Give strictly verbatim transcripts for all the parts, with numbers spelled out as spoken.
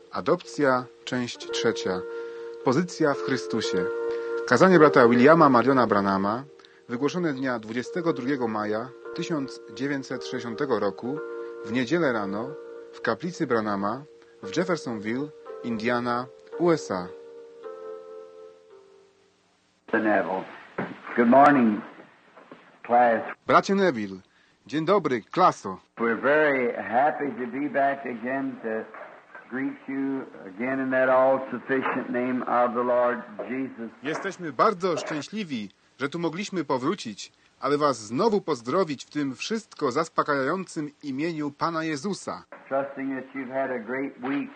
Adopcja, część trzecia. Pozycja w Chrystusie. Kazanie brata Williama Mariona Branhama, wygłoszone dnia dwudziestego drugiego maja tysiąc dziewięćset sześćdziesiątego roku, w niedzielę rano, w kaplicy Branhama w Jeffersonville, Indiana, U S A. Good morning, class. Bracie Neville, dzień dobry, klaso. We're very happy to be back again to greet you again in that all-sufficient name of the Lord Jesus. Jesteśmy bardzo szczęśliwi, że tu mogliśmy powrócić, aby was znowu pozdrowić w tym wszystko zaspokajającym imieniu Pana Jezusa. Trusting that you've had a great week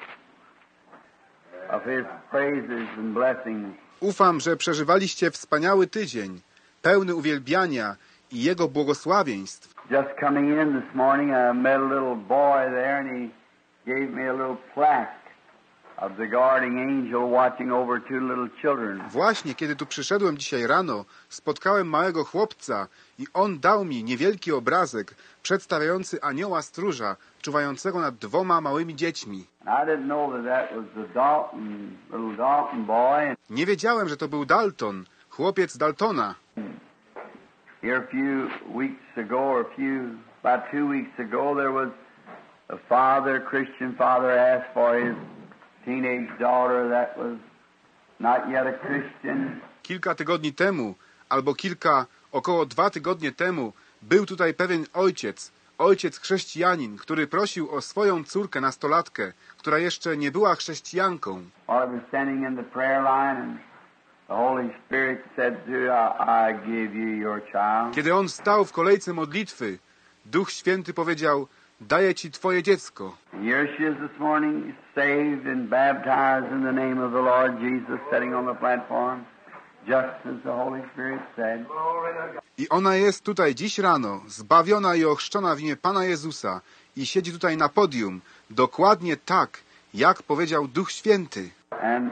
of His praises and blessings. Ufam, że przeżywaliście wspaniały tydzień, pełny uwielbiania i Jego błogosławieństw. Just coming in this morning, I met a little boy there, and he gave me a little plaque of the guarding angel watching over two little children. Właśnie kiedy tu przyszedłem dzisiaj rano, spotkałem małego chłopca i on dał mi niewielki obrazek przedstawiający anioła stróża czuwającego nad dwoma małymi dziećmi. I didn't know that that was the Dalton, little Dalton boy. Nie wiedziałem, że to był Dalton, chłopiec Daltona. Here a few weeks ago, or a few, about two weeks ago, there was a father, Christian father, asked for his teenage daughter that was not yet a Christian. Kilka tygodni temu, albo kilka, około dwa tygodnie temu, był tutaj pewien ojciec, ojciec chrześcijanin, który prosił o swoją córkę nastolatkę, która jeszcze nie była chrześcijanką. While I was standing in the prayer line, and the Holy Spirit said to her, I give you your child. Kiedy on stał w kolejce modlitwy, Duch Święty powiedział: daję ci twoje dziecko. Here she is this morning, saved and baptized in the name of the Lord Jesus, sitting on the platform, just as the Holy Spirit said. I ona jest tutaj dziś rano, zbawiona i ochrzczona w imię Pana Jezusa i siedzi tutaj na podium, dokładnie tak, jak powiedział Duch Święty. And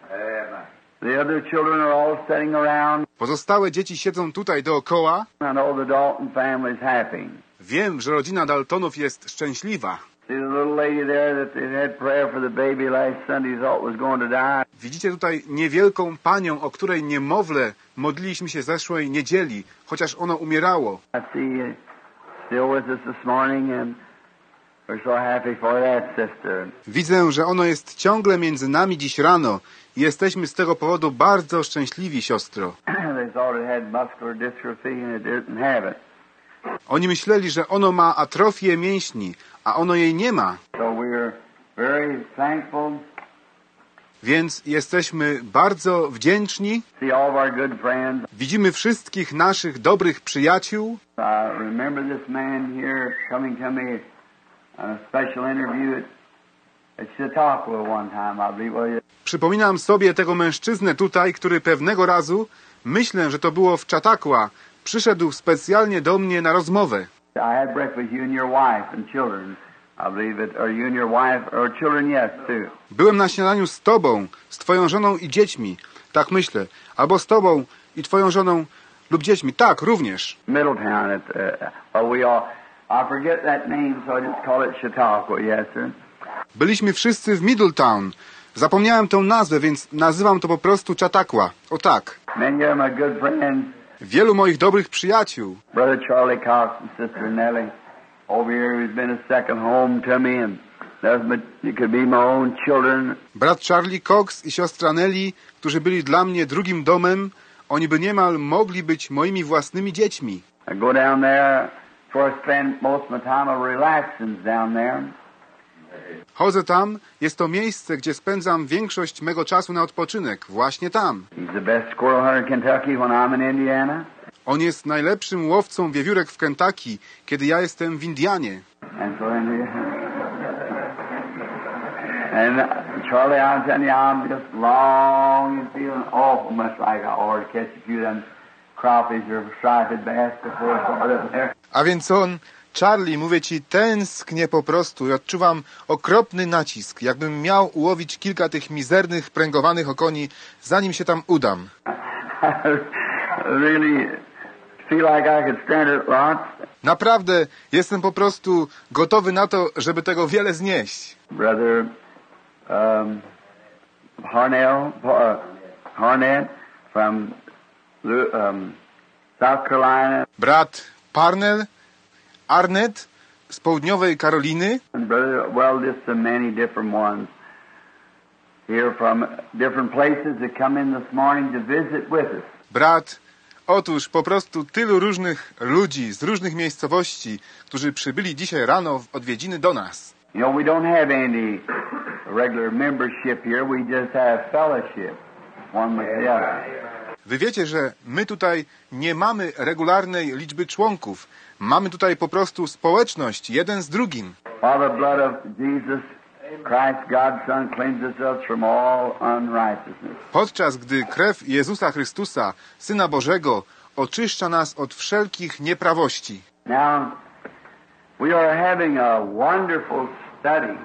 the other children are all sitting around. Pozostałe dzieci siedzą tutaj dookoła. I know the Dalton family is happy. Wiem, że rodzina Daltonów jest szczęśliwa. See the little lady there that they had prayer for the baby last Sunday, thought was going to die. Widzicie tutaj niewielką panią, o której niemowlę modliliśmy się zeszłej niedzieli, chociaż ono umierało. I see you still with us this morning, and we're so happy for that, sister. Widzę, że ono jest ciągle między nami dziś rano i jesteśmy z tego powodu bardzo szczęśliwi, siostro. They thought it had muscular dystrophy, and it didn't have it. Oni myśleli, że ono ma atrofię mięśni, a ono jej nie ma. So we're very thankful. Więc jesteśmy bardzo wdzięczni. See all of our good friends. Widzimy wszystkich naszych dobrych przyjaciół. I remember this man here coming to me on a special interview at, at Chautauqua one time, I believe. Well, Przypominam sobie tego mężczyznę tutaj, który pewnego razu, myślę, że to było w Chautauqua, przyszedł specjalnie do mnie na rozmowę. I had breakfast, you and your wife and children. I believe it, or you and your wife, or children, yes, too. Byłem na śniadaniu z tobą, z twoją żoną i dziećmi. Tak myślę. Albo z tobą i twoją żoną lub dziećmi. Tak, również. Middletown. At, uh, oh, we all, I forget that name, so I just call it Chautauqua, yes, sir. Byliśmy wszyscy w Middletown. Zapomniałem tę nazwę, więc nazywam to po prostu Chautauqua. O tak. Many of my good friends, Wielu moich dobrych przyjaciół. Brother Charlie Cox and Sister Nellie, over here who's been a second home to me, and it could be my own children. Brat Charlie Cox i siostra Nelly, którzy byli dla mnie drugim domem, oni by niemal mogli być moimi własnymi dziećmi. I go down there, where I spend most of my time of relaxing down there. Chodzę tam, jest to miejsce, gdzie spędzam większość mego czasu na odpoczynek, właśnie tam. He's the best squirrel hunter in Kentucky when I'm in Indiana. On jest najlepszym łowcą wiewiórek w Kentucky, kiedy ja jestem w Indianie. And so in and Charlie, I'm telling you, I'm just long and feeling awful much like I ought to catch a few of them crawfish or striped bass before I start up there. A więc on, Charlie, mówię ci, tęsknię po prostu i odczuwam okropny nacisk, jakbym miał ułowić kilka tych mizernych, pręgowanych okoni, zanim się tam udam. Really feel like I could stand it lots. Naprawdę jestem po prostu gotowy na to, żeby tego wiele znieść. Brother um, Harnell, uh, Harnett from um, South Carolina. Brat Parnell Arnett z południowej Karoliny. And brother, well, just so many different ones here from different places that come in this morning to visit with us. Brat, otóż po prostu tylu różnych ludzi z różnych miejscowości, którzy przybyli dzisiaj rano w odwiedziny do nas. You know, we don't have any regular membership here. We just have fellowship, one with the other. Wy wiecie, że my tutaj nie mamy regularnej liczby członków. Mamy tutaj po prostu społeczność, jeden z drugim. For the blood of Jesus Christ, God's Son, cleanses us from all unrighteousness. Podczas gdy krew Jezusa Chrystusa, Syna Bożego, oczyszcza nas od wszelkich nieprawości. Now, we are having a wonderful study,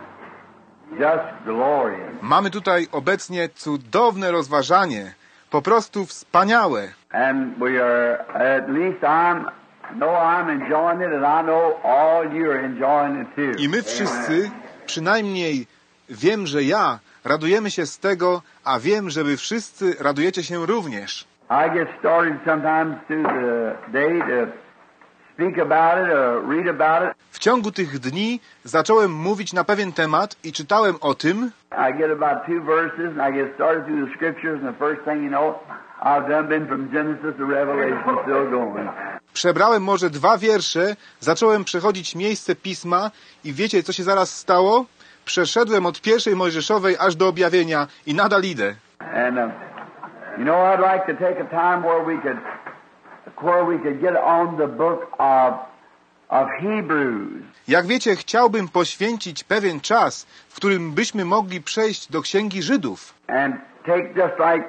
just glorious. Mamy tutaj obecnie cudowne rozważanie, po prostu wspaniałe. And we are, at least I'm, know I'm enjoying it, and I know all you are enjoying it too. I my wszyscy, przynajmniej wiem, że ja, radujemy się z tego, a wiem, że wy wszyscy radujecie się również. I get started sometimes through the day to speak about it or read about it. W ciągu tych dni zacząłem mówić na pewien temat i czytałem o tym. I get about two verses and I get started through the scriptures, and the first thing you know, I've done been from Genesis to Revelation, still going. Przebrałem może dwa wiersze, zacząłem przechodzić miejsce Pisma i wiecie, co się zaraz stało? Przeszedłem od pierwszej Mojżeszowej aż do objawienia i nadal idę. And uh, you know, I'd like to take a time where we could, where we could get on the book of of Hebrews. Jak wiecie, chciałbym poświęcić pewien czas, w którym byśmy mogli przejść do Księgi Żydów. And take just like,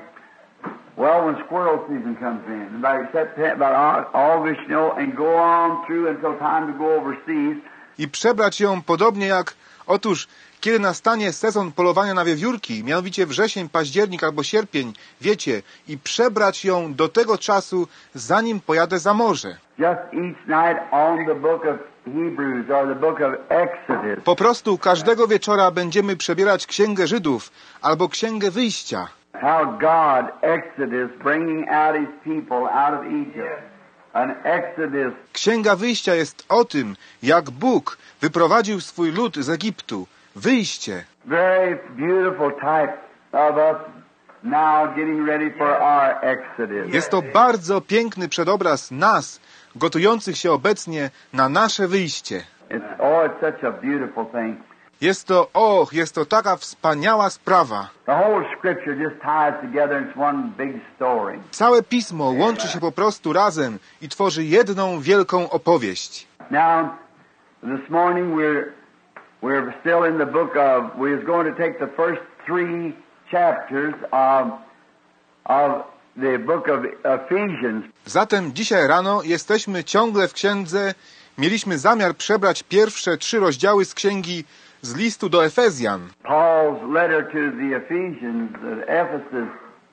well, when squirrel season comes in, about September, about August, you know, and go on through until time to go overseas. I przebrać ją podobnie jak, otóż, kiedy nastanie sezon polowania na wiewiórki, mianowicie wrzesień, październik albo sierpień, wiecie, i przebrać ją do tego czasu, zanim pojadę za morze. Just each night on the book of Hebrews or the book of Exodus. Po prostu każdego wieczora będziemy przebierać Księgę Żydów albo Księgę Wyjścia. How God, Exodus, bringing out His people out of Egypt. An Exodus. Księga Wyjścia jest o tym, jak Bóg wyprowadził swój lud z Egiptu. Wyjście. Very beautiful type of us now getting ready for our Exodus. Jest to bardzo piękny przedobraz nas, gotujących się obecnie na nasze wyjście. It's, oh, it's such a beautiful thing. Jest to, och, jest to taka wspaniała sprawa. The whole scripture just ties together into one big story. Całe Pismo łączy się po prostu razem i tworzy jedną wielką opowieść. Now, this morning we're we're still in the book of, we're going to take the first three chapters of of the book of Ephesians. Zatem dzisiaj rano jesteśmy ciągle w księdze, mieliśmy zamiar przebrać pierwsze trzy rozdziały z księgi z listu do Efezjan. Paul's letter to the Ephesians at Ephesus,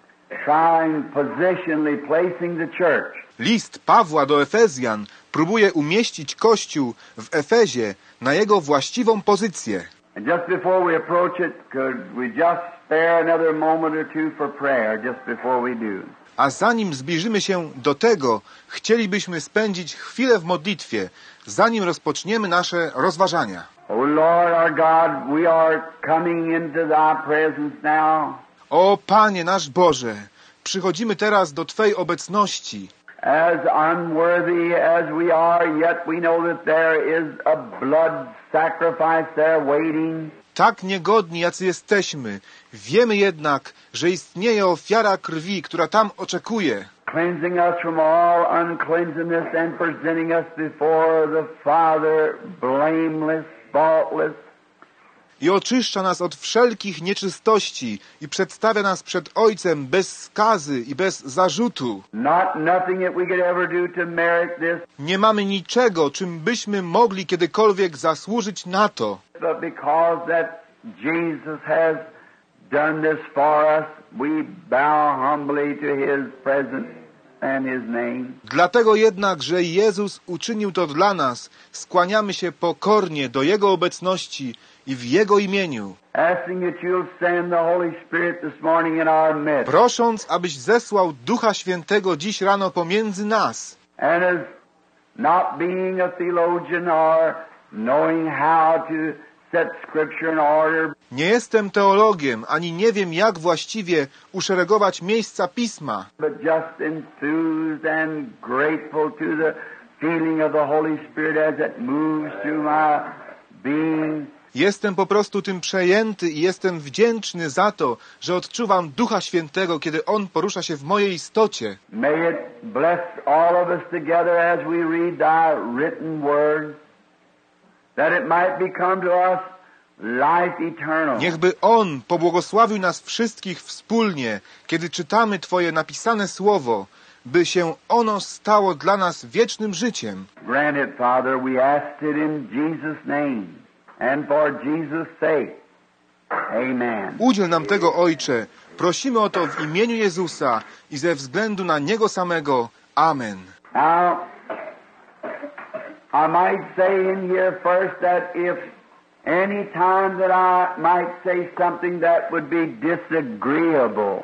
trying positionally placing the church. List Pawła do Efezjan próbuje umieścić Kościół w Efezie na jego właściwą pozycję. And just before we approach it, could we just spare another moment or two for prayer just before we do? A zanim zbliżymy się do tego, chcielibyśmy spędzić chwilę w modlitwie, zanim rozpoczniemy nasze rozważania. O Lord our God, we are coming into Thy presence now. O Panie nasz Boże, przychodzimy teraz do Twej obecności. As unworthy as we are, yet we know that there is a blood sacrifice there waiting. Tak niegodni, jacy jesteśmy, wiemy jednak, że istnieje ofiara krwi, która tam oczekuje. Cleansing us from all uncleanness and presenting us before the Father blameless, faultless. I oczyszcza nas od wszelkich nieczystości i przedstawia nas przed Ojcem bez skazy i bez zarzutu. Not nothing that we could ever do to merit this, Nie mamy niczego, czym byśmy mogli kiedykolwiek zasłużyć na to. but because that Jesus has done this for us, we bow humbly to His presence and His name. Dlatego jednak, że Jezus uczynił to dla nas, skłaniamy się pokornie do Jego obecności i w Jego imieniu. Asking that you'll send the Holy Spirit this morning in our midst. Prosząc, abyś zesłał Ducha Świętego dziś rano pomiędzy nas. And as not being a theologian or knowing how to set Scripture in order. Nie jestem teologiem, ani nie wiem, jak właściwie uszeregować miejsca Pisma. But just enthused and grateful to the feeling of the Holy Spirit as it moves through my being. Jestem po prostu tym przejęty i jestem wdzięczny za to, że odczuwam Ducha Świętego, kiedy On porusza się w mojej istocie. May it bless all of us together as we read Thy written word, that it might become to us life eternal. Niechby On pobłogosławił nas wszystkich wspólnie, kiedy czytamy Twoje napisane słowo, by się ono stało dla nas wiecznym życiem. Grant it, Father, we ask it in Jesus' name. And for Jesus' sake. Amen. Udziel nam tego, Ojcze. Prosimy o to w imieniu Jezusa i ze względu na Niego samego. Amen. Now, I might say in here first that if any time that I might say something that would be disagreeable,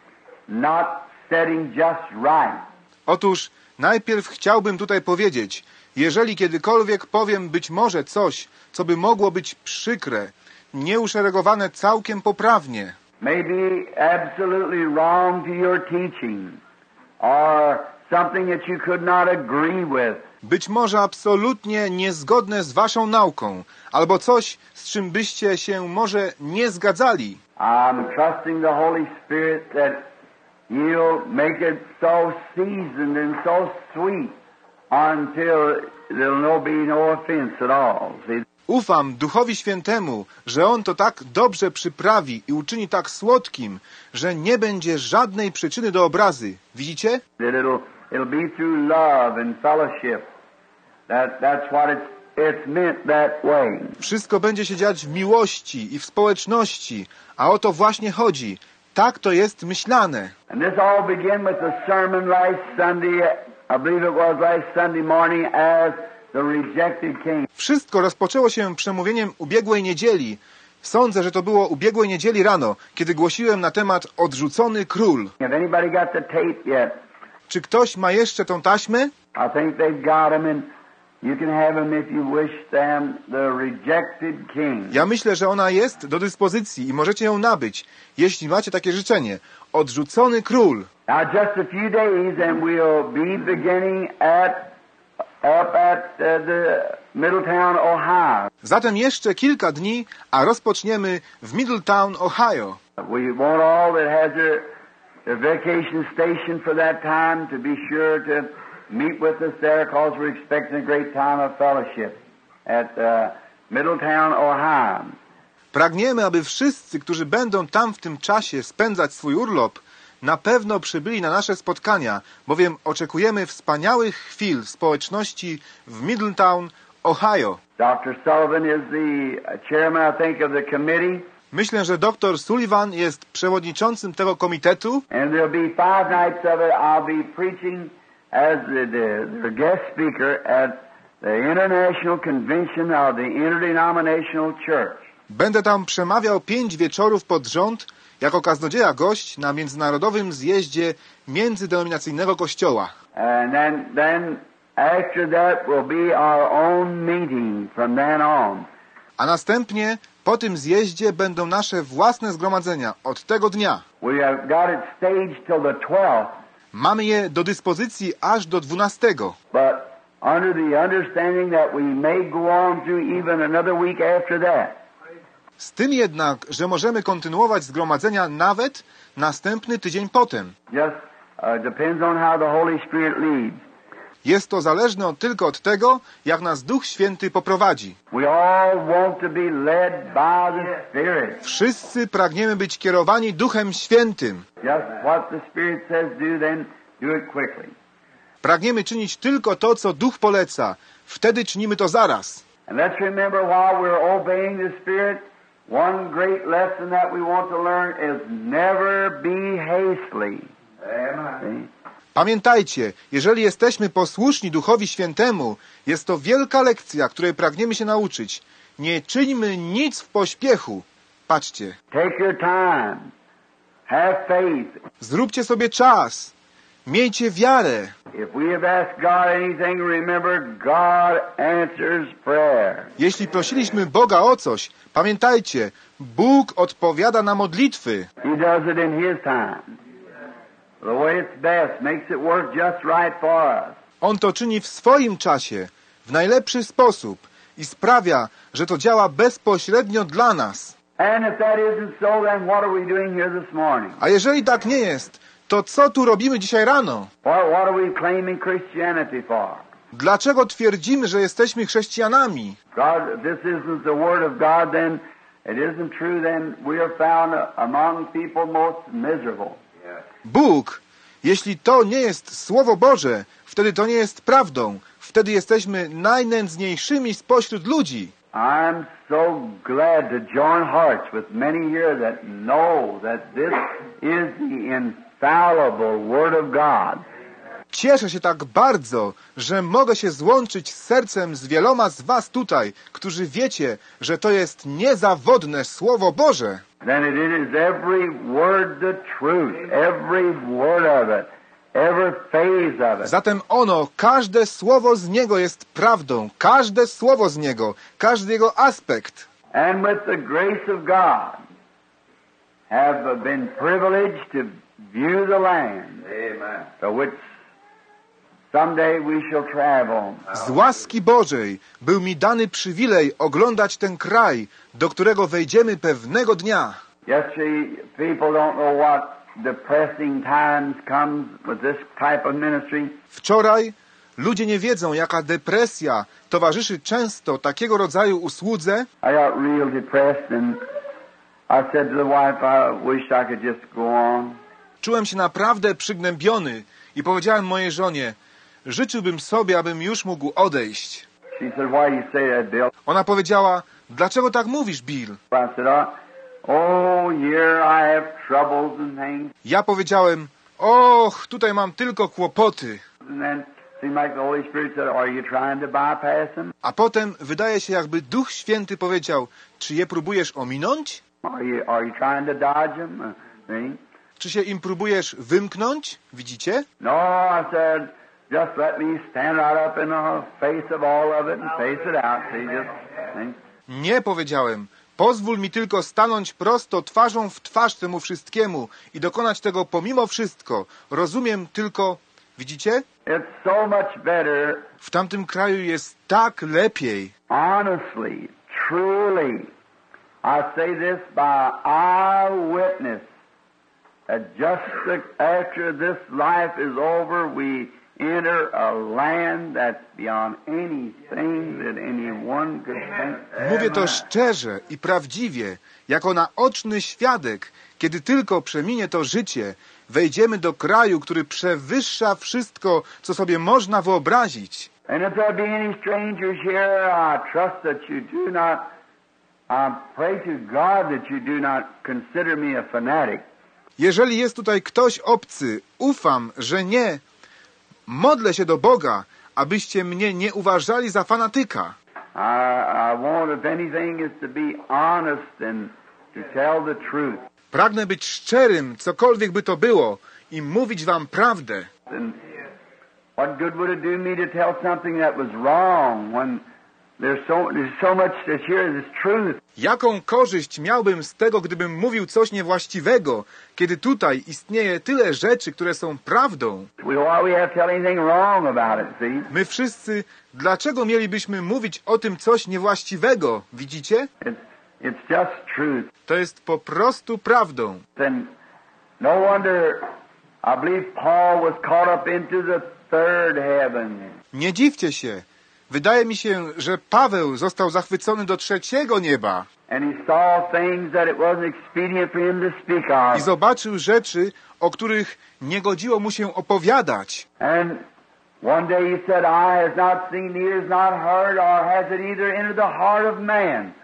not setting just right. Otóż najpierw chciałbym tutaj powiedzieć, jeżeli kiedykolwiek powiem być może coś, co by mogło być przykre, nieuszeregowane całkiem poprawnie, maybe absolutely wrong to your teaching, or something that you could not agree with. być może absolutnie niezgodne z waszą nauką, albo coś, z czym byście się może nie zgadzali. I'm trusting the Holy Spirit that He'll make it so seasoned and so sweet until there'll no be no offense at all. See? Ufam Duchowi Świętemu, że On to tak dobrze przyprawi i uczyni tak słodkim, że nie będzie żadnej przyczyny do obrazy. Widzicie? That it'll it'll be through love and fellowship. That that's what it's it's meant that way. Wszystko będzie się dziać w miłości i w społeczności, a o to właśnie chodzi. Tak to jest myślane. And this all began with the sermon last Sunday. I believe it was last Sunday morning as the rejected king. Wszystko rozpoczęło się przemówieniem ubiegłej niedzieli. Sądzę, że to było ubiegłej niedzieli rano, kiedy głosiłem na temat Odrzucony Król. Have anybody got the tape yet? Czy ktoś ma jeszcze tą taśmę? I think they've got them, and you can have them if you wish them. The rejected king. Ja myślę, że ona jest do dyspozycji i możecie ją nabyć, jeśli macie takie życzenie. Odrzucony Król. Now just a few days and we'll be beginning at up at uh, the Middletown, Ohio. Zatem jeszcze kilka dni, a rozpoczniemy w Middletown, Ohio. We want all that has their, their vacation station for that time to be sure to meet with us there, because we're expecting a great time of fellowship at uh, Middletown, Ohio. Pragniemy, aby wszyscy, którzy będą tam w tym czasie spędzać swój urlop, na pewno przybyli na nasze spotkania, bowiem oczekujemy wspaniałych chwil w społeczności w Middletown, Ohio. Doctor Sullivan is the chairman, I think, of the committee. Myślę, że doktor Sullivan jest przewodniczącym tego komitetu. And there'll be five nights of it. I'll be preaching as the, the, the guest speaker at the International Convention of the Interdenominational Church. Będę tam przemawiał pięć wieczorów pod rząd jako kaznodzieja gość na Międzynarodowym Zjeździe Międzydenominacyjnego Kościoła. And then, then after that will be our own meeting from then on. A następnie po tym zjeździe będą nasze własne zgromadzenia od tego dnia. We have got it staged till the twelfth. Mamy je do dyspozycji aż do dwunastego. But under the understanding that we may go on through even another week after that. Z tym jednak, że możemy kontynuować zgromadzenia nawet następny tydzień potem. Just uh, depends on how the Holy Spirit leads. Jest to zależne tylko od tego, jak nas Duch Święty poprowadzi. We all want to be led by the Spirit. Wszyscy pragniemy być kierowani Duchem Świętym. Just what the Spirit says do, then do it quickly. Pragniemy czynić tylko to, co Duch poleca. Wtedy czynimy to zaraz. And let's remember, while we're obeying the Spirit, one great lesson that we want to learn is never be hastily. Amen. Pamiętajcie, jeżeli jesteśmy posłuszni Duchowi Świętemu, jest to wielka lekcja, której pragniemy się nauczyć. Nie czyńmy nic w pośpiechu. Patrzcie. Take your time. Have faith. Zróbcie sobie czas. Miejcie wiarę. If we have asked God anything, remember God answers prayer. Jeśli prosiliśmy Boga o coś, pamiętajcie, Bóg odpowiada na modlitwy. He does it in His time. The way it's best, makes it work just right for us. On to czyni w swoim czasie, w najlepszy sposób i sprawia, że to działa bezpośrednio dla nas. And if that isn't so, then what are we doing here this morning? A jeżeli tak nie jest, to co tu robimy dzisiaj rano? What, what are we claiming Christianity for? Dlaczego twierdzimy, że jesteśmy chrześcijanami? God, this isn't the Word of God, then it isn't true, then we are found among people most miserable. Bóg, jeśli to nie jest Słowo Boże, wtedy to nie jest prawdą. Wtedy jesteśmy najnędzniejszymi spośród ludzi. I'm so glad to join hearts with many here that know that this is the infallible Word of God. Cieszę się tak bardzo, że mogę się złączyć z sercem z wieloma z was tutaj, którzy wiecie, że to jest niezawodne Słowo Boże. Then it is every word the truth, every word of it, every phase of it. Zatem ono, każde słowo z niego jest prawdą, każde słowo z niego, każdy jego aspekt. And with the grace of God have been privileged to view the land to which someday we shall travel. Z łaski Bożej był mi dany przywilej oglądać ten kraj, do którego wejdziemy pewnego dnia. Yesterday, people don't know what depressing times comes with this type of ministry. Wczoraj ludzie nie wiedzą, jaka depresja towarzyszy często takiego rodzaju usłudze. I got real depressed and I said to the wife, I wish I could just go on. Czułem się naprawdę przygnębiony i powiedziałem mojej żonie, życzyłbym sobie, abym już mógł odejść. She said, why do you say that, Bill? Ona powiedziała, dlaczego tak mówisz, Bill? I said, oh, here I have troubles and things. Ja powiedziałem, och, tutaj mam tylko kłopoty. And then it seemed like the Holy Spirit said, are you trying to bypass them? A potem wydaje się, jakby Duch Święty powiedział, czy je próbujesz ominąć? Are you, are you trying to dodge them? Uh, see? Czy się im próbujesz wymknąć? Widzicie? No, I said, just let me stand right up in the face of all of it and face it out. See, just, see? Nie, powiedziałem. Pozwól mi tylko stanąć prosto twarzą w twarz temu wszystkiemu i dokonać tego pomimo wszystko. Rozumiem tylko... Widzicie? It's so much better, W tamtym kraju jest tak lepiej. honestly, truly. I say this by eyewitness, that just after this life is over, we enter a land that's beyond anything that anyone could think. Mówię to szczerze i prawdziwie, jako naoczny świadek. Kiedy tylko przeminie to życie, wejdziemy do kraju, który przewyższa wszystko, co sobie można wyobrazić. And if there be any strangers here, I trust that you do not, I pray to God that you do not consider me a fanatic. Jeżeli jest tutaj ktoś obcy, ufam, że nie. Modlę się do Boga, abyście mnie nie uważali za fanatyka. I, I want, if anything, is to be honest and to tell the truth. Pragnę być szczerym, cokolwiek by to było, i mówić wam prawdę. And what good would it do me to tell something that was wrong when there's so, there's so much that's here that's truth? Jaką korzyść miałbym z tego, gdybym mówił coś niewłaściwego, kiedy tutaj istnieje tyle rzeczy, które są prawdą? We, why we have to tell anything wrong about it, see? My wszyscy, dlaczego mielibyśmy mówić o tym coś niewłaściwego, widzicie? It's, it's just truth. To jest po prostu prawdą. Then no wonder, I believe Paul was caught up into the third heaven. Nie dziwcie się. Wydaje mi się, że Paweł został zachwycony do trzeciego nieba And he saw things that it wasn't expedient for him to speak i of. zobaczył rzeczy, o których nie godziło mu się opowiadać. And one day he said, eye has not seen, ear has not heard, or has it either entered the heart of man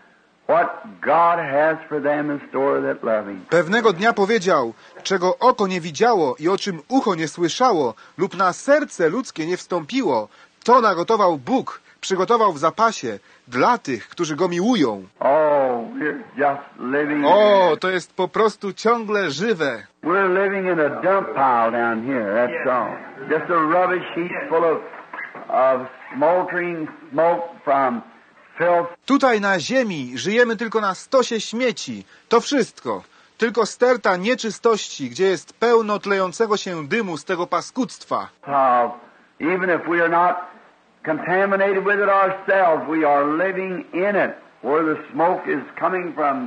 what God has for them in store that love Him. Pewnego dnia powiedział, czego oko nie widziało i o czym ucho nie słyszało lub na serce ludzkie nie wstąpiło, to nagotował Bóg, przygotował w zapasie dla tych, którzy Go miłują. Oh, we're just living. O, to jest po prostu ciągle żywe. We're living in a dump pile down here, that's all. Just a rubbish heap full of, of smoldering smoke from filth. Tutaj na ziemi żyjemy tylko na stosie śmieci. To wszystko. Tylko sterta nieczystości, gdzie jest pełno tlejącego się dymu z tego paskudztwa. Uh, even if we are not contaminated with it ourselves, we are living in it, where the smoke is coming from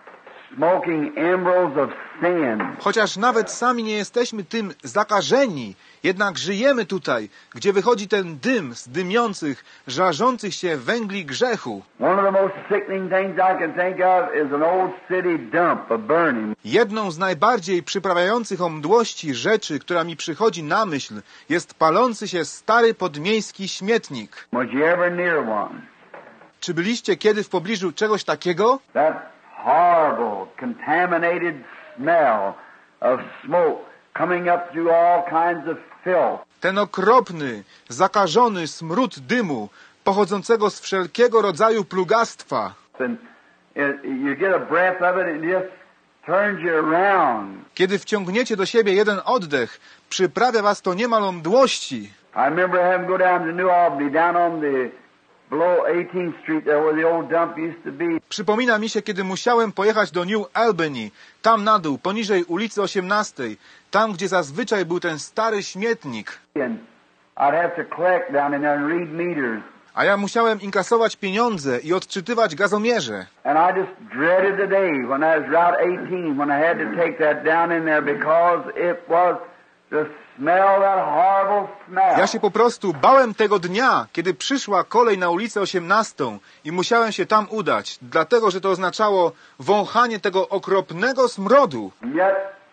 smoking emeralds of sin. Chociaż nawet sami nie jesteśmy tym zakażeni, jednak żyjemy tutaj, gdzie wychodzi ten dym z dymiących, żarzących się węgli grzechu. One of the most sickening things I can think of is an old city dump, a burning. Jedną z najbardziej przyprawiających o mdłości rzeczy, która mi przychodzi na myśl, jest palący się stary podmiejski śmietnik. Was you ever near one? Czy byliście kiedy w pobliżu czegoś takiego? That horrible, contaminated smell of smoke coming up through all kinds of filth. Ten okropny, zakażony smród dymu, pochodzącego z wszelkiego rodzaju plugastwa. And it, you get a breath of it and it just turns you around. Kiedy wciągniecie do siebie jeden oddech, przyprawia was to niemal o mdłości. I remember having to go down to New Albany, down on the below eighteenth Street there where the old dump used to be. Przypomina mi się, kiedy musiałem pojechać do New Albany, tam na dół, poniżej ulicy osiemnastej, tam, gdzie zazwyczaj był ten stary śmietnik. And I'd have to collect down in there and read meters. A ja musiałem inkasować pieniądze i odczytywać gazomierze. And I just dreaded the day when I was Route eighteen, when I had to take that down in there because it was the smell, that horrible smell. Ja się po prostu bałem tego dnia, kiedy przyszła kolej na ulicę osiemnastą i musiałem się tam udać, dlatego, że to oznaczało wąchanie tego okropnego smrodu. And yet,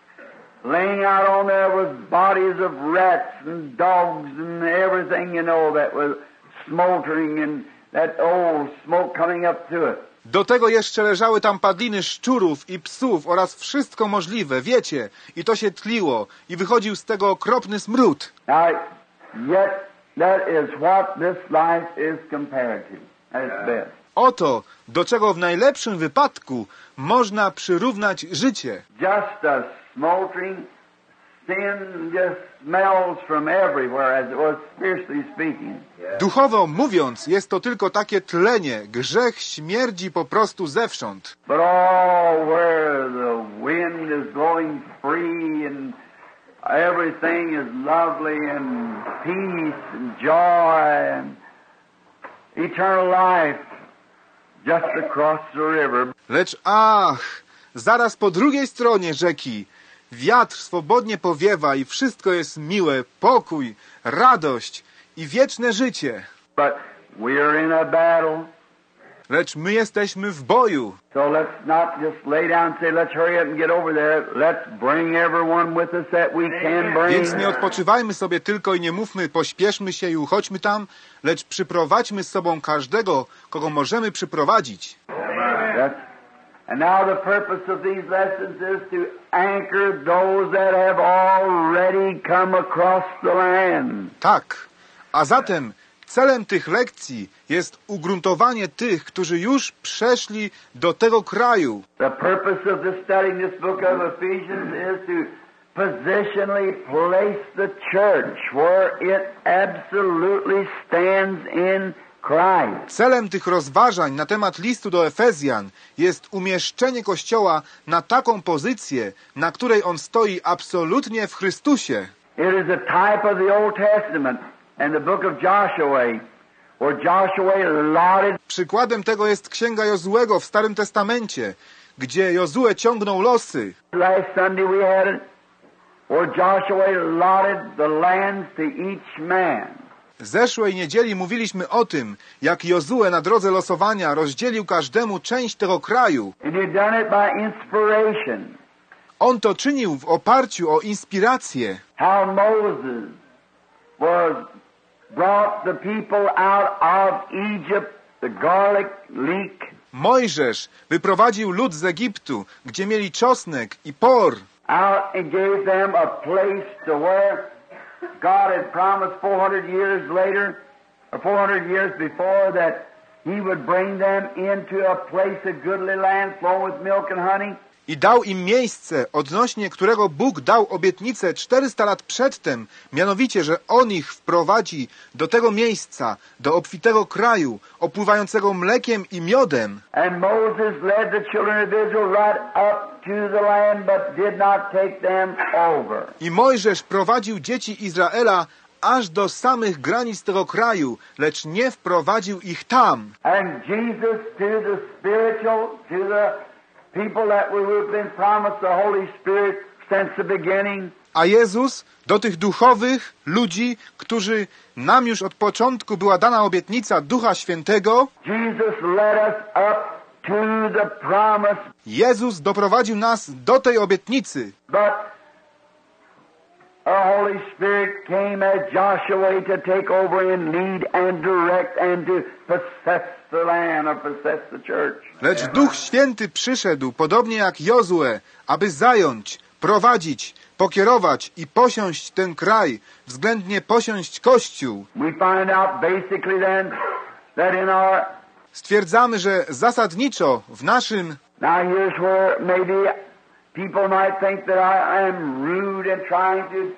laying out on there was bodies of rats and dogs and everything, you know, that was smoldering and that old smoke coming up to it. Do tego jeszcze leżały tam padliny szczurów i psów oraz wszystko możliwe, wiecie, i to się tliło i wychodził z tego okropny smród. Now, yet that is what this life is compared to at its best. Oto, do czego w najlepszym wypadku można przyrównać życie. Just a smoldering sin just smells from everywhere, as it was spiritually speaking. Duchowo mówiąc, jest to tylko takie tlenie. Grzech śmierdzi po prostu zewsząd. But all where the wind is blowing free and everything is lovely and peace and joy and eternal life just across the river. Lecz ach, zaraz po drugiej stronie rzeki wiatr swobodnie powiewa i wszystko jest miłe, pokój, radość i wieczne życie. But we're in a battle. Lecz my jesteśmy w boju. So let's not just lay down and say, let's hurry up and get over there. Let's bring everyone with us that we can bring. Więc nie odpoczywajmy sobie tylko i nie mówmy, pośpieszmy się i uchodźmy tam, lecz przyprowadźmy z sobą każdego, kogo możemy przyprowadzić. That's, and now the purpose of these lessons is to anchor those that have already come across the land. Tak, a zatem celem tych lekcji jest ugruntowanie tych, którzy już przeszli do tego kraju. The purpose of this studying this book of Ephesians is to positionally place the church where it absolutely stands in Christ. Celem tych rozważań na temat listu do Efezjan jest umieszczenie Kościoła na taką pozycję, na której on stoi absolutnie w Chrystusie. It is a type of the Old Testament and the book of Joshua, where Joshua allotted. Przykładem tego jest Księga Jozuego w Starym Testamencie, gdzie Jozue ciągnął losy. Last Sunday we had it, where Joshua allotted the lands to each man. Zeszłej niedzieli mówiliśmy o tym, jak Jozue na drodze losowania rozdzielił każdemu część tego kraju. And he done it by inspiration. On to czynił w oparciu o inspirację. How Moses was brought the people out of Egypt, the garlic leak. Mojżesz wyprowadził lud z Egiptu, gdzie mieli czosnek i por. Out and gave them a place to where God had promised four hundred years later, or four hundred years before, that He would bring them into a place of goodly land flowing with milk and honey. I dał im miejsce, odnośnie którego Bóg dał obietnicę czterysta lat przedtem, mianowicie, że On ich wprowadzi do tego miejsca, do obfitego kraju, opływającego mlekiem i miodem. And Moses led the children of Israel right up to the land, but did not take them over. I Mojżesz prowadził dzieci Izraela aż do samych granic tego kraju, lecz nie wprowadził ich tam. And Jesus to the spiritual, to the people that we've been promised the Holy Spirit since the beginning. A Jezus do tych duchowych ludzi, którzy nam już od początku była dana obietnica Ducha Świętego, Jesus led us up to the promise. Jezus doprowadził nas do tej obietnicy. But our Holy Spirit came as Joshua to take over and lead and direct and to possess the land or possess the church. Lecz Duch Święty przyszedł, podobnie jak Jozue, aby zająć, prowadzić, pokierować i posiąść ten kraj, względnie posiąść Kościół. We find out basically then that in our... Stwierdzamy, że zasadniczo w naszym... Now here's where maybe people might think that I am rude and trying to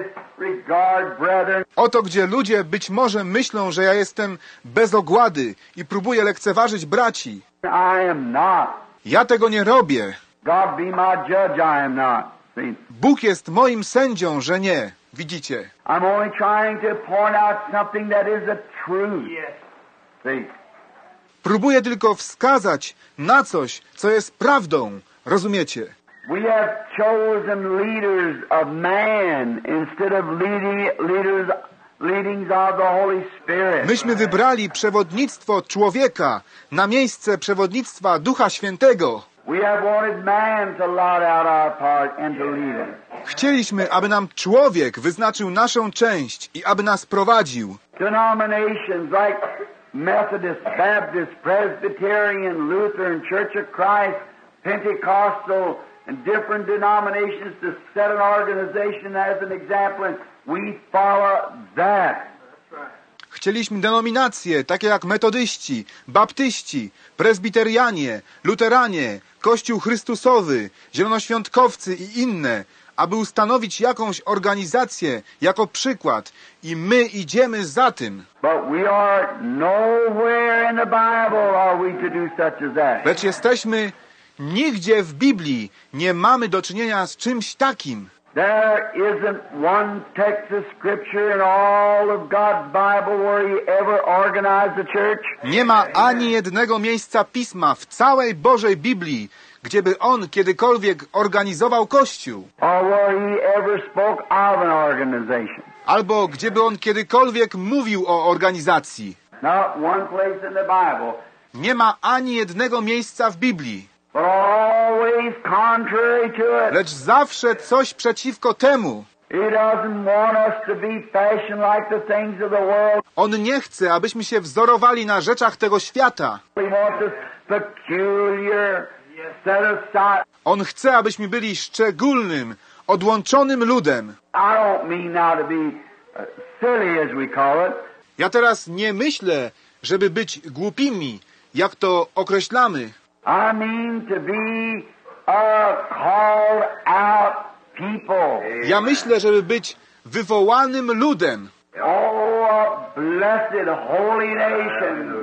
disregard brethren. Oto gdzie ludzie być może myślą, że ja jestem bez ogłady i próbuję lekceważyć braci. I am not. Ja tego nie robię. God be my judge, I am not. See? Bóg jest moim sędzią, że nie. Widzicie? I'm only trying to point out something that is a truth. See? Próbuję tylko wskazać na coś, co jest prawdą. Rozumiecie? We have chosen leaders of man instead of leading, leaders, leadings of the Holy Spirit. Myśmy wybrali przewodnictwo człowieka na miejsce przewodnictwa Ducha Świętego. We have wanted man to lot out our part and to lead us. Chcieliśmy, aby nam człowiek wyznaczył naszą część i aby nas prowadził. Denominations like Methodist, Baptist, Presbyterian, Lutheran, Church of Christ, Pentecostal, and different denominations to set an organization as an example, and we follow that. Chcieliśmy denominacje, takie jak metodyści, baptyści, prezbiterianie, luteranie, Kościół Chrystusowy, zielonoświątkowcy i inne, aby ustanowić jakąś organizację jako przykład i my idziemy za tym. But we are nowhere in the Bible are we to do such as that. Lecz jesteśmy nigdzie w Biblii, nie mamy do czynienia z czymś takim. There isn't one text of Scripture in all of God's Bible where He ever organized the church. Nie ma ani jednego miejsca Pisma w całej Bożej Biblii, gdzieby On kiedykolwiek organizował Kościół. Or where He ever spoke of an organization. Albo gdzieby On kiedykolwiek mówił o organizacji. Not one place in the Bible. Nie ma ani jednego miejsca w Biblii. But always contrary to it. Lecz zawsze coś przeciwko temu. He doesn't want us to be fashioned like the things of the world. On nie chce, abyśmy się wzorowali na rzeczach tego świata. He wants us peculiar, set aside. On chce, abyśmy byli szczególnym, odłączonym ludem. I don't mean now to be uh, silly, as we call it. Ja teraz nie myślę, żeby być głupimi, jak to określamy. I mean to be a called out people. Ja myślę, żeby być wywołanym ludem. Oh, a blessed, holy nation,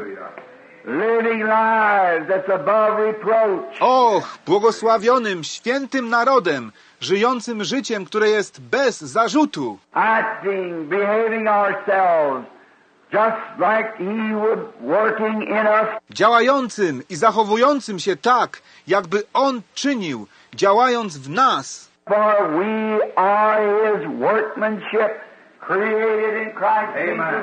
living lives that's above reproach. Och, błogosławionym, świętym narodem, żyjącym życiem, które jest bez zarzutu. Acting, behaving ourselves just like He would working in us. Działającym i zachowującym się tak, jakby On czynił, działając w nas. For we are His workmanship, created in Christ Jesus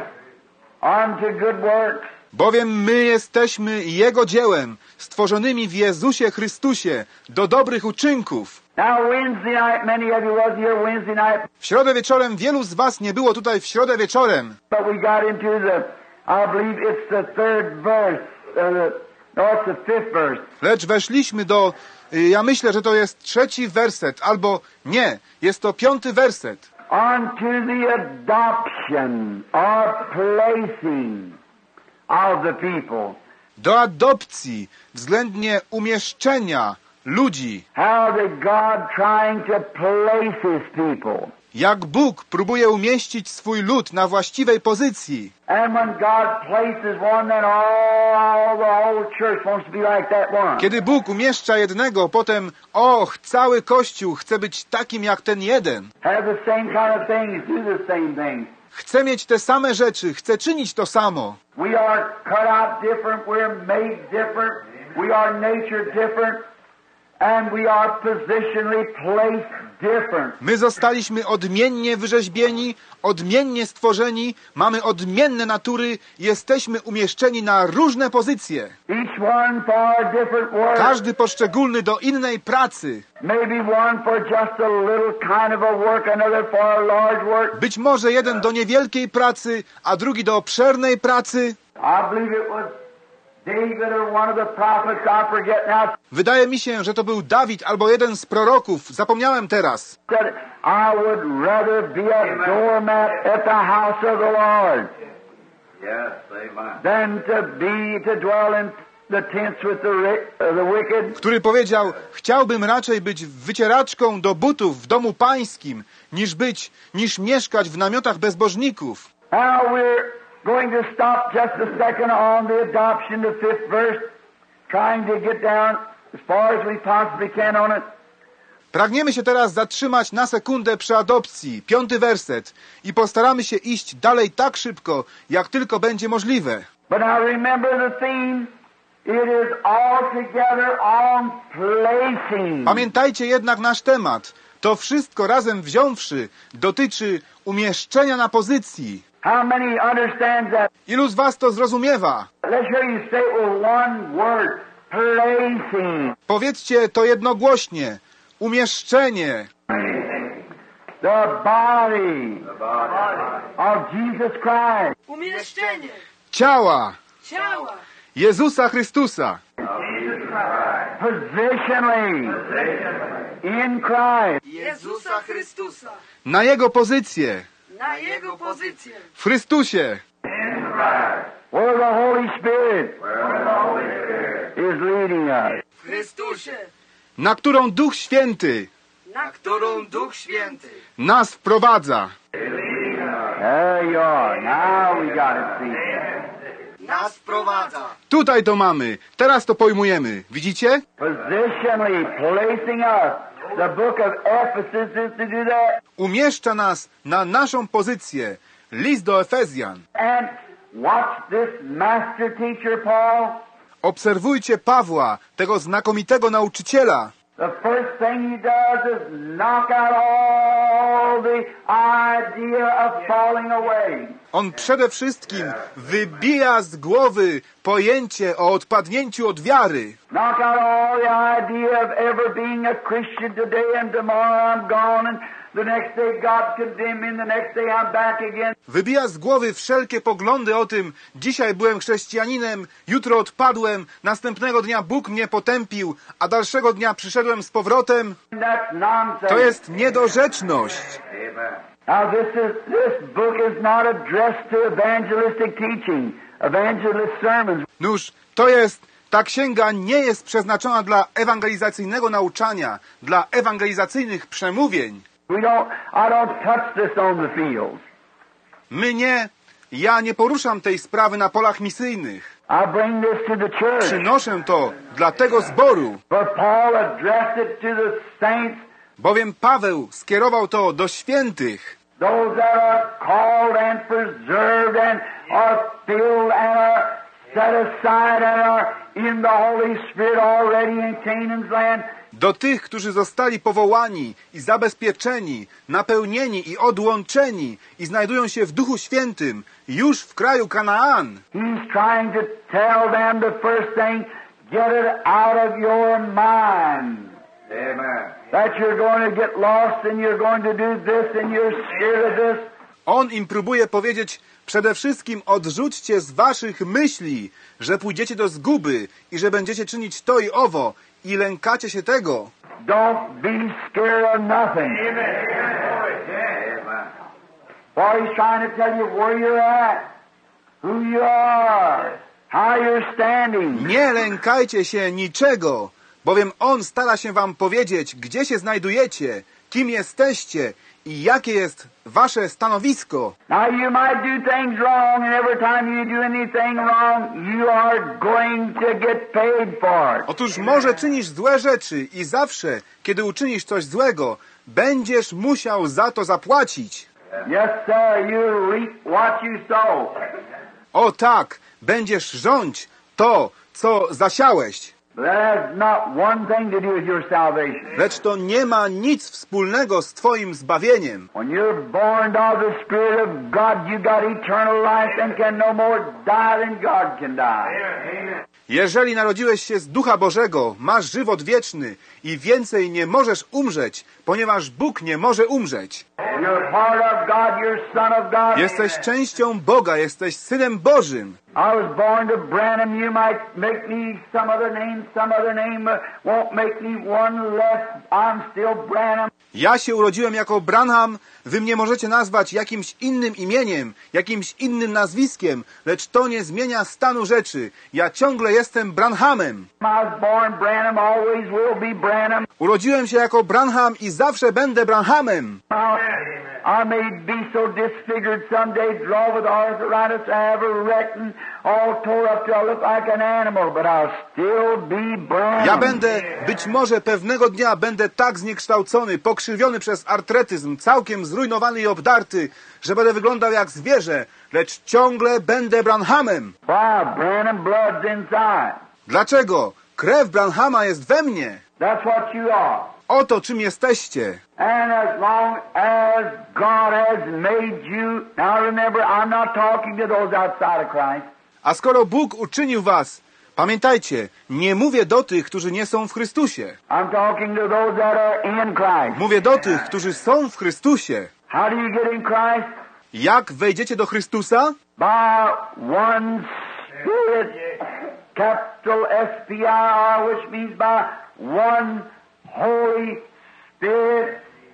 unto good works. Bowiem my jesteśmy Jego dziełem, stworzonymi w Jezusie Chrystusie, do dobrych uczynków. Now Wednesday night, many of you was here Wednesday night. W środę wieczorem wielu z was nie było tutaj w środę wieczorem. But we got into the, I believe it's the third verse, uh, the, No, it's the fifth verse. Lecz weszliśmy do, y, ja myślę, że to jest trzeci werset, albo nie, jest to piąty werset. Unto the adoption or placing of the people. Do adopcji, względnie umieszczenia ludzi. How the God trying to place His people. Jak Bóg próbuje umieścić swój lud na właściwej pozycji. And when God places one, then all the whole church wants to be like that one. Kiedy Bóg umieszcza jednego, potem, och, cały Kościół chce być takim jak ten jeden. Have the same kind of things, do the same things. Chce mieć te same rzeczy, chce czynić to samo. We are cut out different, we're made different, we are nature different, and we are positionally placed different. My zostaliśmy odmiennie wyrzeźbieni, odmiennie stworzeni, mamy odmienne natury, jesteśmy umieszczeni na różne pozycje. Each one for a different work. Każdy poszczególny do innej pracy. Maybe one for just a little kind of a work, another for a large work. Być może jeden do niewielkiej pracy, a drugi do obszernej pracy. I believe it was David or one of the prophets, I forget now. Wydaje mi się, że to był Dawid albo jeden z proroków, zapomniałem teraz. Said, I would rather be a doormat at the house of the Lord. Yes, amen. Than to be, to dwell in the tents with the, ri- uh, the wicked. Który powiedział, chciałbym raczej być wycieraczką do butów w domu pańskim, niż być, niż mieszkać w namiotach bezbożników. Now we're going to stop just a second on the adoption, the fifth verse, trying to get down as far as we possibly can on it. Pragniemy się teraz zatrzymać na sekundę przy adopcji, piąty werset, i postaramy się iść dalej tak szybko, jak tylko będzie możliwe. But now remember the theme. It is altogether on placing. Pamiętajcie jednak nasz temat. To wszystko razem wziąwszy dotyczy umieszczenia na pozycji. How many understands that? Ilu z was to zrozumiewa? Let's hear you say it with one word. Placing. Powiedzcie to jednogłośnie. Umieszczenie. The body of Jesus Christ. Umieszczenie Ciała ciała Jezusa Chrystusa. Positionally in Christ. Jezusa Chrystusa Na Jego pozycję. na Jego pozycję W Chrystusie. Where the Holy Spirit is leading us. w Chrystusie, Na którą Duch Święty na którą Duch Święty nas wprowadza. There you are. Now we got it, see. nas wprowadza. Tutaj to mamy. Teraz to pojmujemy. Widzicie? Positionally placing us. The book of Ephesus is to do that. Umieszcza nas na naszą pozycję. List do Efezjan. And watch this master teacher, Paul. Obserwujcie Pawła, tego znakomitego nauczyciela. The first thing he does is knock out all the idea of falling away. On przede wszystkim wybija z głowy pojęcie o odpadnięciu od wiary. Knock out all the idea of ever being a Christian today and tomorrow I'm gone and the next day God condemned me and the next day I'm back again. Wybija z głowy wszelkie poglądy o tym, dzisiaj byłem chrześcijaninem, jutro odpadłem, następnego dnia Bóg mnie potępił, a dalszego dnia przyszedłem z powrotem. That's nonsense. To jest niedorzeczność. Now this is this book is not addressed to evangelistic teaching, evangelist sermons. Nóż, to jest, ta księga nie jest przeznaczona dla ewangelizacyjnego nauczania, dla ewangelizacyjnych przemówień. We don't I don't touch this on the fields. My nie, ja nie poruszam tej sprawy na polach misyjnych. I bring this to the church. Przynoszę to dla tego zboru, But Paul addressed it to the saints, bowiem Paweł skierował to do świętych, those that are called and preserved and are filled and are set aside and are in the Holy Spirit already in Canaan's land. do tych, którzy zostali powołani i zabezpieczeni, napełnieni i odłączeni i znajdują się w Duchu Świętym już w kraju Kanaan. He's trying to tell them the first thing, get it out of your mind. Amen. That you're going to get lost and you're going to do this and you're scared of this. On im próbuje powiedzieć, przede wszystkim odrzućcie z waszych myśli, że pójdziecie do zguby i że będziecie czynić to i owo i lękacie się tego. Don't be scared of nothing. For he's trying to tell you where you're at, who you are, how you're standing. Nie lękajcie się niczego, bowiem On stara się wam powiedzieć, gdzie się znajdujecie, kim jesteście i jakie jest wasze stanowisko. Now you might do things wrong, and every time you do anything wrong, you are going to get paid for it. Otóż może czynisz złe rzeczy i zawsze, kiedy uczynisz coś złego, będziesz musiał za to zapłacić. Yes, sir, you reap what you sow. O tak, będziesz rządź to, co zasiałeś. But that has not one thing to do with your salvation. Lecz to nie ma nic wspólnego z twoim zbawieniem. When you're born of the Spirit of God, you got eternal life and can no more die than God can die. Jeżeli narodziłeś się z Ducha Bożego, masz żywot wieczny i więcej nie możesz umrzeć, ponieważ Bóg nie może umrzeć. You're part of God, you're son of God. Jesteś częścią Boga, jesteś Synem Bożym. I was born to Branham. You might make me some other name, some other name uh, won't make me one less. I'm still Branham. Ja się urodziłem jako Branham, wy mnie możecie nazwać jakimś innym imieniem, jakimś innym nazwiskiem, lecz to nie zmienia stanu rzeczy. Ja ciągle jestem Branhamem. I was born Branham, always will be Branham. Urodziłem się jako Branham i zawsze będę Branhamem. I may be so disfigured someday, draw with arthritis, have a wreck, and all tore up till I look like an animal, but I'll still be Branham. Ja będę, być może pewnego dnia będę tak zniekształcony, pokrzywiony przez artretyzm, całkiem zrujnowany i obdarty, że będę wyglądał jak zwierzę, lecz ciągle będę Branhamem. Why? Branham blood's inside. Dlaczego? Krew Branhama jest we mnie. That's what you are. Oto czym jesteście. And as long as God has made you, now remember, I'm not talking to those outside of Christ. A skoro Bóg uczynił was, pamiętajcie, nie mówię do tych, którzy nie są w Chrystusie. I'm talking to those that are in Christ. Mówię do tych, którzy są w Chrystusie. How do you get in Christ? Jak wejdziecie do Chrystusa? By one Spirit, capital S P I R, which means by one Holy Spirit.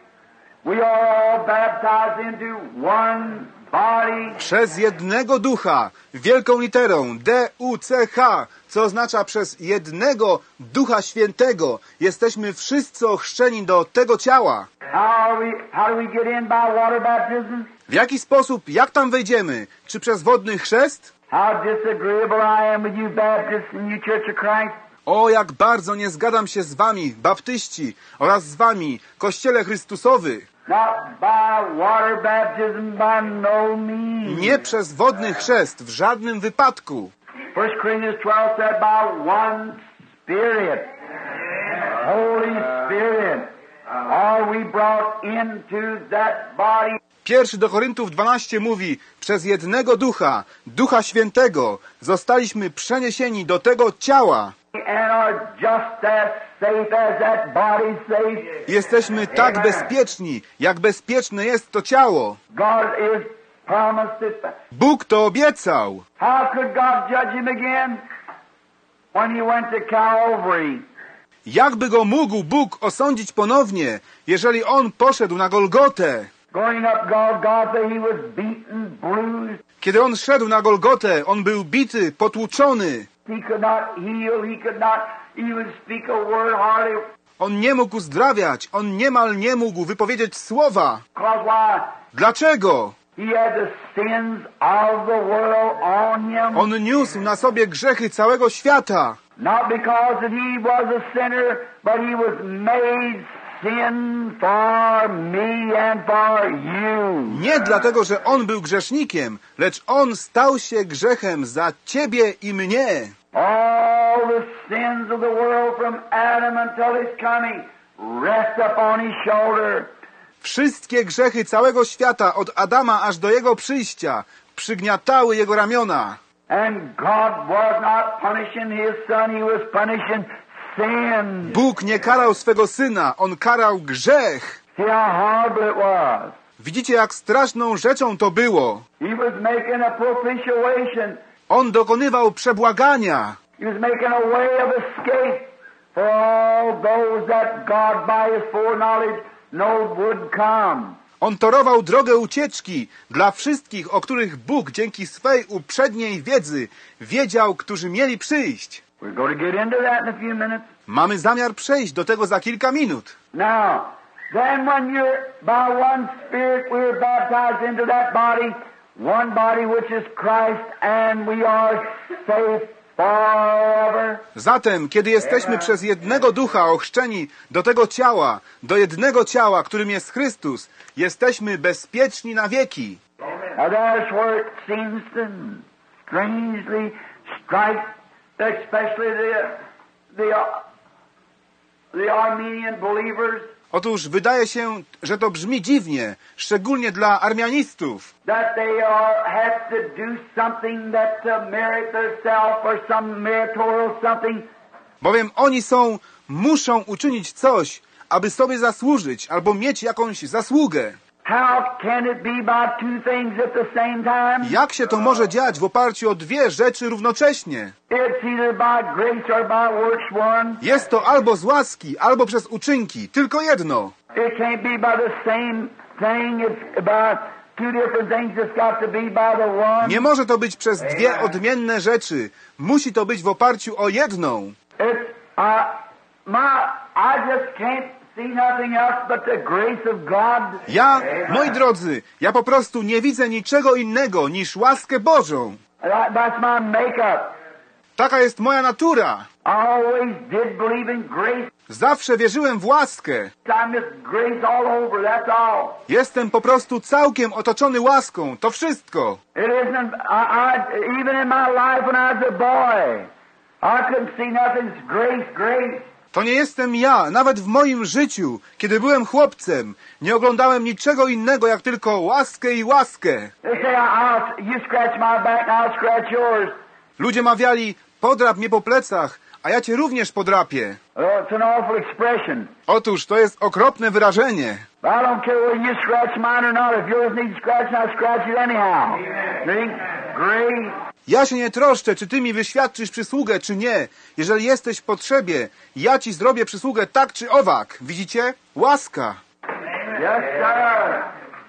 We are all baptized into one body. Przez jednego ducha, wielką literą D U C H, co oznacza przez jednego Ducha Świętego. Jesteśmy wszyscy ochrzczeni do tego ciała. How, are we, how do we get in by water baptism? W jaki sposób, jak tam wejdziemy? Czy przez wodny chrzest? How disagreeable I am with you Baptists and you Church of Christ. O, jak bardzo nie zgadzam się z wami, baptyści, oraz z wami, Kościele Chrystusowy. Not by water baptism, by no means. Nie przez wodny chrzest, w żadnym wypadku. First Corinthians twelve said by one Spirit, Holy Spirit, are we brought into that body. Pierwszy do Koryntów dwanaście mówi, przez jednego ducha, Ducha Świętego, zostaliśmy przeniesieni do tego ciała. And are just as safe as that body safe. Jesteśmy tak bezpieczni, jak bezpieczne jest to ciało. God is promised it. Bóg to obiecał. How could God judge him again? When he went to Calvary. Jakby go mógł Bóg osądzić ponownie, jeżeli on poszedł na Golgotę? Going up Golgotha, he was beaten, bruised. Kiedy on szedł na Golgotę, on był bity, potłuczony. He could not heal, he could not even speak a word hardly. On nie mógł uzdrawiać, on niemal nie mógł wypowiedzieć słowa. Because why? Dlaczego? He had the sins of the world on him. On niósł na sobie grzechy całego świata. Not because that he was a sinner, but he was made sin for me and for you. Nie dlatego, że on był grzesznikiem, lecz on stał się grzechem za ciebie i mnie. All the sins of the world from Adam until his coming rest upon his shoulder. Wszystkie grzechy całego świata od Adama aż do jego przyjścia przygniatały jego ramiona. And God was not punishing his son, he was punishing sin. Bóg nie karał swego syna, on karał grzech. See how horrible it was. Widzicie, jak straszną rzeczą to było. He was making a propitiation. On dokonywał przebłagania. He was making a way of escape for all those that God by His foreknowledge knowed would come. On torował drogę ucieczki dla wszystkich, o których Bóg dzięki swej uprzedniej wiedzy wiedział, którzy mieli przyjść. We're going to get into that in a few minutes. Mamy zamiar przejść do tego za kilka minut. Now, then when you're by one Spirit we're baptized into that body, one body which is Christ, and we are safe forever. Zatem, kiedy jesteśmy przez jednego ducha ochrzczeni do tego ciała, do jednego ciała, którym jest Chrystus, jesteśmy bezpieczni na wieki. Now there's where it seems to strangely strike, especially the the the Armenian believers. Otóż wydaje się, że to brzmi dziwnie, szczególnie dla armianistów, That they are, have to do something that to merit themselves or some meritorial something. bowiem oni są, muszą uczynić coś, aby sobie zasłużyć, albo mieć jakąś zasługę. How can it be by two things at the same time? Jak się to może dziać w oparciu o dwie rzeczy równocześnie? It's either by grace or by works one. Jest to albo z łaski, albo przez uczynki, tylko jedno. It can't be by the same thing. It's by two different things. It's got to be by the one. Nie może to być przez dwie odmienne rzeczy. Musi to być w oparciu o jedną. It's uh, my. I just can't see nothing else but the grace of God. Ja, moi drodzy, ja po prostu nie widzę niczego innego niż łaskę Bożą. That- That's my makeup. Taka jest moja natura. I always did believe in grace. Zawsze wierzyłem w łaskę. I'm just grace all over. That's all. Jestem po prostu całkiem otoczony łaską. To wszystko. It isn't. I, I even in my life when I was a boy, I couldn't see nothing. It's grace, grace. To nie jestem ja. Nawet w moim życiu, kiedy byłem chłopcem, nie oglądałem niczego innego jak tylko łaskę i łaskę. They say, I'll, you scratch my back, I'll scratch yours. Ludzie mawiali, podrap mnie po plecach, a ja cię również podrapię. Oh, it's an awful expression. Otóż to jest okropne wyrażenie. But I don't care whether you scratch mine or not. If yours needs scratching, I'll scratch it anyhow. See? Grace. Ja się nie troszczę, czy ty mi wyświadczysz przysługę, czy nie. Jeżeli jesteś w potrzebie, ja ci zrobię przysługę tak czy owak. Widzicie? Łaska. Yes, sir.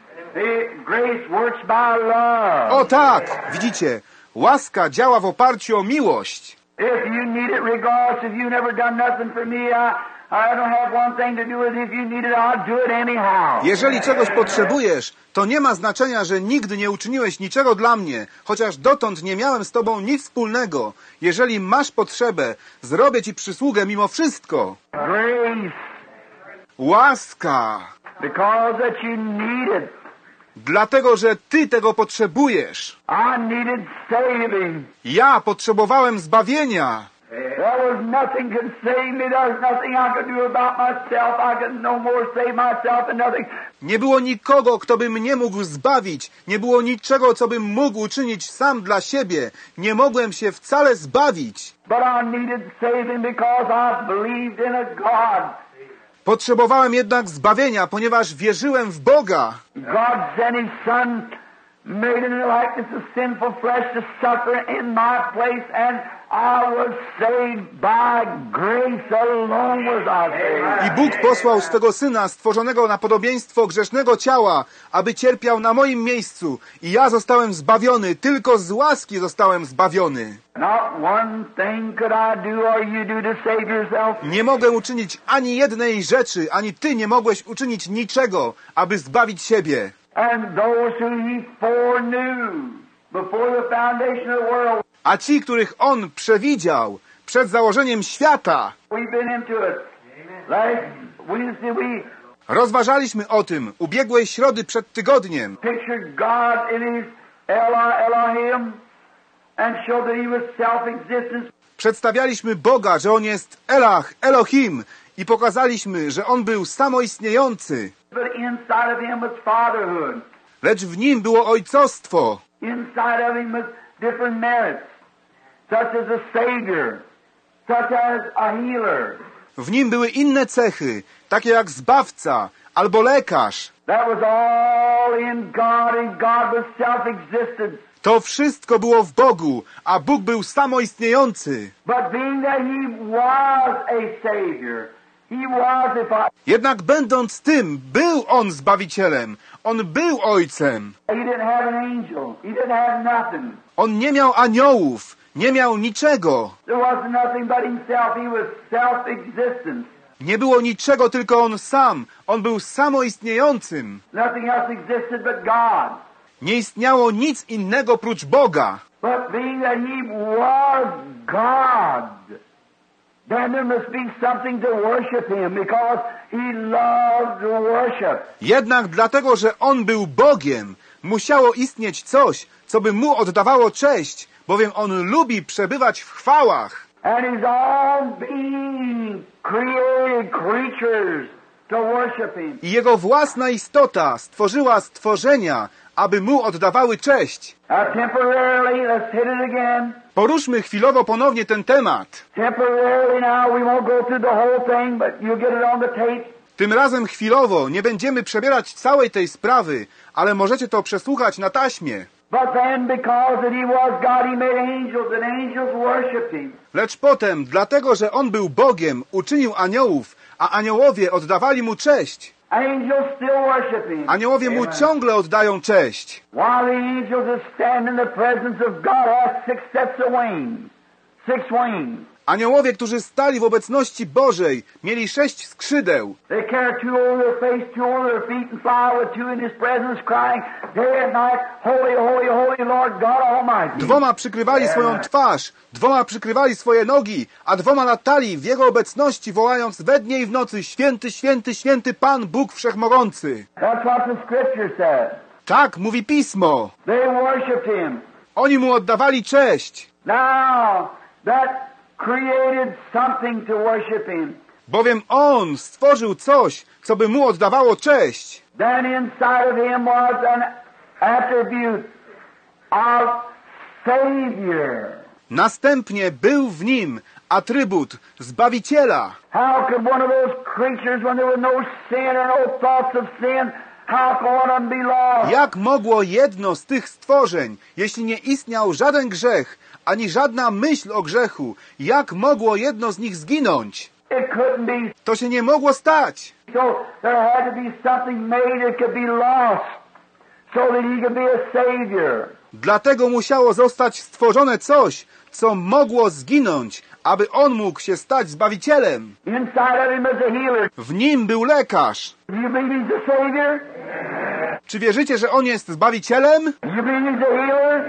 The grace works by love. O tak! Widzicie? Łaska działa w oparciu o miłość. If you need it, regardless if you've never done nothing for me, I, I don't have one thing to do with it. If you need it, I'll do it anyhow. Jeżeli czegoś potrzebujesz, to nie ma znaczenia, że nigdy nie uczyniłeś niczego dla mnie, chociaż dotąd nie miałem z tobą nic wspólnego. Jeżeli masz potrzebę, zrobię ci przysługę mimo wszystko. Grace. Łaska. Because that you need it. Dlatego, że ty tego potrzebujesz. I needed saving. Ja potrzebowałem zbawienia. There was nothing could save me. There was nothing I could do about myself. I could no more save myself and nothing. Nie było nikogo, kto by mnie mógł zbawić. Nie było niczego, co bym mógł uczynić sam dla siebie. Nie mogłem się wcale zbawić. But I needed saving because I believed in a God. Potrzebowałem jednak zbawienia, ponieważ wierzyłem w Boga. God sent His Son, made in the likeness of sinful flesh to suffer in my place, and I was saved by grace alone was I saved. I Bóg posłał swego Syna, stworzonego na podobieństwo grzesznego ciała, aby cierpiał na moim miejscu. I ja zostałem zbawiony, tylko z łaski zostałem zbawiony. Not one thing could I do or you do to save yourself. Nie mogę uczynić ani jednej rzeczy, ani ty nie mogłeś uczynić niczego, aby zbawić siebie. And those who He foreknew before the foundation of the world, A ci, których On przewidział przed założeniem świata, we've been into it. Last Wednesday we rozważaliśmy o tym ubiegłej środy przed tygodniem. pictured God in His Elah Elohim and showed that He was self-existent. Przedstawialiśmy Boga, że On jest Elah, Elohim i pokazaliśmy, że On był samoistniejący, But inside of Him was fatherhood. lecz w Nim było ojcostwo. Inside of Him was different merits, such as a Savior, such as a healer. W Nim były inne cechy, takie jak zbawca albo lekarz. That was all all in God, and God was self-existent. To wszystko było w Bogu, a Bóg był samoistniejący. But being that He was a Savior, He was, if I... Jednak będąc tym, był On Zbawicielem. On był Ojcem. He didn't have an angel. He didn't have nothing. On nie miał aniołów, nie miał niczego. There wasn't nothing but Himself. He was self-existent. Nie było niczego, tylko On sam. On był samoistniejącym. Nothing else existed but God. Nie istniało nic innego prócz Boga. But being that He was God, then there must be something to worship Him, because He loved to worship. Jednak dlatego, że On był Bogiem, musiało istnieć coś, co by Mu oddawało cześć, bowiem On lubi przebywać w chwałach. And His own being created creatures to worship Him. I Jego własna istota stworzyła stworzenia, aby Mu oddawały cześć. Now temporarily, let's hit it again. Poruszmy chwilowo ponownie ten temat. Temporarily now, we won't go through the whole thing, but you'll get it on the tape. Tym razem chwilowo nie będziemy przebierać całej tej sprawy, ale możecie to przesłuchać na taśmie. But then, because that He was God, He made angels, and angels worshipped Him. Lecz potem, dlatego że On był Bogiem, uczynił aniołów, a aniołowie oddawali Mu cześć. Angels still worship Him. Aniołowie Mu ciągle oddają cześć. While the angels that stand in the presence of God have six sets of wings. Six wings. Aniołowie, którzy stali w obecności Bożej, mieli sześć skrzydeł. They carry two over their face, two over their feet, and fly with two in His presence, crying day and night, Holy, holy, holy Lord God Almighty. Dwoma przykrywali swoją twarz, dwoma przykrywali swoje nogi, a dwoma latali w Jego obecności, wołając we dnie i w nocy: Święty, święty, święty Pan, Bóg Wszechmogący. That's what the Scripture says. Tak mówi Pismo. They worshipped Him. Oni Mu oddawali cześć. Now, that created something to worship Him. Bowiem On stworzył coś, co by Mu oddawało cześć. Then inside of Him was an attribute of Savior. Następnie był w Nim atrybut Zbawiciela. How could one of those creatures, when there was no sin or no thoughts of sin, how could one of them be lost? Jak mogło jedno z tych stworzeń, jeśli nie istniał żaden grzech, ani żadna myśl o grzechu, jak mogło jedno z nich zginąć? It couldn't be. To się nie mogło stać. So there had to be something made that could be lost, so that He could be a Savior. Dlatego musiało zostać stworzone coś, co mogło zginąć, aby On mógł się stać Zbawicielem. Inside of Him is a healer. W Nim był lekarz. Do you believe He's a Savior? Czy wierzycie, że On jest Zbawicielem? Do you believe He's a healer?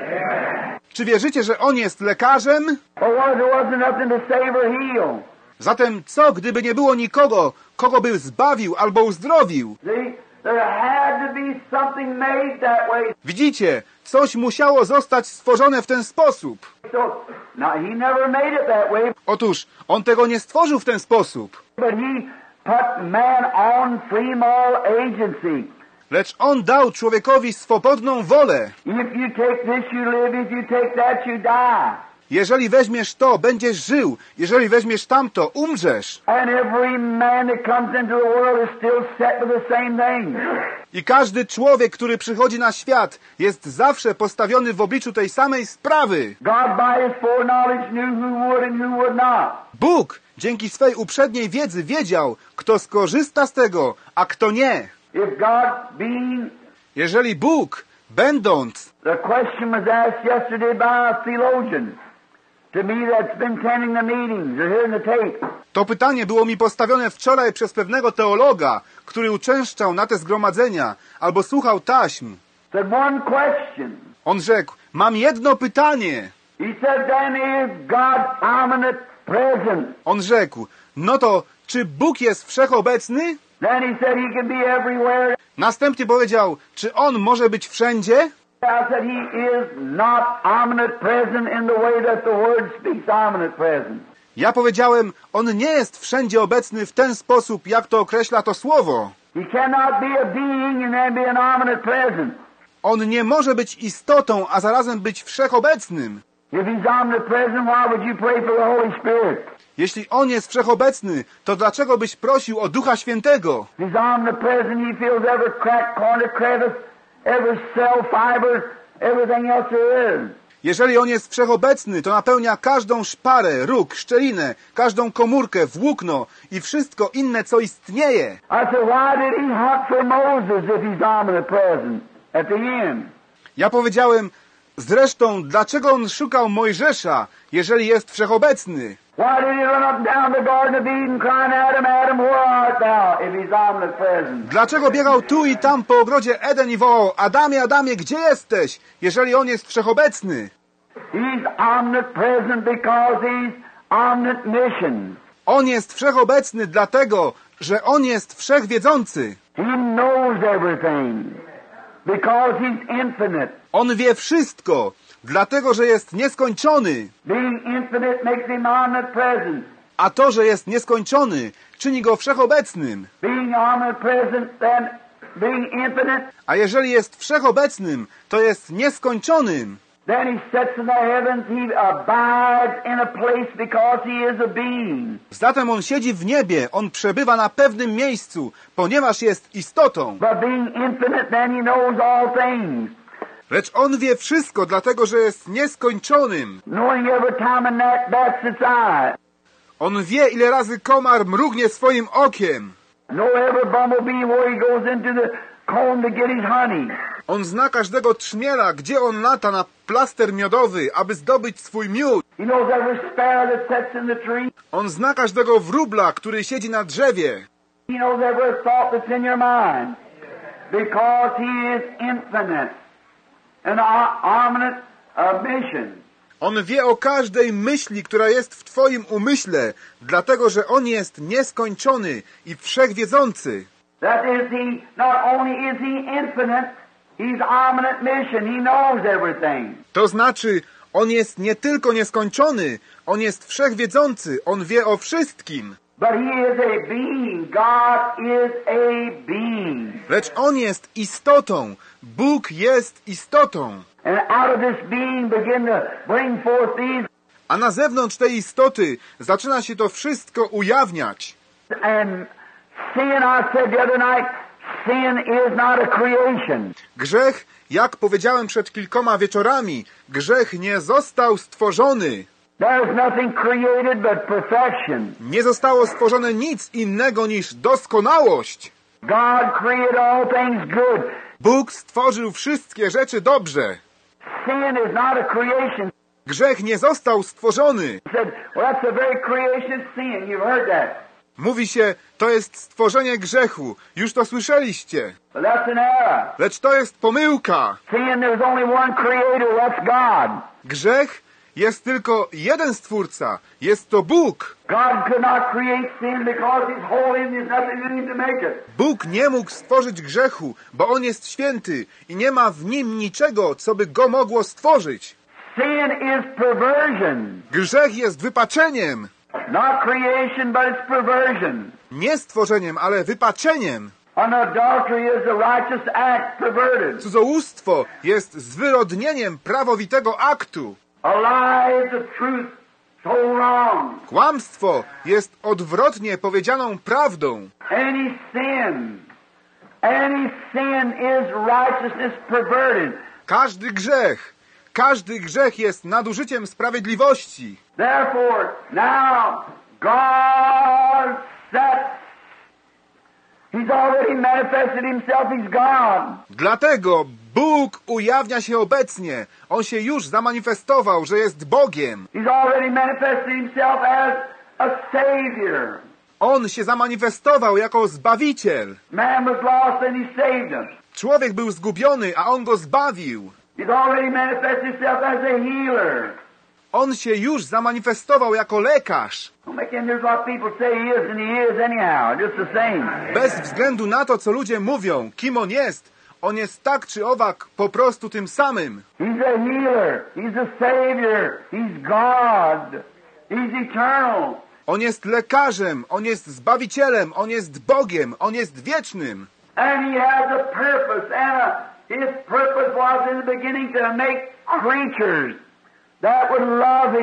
Czy wierzycie, że On jest lekarzem? Or what if there wasn't nothing to save or heal? Zatem co, gdyby nie było nikogo, kogo by zbawił albo uzdrowił? See, there had to be something made that way. Widzicie, coś musiało zostać stworzone w ten sposób. So, now He never made it that way, Otóż On tego nie stworzył w ten sposób, but He put man on free moral agency. lecz On dał człowiekowi swobodną wolę. If you take this, you live. If you take that, you die. Jeżeli weźmiesz to, będziesz żył. Jeżeli weźmiesz tamto, umrzesz. And every man that comes into the world is still set with the same thing. I każdy człowiek, który przychodzi na świat, jest zawsze postawiony w obliczu tej samej sprawy. God by His foreknowledge knew who would and who would not. Bóg dzięki swej uprzedniej wiedzy wiedział, kto skorzysta z tego, a kto nie. If God being, Jeżeli Bóg, będąc, the question was asked yesterday by a theologian to me that's been attending the meetings or hearing the tape. to pytanie było mi postawione wczoraj przez pewnego teologa, który uczęszczał na te zgromadzenia albo słuchał taśm. Said one question. On rzekł: mam jedno pytanie. He said, then is God omnipresent? Present. On rzekł: no to, czy Bóg jest wszechobecny? Then he said he can be everywhere. Następnie powiedział: czy On może być wszędzie? I said he is not omnipresent in the way that the word speaks omnipresent. Ja powiedziałem: On nie jest wszędzie obecny w ten sposób, jak to określa to słowo. He cannot be a being and then be an omnipresent. On nie może być istotą, a zarazem być wszechobecnym. If he's omnipresent, why would you pray for the Holy Spirit? Jeśli On jest wszechobecny, to dlaczego byś prosił o Ducha Świętego? If he's omnipresent, he feels every crack, corner, crevice, every cell fiber, everything else there is. Jeżeli On jest wszechobecny, to napełnia każdą szparę, róg, szczelinę, każdą komórkę, włókno i wszystko inne, co istnieje. I said, why did he hunt for Moses if he's omnipresent at the end? Ja powiedziałem, zresztą, dlaczego On szukał Mojżesza, jeżeli jest wszechobecny? Why did he run up and down the Garden of Eden crying, Adam, Adam, where art thou, if he's omnipresent? Dlaczego biegał tu i tam po ogrodzie Eden i wołał, Adamie, Adamie, gdzie jesteś, jeżeli On jest wszechobecny? He's omnipresent because he's omniscient. On jest wszechobecny dlatego, że On jest wszechwiedzący. He knows everything because he's infinite. On wie wszystko, dlatego, że jest nieskończony. Being infinite makes him omnipresent. A to, że jest nieskończony, czyni Go wszechobecnym. Being omnipresent, then being infinite, A jeżeli jest wszechobecnym, to jest nieskończonym. then he sits in the heavens, he abides in a place because he is a being. Zatem On siedzi w niebie, On przebywa na pewnym miejscu, ponieważ jest istotą. But being infinite, then he knows all things. Lecz On wie wszystko, dlatego, że jest nieskończonym. Knowing every time a gnat bats its eye. On wie, ile razy komar mrugnie swoim okiem. Know every bumblebee where he goes into the comb to get his honey. On zna każdego trzmiela, gdzie on lata na plaster miodowy, aby zdobyć swój miód. He knows every sparrow that sits in the tree. On zna każdego wróbla, który siedzi na drzewie. He knows every thought that's in your mind. Because he is infinite and omniscient, omniscient. On wie o każdej myśli, która jest w twoim umyśle, dlatego, że On jest nieskończony i wszechwiedzący. That is, he, not only is he infinite, he's omniscient. He knows everything. To znaczy, On jest nie tylko nieskończony, On jest wszechwiedzący, On wie o wszystkim. But he is a being. God is a being. Lecz On jest istotą. Bóg jest istotą. And out of this being begin to bring forth these. A na zewnątrz tej istoty zaczyna się to wszystko ujawniać. And sin, I said the other night, sin is not a creation. Grzech, jak powiedziałem przed kilkoma wieczorami, grzech nie został stworzony. There is nothing created but perfection. Nie zostało stworzone nic innego niż doskonałość. God created all things good. Bóg stworzył wszystkie rzeczy dobrze. Sin is not a creation. Grzech nie został stworzony. He said, well, that's the very creation of sin. You've heard that. Mówi się, to jest stworzenie grzechu. Już to słyszeliście. But that's an error. Lecz to jest pomyłka. Sin, there's only one creator, that's God. Grzech jest tylko jeden stwórca. Jest to Bóg. God could not create sin because he's holy and there's nothing in him to make it. Bóg nie mógł stworzyć grzechu, bo On jest święty i nie ma w nim niczego, co by go mogło stworzyć. Sin is perversion. Grzech jest wypaczeniem. Not creation, but it's perversion. Nie stworzeniem, ale wypaczeniem. An adultery is a righteous act perverted. Cudzołóstwo jest zwyrodnieniem prawowitego aktu. A lie is the truth so wrong. Kłamstwo jest odwrotnie powiedzianą prawdą. Any sin, any sin is righteousness perverted. Każdy grzech, każdy grzech jest nadużyciem sprawiedliwości. Therefore, now God sets. He's already manifested himself, he's God. Dlatego Bóg ujawnia się obecnie. On się już zamanifestował, że jest Bogiem. He's already manifested himself as a Savior. On się zamanifestował jako Zbawiciel. Man was lost and he saved him. Człowiek był zgubiony, a On go zbawił. He's already manifested himself as a healer. On się już zamanifestował jako lekarz. Don't make any difference what people say he is, and he is anyhow, just the same. Bez względu na to, co ludzie mówią, kim On jest, On jest tak czy owak po prostu tym samym. He's a healer. He's a Savior. He's God. He's eternal. On jest lekarzem, On jest Zbawicielem, On jest Bogiem, On jest wiecznym. And he has a purpose, and a, his purpose was in the beginning to make creatures that would love him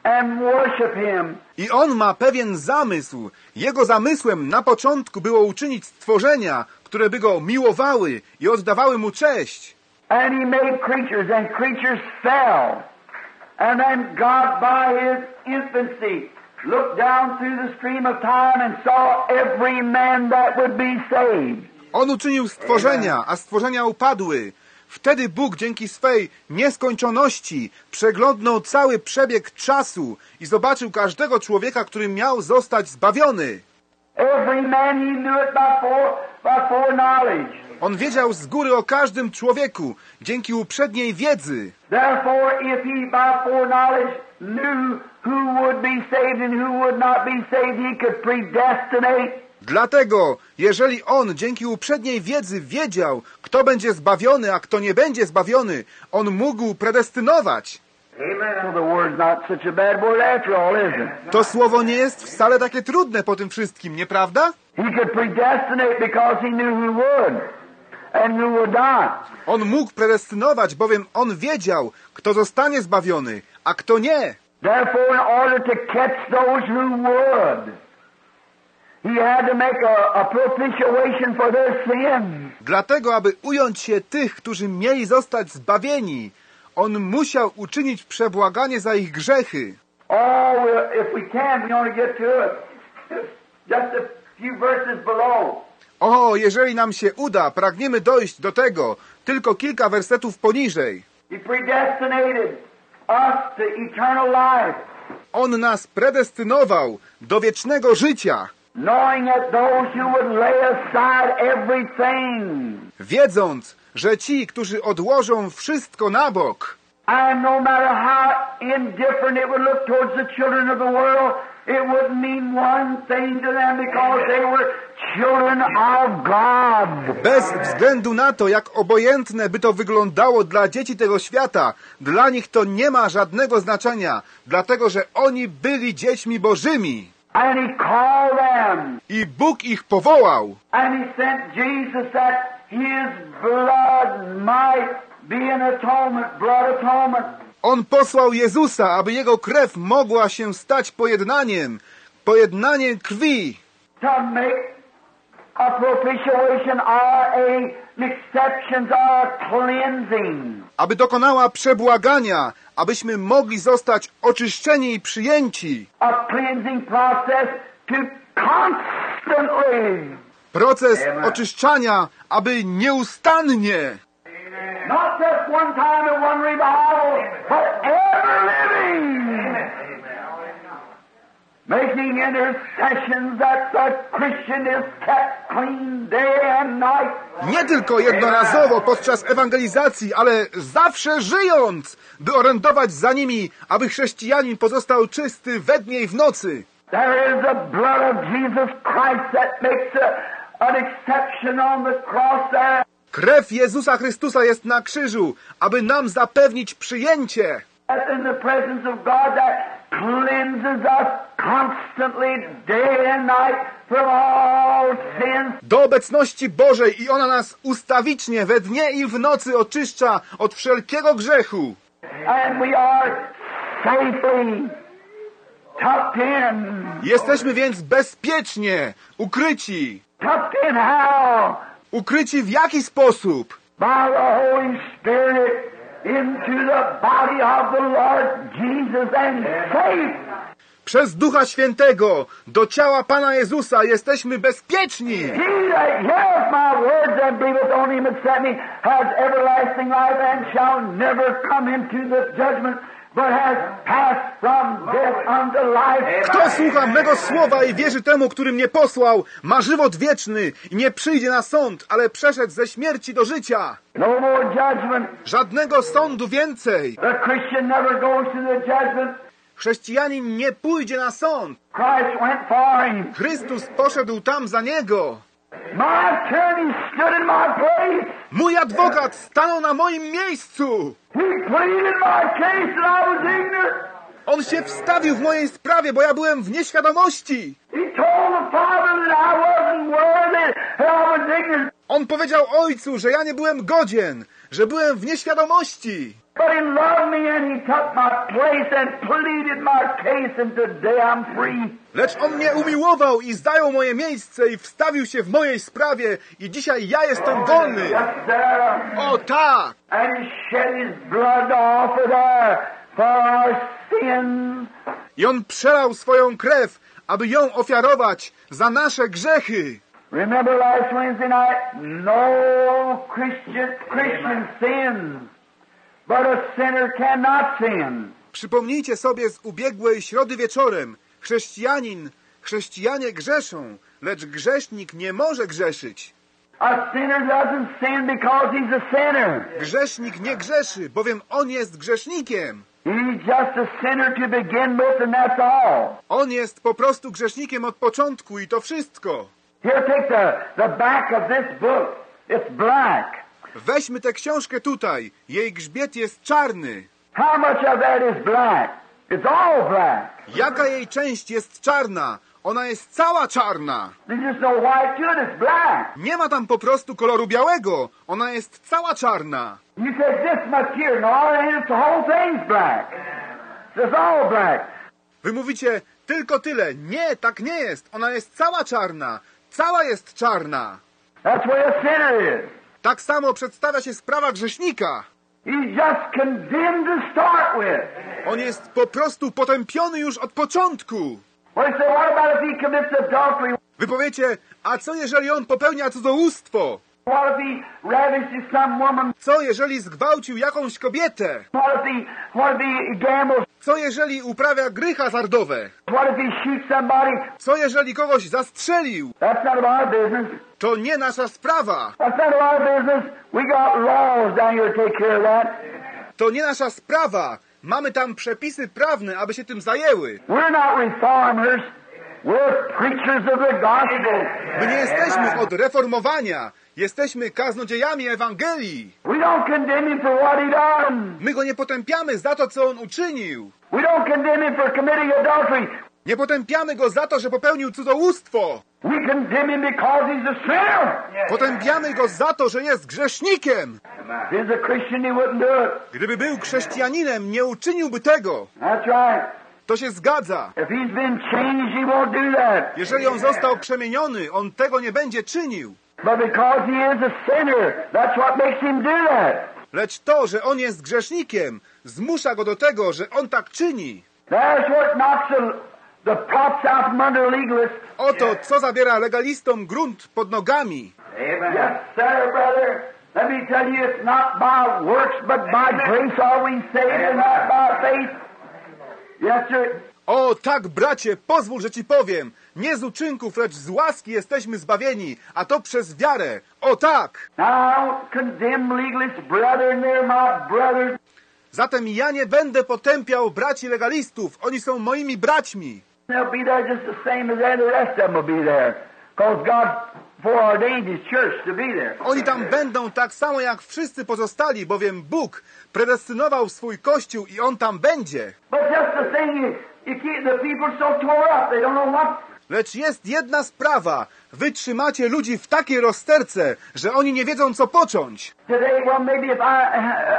and worship Him. I On ma pewien zamysł. Jego zamysłem na początku było uczynić stworzenia, które by Go miłowały i oddawały Mu cześć. And He made creatures, and creatures fell. And then God, by His infancy, looked down through the stream of time and saw every man that would be saved. On uczynił stworzenia, a stworzenia upadły. Wtedy Bóg dzięki swej nieskończoności przeglądnął cały przebieg czasu i zobaczył każdego człowieka, który miał zostać zbawiony. Every man, He knew it by fore, by foreknowledge. On wiedział z góry o każdym człowieku dzięki uprzedniej wiedzy. Therefore, if He by foreknowledge knew who would be saved and who would not be saved, He could predestinate. Dlatego, jeżeli On dzięki uprzedniej wiedzy wiedział, kto będzie zbawiony, a kto nie będzie zbawiony, On mógł predestynować. Well, the word's not such a bad word after all, is it? To słowo nie jest wcale takie trudne po tym wszystkim, nieprawda? He could predestinate because He knew who would and who would not. On mógł predestynować, bowiem On wiedział, kto zostanie zbawiony, a kto nie. Therefore, in order to catch those who would, He had to make a, a propitiation for their sins. Dlatego, aby ująć się tych, którzy mieli zostać zbawieni, On musiał uczynić przebłaganie za ich grzechy. Oh, well, if we can, we want to get to it. Just a few verses below. O, jeżeli nam się uda, pragniemy dojść do tego, tylko kilka wersetów poniżej. He predestinated us to eternal life, On nas predestynował do wiecznego życia, knowing that those who would lay aside everything, wiedząc, że ci, którzy odłożą wszystko na bok, and no matter how indifferent it would look towards the children of the world, it wouldn't mean one thing to them because they were children of God. bez względu na to, jak obojętne by to wyglądało dla dzieci tego świata, dla nich to nie ma żadnego znaczenia, dlatego że oni byli dziećmi Bożymi. And He called them, I Bóg ich powołał. and He sent Jesus that His blood might be an atonement, blood atonement. On posłał Jezusa, aby Jego krew mogła się stać pojednaniem, pojednaniem krwi, To make a propitiation or a, an exceptions or a cleansing. aby dokonała przebłagania, abyśmy mogli zostać oczyszczeni i przyjęci. A cleansing process to constantly, Proces oczyszczania, aby nieustannie, not just one time in one revival, but ever living, making intercessions that the Christian is kept clean day and night. nie tylko jednorazowo podczas ewangelizacji, ale zawsze żyjąc, by orędować za nimi, aby chrześcijanin pozostał czysty we dnie i w nocy. There is the blood of Jesus Christ that makes a, an exception on the cross there. Krew Jezusa Chrystusa jest na krzyżu, aby nam zapewnić przyjęcie. In the presence of God that cleanses us constantly, day and night, from all sins. Do obecności Bożej i ona nas ustawicznie we dnie i w nocy oczyszcza od wszelkiego grzechu. And we are safely tucked in. Jesteśmy więc bezpiecznie ukryci. Tucked in how? Ukryci w jaki sposób? By the Holy Spirit into the body of the Lord Jesus and safe. Przez Ducha Świętego do ciała Pana Jezusa jesteśmy bezpieczni. He that heareth my words and believeth on Him that sent me has everlasting life and shall never come into the judgment, but has passed from death unto life. Kto słucha mego słowa i wierzy temu, który mnie posłał, ma żywot wieczny i nie przyjdzie na sąd, ale przeszedł ze śmierci do życia. No more judgment. Żadnego sądu więcej. The Christian never goes to the judgment. Chrześcijanin nie pójdzie na sąd. Christ went for him. Chrystus poszedł tam za niego. My attorney stood in my place. Mój adwokat stanął na moim miejscu. He pleaded my case and I was ignorant. On się wstawił w mojej sprawie, bo ja byłem w nieświadomości. He told the Father that I wasn't worthy and I was ignorant. On On powiedział ojcu, że ja nie byłem godzien, że byłem w nieświadomości. But he loved me and he took my place and pleaded my case and today I'm free. Lecz on mnie umiłował i zajął moje miejsce i wstawił się w mojej sprawie i dzisiaj ja jestem wolny. Yes, sir. O tak! And he shed his blood to offer there for our sins. I on przelał swoją krew, aby ją ofiarować za nasze grzechy. Remember last Wednesday night? No Christian Christian sins, but a sinner cannot sin. Przypomnijcie sobie z ubiegłej środy wieczorem. Chrześcijanin, chrześcijanie grzeszą, lecz grzesznik nie może grzeszyć. A sinner doesn't sin because he's a sinner. Grzesznik nie grzeszy, bowiem on jest grzesznikiem. He's just a sinner to begin with and that's all. On jest po prostu grzesznikiem od początku i to wszystko. Here, take the, the back of this book. It's black. Weźmy tę książkę tutaj. Jej grzbiet jest czarny. How much of that is black? It's all black. Jaka jej część jest czarna? Ona jest cała czarna. There's just no white to it. It's black. Nie ma tam po prostu koloru białego. Ona jest cała czarna. You said this much here. No, it's the whole thing's black. It's all black. Wy mówicie tylko tyle. Nie, tak nie jest. Ona jest cała czarna. Cała jest czarna. That's where a sinner is. Tak samo przedstawia się sprawa grzesznika. He's just condemned to start with. On jest po prostu potępiony już od początku. Well, you say, what about if he commits adultery? Wy powiecie, a co jeżeli on popełnia cudzołóstwo? What if he ravishes some woman? Co jeżeli zgwałcił jakąś kobietę? What if he, what if he gambles? Co jeżeli uprawia gry hazardowe? What if he shoots somebody? Co jeżeli kogoś zastrzelił? That's not our business. To nie nasza sprawa. That's not our business. We got laws down here to take care of that. To nie nasza sprawa. Mamy tam przepisy prawne, aby się tym zajęły. We're not reformers. We're preachers of the gospel. My nie jesteśmy od reformowania. Jesteśmy kaznodziejami Ewangelii. We don't condemn him for what he done. My go nie potępiamy za to, co on uczynił. We don't condemn him for committing adultery. Nie potępiamy go za to, że popełnił cudzołóstwo. We condemn him because he's a sinner. Potępiamy go za to, że jest grzesznikiem. If he's a Christian, he wouldn't do it. Gdyby był chrześcijaninem, nie uczyniłby tego. That's right. To się zgadza. If he's been changed, he won't do that. Jeżeli on został przemieniony, on tego nie będzie czynił. But because he is a sinner, that's what makes him do that. Lecz to, że on jest grzesznikiem, zmusza go do tego, że on tak czyni. That's what knocks the, the props out from under legalists. Oto, co zabiera legalistom grunt pod nogami. Amen. Yes, sir, brother. Let me tell you, it's not by works, but by grace are we saved, and not by faith. Yes, sir. O, tak, bracie, pozwól, że ci powiem. Nie z uczynków, lecz z łaski jesteśmy zbawieni, a to przez wiarę. O, tak. Now, I don't condemn legalists, brother, and they're my brothers. Zatem ja nie będę potępiał braci legalistów. Oni są moimi braćmi. They'll be there just the same as the rest of them will be there. Because God foreordained His church to be there. Oni tam będą tak samo jak wszyscy pozostali, bowiem Bóg predestynował swój Kościół i On tam będzie. But just the thing, you, you keep the people so tore up, they don't know what. Lecz jest jedna sprawa. Wy trzymacie ludzi w takiej rozterce, że oni nie wiedzą, co począć. Today, well, maybe if I,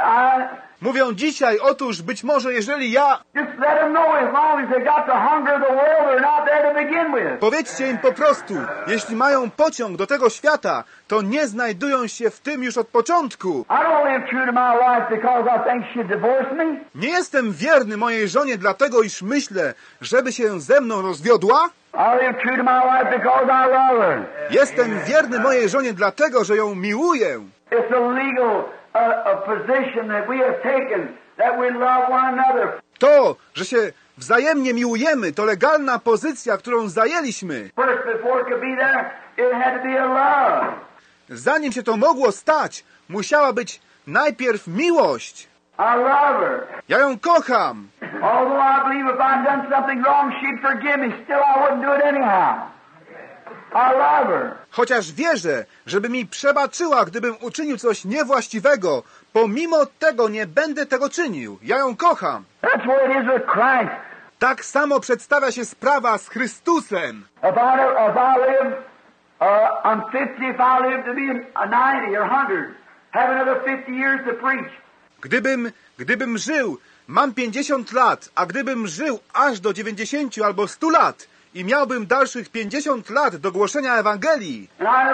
I Mówią dzisiaj, otóż być może jeżeli ja... just let them know as long as they got the hunger of the world, they're not there to begin with. Powiedzcie im po prostu, jeśli mają pociąg do tego świata, to nie znajdują się w tym już od początku. I don't live true to my wife because I think she'd divorce me. Nie jestem wierny mojej żonie dlatego, iż myślę, żeby się ze mną rozwiodła. I live true to my wife because I love her. Jestem wierny mojej żonie dlatego, że ją miłuję. It's a legal uh, a position that we have taken, that we love one another. To, że się wzajemnie miłujemy, to legalna pozycja, którą zajęliśmy. First, before it could be there, it had to be a love. Zanim się to mogło stać, musiała być najpierw miłość. I love her. Ja ją kocham. Although I believe if I'd done something wrong, she'd forgive me, still I wouldn't do it anyhow. I love her. Chociaż wierzę, żeby mi przebaczyła, gdybym uczynił coś niewłaściwego, pomimo tego nie będę tego czynił. Ja ją kocham. That's what it is with Christ. Tak samo przedstawia się sprawa z Chrystusem. If I, if I live Uh, I'm fifty if I live to be ninety or one hundred. Have another fifty years to preach. Gdybym, gdybym żył, mam pięćdziesiąt lat, a gdybym żył aż do dziewięćdziesięciu albo stu lat i miałbym dalszych pięćdziesiąt lat do głoszenia Ewangelii,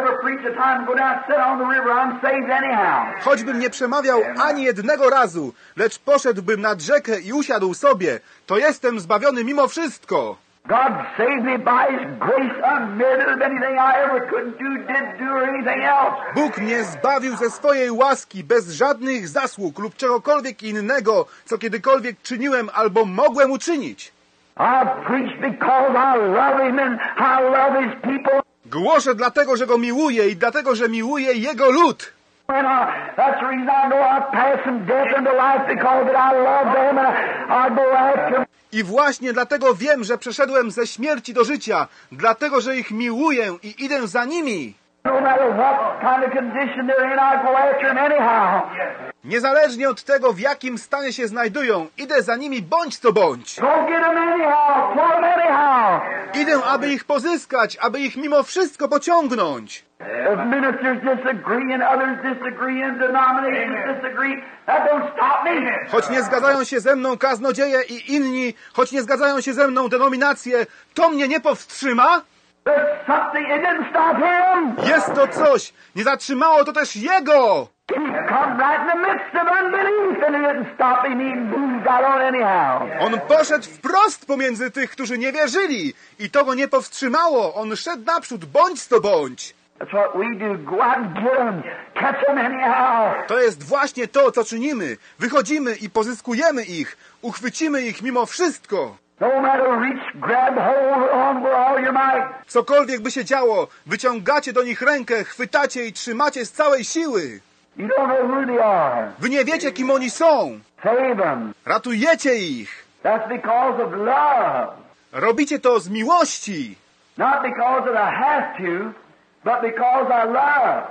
choćbym nie przemawiał ani jednego razu, lecz poszedłbym nad rzekę i usiadł sobie, to jestem zbawiony mimo wszystko. God saved me by His grace unmerited of anything I ever couldn't do, did do, or anything else. Bóg mnie zbawił ze swojej łaski, bez żadnych zasług lub czegokolwiek innego, co kiedykolwiek czyniłem albo mogłem uczynić. I preach because I love Him and I love His people. Głoszę dlatego, że Go miłuję i dlatego, że miłuję Jego lud. And I, that's the reason I know I pass from death into life because that I love them and I, I go after them. I właśnie dlatego wiem, że przeszedłem ze śmierci do życia, dlatego, że ich miłuję i idę za nimi. No matter what kind of condition they're in, I go after them anyhow. Niezależnie od tego, w jakim stanie się znajdują, idę za nimi bądź co bądź. Go get them anyhow, pull them anyhow. Idę, aby ich pozyskać, aby ich mimo wszystko pociągnąć. If ministers disagree and others disagree and denominations disagree, that don't stop me. Choć nie zgadzają się ze mną kaznodzieje i inni, choć nie zgadzają się ze mną denominacje, to mnie nie powstrzyma. There's something, it didn't stop him. Jest to coś, nie zatrzymało to też Jego. He come right in the midst of unbelief and it didn't stop him. He moved out on anyhow. On poszedł wprost pomiędzy tych, którzy nie wierzyli i to go nie powstrzymało. On szedł naprzód, bądź to bądź. That's what we do. Go out and get them. Catch them anyhow. To jest właśnie to, co czynimy. Wychodzimy i pozyskujemy ich. Uchwycimy ich mimo wszystko. No matter reach, grab hold on with all your might. Cokolwiek by się działo, wyciągacie do nich rękę, chwytacie i trzymacie z całej siły. You don't know who they are. Wy nie wiecie, kim oni są. Save them. Ratujecie ich. That's because of love. Robicie to z miłości. Not because of I have to, but because I love.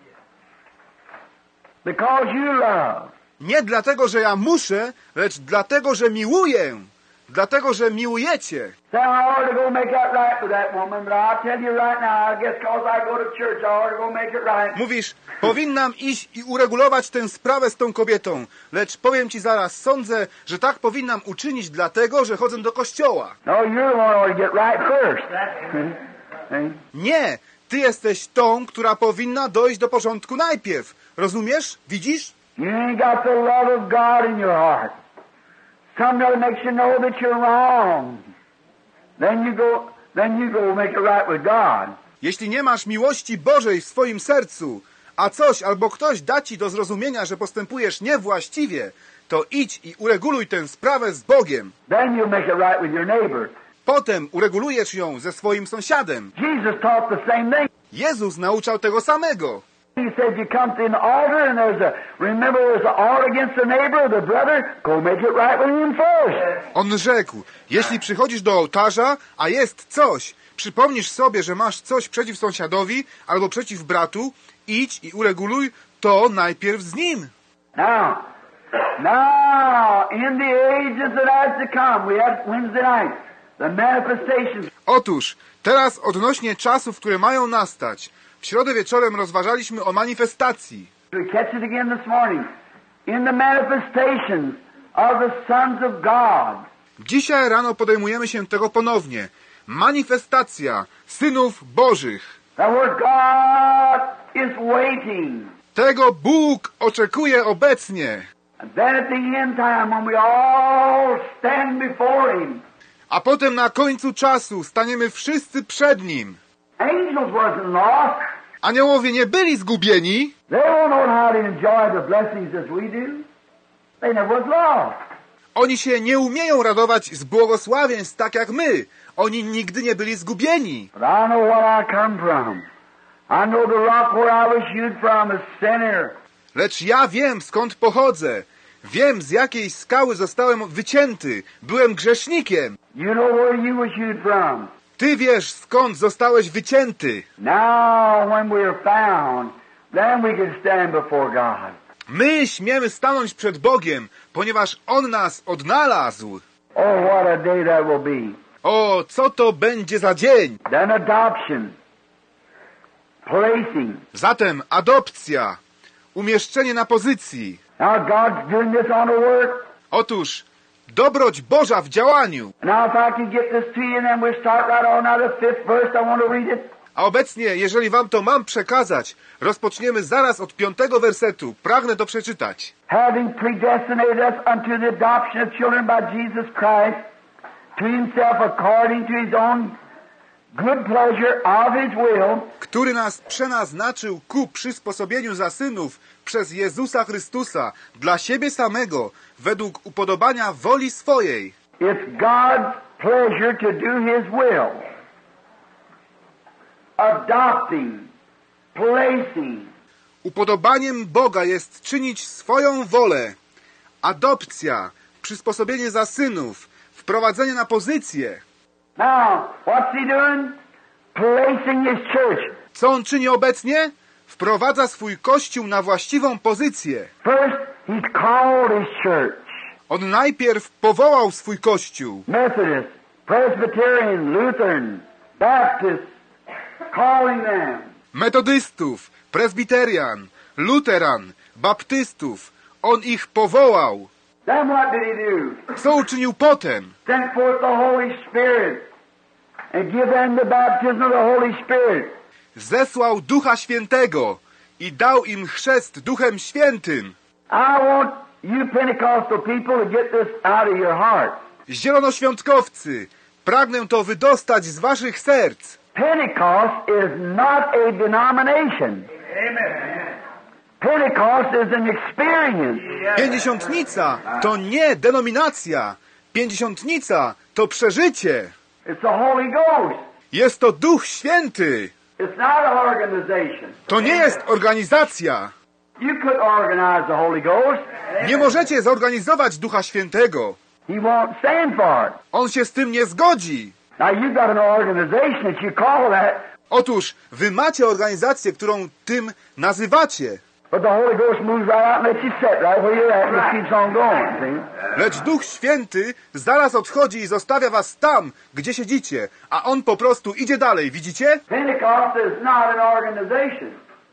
Because you love. Nie dlatego, że ja muszę, lecz dlatego, że miłuję. Dlatego, że miłujecie. Say, I ought to go make that right with that woman, but I'll tell you right now, I guess because I go to church, I ought to go make it right. Mówisz, powinnam iść i uregulować tę sprawę z tą kobietą, lecz powiem ci zaraz, sądzę, że tak powinnam uczynić dlatego, że chodzę do kościoła. No, you're the one who ought to get right first. Nie, ty jesteś tą, która powinna dojść do porządku najpierw. Rozumiesz? Widzisz? You ain't got the love of God in your heart. Something that makes you know that you're wrong. Then you go, then you go make it right with God. Jeśli nie masz miłości Bożej w swoim sercu, a coś albo ktoś da ci do zrozumienia, że postępujesz niewłaściwie, to idź i ureguluj tę sprawę z Bogiem. Then you'll make it right with your neighbor. Potem uregulujesz ją ze swoim sąsiadem. Jesus taught the same thing. Jezus nauczał tego samego. He said you come to an altar and there's a, remember there's an altar against the neighbor or the brother, go make it right with him first. On rzekł, jeśli przychodzisz do ołtarza, a jest coś, przypomnisz sobie, że masz coś przeciw sąsiadowi albo przeciw bratu, idź i ureguluj to najpierw z nim. Now, now, in the ages that are to come, we have Wednesday night, the manifestations. Otóż, teraz odnośnie czasów, które mają nastać, w środę wieczorem rozważaliśmy o manifestacji. We catch it again this morning. In the manifestations of the sons of God. Dzisiaj rano podejmujemy się tego ponownie. Manifestacja synów Bożych. That where God is waiting. Tego Bóg oczekuje obecnie. And then at the end time when we all stand before Him. A potem na końcu czasu staniemy wszyscy przed Nim. Angels wasn't lost. Aniołowie nie byli zgubieni. They don't know how to enjoy the blessings as we do. They never was lost. Oni się nie umieją radować z błogosławieństw tak jak my. Oni nigdy nie byli zgubieni. But I know where I come from. I know the rock where I was hewed from a sinner. Lecz ja wiem, skąd pochodzę. Wiem, z jakiej skały zostałem wycięty. Byłem grzesznikiem. You know where you was hewed from. Ty wiesz, skąd zostałeś wycięty. Now when we are found, then we can stand before God. My śmiemy stanąć przed Bogiem, ponieważ On nas odnalazł. Oh, what a day that will be. O, co to będzie za dzień? Then adoption. placing. Zatem adopcja, umieszczenie na pozycji. Now God's doing this on a work. Otóż dobroć Boża w działaniu. Now if I can get this to you, then we'll start right on out of the fifth verse. I want to read it. A obecnie, jeżeli wam to mam przekazać, rozpoczniemy zaraz od piątego wersetu. Pragnę to przeczytać. Having predestinated us unto the adoption of children by Jesus Christ, to himself according to his own good pleasure of his will, Który nas przenaznaczył ku przysposobieniu za synów przez Jezusa Chrystusa dla siebie samego, według upodobania woli swojej. it's God's pleasure to do his will. Adopting, placing. Upodobaniem Boga jest czynić swoją wolę. Adopcja, przysposobienie za synów, wprowadzenie na pozycję. Now, what's he doing? Placing his church. Co on czyni obecnie? Wprowadza swój kościół na właściwą pozycję. First, he's called his church. On najpierw powołał swój kościół. Methodist, Presbyterian, Lutheran, Baptist, calling them. Metodystów, prezbiterian, luteran, baptystów. On ich powołał. Then what did he do? Co uczynił potem? Sent forth the Holy Spirit and give them the baptism of the Holy Spirit. Zesłał Ducha Świętego i dał im chrzest Duchem Świętym. I want you Pentecostal people to get this out of your heart. Zielonoświątkowcy, pragnę to wydostać z waszych serc. Pentecost is not a denomination. Pentecost is an experience. Pięćdziesiątnica to nie denominacja. Pięćdziesiątnica to przeżycie. It's the Holy Ghost. Jest to Duch Święty. It's not an organization. To nie jest organizacja. You could organize the Holy Ghost. Nie możecie zorganizować Ducha Świętego. He won't stand for it. On się z tym nie zgodzi. Now you've got an organization that you call that, Otóż wy macie organizację, którą tym nazywacie. but the Holy Ghost moves right out and lets you sit right where you're at and just keeps on going, see? Lecz Duch Święty zaraz odchodzi i zostawia was tam, gdzie siedzicie, a On po prostu idzie dalej, widzicie? Pentecost is not an organization.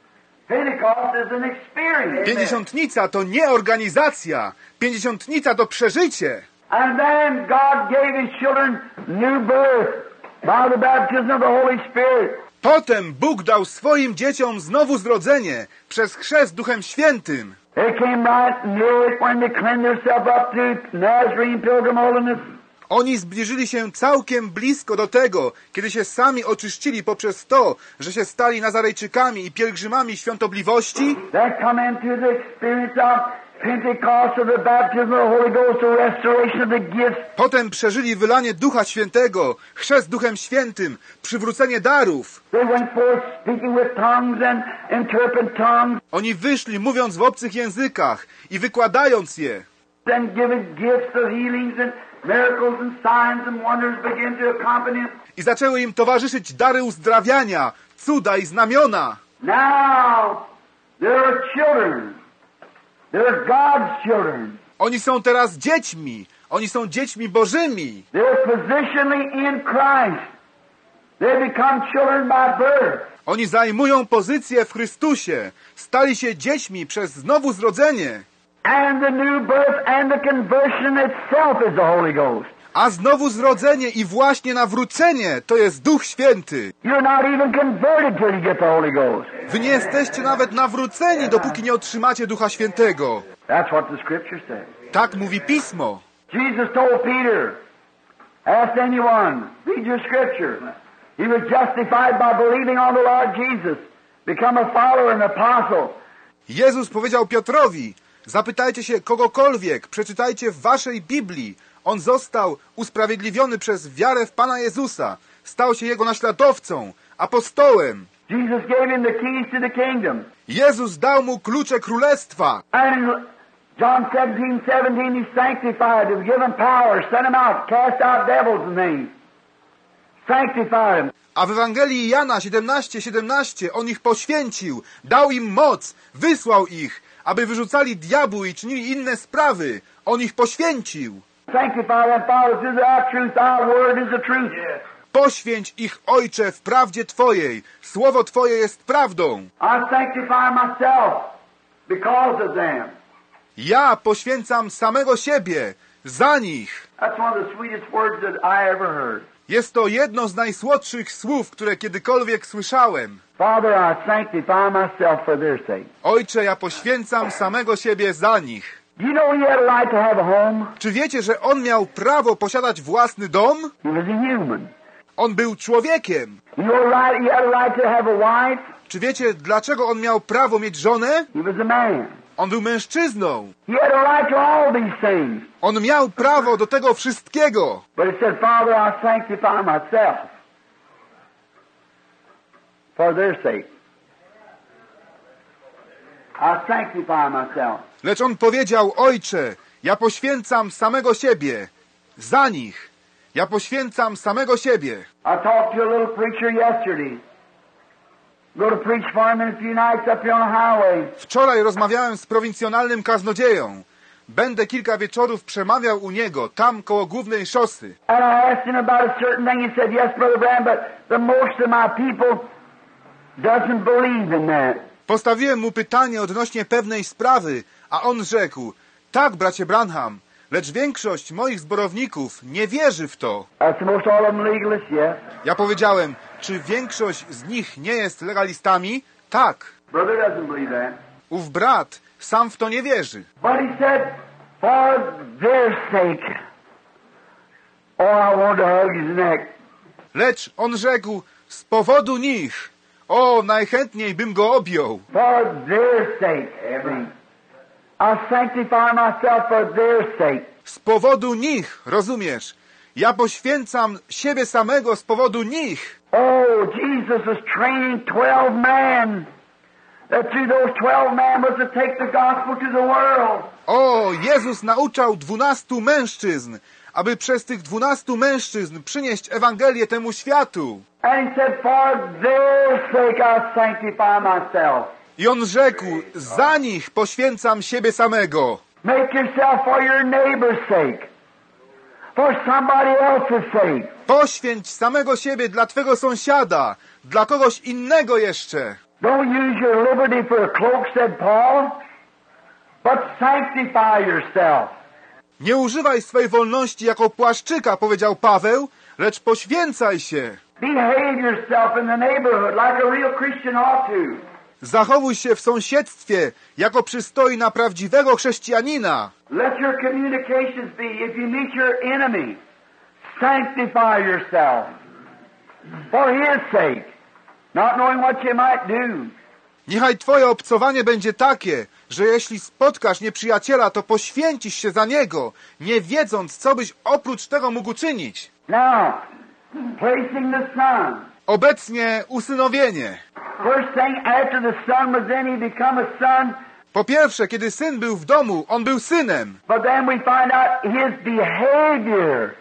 Pentecost is an experience. Pięćdziesiątnica to nie organizacja. Pięćdziesiątnica to przeżycie. And then God gave his children new birth by the baptism of the Holy Spirit. Potem Bóg dał swoim dzieciom znowu zrodzenie przez chrzest Duchem Świętym. They came right near it when they cleansed themselves up to Nazarene pilgrim holiness. Oni zbliżyli się całkiem blisko do tego, kiedy się sami oczyścili poprzez to, że się stali Nazarejczykami i pielgrzymami świątobliwości. They come into the experience of Pentecost, of the baptism of the Holy Ghost, the restoration of the gifts. Potem przeżyli wylanie Ducha Świętego, chrzest Duchem Świętym, przywrócenie darów. They went forth speaking with tongues and interpreting tongues Oni wyszli mówiąc w obcych językach i wykładając je. and giving gifts of healings and miracles and signs and wonders began to accompany it. I zaczęły im towarzyszyć dary uzdrawiania, cuda i znamiona. Now, there are children. They're God's children. Oni są teraz dziećmi. Oni są dziećmi Bożymi. They're positionally in Christ. They become children by birth. Oni zajmują pozycję w Chrystusie. Stali się dziećmi przez znowu zrodzenie. And the new birth and the conversion itself is the Holy Ghost. A znowu zrodzenie i właśnie nawrócenie to jest Duch Święty. You're not even converted till you get the Holy Ghost. Wy nie jesteście nawet nawróceni, dopóki nie otrzymacie Ducha Świętego. That's what the Scripture says. Tak mówi Pismo. Jesus told Peter, ask anyone, read your Scripture. He was justified by believing on the Lord Jesus, become a follower and apostle. Jezus powiedział Piotrowi, zapytajcie się kogokolwiek, przeczytajcie w waszej Biblii. On został usprawiedliwiony przez wiarę w Pana Jezusa. Stał się Jego naśladowcą, apostołem. Jesus gave him the keys to the kingdom. Jezus dał mu klucze królestwa. And in John seventeen seventeen, he's sanctified, he's given power, sent him out, cast out devils and things. Sanctified him. A w Ewangelii Jana siedemnaście siedemnaście on ich poświęcił, dał im moc, wysłał ich, aby wyrzucali diabły i czynili inne sprawy. On ich poświęcił. Sanctify that Father through thy truth, thy word is the truth. Poświęć ich, Ojcze, w prawdzie Twojej. Słowo Twoje jest prawdą. I sanctify myself because of them. Ja poświęcam samego siebie za nich. That's one of the sweetest words that I ever heard. Jest to jedno z najsłodszych słów, które kiedykolwiek słyszałem. Father, I sanctify myself for their sake. Ojcze, ja poświęcam samego siebie za nich. Do you know he had a right to have a home? Czy wiecie, że on miał prawo posiadać własny dom? He was a human. On był człowiekiem. You know right, he had a right to have a wife? Czy wiecie, dlaczego on miał prawo mieć żonę? He was a man. On był mężczyzną. He had a right to all these things. On miał prawo do tego wszystkiego. But he said, Father, I sanctify myself for their sake. I sanctify myself. Lecz on powiedział, Ojcze, ja poświęcam samego siebie za nich. Ja poświęcam samego siebie. I talked to a little preacher yesterday. Go to preach for him in a few nights up here on the highway. Wczoraj rozmawiałem z prowincjonalnym kaznodzieją. Będę kilka wieczorów przemawiał u niego, tam koło głównej szosy. And I asked him about a certain thing. He said, yes, Brother Branham, but the most of my people doesn't believe in that. Postawiłem mu pytanie odnośnie pewnej sprawy, a on rzekł, tak, bracie Branham, lecz większość moich zborowników nie wierzy w to. That's the most all of them legalists, yes. Ja powiedziałem, czy większość z nich nie jest legalistami? Tak. Brother doesn't believe that. Ów brat sam w to nie wierzy. But he said, for their sake, oh, I want to hug his neck. Lecz on rzekł, z powodu nich, o, najchętniej bym go objął. For their sake, I sanctify myself for their sake. Z powodu nich, rozumiesz? Ja poświęcam siebie samego z powodu nich. Oh, Jesus was training twelve men. That through those twelve men was to take the gospel to the world. O, Jezus nauczał dwunastu mężczyzn, aby przez tych dwunastu mężczyzn przynieść Ewangelię temu światu. And he said, for their sake I sanctify myself. I on rzekł, za nich poświęcam siebie samego. Make yourself for your neighbor's sake. For somebody else's sake. Poświęć samego siebie dla twego sąsiada, dla kogoś innego jeszcze. Don't use your liberty for a cloak, said Paul, but sanctify yourself. Nie używaj swej wolności jako płaszczyka, powiedział Paweł, lecz poświęcaj się. Behave yourself in the neighborhood like a real Christian ought to. Zachowuj się w sąsiedztwie, jako przystoi na prawdziwego chrześcijanina. Let your communications be, if you meet your enemy, sanctify yourself for his sake, not knowing what you might do. Niechaj twoje obcowanie będzie takie, że jeśli spotkasz nieprzyjaciela, to poświęcisz się za niego, nie wiedząc, co byś oprócz tego mógł czynić. Now, placing the Son. Obecnie usynowienie. First thing, after the Son was in, he become a son. Po pierwsze, kiedy syn był w domu, on był synem. But then we find out his behavior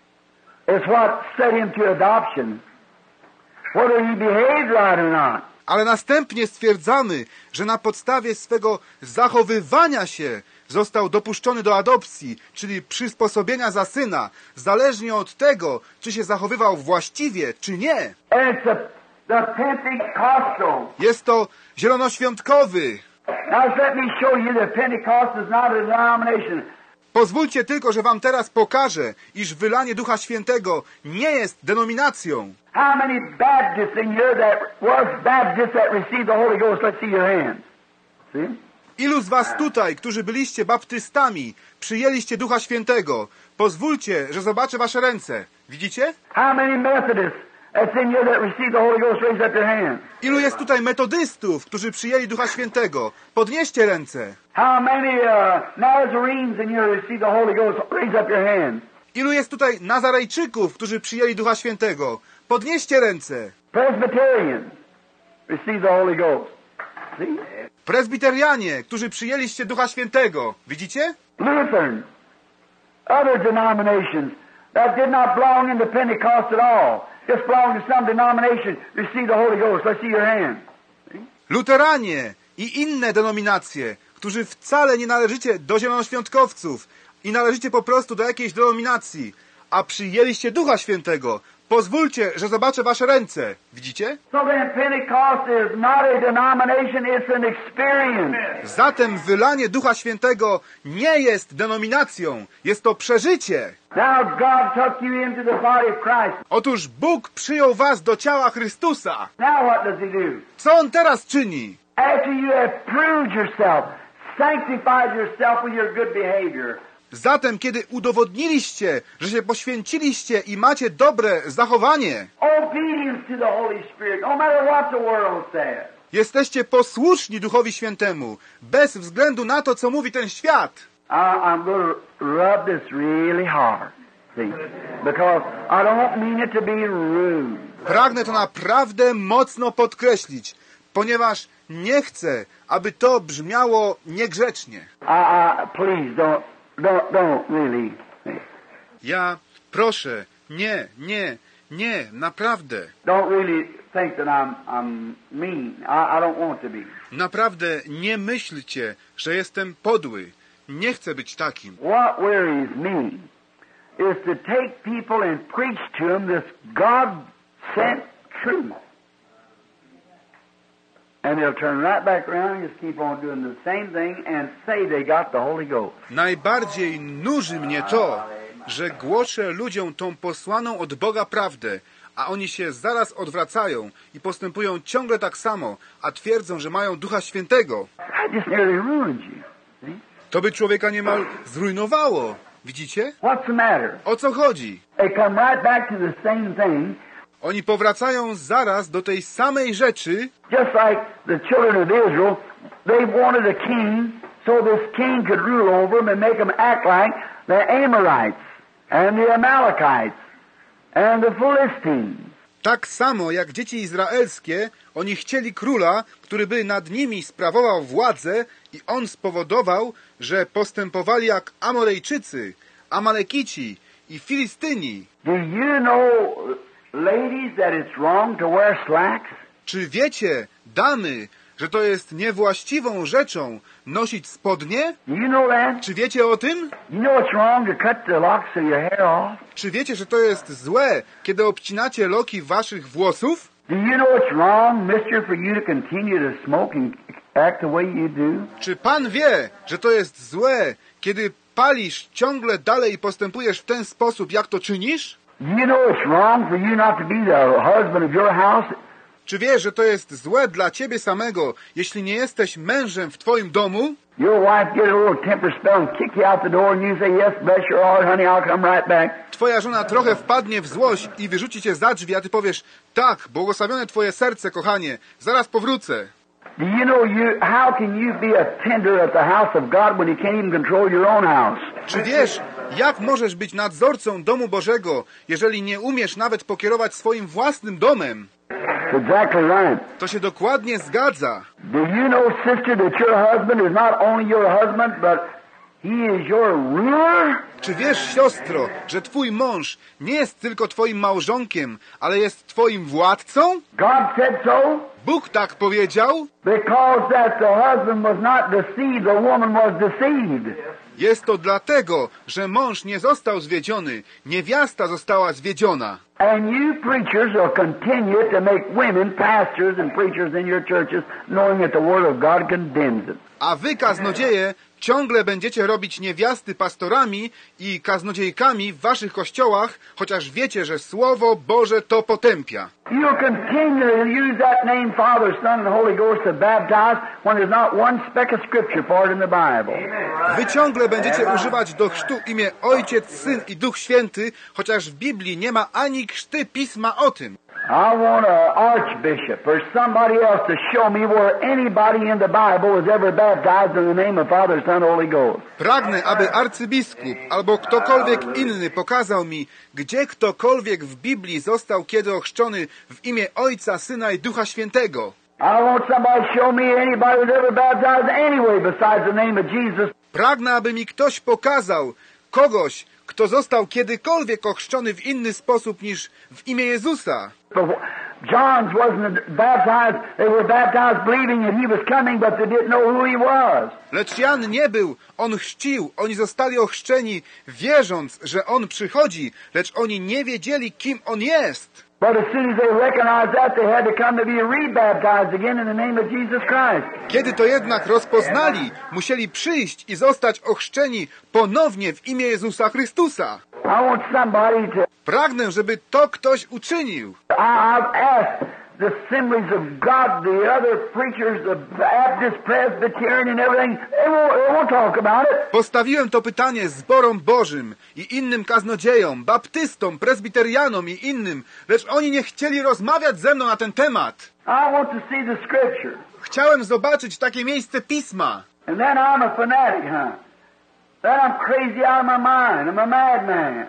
is what set him to adoption. Whether he behaved right or not. Ale następnie stwierdzamy, że na podstawie swego zachowywania się został dopuszczony do adopcji, czyli przysposobienia za syna, zależnie od tego, czy się zachowywał właściwie, czy nie. And it's the, the Pentecostal. Jest to zielonoświątkowy. Now let me show you that Pentecost is not a denomination. Pozwólcie tylko, że wam teraz pokażę, iż wylanie Ducha Świętego nie jest denominacją. How many Baptists in here that was Baptists that received the Holy Ghost? Let's see your hands. See? Ilu z was tutaj, którzy byliście baptystami, przyjęliście Ducha Świętego? Pozwólcie, że zobaczę wasze ręce. Widzicie? How many Methodists that's in here that received the Holy Ghost? Raise up your hands. Ilu jest tutaj metodystów, którzy przyjęli Ducha Świętego? Podnieście ręce. How many uh, Nazarenes in here received the Holy Ghost? Raise up your hands. Ilu jest tutaj Nazarejczyków, którzy przyjęli Ducha Świętego? Podnieście ręce. Presbyterians received the Holy Ghost. See? Prezbiterianie, którzy przyjęliście Ducha Świętego. Widzicie? Lutherans, other denominations that did not belong into Pentecost at all, just belong to some denomination, received the Holy Ghost. Let's see your hands. See? Luteranie i inne denominacje, którzy wcale nie należycie do zielonoświątkowców i należycie po prostu do jakiejś denominacji, a przyjęliście Ducha Świętego. pozwólcie, że zobaczę wasze ręce. Widzicie? So then Pentecost is not a denomination, it's an experience. Zatem wylanie Ducha Świętego nie jest denominacją, jest to przeżycie. Now God took you into the body of Christ. Otóż Bóg przyjął was do ciała Chrystusa. Now what does He do? Co On teraz czyni? After you have proved yourself, sanctified yourself with your good behavior, Zatem, kiedy udowodniliście, że się poświęciliście i macie dobre zachowanie, obedience to the Holy Spirit, no matter what the world says. jesteście posłuszni Duchowi Świętemu, bez względu na to, co mówi ten świat. I, I'm going to rub this really hard, see, because I don't mean it to be rude. Pragnę to naprawdę mocno podkreślić, ponieważ nie chcę, aby to brzmiało niegrzecznie. I, I, please don't, don't, don't really. Ja proszę, nie, nie, nie, naprawdę. Don't really think that I'm, I'm mean. I, I don't want to be. Naprawdę nie myślcie, że jestem podły. Nie chcę być takim. What worries me is to take people and preach to them this God-sent truth. And they'll turn right back around and just keep on doing the same thing and say they got the Holy Ghost. Najbardziej nuży mnie to, że głoszę ludziom tą posłaną od Boga prawdę, a oni się zaraz odwracają i postępują ciągle tak samo, a twierdzą, że mają Ducha Świętego. I just nearly ruined you. See? To by człowieka niemal zrujnowało. Widzicie? What's the matter? O co chodzi? They come right back to the same thing, Oni powracają zaraz do tej samej rzeczy, just like the children of Israel. They wanted a king, so this king could rule over them and make them act like the Amorites and the Amalekites and the Philistines. tak samo jak dzieci izraelskie, oni chcieli króla, który by nad nimi sprawował władzę i on spowodował, że postępowali jak Amorejczycy, Amalekici i Filistyni. Do you know, ladies, that it's wrong to wear slacks? Czy wiecie, damy, że to jest niewłaściwą rzeczą nosić spodnie? Do you know that? Czy wiecie o tym? You know it's wrong to cut the locks of your hair off? Czy wiecie, że to jest złe, kiedy obcinacie loki waszych włosów? Do you know it's wrong, mister, for you to continue to smoke and act the way you do? Czy pan wie, że to jest złe, kiedy palisz ciągle dalej i postępujesz w ten sposób, jak to czynisz? Do you know it's wrong for you not to be the husband of your house? Czy wiesz, że to jest złe dla ciebie samego, jeśli nie jesteś mężem w twoim domu? Your wife get a little temper spell and kick you out the door and you say, yes, bless your heart, honey, I'll come right back. Twoja żona trochę wpadnie w złość i wyrzuci cię za drzwi, a ty powiesz, tak, błogosławione twoje serce, kochanie, zaraz powrócę. Do you know you, how can you be a tender at the house of God when you can't even control your own house? Czy wiesz, jak możesz być nadzorcą domu Bożego, jeżeli nie umiesz nawet pokierować swoim własnym domem? Exactly right. To się dokładnie zgadza. Do you know, sister, that your husband is not only your husband, but he is your ruler? Czy wiesz, siostro, że twój mąż nie jest tylko twoim małżonkiem, ale jest twoim władcą? God said so Bóg tak powiedział. because that the husband was not deceived, the woman was deceived. Jest to dlatego, że mąż nie został zwiedziony, niewiasta została zwiedziona. And you preachers will continue to make women pastors and preachers in your churches, knowing that the Word of God condemns it. A wy, kaznodzieje, ciągle będziecie robić niewiasty pastorami i kaznodziejkami w waszych kościołach, chociaż wiecie, że Słowo Boże to potępia. You'll continually use that name, Father, Son, and Holy Ghost to baptize when there's not one speck of Scripture for it in the Bible. Wy ciągle będziecie używać do chrztu imię Ojciec, Syn i Duch Święty, chociaż w Biblii nie ma ani krzty pisma o tym. I want an archbishop or somebody else to show me where anybody in the Bible was ever baptized in the name of Father, Son, Holy Ghost. Pragnę, aby arcybiskup albo ktokolwiek inny pokazał mi, gdzie ktokolwiek w Biblii został kiedy ochrzczony w imię Ojca, Syna i Ducha Świętego. I want somebody to show me anybody was ever baptized anyway besides the name of Jesus. Pragnę, aby mi ktoś pokazał kogoś, kto został kiedykolwiek ochrzczony w inny sposób niż w imię Jezusa. But John's wasn't baptized, they were baptized believing that he was coming, but they didn't know who he was. Lecz Jan nie był, on chrzcił, oni zostali ochrzczeni, wierząc, że on przychodzi, lecz oni nie wiedzieli, kim on jest. But as soon as they recognized that, they had to come to be rebaptized again in the name of Jesus Christ. Kiedy to jednak rozpoznali, musieli przyjść i zostać ochrzczeni ponownie w imię Jezusa Chrystusa. I want somebody to... Pragnę, żeby to ktoś uczynił. I, I've asked the assemblies of God, the other preachers, the Baptist, Presbyterian and everything, they won't, they won't talk about it. Postawiłem to pytanie zborom Bożym i innym kaznodziejom, baptystom, prezbiterianom i innym, lecz oni nie chcieli rozmawiać ze mną na ten temat. I want to see the Scripture. Chciałem zobaczyć takie miejsce Pisma. And then I'm a fanatic, huh? Then I'm crazy out of my mind. I'm a madman.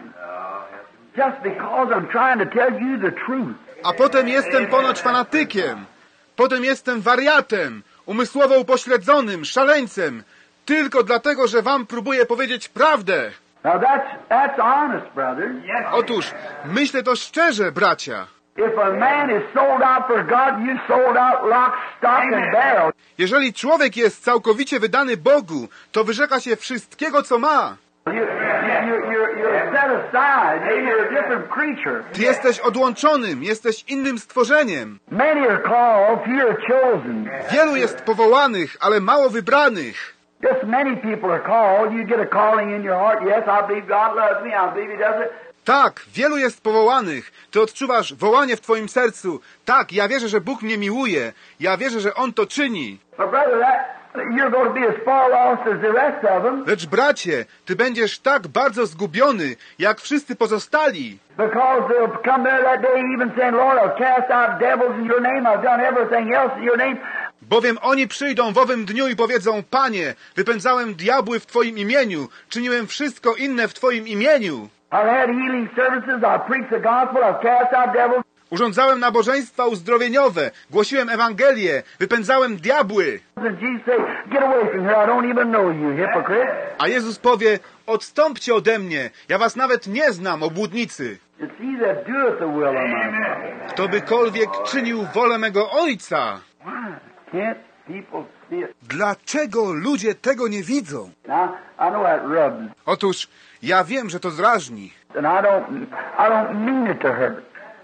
Just because I'm trying to tell you the truth. A potem jestem ponoć fanatykiem. Potem jestem wariatem, umysłowo upośledzonym, szaleńcem. Tylko dlatego, że wam próbuję powiedzieć prawdę. Now that's, that's honest, brothers. Otóż, myślę to szczerze, bracia. If a man is sold out for God, you sold out lock, stock and barrel. Jeżeli człowiek jest całkowicie wydany Bogu, to wyrzeka się wszystkiego, co ma. You, you, you're, you're set aside. You're a different creature. Ty jesteś odłączonym, jesteś innym stworzeniem. Many are called, few are chosen. Wielu jest powołanych, ale mało wybranych. Just many people are called. You get a calling in your heart. Yes, I believe God loves me. I believe He does it. Tak, wielu jest powołanych. Ty odczuwasz wołanie w twoim sercu. Tak, ja wierzę, że Bóg mnie miłuje. Ja wierzę, że On to czyni. But brother, that, you're going to be as far lost as the rest of them. Lecz bracie, ty będziesz tak bardzo zgubiony, jak wszyscy pozostali. Because they'll come there that day even saying, Lord, I've cast out devils in your name. I've done everything else in your name. Bowiem oni przyjdą w owym dniu i powiedzą, Panie, wypędzałem diabły w Twoim imieniu, czyniłem wszystko inne w Twoim imieniu. I've had healing services, I've preached the gospel, I've cast out devils. Urządzałem nabożeństwa uzdrowieniowe, głosiłem Ewangelię, wypędzałem diabły. And Jesus said, get away from here, I don't even know you, hypocrite. A Jezus powie, odstąpcie ode mnie, ja was nawet nie znam, obłudnicy. It's he that doeth the will of my Father. Kto bykolwiek czynił wolę mego Ojca. Why can't people see it? Dlaczego ludzie tego nie widzą? Now, I know that rubs, Otóż ja wiem, że to drażni. and I don't, I don't mean it to hurt.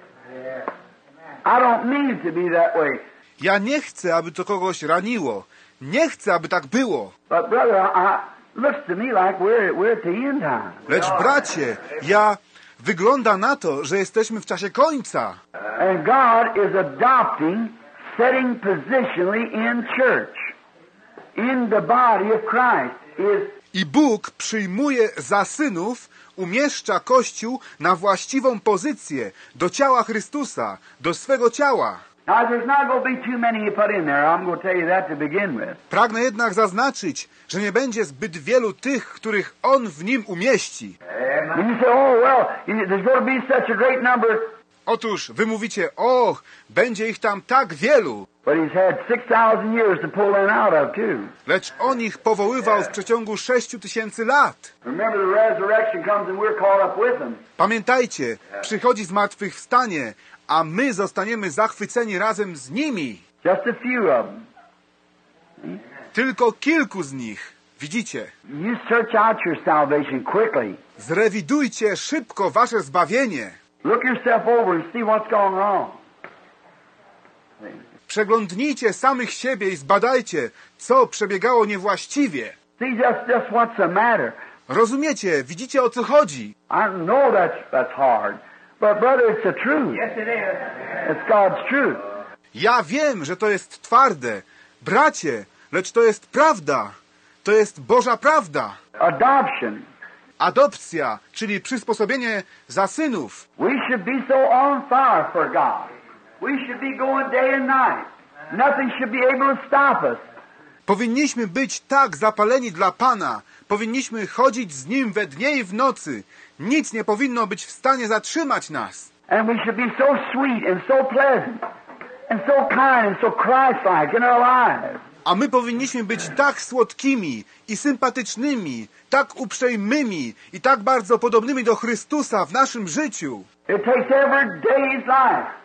I don't mean it to be that way. Ja nie chcę, aby to kogoś raniło. Nie chcę, aby tak było. But brother, I, I, looks to me like we're, we're at the end time. Lecz bracie, ja... Wygląda na to, że jesteśmy w czasie końca. And God is adopting, setting positionally in church, in the body of Christ. Is I Bóg przyjmuje za synów, umieszcza Kościół na właściwą pozycję do ciała Chrystusa, do swego ciała. now there's not going to be too many you put in there. I'm going to tell you that to begin with. Pragnę jednak zaznaczyć, że nie będzie zbyt wielu tych, których On w nim umieści. And you say, oh well, you- there's going to be such a great number. Otóż wy mówicie, och, będzie ich tam tak wielu. But He's had six thousand years to pull them out of too. Lecz On ich powoływał w przeciągu sześciu tysięcy lat. Remember, the resurrection comes and we're caught up with them. Pamiętajcie, przychodzi zmartwychwstanie, a my zostaniemy zachwyceni razem z nimi. Just a few of them. Tylko kilku z nich. Widzicie? You search out your salvation quickly. Zrewidujcie szybko wasze zbawienie. Look yourself over and see what's gone wrong. Przeglądnijcie samych siebie i zbadajcie, co przebiegało niewłaściwie. See just, just what's the matter. Rozumiecie? Widzicie, o co chodzi? I know that's, that's hard. But brother, it's the truth. Yes, it is. It's God's truth. Ja wiem, że to jest twarde. Bracie, lecz to jest prawda. To jest Boża prawda. Adoption. Adopcja, czyli przysposobienie za synów. We should be so on fire for God. We should be going day and night. Nothing should be able to stop us. Powinniśmy być tak zapaleni dla Pana. Powinniśmy chodzić z Nim we dnie i w nocy. Nic nie powinno być w stanie zatrzymać nas. And we should be so sweet and so pleasant and so kind and so Christ-like in our lives. A my powinniśmy być tak słodkimi i sympatycznymi, tak uprzejmymi i tak bardzo podobnymi do Chrystusa w naszym życiu. It takes every day's life.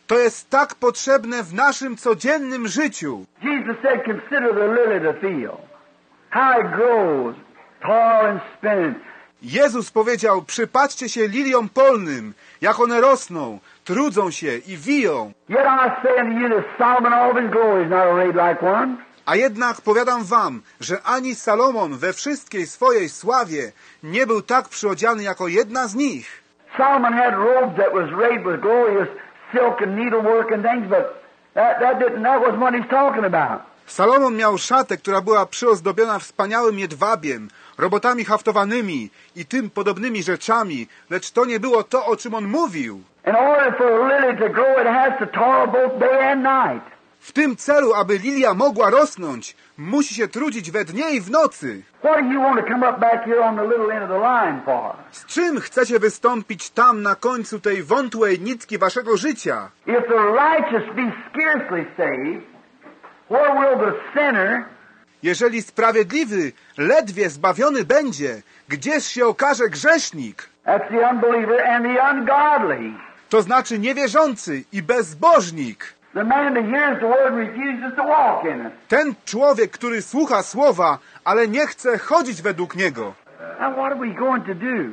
To jest tak potrzebne w naszym codziennym życiu. Jesus said, consider the lily of the field, how it grows, tall and spinning. Jezus powiedział, przypatrzcie się liliom polnym, jak one rosną, trudzą się i wiją. Yet I say unto you that Solomon all of his glory is not arrayed like one. A jednak powiadam wam, że ani Salomon we wszystkiej swojej sławie nie był tak przyodziany jako jedna z nich. Solomon had robes that was arrayed with glorious silk and needlework and things, but that, that, didn't, that wasn't what he's talking about. Salomon miał szatę, która była przyozdobiona wspaniałym jedwabiem, robotami haftowanymi i tym podobnymi rzeczami, lecz to nie było to, o czym on mówił. In order for a lily to grow, it has to toil both day and night. W tym celu, aby lilia mogła rosnąć, musi się trudzić we dnie i w nocy. What do you want to come up back here on the little end of the line for? Z czym chcecie wystąpić tam na końcu tej wątłej nitki waszego życia? If the righteous be scarcely saved, where will the sinner? Jeżeli sprawiedliwy ledwie zbawiony będzie, gdzież się okaże grzesznik? That's the unbeliever and the ungodly. To znaczy niewierzący i bezbożnik. The man that hears the word and refuses to walk in it. Ten człowiek, który słucha słowa, ale nie chce chodzić według niego. Now what are we going to do?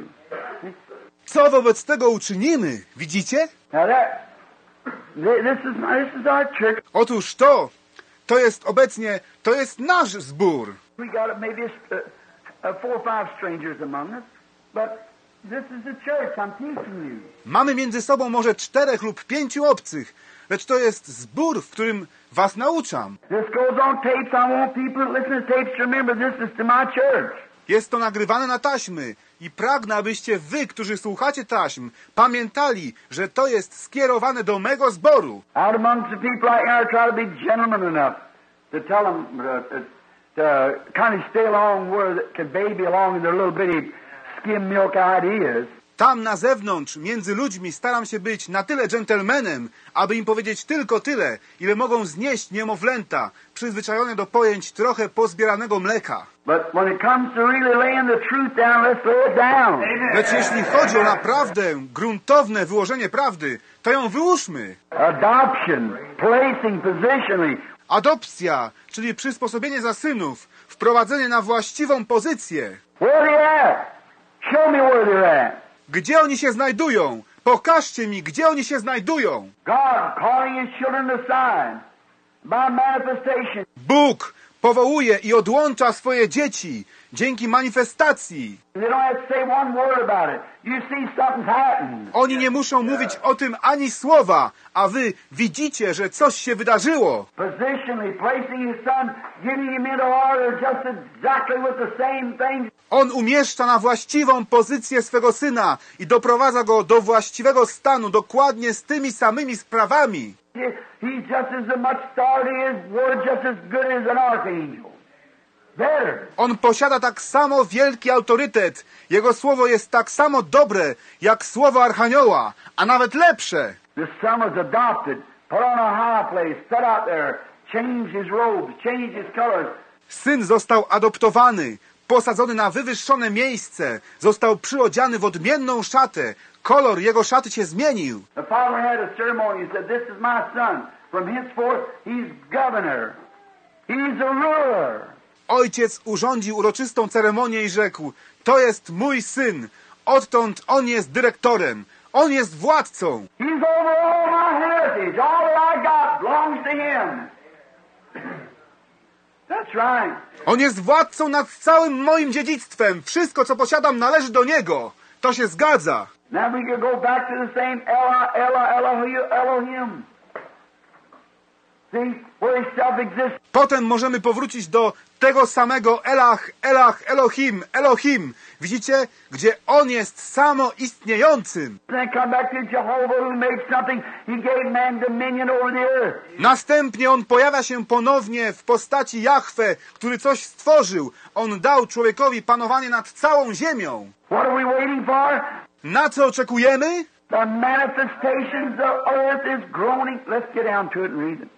Co wobec tego uczynimy? Widzicie? Now that this is this is our church. Otóż to, to jest obecnie, to jest nasz zbór. We got maybe uh, uh, four or five strangers among us, but this is the church. I'm teaching you. Mamy między sobą może czterech lub pięciu obcych, lecz to jest zbór, w którym was nauczam. This goes on tapes. I want people that listen to tapes to remember this is to my church. Jest to nagrywane na taśmy i pragnę, abyście wy, którzy słuchacie taśm, pamiętali, że to jest skierowane do mego zboru. Out amongst the people right here, I try to be gentleman enough to tell them uh, to, to kind of stay along where they can baby along in their little bitty skim milk ideas. Tam na zewnątrz, między ludźmi, staram się być na tyle dżentelmenem, aby im powiedzieć tylko tyle, ile mogą znieść niemowlęta, przyzwyczajone do pojęć trochę pozbieranego mleka. But when it comes to really laying the truth down, let's lay it down. Lecz jeśli chodzi o naprawdę gruntowne wyłożenie prawdy, to ją wyłóżmy. Adoption, placing, positioning. Adopcja, czyli przysposobienie za synów, wprowadzenie na właściwą pozycję. Where are they at? Show me where they're at. Gdzie oni się znajdują? Pokażcie mi, gdzie oni się znajdują. God calling His children aside by manifestation. Bóg powołuje i odłącza swoje dzieci dzięki manifestacji. They don't have to say one word about it. You see something's happened. Oni nie muszą mówić o tym ani słowa, a wy widzicie, że coś się wydarzyło. Positionally placing His Son, giving Him into order just exactly with the same things. On umieszcza na właściwą pozycję swego Syna i doprowadza go do właściwego stanu dokładnie z tymi samymi sprawami. He's just as much authority as word, just as good as an archangel. Better. On posiada tak samo wielki autorytet. Jego słowo jest tak samo dobre, jak słowo Archanioła, a nawet lepsze. The Son was adopted, put on a high place, set out there, changed his robes, changed his colors. Syn został adoptowany, posadzony na wywyższone miejsce, został przyodziany w odmienną szatę. Kolor jego szaty się zmienił. The father had a ceremony and said, this is my son. From henceforth, he's governor. He's a ruler. Ojciec urządził uroczystą ceremonię i rzekł, to jest mój syn. Odtąd on jest dyrektorem. On jest władcą. He's over all my heritage. All that I got belongs to him. That's right. On jest władcą nad całym moim dziedzictwem. Wszystko, co posiadam, należy do niego. To się zgadza. Now we can go back to the same Ella, Ella, Elohim. Elohim. See, where he self-exists. Potem możemy powrócić do tego samego Elach, Elach, Elohim, Elohim. Widzicie? Gdzie on jest samoistniejącym. Then come back to Jehovah who made something. He gave man dominion over the earth. Następnie on pojawia się ponownie w postaci Jahwe, który coś stworzył. On dał człowiekowi panowanie nad całą ziemią. What are we waiting for? Na co oczekujemy? The manifestations of earth is groaning. Let's get down to it and read it.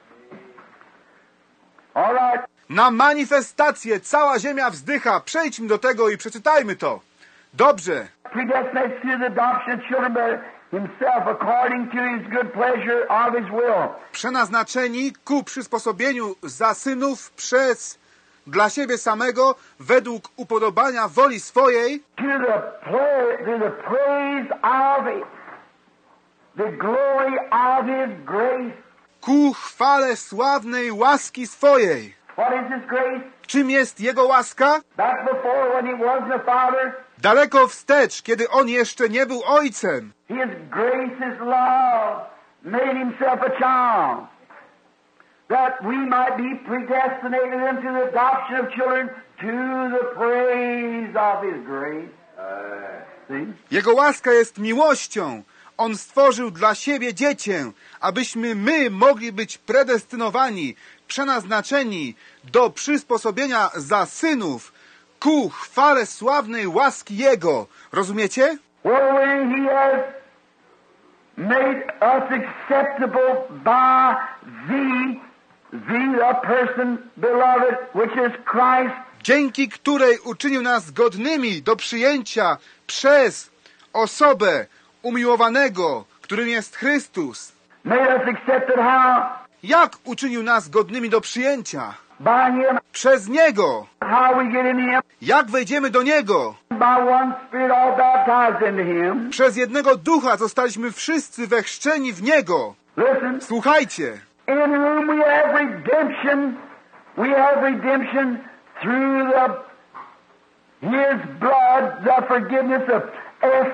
All right. Na manifestację cała ziemia wzdycha. Przejdźmy do tego i przeczytajmy to. Dobrze. Predestinated to the adoption of children by himself according to his good pleasure of his will. Przenaznaczeni ku przysposobieniu za synów przez dla siebie samego według upodobania woli swojej To the, play, to the praise of it, the glory of his grace. ku chwale sławnej łaski swojej. What is his grace? Czym jest Jego łaska? Back before when he wasn't a father, Daleko wstecz, kiedy On jeszcze nie był ojcem. his grace, his love made himself a child, that we might be predestinated into the adoption of children to the praise of his grace. See? Jego łaska jest miłością. On stworzył dla siebie dziecię, abyśmy my mogli być predestynowani, przenaznaczeni do przysposobienia za synów ku chwale sławnej łaski Jego. Rozumiecie? Wherein he has made us acceptable by thee, thee, the person, beloved, which is Christ, Dzięki której uczynił nas godnymi do przyjęcia przez osobę umiłowanego, którym jest Chrystus. made us accepted how? Jak uczynił nas godnymi do przyjęcia? By him. Przez Niego. How we get in him? Jak wejdziemy do Niego? By one Spirit all baptized into him. Przez jednego Ducha zostaliśmy wszyscy wechrzczeni w Niego. Listen, Słuchajcie, in whom we have redemption, we have redemption through the his blood, the forgiveness of S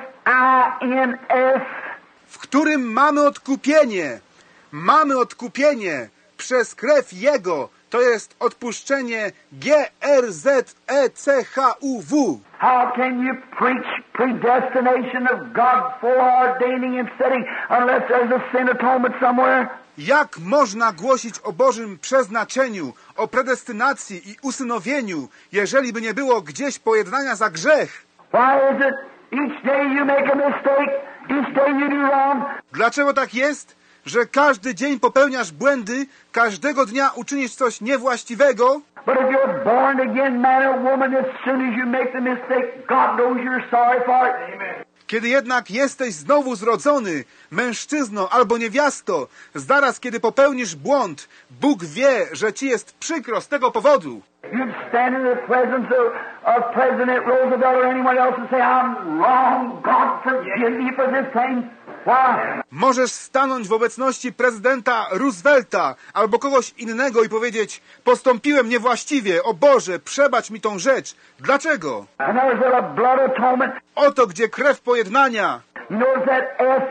I N S. w którym mamy odkupienie. Mamy odkupienie przez krew Jego. To jest odpuszczenie G R Z E C H U W. How can you preach predestination of God foreordaining and setting unless there's a sin atonement somewhere? Jak można głosić o Bożym przeznaczeniu, o predestynacji i usynowieniu, jeżeli by nie było gdzieś pojednania za grzech? Why is it each day you make a mistake, each day you do wrong? Dlaczego tak jest, że każdy dzień popełniasz błędy, każdego dnia uczynisz coś niewłaściwego? But if you're born again, man or woman, as soon as you make the mistake, God knows you're sorry for it. Amen. Kiedy jednak jesteś znowu zrodzony, mężczyzną albo niewiasto, zaraz kiedy popełnisz błąd, Bóg wie, że ci jest przykro z tego powodu. You'd stand in the presence of, of President Roosevelt or anyone else and say, I'm wrong, God forgive me for this thing. Why? Możesz stanąć w obecności prezydenta Roosevelta albo kogoś innego i powiedzieć: postąpiłem niewłaściwie, o Boże, przebacz mi tą rzecz. Dlaczego? And there's a blood atonement. Oto gdzie krew pojednania. Knows that S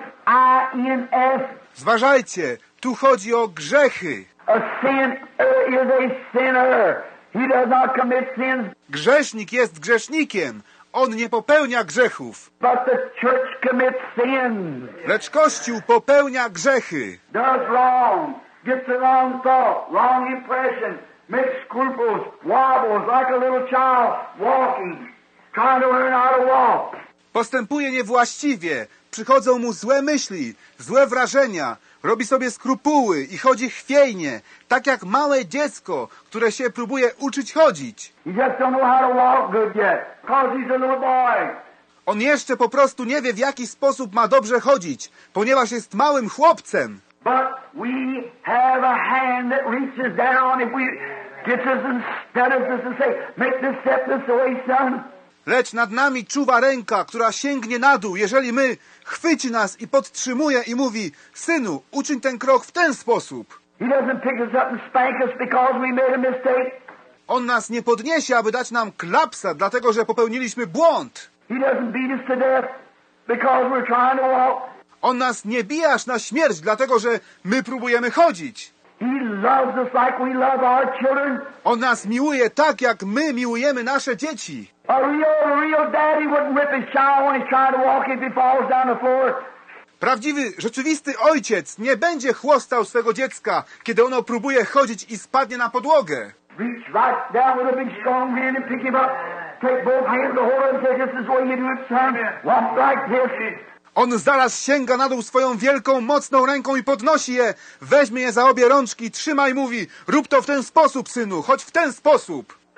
I N S, Zważajcie, tu chodzi o grzechy. a sin uh, is a sinner. He does not commit sins, Grzesznik jest grzesznikiem. On nie popełnia grzechów. but the church commits sins. Lecz Kościół popełnia grzechy. Does wrong, gets the wrong thought, wrong impression, makes scruples, wobbles like a little child walking, trying to learn how to walk. Postępuje niewłaściwie. Przychodzą mu złe myśli, złe wrażenia. Robi sobie skrupuły i chodzi chwiejnie, tak jak małe dziecko, które się próbuje uczyć chodzić. He just don't know how to walk good yet, because he's a little boy. On jeszcze po prostu nie wie, w jaki sposób ma dobrze chodzić, ponieważ jest małym chłopcem. But we have a hand that reaches down if we gets us and studies us and say, make this step this way, son. Lecz nad nami czuwa ręka, która sięgnie na dół, jeżeli my, chwyci nas i podtrzymuje i mówi: synu, uczyń ten krok w ten sposób. He doesn't pick us up and spank us because we made a mistake. On nas nie podniesie, aby dać nam klapsa, dlatego że popełniliśmy błąd. He doesn't beat us to death because we're trying to walk. On nas nie bije aż na śmierć, dlatego że my próbujemy chodzić. He loves us like we love our children. On nas miłuje tak, jak my miłujemy nasze dzieci. A real, real daddy wouldn't whip his child when he's trying to walk if he falls down the floor. Prawdziwy, rzeczywisty ojciec nie będzie chłostał swego dziecka, kiedy ono próbuje chodzić i spadnie na podłogę. Reach right down with a big strong hand and pick him up. Take both hands to hold him and say, this is the way you do it, son. Walk like this. On zaraz sięga na dół swoją wielką, mocną ręką i podnosi je, weźmie je za obie rączki, trzyma i mówi: rób to w ten sposób, synu, chodź w ten sposób.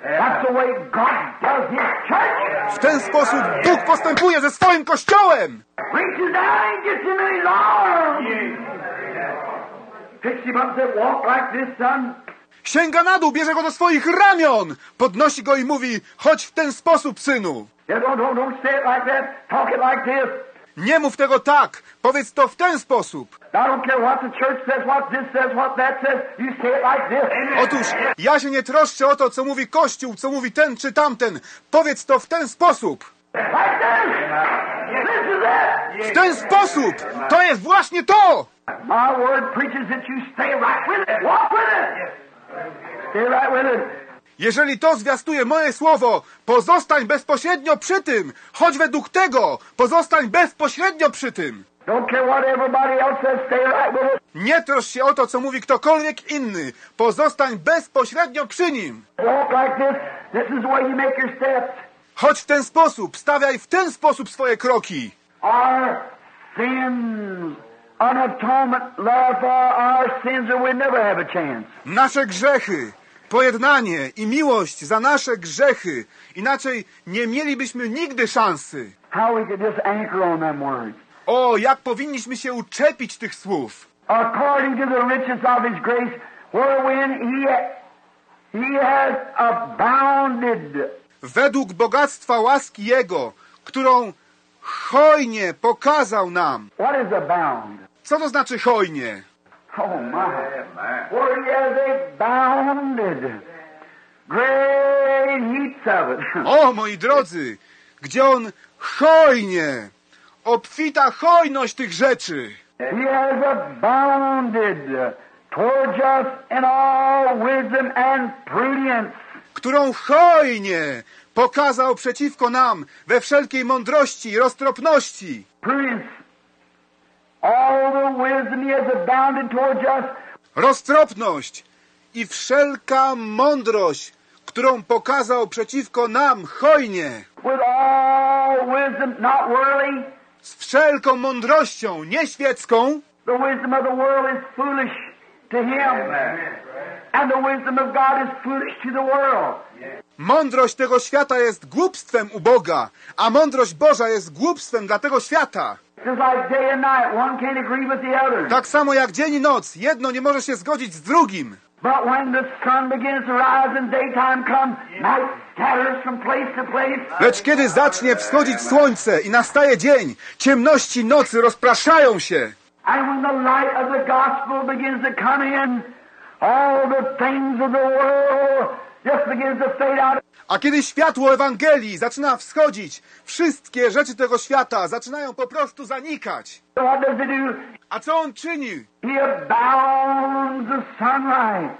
That's the way God does His church. W ten sposób Bóg postępuje ze swoim Kościołem. Reaches down and gets him in His arms. Picks him up and said, walk like this, son. Sięga na dół, bierze go do swoich ramion, podnosi go i mówi, chodź w ten sposób, synu. Yeah, don't, don't, don't say it like that. Talk it like this. Nie mów tego tak, powiedz to w ten sposób. I don't care what the church says, what this says, what that says. You say it like this. Otóż ja się nie troszczę o to, co mówi Kościół, co mówi ten czy tamten. Powiedz to w ten sposób. Like this. This is it. W ten sposób! To jest właśnie to! My word preaches that you stay right with it. Walk with it. Stay right with it. Jeżeli to zwiastuje moje słowo, pozostań bezpośrednio przy tym. Chodź według tego. Pozostań bezpośrednio przy tym. Don't care what everybody else says, stay right with it. Nie troszcz się o to, co mówi ktokolwiek inny. Pozostań bezpośrednio przy nim. Walk like this. This is the way you make your steps. Chodź w ten sposób. Stawiaj w ten sposób swoje kroki. Our sins, an atonement, love for our sins, or we'll never have a chance. Nasze grzechy, pojednanie i miłość za nasze grzechy. Inaczej nie mielibyśmy nigdy szansy. How we could just anchor on them words. O, jak powinniśmy się uczepić tych słów. According to the riches of His grace, wherein He, he has abounded. Według bogactwa łaski Jego, którą hojnie pokazał nam. What is abound? Co to znaczy hojnie? Oh my. Where He has abounded. Great heaps of it. O, moi drodzy, gdzie On hojnie, obfita hojność tych rzeczy. He has abounded towards us in all wisdom and prudence. Którą hojnie pokazał przeciwko nam we wszelkiej mądrości i roztropności. Prudence. All the wisdom He has abounded towards us. Roztropność i wszelka mądrość, którą pokazał przeciwko nam hojnie. With all wisdom, not worldly. Z wszelką mądrością, nie świecką. The wisdom of the world is foolish to Him. And the wisdom of God is foolish to the world. Mądrość tego świata jest głupstwem u Boga, a mądrość Boża jest głupstwem dla tego świata. Just like day and night, one can't agree with the other. Tak samo jak dzień i noc, jedno nie może się zgodzić z drugim. But when the sun begins to rise and daytime comes, night scatters from place to place. Lecz kiedy zacznie wschodzić słońce i nastaje dzień, ciemności nocy rozpraszają się. And when the light of the gospel begins to come in, all the things of the world just begins to fade out. A kiedy światło Ewangelii zaczyna wschodzić, wszystkie rzeczy tego świata zaczynają po prostu zanikać. So what does He do? A co On czyni? He abounds the sunlight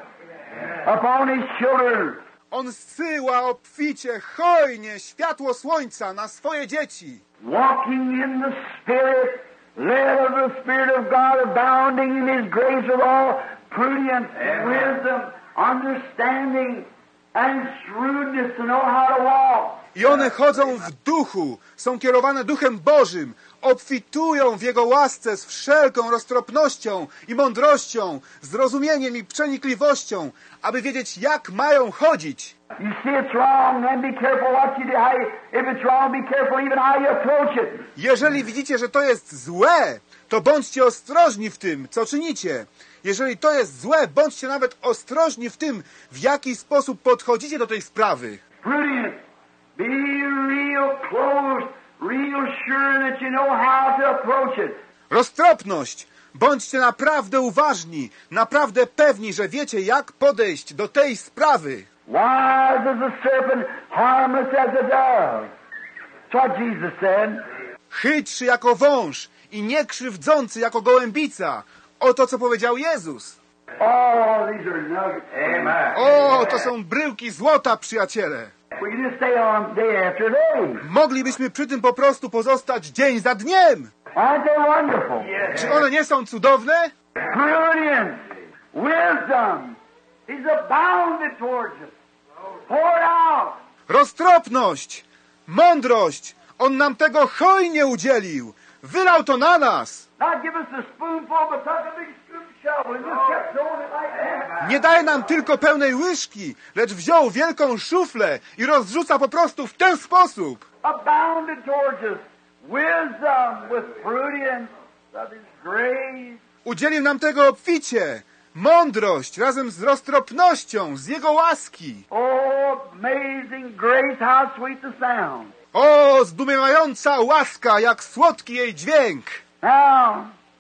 upon His children. On zsyła obficie, hojnie światło słońca na swoje dzieci. Walking in the Spirit, led of the Spirit of God, abounding in His grace with all prudence, wisdom, understanding, and shrewdness to know how to walk. I one chodzą w duchu, są kierowane Duchem Bożym, obfitują w Jego łasce z wszelką roztropnością i mądrością, zrozumieniem i przenikliwością, aby wiedzieć, jak mają chodzić. You see it's wrong, then be careful what you do. How you, if it's wrong, be careful even how you approach it. Jeżeli widzicie, że to jest złe, to bądźcie ostrożni w tym, co czynicie. Jeżeli to jest złe, bądźcie nawet ostrożni w tym, w jaki sposób podchodzicie do tej sprawy. Prudence. Be real close, real sure that you know how to approach it. Roztropność. Bądźcie naprawdę uważni, naprawdę pewni, że wiecie, jak podejść do tej sprawy. Wise as a serpent, harmless as a dove. That's what Jesus said. Chytrzy jako wąż i niekrzywdzący jako gołębica. Oto, co powiedział Jezus. Oh, these are nuggets. Amen. O, to są bryłki złota, przyjaciele. We can just stay on day after day. Moglibyśmy przy tym po prostu pozostać dzień za dniem. Aren't they wonderful? Czy one nie są cudowne? Prudence, wisdom, He's abounded towards us. Poured out. Roztropność, mądrość. On nam tego hojnie udzielił. Wylał to na nas. Not give us a spoonful, but took a big scoop. shovel and just kept throwing it like that. Nie daje nam tylko pełnej łyżki, lecz wziął wielką szuflę i rozrzuca po prostu w ten sposób. Abounded towards us wisdom with prudence of his grace. Udzielił nam tego obficie, mądrość razem z roztropnością z Jego łaski. Oh, amazing grace, how sweet the sound. O, zdumiewająca łaska, jak słodki jej dźwięk. Now,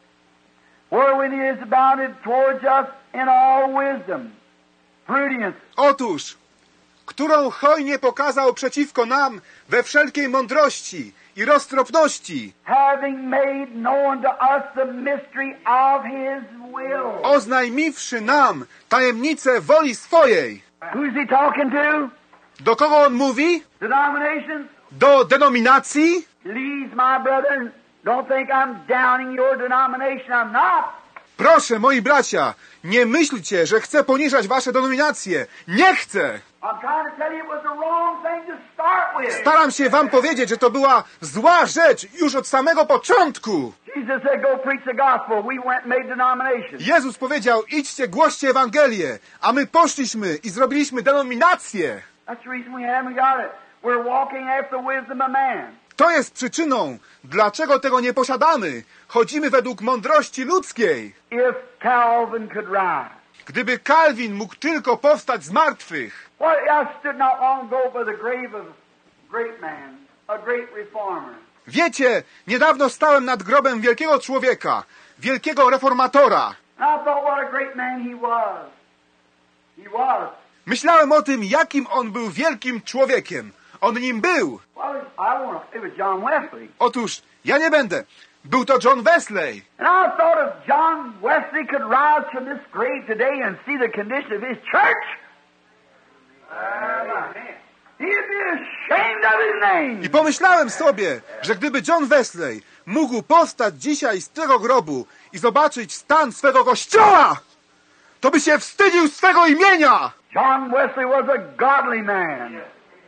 wherein he is abounded towards us in all wisdom, prudence. Otóż, którą hojnie pokazał przeciwko nam we wszelkiej mądrości i roztropności, Having made known to us the mystery of his will. oznajmiwszy nam tajemnicę woli swojej. Who's he talking to? Do kogo on mówi? Denominations? Do denominacji? Please, my brethren, don't think I'm downing your denomination. I'm not. Proszę, moi bracia, nie myślcie, że chcę poniżać wasze denominacje. Nie chcę! I'm trying to tell you it was the wrong thing to start with. Staram się wam powiedzieć, że to była zła rzecz już od samego początku. Jesus said, go preach the gospel. We went and made denominations. Jezus powiedział, idźcie, głoście Ewangelię, a my poszliśmy i zrobiliśmy denominację. That's the reason we haven't got it. We're walking after the wisdom of man. To jest przyczyną, dlaczego tego nie posiadamy. Chodzimy według mądrości ludzkiej. If Calvin could rise. Gdyby Kalwin mógł tylko powstać z martwych. Well, I stood not long ago by the grave of a great man, a great reformer. Wiecie, niedawno stałem nad grobem wielkiego człowieka, wielkiego reformatora. And I thought what a great man he was. He was. Myślałem o tym, jakim on był wielkim człowiekiem. On nim był. Well, I want to, it was John Wesley. Otóż, ja nie będę. Był to John Wesley. And I thought if John Wesley could rise from this grave today and see the condition of his church, he'd be ashamed of his name. I pomyślałem sobie, że gdyby John Wesley mógł powstać dzisiaj z tego grobu i zobaczyć stan swego kościoła, to by się wstydził swego imienia. John Wesley was a godly man.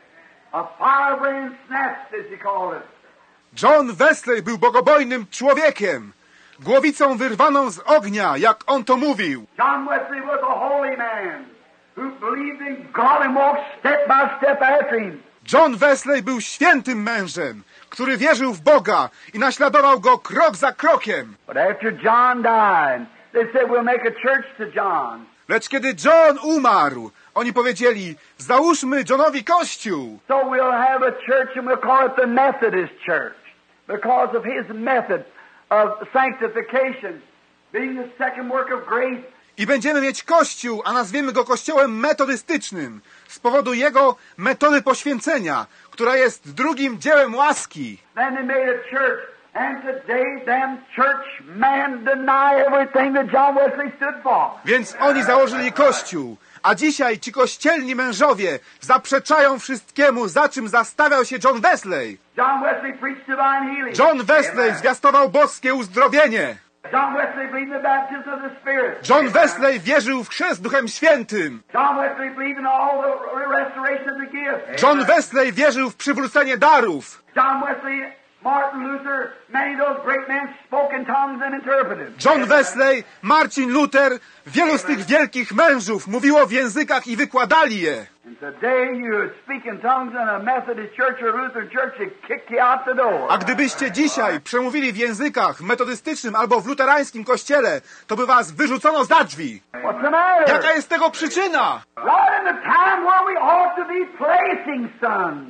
A firebrand snatched, as he called it. John Wesley był bogobojnym człowiekiem, głowicą wyrwaną z ognia, jak on to mówił. John Wesley was a holy man who believed in God and walked step by step after him. John Wesley był świętym mężem, który wierzył w Boga i naśladował Go krok za krokiem. But after John died, they said we'll make a church to John. Lecz kiedy John umarł, oni powiedzieli, załóżmy Johnowi kościół. So we'll have a church and we'll call it the Methodist Church because of his method of sanctification, being the second work of grace. I będziemy mieć kościół, a nazwiemy go kościołem metodystycznym, z powodu jego metody poświęcenia, która jest drugim dziełem łaski. Then they made a church, and today them churchmen deny everything that John Wesley stood for. Więc oni założyli kościół, a dzisiaj ci kościelni mężowie zaprzeczają wszystkiemu, za czym zastawiał się John Wesley. John Wesley preached divine healing. John Wesley zwiastował boskie uzdrowienie. John Wesley believed in the baptism of the Spirit. John Wesley wierzył w chrzest Duchem Świętym. John Wesley believed in all the restoration of the gifts. John Wesley wierzył w przywrócenie darów. John Wesley, Martin Luther, many of those great men spoke in tongues and interpreted. John Wesley, Marcin Luther, wielu z tych wielkich mężów mówiło w językach i wykładali je. And today you would speak in tongues in a Methodist church or Lutheran church, they'd kick you out the door. A gdybyście dzisiaj przemówili w językach metodystycznym albo w luterańskim kościele, to by was wyrzucono za drzwi. What's the matter? Jaka jest tego przyczyna? Right in the time where we ought to be placing sons.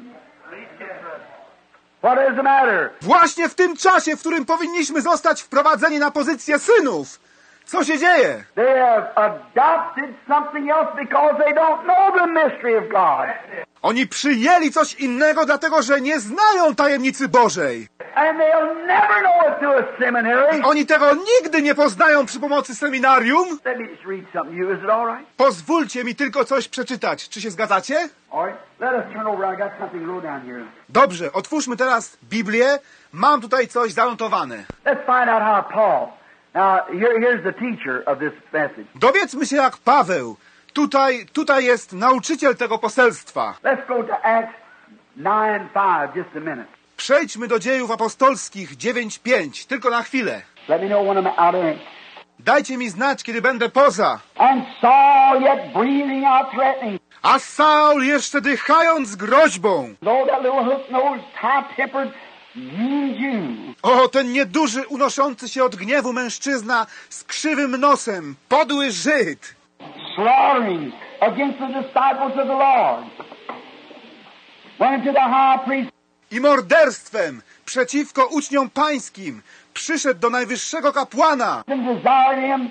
What is the matter? Właśnie w tym czasie, w którym powinniśmy zostać wprowadzeni na pozycję synów. Co się dzieje? They have adopted something else because they don't know the mystery of God. Oni przyjęli coś innego, dlatego że nie znają tajemnicy Bożej. And they'll never know it through a seminary. Oni tego nigdy nie poznają przy pomocy seminarium. Let me just read something to you. Is it all right? Pozwólcie mi tylko coś przeczytać. Czy się zgadzacie? All right. Let us turn over. I got something wrote down here. Dobrze, otwórzmy teraz Biblię. Mam tutaj coś zanotowane. Let's find out how Paul. Now, here, here's the teacher of this message. Dowiedzmy się, jak Paweł. Tutaj, tutaj jest nauczyciel tego poselstwa. Let's go to Acts nine five, just a minute. Przejdźmy do Dziejów Apostolskich dziewięć pięć, tylko na chwilę. Let me know when I'm out of Dajcie mi znać, kiedy będę poza. And Saul yet breathing out threatening. A Saul jeszcze dychając groźbą. Though that little hook-nosed, high-tempered mean Jew. O, ten nieduży, unoszący się od gniewu mężczyzna z krzywym nosem, podły Żyd. Slaughtering against the disciples of the Lord. Went into the high priest. I morderstwem przeciwko uczniom pańskim przyszedł do najwyższego kapłana. And desired him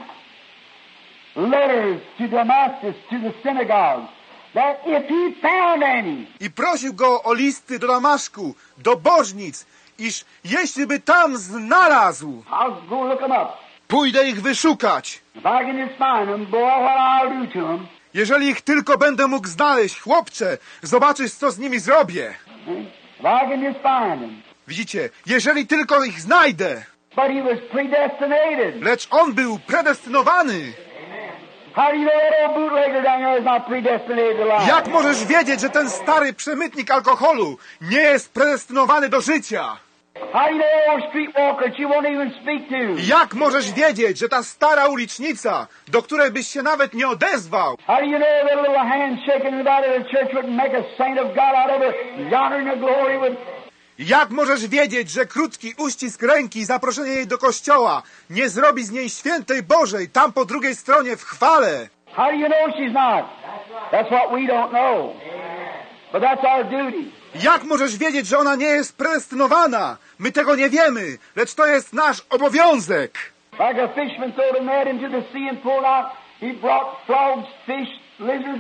letters to Damascus, to the synagogues, that if he found any, I prosił go o listy do Damaszku, do bożnic, iż jeśli by tam znalazł, I'll go look them up. pójdę ich wyszukać. If I can just find them, boy, what I'll do to them. Jeżeli ich tylko będę mógł znaleźć, chłopcze, zobaczysz, co z nimi zrobię. If I can just find them. Widzicie, jeżeli tylko ich znajdę. But he was predestinated. Lecz on był predestynowany. How do you know that old bootlegger down there is not predestinated to life? Jak możesz wiedzieć, że ten stary przemytnik alkoholu nie jest predestynowany do życia? How do you know that old streetwalker that you won't even speak to? Jak możesz wiedzieć, że ta stara ulicznica, do której byś się nawet nie odezwał? How do you know that little hand shaking about in the church wouldn't make a saint of God out of her yonder in the glory would... Jak możesz wiedzieć, że krótki uścisk ręki, zaproszenie jej do kościoła nie zrobi z niej świętej Bożej tam po drugiej stronie w chwale? How do you know she's not? That's what we don't know. But that's our duty. Jak możesz wiedzieć, że ona nie jest predestynowana? My tego nie wiemy, lecz to jest nasz obowiązek. Like a fisherman threw a net into the sea and pulled out, he brought frogs, fish, lizards,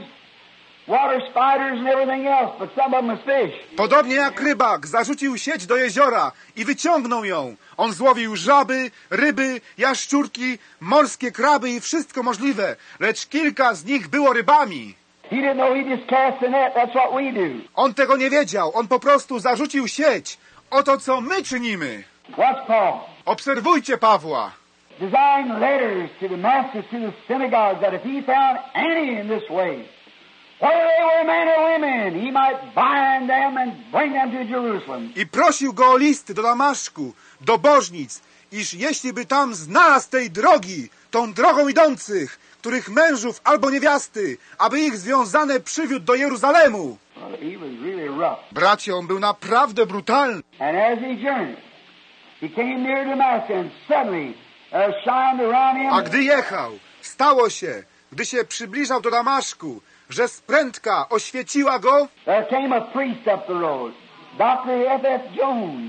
water spiders and everything else, but some of them was fish. Podobnie jak rybak zarzucił sieć do jeziora i wyciągnął ją. On złowił żaby, ryby, jaszczurki, morskie kraby i wszystko możliwe, lecz kilka z nich było rybami. He didn't know he just cast the net. That's what we do. On tego nie wiedział. On po prostu zarzucił sieć. Oto co my czynimy. Watch Paul. Obserwujcie Pawła. Design letters to the masters, to the synagogues, that if he found any in this way, whether they were men or women, he might bind them and bring them to Jerusalem. I prosił go o listy do Damaszku, do bożnic, iż jeśli by tam znalazł tej drogi, tą drogą idących, których mężów albo niewiasty, aby ich związane przywiódł do Jeruzalemu. Well, he was really rough. Bracie, on był naprawdę brutalny. And as he journeyed, he came near Damascus, and suddenly there shined around him. A gdy jechał, stało się, gdy się przybliżał do Damaszku, że z prędka oświeciła go. There came a priest up the road, Doctor F F Jones,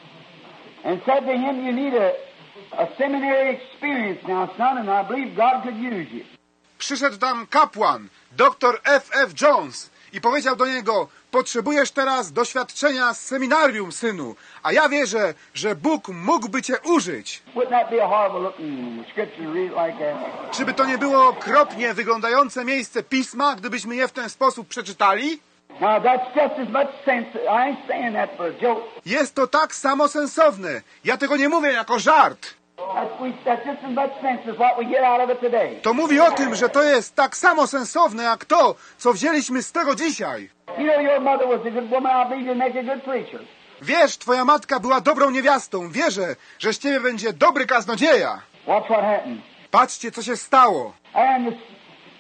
and said to him, "You need a, a seminary experience now, son, and I believe God could use you." Przyszedł tam kapłan, doktor F F Jones, i powiedział do niego: potrzebujesz teraz doświadczenia z seminarium, synu, a ja wierzę, że Bóg mógłby cię użyć. Wouldn't that be a horrible looking scripture to read like that? Czyby to nie było okropnie wyglądające miejsce Pisma, gdybyśmy je w ten sposób przeczytali? Now that's just as much sense. I ain't saying that for a joke. Jest to tak samo sensowne. Ja tego nie mówię jako żart. That's, we, that's just as much sense as what we get out of it today. To mówi o tym, że to jest tak samo sensowne jak to, co wzięliśmy z tego dzisiaj. You know your mother was a good woman. I believe you'd make a good preacher. Wiesz, twoja matka była dobrą niewiastą. Wierzę, że z ciebie będzie dobry kaznodzieja. Watch what happened. Patrzcie, co się stało. And, the,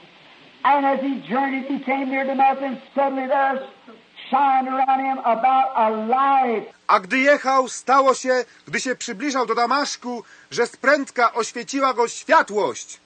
and as he journeyed, he came near Damascus, and suddenly there shined around him about a light. A gdy jechał, stało się, gdy się przybliżał do Damaszku, że z prędka oświeciła go światłość.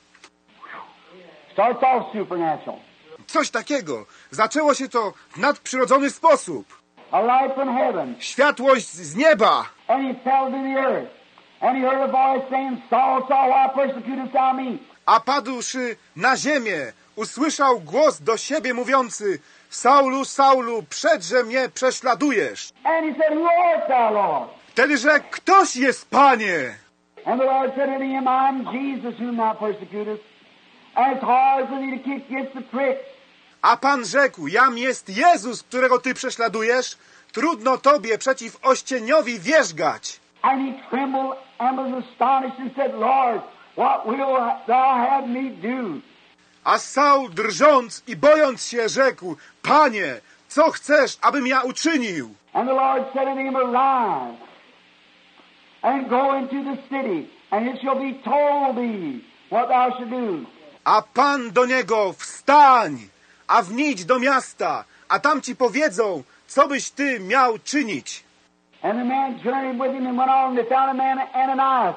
Starts off supernatural. Coś takiego. Zaczęło się to w nadprzyrodzony sposób. A light from heaven. Światłość z nieba. And he fell to the earth. And he heard a voice saying, Saul, Saul, why persecutest thou me? A padłszy na ziemię, usłyszał głos do siebie mówiący: Saulu, Saulu, przedże mnie prześladujesz. And he said, Who art thou, Lord? Wtedy, że ktoś jest, Panie. And the Lord said unto him, I'm Jesus whom thou persecutest. And it's hard for thee to kick against the pricks. A Pan rzekł: Jam jest Jezus, którego ty prześladujesz. Trudno tobie przeciw ościeniowi wierzgać. And he trembled and was astonished and said, Lord, what will thou have me do? A Saul, drżąc i bojąc się, rzekł: Panie, co chcesz, abym ja uczynił? And the Lord said unto him, Arise, and go into the city, and it shall be told thee what thou should do. A Pan do niego: wstań, a wnijdź do miasta, a tam ci powiedzą, co byś ty miał czynić. And the man journeyed with him and went on, and they found a man, Ananias.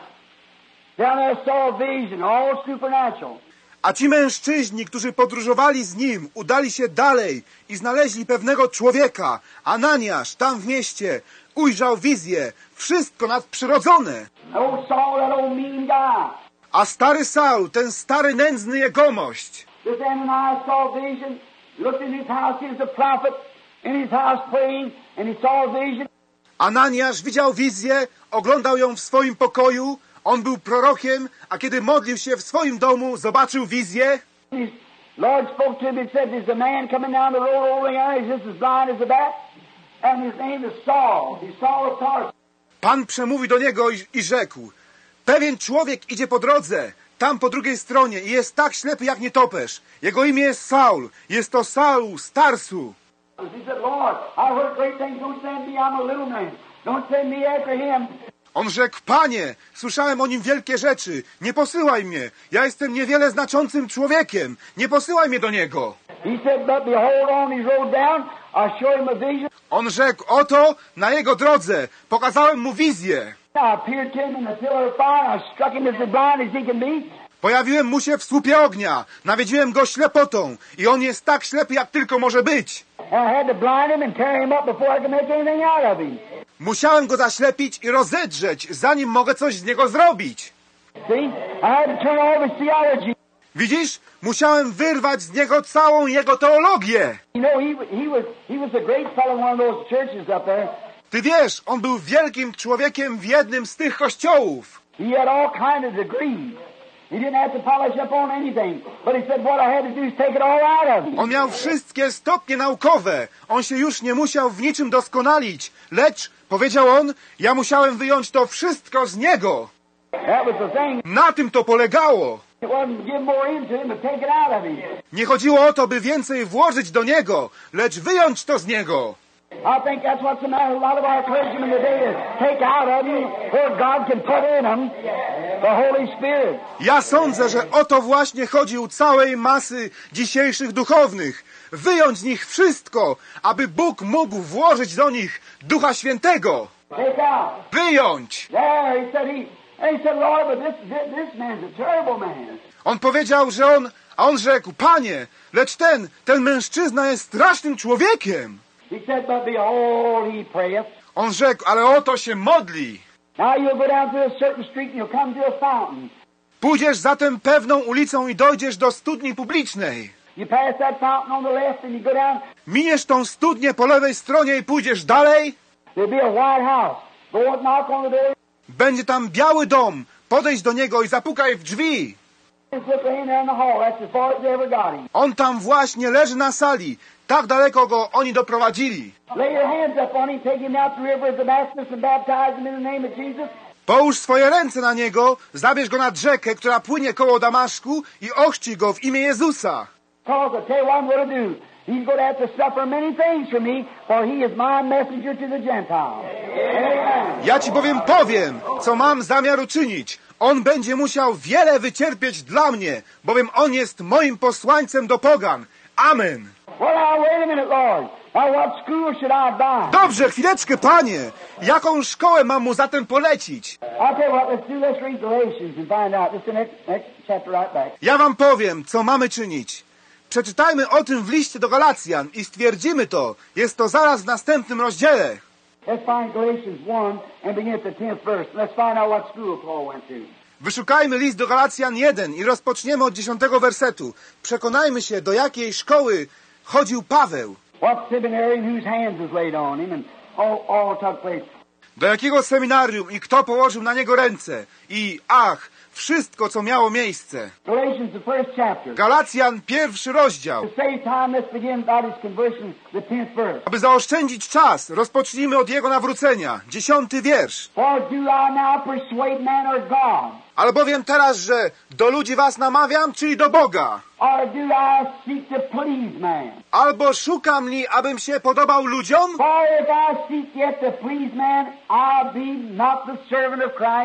Down there saw a vision, all supernatural. A ci mężczyźni, którzy podróżowali z nim, udali się dalej i znaleźli pewnego człowieka, Ananiasz, tam w mieście. Ujrzał wizję, wszystko nadprzyrodzone. Old Saul, that old mean guy. A stary Saul, ten stary nędzny jegomość, This Ananias saw a vision, looked in his house, he was a prophet, in his house praying, and he saw a vision. Ananiasz widział wizję, oglądał ją w swoim pokoju, on był prorokiem, a kiedy modlił się w swoim domu, zobaczył wizję. His Lord spoke to him and said, there's a man coming down the road over there, he's just as blind as a bat, and his name is Saul. He's Saul of Tarsus. Pan przemówił do niego i, i rzekł: pewien człowiek idzie po drodze, tam po drugiej stronie, i jest tak ślepy jak nietoperz. Jego imię jest Saul, jest to Saul z Tarsu. He said, Lord, I heard great things, don't send me, I'm a little man. Don't send me after him. On rzekł: Panie, słyszałem o nim wielkie rzeczy, nie posyłaj mnie, ja jestem niewiele znaczącym człowiekiem, nie posyłaj mnie do niego. He said, but behold, on his road down, I showed him a vision. On rzekł: oto na jego drodze pokazałem mu wizję. I appeared to him in a pillar of fire, I struck him as blind as he can be. Pojawiłem mu się w słupie ognia, nawiedziłem go ślepotą i on jest tak ślepy, jak tylko może być. And I had to blind him and tear him up before I could make anything out of him. Musiałem go zaślepić i rozedrzeć, zanim mogę coś z niego zrobić. See? I had to turn all his theology. Widzisz? Musiałem wyrwać z niego całą jego teologię. You know, he, he, was, he was a great fellow in one of those churches up there. Ty wiesz, on był wielkim człowiekiem w jednym z tych kościołów. He had all kind of degrees. He didn't have to polish up on anything. But he said, what I had to do is take it all out of him. On miał wszystkie stopnie naukowe. On się już nie musiał w niczym doskonalić. Lecz, powiedział on, ja musiałem wyjąć to wszystko z niego. That was the thing. Na tym to polegało. It wasn't to give more into him, but take it out of him. Nie chodziło o to, by więcej włożyć do niego, lecz wyjąć to z niego. I think that's what's the matter with a lot of our clergymen today, is take out of them where God can put in them the Holy Spirit. Ja sądzę, że o to właśnie chodzi u całej masy dzisiejszych duchownych. Wyjąć z nich wszystko, aby Bóg mógł włożyć do nich Ducha Świętego. Take out. Wyjąć! There, he said, he, and he said, Lord, but this, this, this man's a terrible man. On powiedział, że on, a on rzekł: Panie, lecz ten, ten mężczyzna jest strasznym człowiekiem. He said, but behold, he prayeth. On rzekł: ale oto się modli. Now you'll go down through a certain street and you'll come to a fountain. Pójdziesz zatem pewną ulicą i dojdziesz do studni publicznej. You pass that fountain on the left and you go down. Miniesz tą studnię po lewej stronie i pójdziesz dalej. There'll be a white house. Go and knock on the door. Będzie tam biały dom. Podejdź do niego i zapukaj w drzwi. Just look in there in the hall. That's as far as they ever got him. On tam właśnie leży na sali. Tak daleko go oni doprowadzili. Lay your hands up on him, take him out the river of Damascus and baptize him in the name of Jesus. Połóż swoje ręce na niego, zabierz go nad rzekę, która płynie koło Damaszku, i ochrzcij go w imię Jezusa. Because I tell you what I'm going to do. He's going to have to suffer many things for me, for he is my messenger to the Gentiles. Amen. Ja ci bowiem powiem, co mam zamiar uczynić. On będzie musiał wiele wycierpieć dla mnie, bowiem on jest moim posłańcem do pogan. Amen. Well, now, wait a minute, Lord. Now, what school should I buy? Dobrze, chwileczkę, Panie. Jaką szkołę mam mu zatem polecić? I'll tell you what, let's do, let's read Galatians and find out. Just the next, next chapter right back. Ja wam powiem, co mamy czynić. Przeczytajmy o tym w liście do Galacjan i stwierdzimy to. Jest to zaraz w następnym rozdziale. Let's find Galatians one and begin at the tenth verse. Let's find out what school Paul went to. Wyszukajmy list do Galacjan jeden i rozpoczniemy od dziesiątego wersetu. Przekonajmy się, do jakiej szkoły chodził Paweł. What seminary and whose hands was laid on him and all, all took place. Do jakiego seminarium i kto położył na niego ręce. I, ach, wszystko, co miało miejsce. Galatians, the first chapter. Galacjan, pierwszy rozdział. To save time, let's begin about his conversion, the tenth verse. Aby zaoszczędzić czas, rozpocznijmy od jego nawrócenia. Dziesiąty wiersz. For do I now persuade man or God? Albowiem teraz, że do ludzi was namawiam, czyli do Boga. Or do I seek to please man? Albo szukam li, abym się podobał ludziom? For if I seek yet to please man, I'll be not the servant of Christ.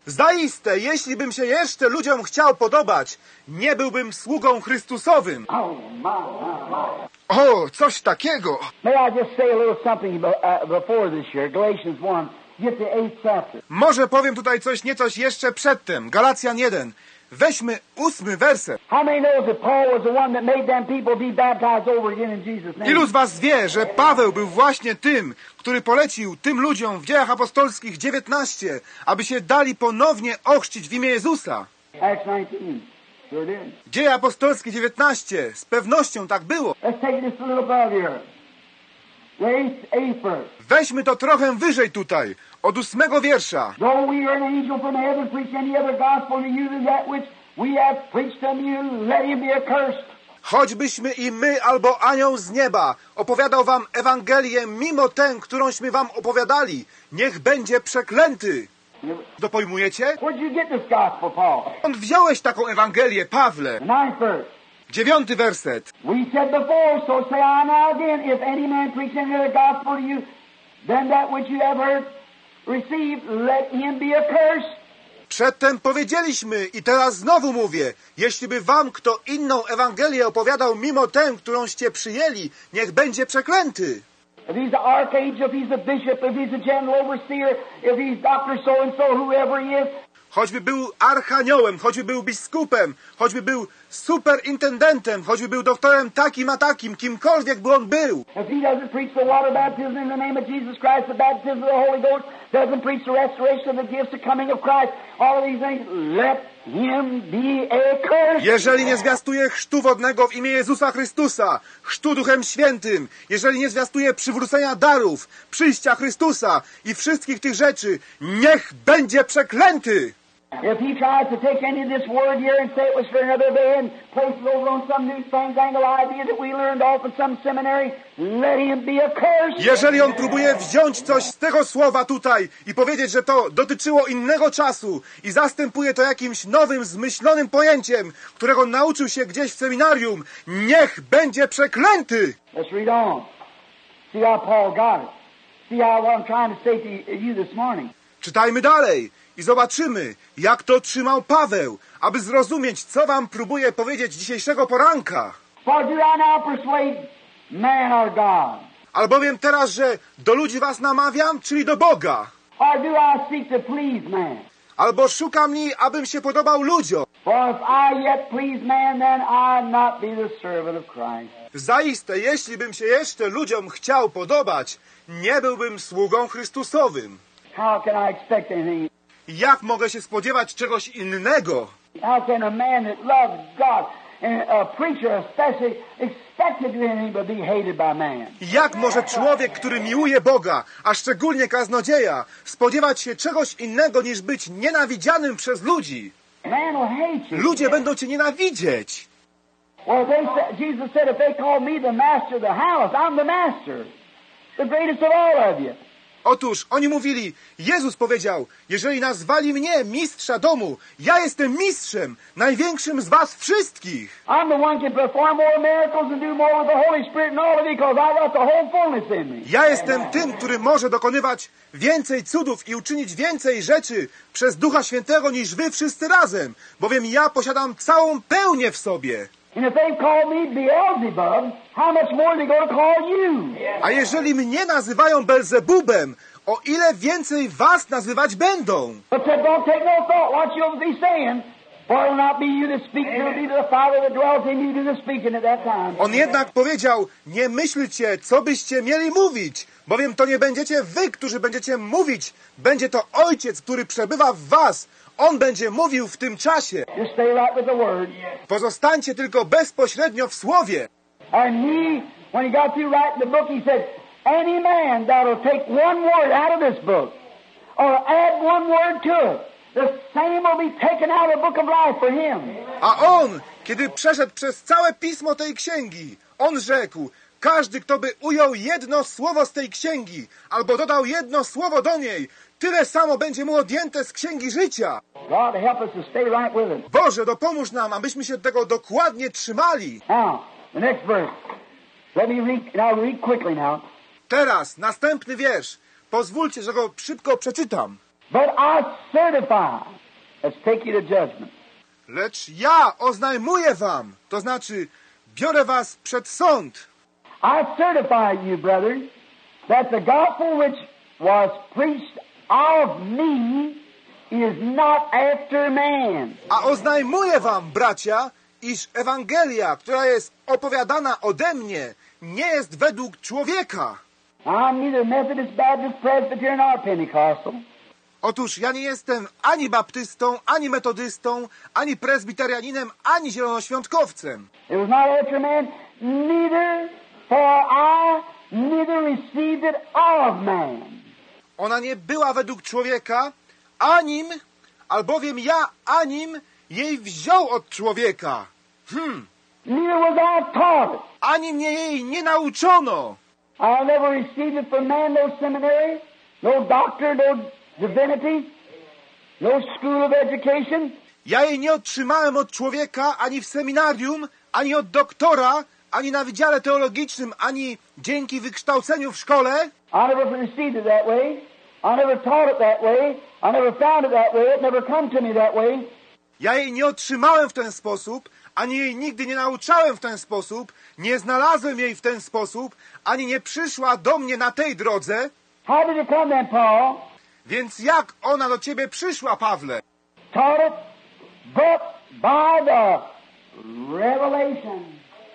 Zaiste, jeśli bym się jeszcze ludziom chciał podobać, nie byłbym sługą Chrystusowym. Oh, my, my, my. O, coś takiego! May I just say a little something be- uh, before this here, Galatians one, get the eighth chapter. Może powiem tutaj coś niecoś jeszcze przedtem. Galacjan jeden. Weźmy ósmy werset. How many knows that Paul was the one that made them people be baptized over again in Jesus' name? Ilu z was wie, że Paweł był właśnie tym, który polecił tym ludziom w Dziejach Apostolskich dziewiętnaście, aby się dali ponownie ochrzcić w imię Jezusa? Acts nineteen. Sure did. Dzieje Apostolskie dziewiętnaście. Z pewnością tak było. Let's take this a little above here. The eighth, eighth verse. Weźmy to trochę wyżej tutaj, od ósmego wiersza. Though we are an angel from heaven preach any other gospel to you than that which we have preached unto you, let him be accursed. Choćbyśmy i my, albo anioł z nieba, opowiadał wam Ewangelię mimo tę, którąśmy wam opowiadali, niech będzie przeklęty. To pojmujecie? Where'd you get this gospel, Paul? Skąd wziąłeś taką Ewangelię, Pawle? The ninth verse. Dziewiąty werset. We said before, so say I now again, if any man preach any other gospel to you than that which you have heard received, let him be accursed. Przedtem powiedzieliśmy i teraz znowu mówię, jeśli by wam kto inną Ewangelię opowiadał mimo tę, którąście przyjęli, niech będzie przeklęty. If he's an archangel, if he's a bishop, if he's a general overseer, if he's doctor so-and-so, whoever he is, Choćby był archaniołem, choćby był biskupem, choćby był superintendentem, choćby był doktorem takim a takim, kimkolwiek by on był. if he doesn't preach the water baptism in the name of Jesus Christ, the baptism of the Holy Ghost, doesn't preach the restoration of the gifts, the coming of Christ, all of these things, let him be accursed. Jeżeli nie zwiastuje chrztu wodnego w imię Jezusa Chrystusa, chrztu Duchem Świętym, jeżeli nie zwiastuje przywrócenia darów, przyjścia Chrystusa i wszystkich tych rzeczy, niech będzie przeklęty! If he tries to take any of this word here and say it was for another day and place it over on some newfangled idea that we learned off in some seminary, let him be accursed. Jeżeli on próbuje wziąć coś z tego słowa tutaj i powiedzieć, że to dotyczyło innego czasu i zastępuje to jakimś nowym, zmyślonym pojęciem, którego nauczył się gdzieś w seminarium, niech będzie przeklęty! Let's read on. See how Paul got it. See how what I'm trying to say to you this morning. Czytajmy dalej i zobaczymy, jak to trzymał Paweł, aby zrozumieć, co wam próbuje powiedzieć dzisiejszego poranka. For do I now persuade man or God? Albowiem teraz, że do ludzi was namawiam, czyli do Boga. Or do I seek to please man? Albo szukam mi, abym się podobał ludziom. For if I yet please man, then I not be the servant of Christ. Zaiste, jeśli bym się jeszcze ludziom chciał podobać, nie byłbym sługą Chrystusowym. How can I expect anything? Jak mogę się spodziewać czegoś innego? How can a man that loves God, and a preacher especially, expect to do anything but be hated by man? Jak może człowiek, który miłuje Boga, a szczególnie kaznodzieja, spodziewać się czegoś innego niż być nienawidzianym przez ludzi? Man will hate you. Ludzie będą cię nienawidzieć. Well, they said, Jesus said, if they call me the master of the house, I'm the master, the greatest of all of you. Otóż oni mówili, Jezus powiedział, jeżeli nazwali mnie mistrza domu, ja jestem mistrzem, największym z was wszystkich. I'm the one who can perform more miracles and do more with the Holy Spirit and all of it because I got the whole fullness in me. Ja jestem tym, który może dokonywać więcej cudów i uczynić więcej rzeczy przez Ducha Świętego niż wy wszyscy razem, bowiem ja posiadam całą pełnię w sobie. And if they've called me Beelzebub, how much more are they going to call you? A jeżeli mnie nazywają Belzebubem, o ile więcej was nazywać będą? But said, don't take no thought what you'll be saying, for it will not be you that speak, it will be the Father that dwells in you to the speaking at that time. On jednak powiedział, nie myślcie, co byście mieli mówić, bowiem to nie będziecie wy, którzy będziecie mówić, będzie to Ojciec, który przebywa w was. On będzie mówił w tym czasie. Just stay right with the Word. Pozostańcie tylko bezpośrednio w Słowie. And he, when he got through writing the book, he said, any man that will take one word out of this book, or add one word to it, the same will be taken out of the book of life for him. A on, kiedy przeszedł przez całe pismo tej księgi, on rzekł, każdy, kto by ujął jedno słowo z tej księgi, albo dodał jedno słowo do niej, tyle samo będzie mu odjęte z księgi życia. God help us to stay right with it. Boże, dopomóż nam, abyśmy się tego dokładnie trzymali. Now, the next verse. Let me read, and I'll read quickly now. Teraz, następny wiersz. Pozwólcie, że go szybko przeczytam. But I certify, let's take you to judgment. Lecz ja oznajmuję wam, to znaczy biorę was przed sąd. I certify you, brothers, that the gospel which was preached of me is not after man. A oznajmuję wam, bracia, iż Ewangelia, która jest opowiadana ode mnie, nie jest według człowieka. I'm neither Methodist, Baptist, Presbyterian, or Pentecostal. Otóż ja nie jestem ani baptystą, ani metodystą, ani prezbiterianinem, ani zielonoświątkowcem. It was not after man, neither for I neither received it of man. Ona nie była według człowieka, anim, albowiem ja anim jej wziął od człowieka. Hmm. Neither was I taught it. Ani mnie jej nie nauczono. I never received it from man, no seminary, no doctor, no divinity, no school of education. Ja jej nie otrzymałem od człowieka, ani w seminarium, ani od doktora, ani na wydziale teologicznym, ani dzięki wykształceniu w szkole. I never received it that way. I never taught it that way. I never found it that way. It never come to me that way. Ja jej nie otrzymałem w ten sposób, ani jej nigdy nie nauczałem w ten sposób, nie znalazłem jej w ten sposób, ani nie przyszła do mnie na tej drodze. How did it come then, Paul? Więc jak ona do ciebie przyszła, Pawle? Taught it, but by the revelation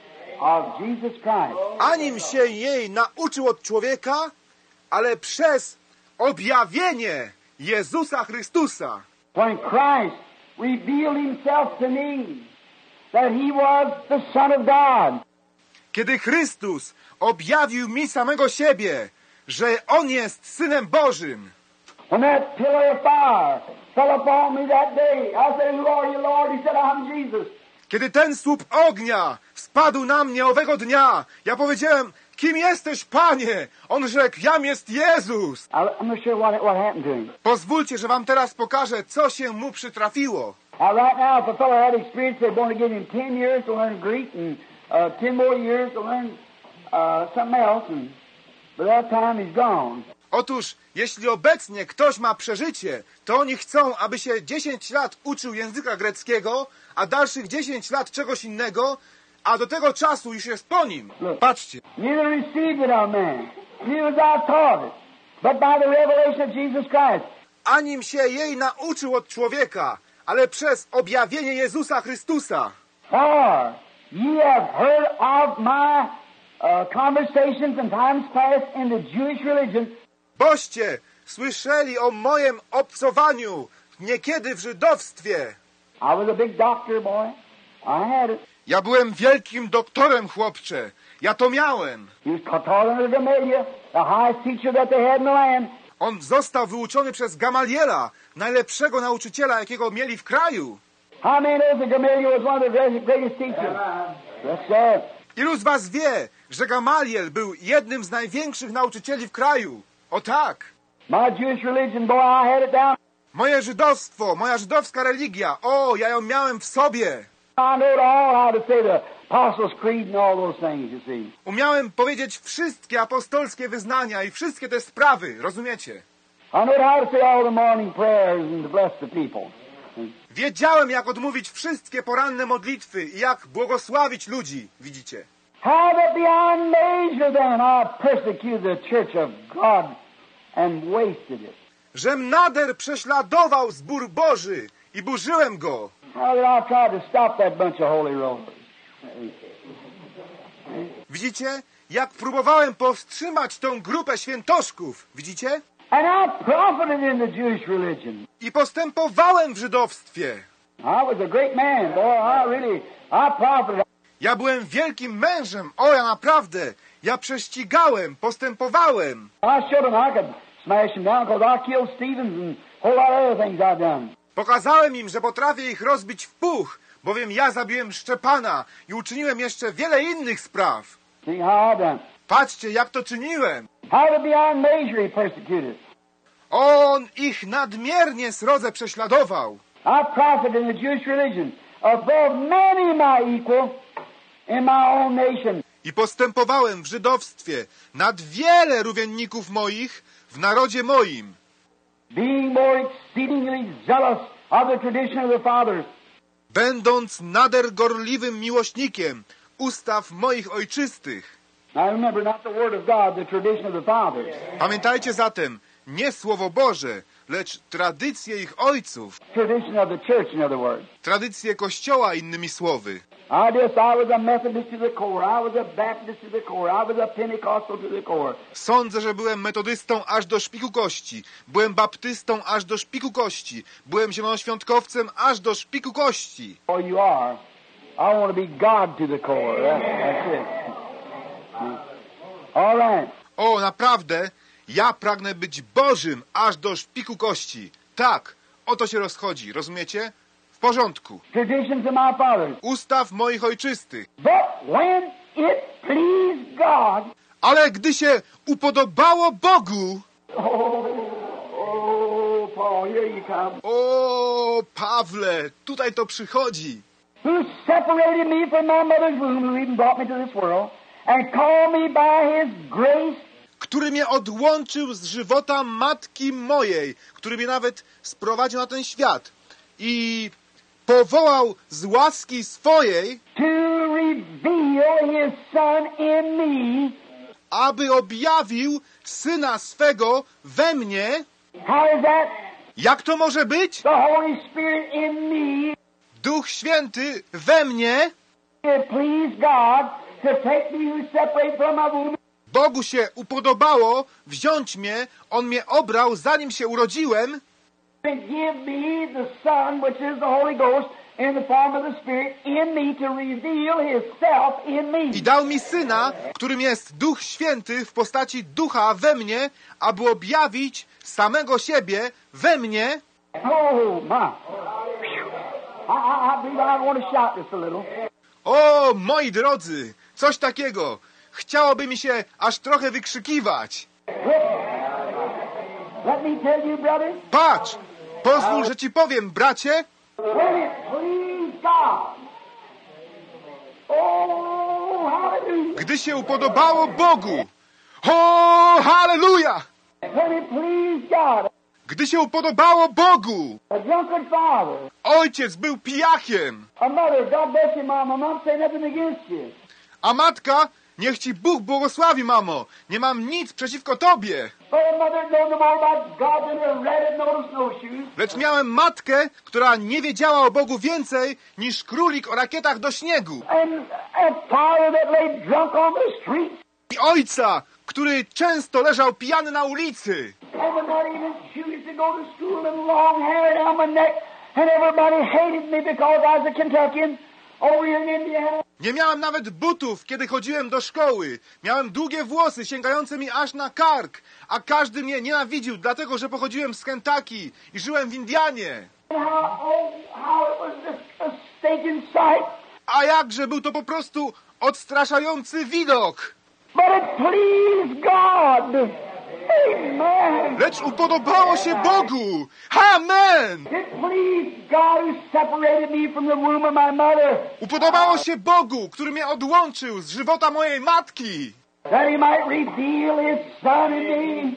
of Jesus Christ. Anim się jej nauczył od człowieka, ale przez objawienie Jezusa Chrystusa. When Christ revealed himself to me, that he was the Son of God. Kiedy Chrystus objawił mi samego siebie, że On jest Synem Bożym. When that pillar of fire fell upon me that day, I said, "Who are you, Lord?" He said, "I'm Jesus." Kiedy ten słup ognia spadł na mnie owego dnia, ja powiedziałem, kim jesteś, Panie? On rzekł, jam jest Jezus. I- I'm not sure what, what happened to him. Pozwólcie, że wam teraz pokażę, co się mu przytrafiło. Now, right now, if a fellow had experience, they'd want to give him ten years to learn Greek and uh, ten more years to learn uh, something else, and by that time he's gone. Otóż, jeśli obecnie ktoś ma przeżycie, to oni chcą, aby się dziesięć lat uczył języka greckiego, a dalszych dziesięć lat czegoś innego, a do tego czasu już jest po nim. Patrzcie. Neither received it of man, neither was I taught it, but by the revelation of Jesus Christ. Anim się jej nauczył od człowieka, ale przez objawienie Jezusa Chrystusa. For ye have heard of my uh, conversations in times past in the Jewish religion, Boście słyszeli o moim obcowaniu niekiedy w żydowstwie. I was a big doctor, boy. I had it. Ja byłem wielkim doktorem, chłopcze. Ja to miałem. He was taught under Gamaliel, the highest teacher that they had in the land. On został wyuczony przez Gamaliela, najlepszego nauczyciela, jakiego mieli w kraju. How many knows that Gamaliel was one of the greatest, greatest teachers? Yes, sir. Ilu z was wie, że Gamaliel był jednym z największych nauczycieli w kraju? O tak. My Jewish religion, boy, I had it down. Moje żydostwo, moja żydowska religia, o, ja ją miałem w sobie. I knowed all how to say the Apostles' Creed and all those things, you see. Umiałem powiedzieć wszystkie apostolskie wyznania i wszystkie te sprawy, rozumiecie? I knowed how to say all the morning prayers and to bless the people. Wiedziałem, jak odmówić wszystkie poranne modlitwy i jak błogosławić ludzi, widzicie? How that beyond measure then I persecuted the church of God and wasted it. Żem nader prześladował zbór Boży i burzyłem go. How that I tried to stop that bunch of holy rollers. Widzicie? Jak próbowałem powstrzymać tą grupę świętoszków, widzicie? And I profited in the Jewish religion. I postępowałem w żydowstwie. I was a great man, boy. I really, I profited. Ja byłem wielkim mężem, o ja naprawdę. Ja prześcigałem, postępowałem. I showed them I could smash them down because I killed Stevens and a whole lot of other things I've done. Pokazałem im, że potrafię ich rozbić w puch, bowiem ja zabiłem Szczepana i uczyniłem jeszcze wiele innych spraw. See how I done. Patrzcie, jak to czyniłem. How to beyond measure he persecuted. On ich nadmiernie srodze prześladował. I profited in the Jewish religion above many my equal in my own nation. I postępowałem w żydowstwie nad wiele rówieśników moich w narodzie moim. being more exceedingly zealous of the tradition of the fathers. Będąc nader gorliwym miłośnikiem ustaw moich ojczystych. Now remember, not the Word of God, the tradition of the fathers. Pamiętajcie zatem, nie Słowo Boże, lecz tradycje ich ojców. Tradition of the church, in other words. Tradycje Kościoła, innymi słowy. I just, I was a Methodist to the core. I was a Baptist to the core. I was a Pentecostal to the core. Sądzę, że byłem metodystą aż do szpiku kości. Byłem baptystą aż do szpiku kości. Byłem zielonoświątkowcem aż do szpiku kości. Oh, you are. I want to be God to the core. That, that's it. All right. O, naprawdę, ja pragnę być Bożym aż do szpiku kości. Tak, o to się rozchodzi, rozumiecie? W porządku. Traditions of my fathers. Ustaw moich ojczystych. But when it pleased God, Ale gdy się upodobało Bogu... oh, oh, Paul, here you come. O, Pawle, tutaj to przychodzi. Who separated me from my mother's womb, who even brought me to this world, and called me by His grace, który mnie odłączył z żywota matki mojej, który mnie nawet sprowadził na ten świat i powołał z łaski swojej, to reveal His Son in me. aby objawił Syna swego we mnie. How is that? Jak to może być? The Holy Spirit in me. Duch Święty we mnie. It pleased God to take me who separate from my womb. Bogu się upodobało wziąć mnie, On mnie obrał, zanim się urodziłem, And give me the Son, which is the Holy Ghost, in the form of the Spirit, in me to reveal Himself in me. i dał mi Syna, którym jest Duch Święty w postaci Ducha we mnie, aby objawić samego siebie we mnie. Oh, my. I, I, I believe I want to shout just a little. O, moi drodzy, coś takiego. Chciałoby mi się aż trochę wykrzykiwać. Let me tell you, brother, Patrz, pozwól, że ci powiem, bracie, when it pleased God, oh, hallelujah, gdy się upodobało Bogu. O, halleluja! when it pleased God, Gdy się upodobało Bogu. a drunkard father, Ojciec był pijakiem, a mother, God bless you, Mom, I'm not saying nothing against you, a matka, niech ci Bóg błogosławi, mamo, nie mam nic przeciwko tobie. but a mother knows no more about God than a rabbit knows snowshoes. Lecz miałem matkę, która nie wiedziała o Bogu więcej niż królik o rakietach do śniegu. And a father that lay drunk on the street. I ojca, który często leżał pijany na ulicy. I would not even choose to go to school and long hair down my neck, and everybody hated me because I was a Kentuckian over here in Indiana. Nie miałem nawet butów, kiedy chodziłem do szkoły. Miałem długie włosy sięgające mi aż na kark, a każdy mnie nienawidził, dlatego że pochodziłem z Kentucky i żyłem w Indianie. And how, oh, how it was just a stinking sight. A jakże był to po prostu odstraszający widok. But it pleased God. Amen. Lecz upodobało się Bogu. Amen! It pleased God who separated me from the womb of my mother, Upodobało się Bogu, który mnie odłączył z żywota mojej matki, that He might reveal His Son in me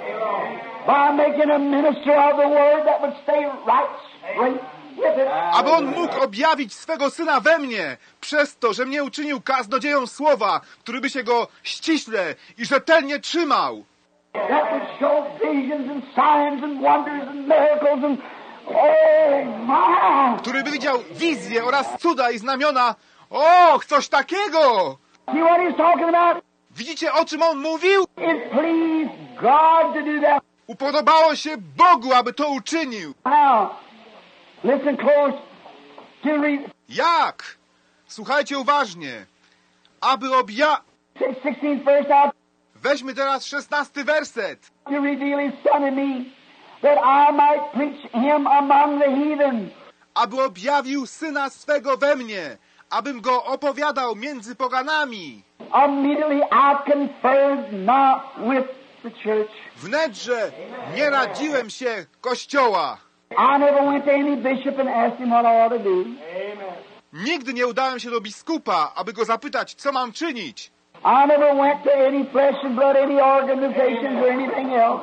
by making a minister of the Word that would stay right straight with it. aby On mógł objawić swego Syna we mnie, przez to, że mnie uczynił kaznodzieją słowa, który by się go ściśle i rzetelnie trzymał, That would show visions and signs and wonders and miracles and oh my! który by widział wizje oraz cuda i znamiona. Och, coś takiego! See what he's talking about? Widzicie, o czym On mówił? It pleased God to do that. Upodobało się Bogu, aby to uczynił. Now, listen close to read Jak? Słuchajcie uważnie. Aby obja... sixteenth verse out Weźmy teraz szesnasty werset. to reveal His Son in me, that I might preach Him among the heathen. Aby objawił Syna swego we mnie, abym go opowiadał między poganami. Immediately I conferred not with the church. Wnętrze nie radziłem się Kościoła. I never went to any bishop and asked him what I ought to do. Nigdy nie udałem się do biskupa, aby go zapytać, co mam czynić. I never went to any flesh and blood, any organizations or anything else.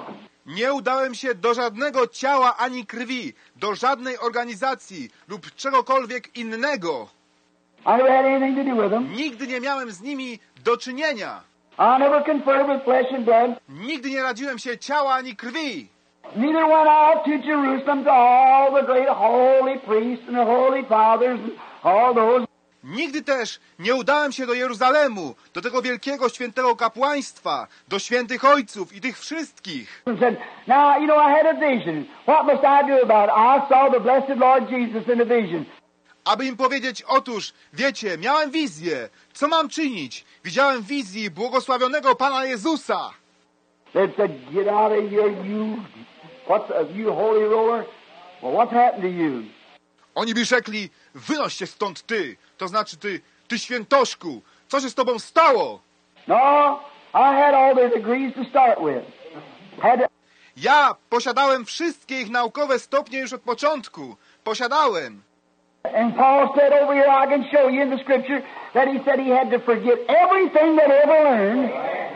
Nie udałem się do żadnego ciała ani krwi, do żadnej organizacji lub czegokolwiek innego. I never had anything to do with them. Nigdy nie miałem z nimi do czynienia. I never conferred with flesh and blood. Nigdy nie radziłem się ciała ani krwi. Neither went out to Jerusalem to all the great holy priests and the holy fathers and all those. Nigdy też nie udałem się do Jeruzalemu, do tego wielkiego, świętego kapłaństwa, do świętych ojców i tych wszystkich. And said, now, you know, I had a vision. What must I do about it? I saw the blessed Lord Jesus in a vision. Aby im powiedzieć, otóż, wiecie, miałem wizję. Co mam czynić? Widziałem w wizji błogosławionego Pana Jezusa. They said, get out of here, you, what's, uh, you holy roller. Well, what's happened to you? Oni by rzekli, wynoś się stąd ty, to znaczy ty, ty świętoszku, co się z tobą stało? No, I had all their degrees to start with. Had to, Ja posiadałem wszystkie ich naukowe stopnie już od początku. Posiadałem. and Paul said over here, I can show you in the scripture, that he said he had to forget everything that he ever learned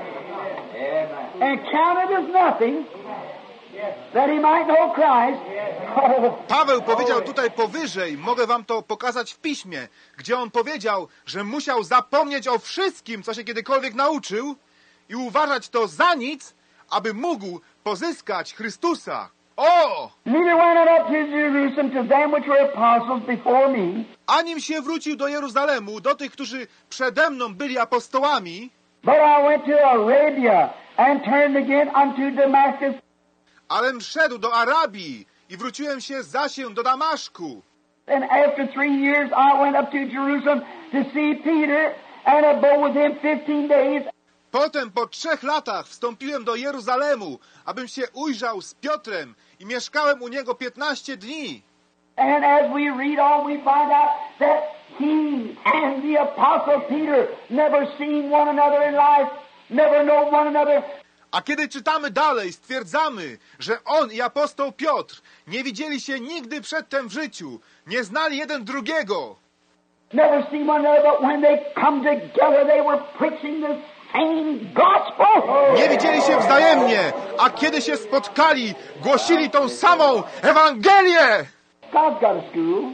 and count it as nothing, that he might know Christ. Oh, Paweł powiedział tutaj powyżej, mogę wam to pokazać w piśmie, gdzie on powiedział, że musiał zapomnieć o wszystkim, co się kiedykolwiek nauczył i uważać to za nic, aby mógł pozyskać Chrystusa. O! neither went it up to Jerusalem to them which were apostles before me, Anim się wrócił do Jeruzalemu, do tych, którzy przede mną byli apostołami, but I went to Arabia and turned again unto Damascus. ale szedł do Arabii i wróciłem się za się do Damaszku. And after three years I went up to Jerusalem to see Peter and abode with him fifteen days. Potem po trzech latach wstąpiłem do Jeruzalemu, abym się ujrzał z Piotrem i mieszkałem u niego piętnaście dni. And as we read on, we find out that he and the apostle Peter never seen one another in life, never know one another. A kiedy czytamy dalej, stwierdzamy, że on i apostoł Piotr nie widzieli się nigdy przedtem w życiu, nie znali jeden drugiego. Never seen one another, but when they come together, they were preaching the same gospel. Nie widzieli się wzajemnie, a kiedy się spotkali, głosili tą samą Ewangelię. God's got a school.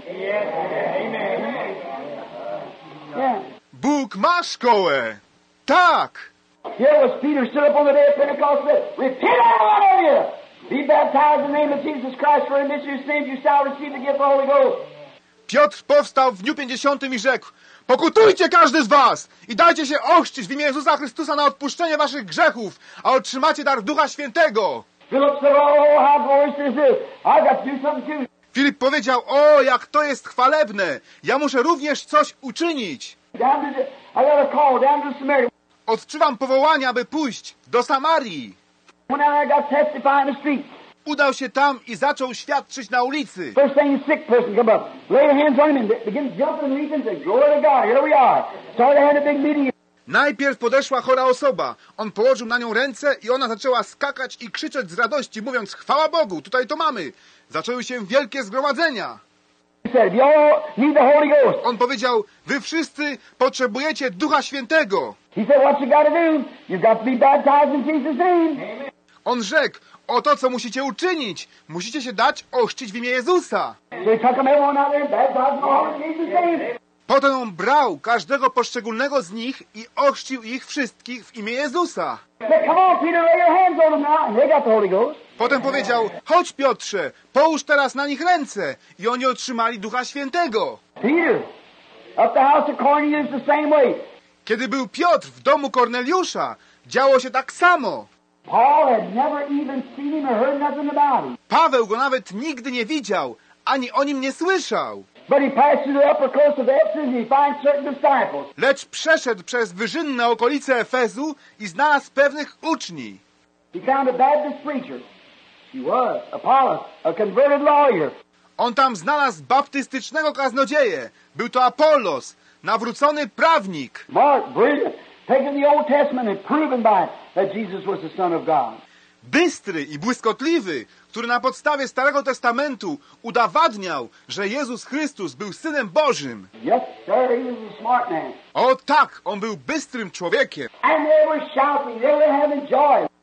Yeah. Bóg ma szkołę. Tak. Here was Peter stood up on the day of Pentecost and said, repent, every one of you! Be baptized in the name of Jesus Christ for remission of sins, you shall receive the gift of the Holy Ghost. Piotr powstał w dniu pięćdziesiątym i rzekł, pokutujcie każdy z was i dajcie się ochrzcić w imię Jezusa Chrystusa na odpuszczenie waszych grzechów, a otrzymacie dar Ducha Świętego. Philip said, oh, how glorious this is. I've got to do something too. Filip powiedział, o, jak to jest chwalebne, ja muszę również coś uczynić. Down to the, I got a call down to Samaria. Odczuwam powołanie, aby pójść do Samarii. Went out there and got testifying in the street. Udał się tam i zaczął świadczyć na ulicy. First thing, a sick person come up. Lay your hands on him and begin jumping and leaping and say, glory to God, here we are. Started having a big meeting. Najpierw podeszła chora osoba. On położył na nią ręce i ona zaczęła skakać i krzyczeć z radości, mówiąc, chwała Bogu, tutaj to mamy. Zaczęły się wielkie zgromadzenia. He said, you all need the Holy Ghost. On powiedział, wy wszyscy potrzebujecie Ducha Świętego. He said, what you got to do? You've got to be baptized in Jesus' name. On rzekł, oto co musicie uczynić. Musicie się dać ochrzcić w imię Jezusa. They took them everyone out there and baptized them all in Jesus' name. Potem on brał każdego poszczególnego z nich i ochrzcił ich wszystkich w imię Jezusa. He said, come on, Peter, lay your hands on them now. And they got the Holy Ghost. Potem powiedział, chodź Piotrze, połóż teraz na nich ręce. I oni otrzymali Ducha Świętego. Peter, up the house of Cornelius the same way. Kiedy był Piotr w domu Korneliusza, działo się tak samo. Paul had never even seen him or heard nothing about him. Paweł go nawet nigdy nie widział, ani o nim nie słyszał. But he passed through the upper coast of Ephesus and he finds certain disciples. Lecz przeszedł przez wyżynne okolice Efezu i znalazł pewnych uczniów. He found a Baptist preacher. He was Apollos, a converted lawyer. On tam znalazł baptystycznego kaznodzieję. Był to Apollos, nawrócony prawnik. Mark, brilliant, taking the Old Testament and proving by it that Jesus was the Son of God. Bystry i błyskotliwy, który na podstawie Starego Testamentu udowadniał, że Jezus Chrystus był Synem Bożym. Yes, sir, he was a smart man. O tak, on był bystrym człowiekiem. And they were shouting, they were having joy.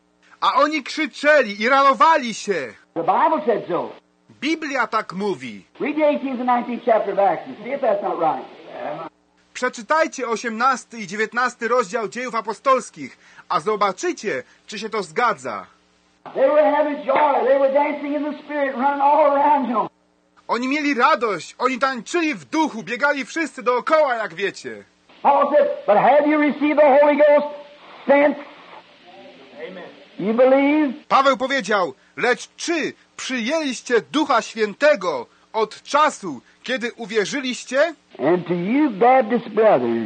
A oni krzyczeli i radowali się. The Bible said so. Biblia tak mówi. Read the eighteenth and nineteenth chapter of Acts and see if that's not right. Przeczytajcie osiemnasty i dziewiętnasty rozdział Dziejów Apostolskich, a zobaczycie, czy się to zgadza. They were having joy. They were dancing in the Spirit, running all around him. Oni mieli radość, oni tańczyli w duchu, biegali wszyscy dookoła, jak wiecie. Paul said, but have you received the Holy Ghost since you believe? Paweł powiedział, lecz czy przyjęliście Ducha Świętego od czasu, kiedy uwierzyliście? And to you Baptist brothers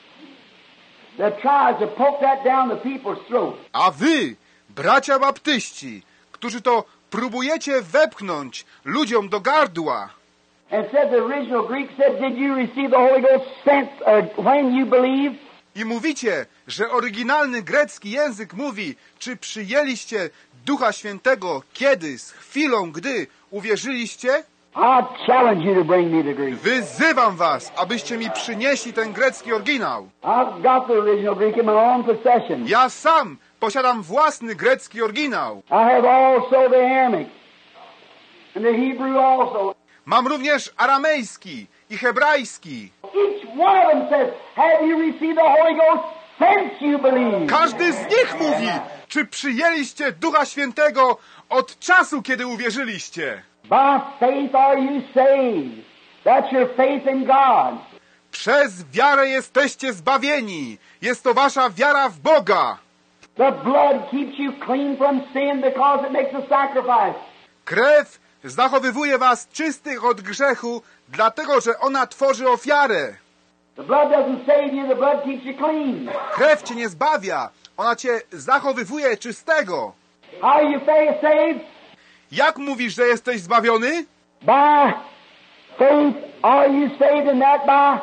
that tries to poke that down the people's throat. A wy, bracia baptyści, którzy to próbujecie wepchnąć ludziom do gardła. And said the original Greek said, did you receive the Holy Ghost since or when you believe? I mówicie, że oryginalny grecki język mówi, czy przyjęliście Ducha Świętego kiedy, z chwilą, gdy uwierzyliście? I challenge you to bring me the Greek. Wyzywam was, abyście mi przynieśli ten grecki oryginał. I've got the original Greek in my own possession. Ja sam posiadam własny grecki oryginał. I have also the Aramaic and the Hebrew also. Mam również aramejski i hebrajski. Each one of them says, have you received the Holy Ghost since you believe? Każdy z nich mówi, czy przyjęliście Ducha Świętego od czasu, kiedy uwierzyliście. By faith are you saved. That's your faith in God. Przez wiarę jesteście zbawieni. Jest to wasza wiara w Boga. The blood keeps you clean from sin because it makes a sacrifice. Krew zachowywuje was czystych od grzechu, dlatego że ona tworzy ofiarę. The blood doesn't save you, the blood keeps you clean. Krew cię nie zbawia, ona cię zachowywuje czystego. How are you fa- saved? Jak mówisz, że jesteś zbawiony? By faith are you saved, and that by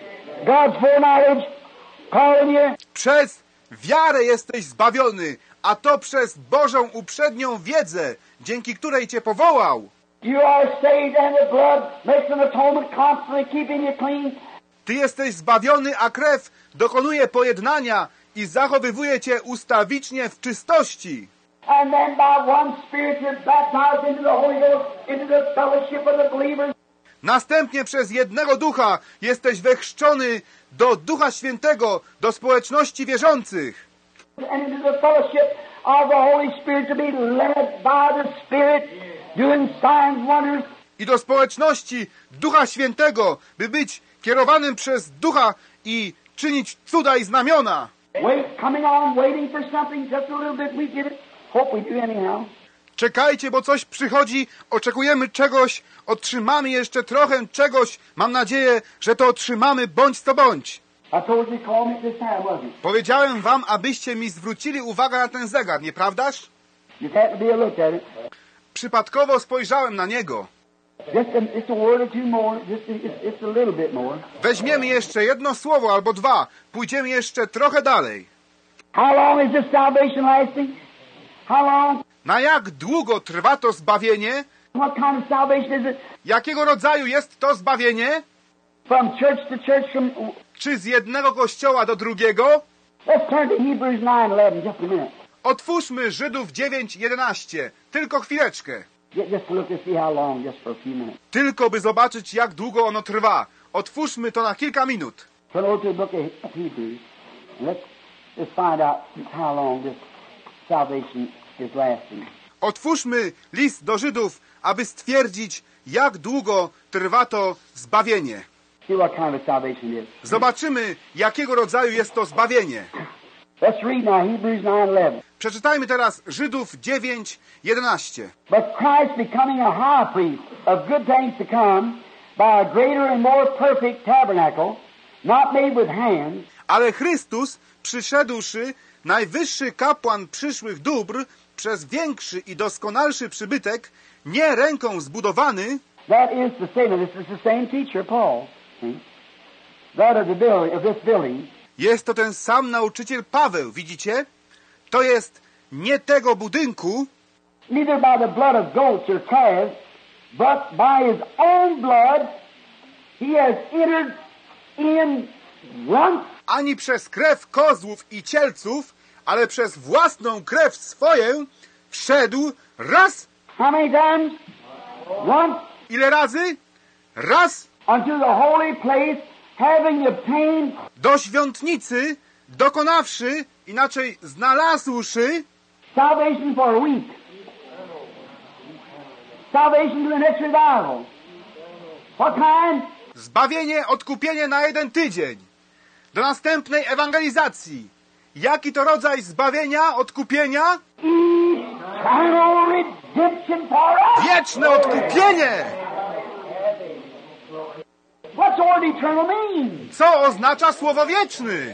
God's foreknowledge calling you. Przez wiarę jesteś zbawiony, a to przez Bożą uprzednią wiedzę, dzięki której cię powołał. You are saved, and the blood makes an atonement, constantly keeping you clean. Ty jesteś zbawiony, a krew dokonuje pojednania i zachowywuje cię ustawicznie w czystości. And then by one Spirit you're baptized into the Holy Ghost, into the fellowship of the believers. Następnie przez jednego ducha jesteś wechrzczony do Ducha Świętego, do społeczności wierzących. And into the fellowship of the Holy Spirit to be led by the Spirit, doing signs, wonders. I do społeczności Ducha Świętego, by być kierowanym przez Ducha i czynić cuda i znamiona. Wait, coming on, waiting for something, just a little bit, we get it. Hope we do anyhow. Czekajcie, bo coś przychodzi, oczekujemy czegoś, otrzymamy jeszcze trochę czegoś. Mam nadzieję, że to otrzymamy bądź co bądź. I told you to call me at this time, wasn't it? Powiedziałem wam, abyście mi zwrócili uwagę na ten zegar, nieprawdaż? You happened to be a look at it. Przypadkowo spojrzałem na niego. Just a, it's a word or two more. Just a, it's, it's a little bit more. Weźmiemy jeszcze jedno słowo albo dwa. Pójdziemy jeszcze trochę dalej. How long is this salvation lasting? How long? Na jak długo trwa to zbawienie? What kind of salvation is it? Jakiego rodzaju jest to zbawienie? From church to church, from... Czy z jednego kościoła do drugiego? Let's turn to Hebrews nine eleven just a minute. Otwórzmy Żydów dziewięć jedenaście. Tylko chwileczkę. Just just to look to see how long, just for a few minutes. Tylko by zobaczyć, jak długo ono trwa. Otwórzmy to na kilka minut. Turn over to the book of Hebrews. And let's just find out how long this salvation is lasting. Otwórzmy list do Żydów, aby stwierdzić, jak długo trwa to zbawienie. See what kind of salvation it is. Zobaczymy, jakiego rodzaju jest to zbawienie. Let's read now Hebrews nine eleven. Przeczytajmy teraz Żydów dziewięć jedenaście. But Christ becoming a high priest of good things to come by a greater and more perfect tabernacle, not made with hands, Ale Chrystus, przyszedłszy, najwyższy kapłan przyszłych dóbr, przez większy i doskonalszy przybytek, nie ręką zbudowany, that is the same. This is the same teacher, Paul. See? That of the building of this building. jest to ten sam nauczyciel Paweł, widzicie? To jest nie tego budynku, Neither by the blood of goats or calves, but by his own blood he has entered in once ani przez krew kozłów i cielców, ale przez własną krew swoją wszedł raz. How many times? Once. Ile razy? Raz. Unto the holy place, having obtained Do świątnicy, dokonawszy, inaczej znalazłszy, salvation for a week. Salvation to the next revival. What kind? zbawienie, odkupienie na jeden tydzień. Do następnej ewangelizacji. Jaki to rodzaj zbawienia, odkupienia? Eternal redemption for us. Wieczne odkupienie! What's the word eternal mean? Co oznacza słowo wieczny?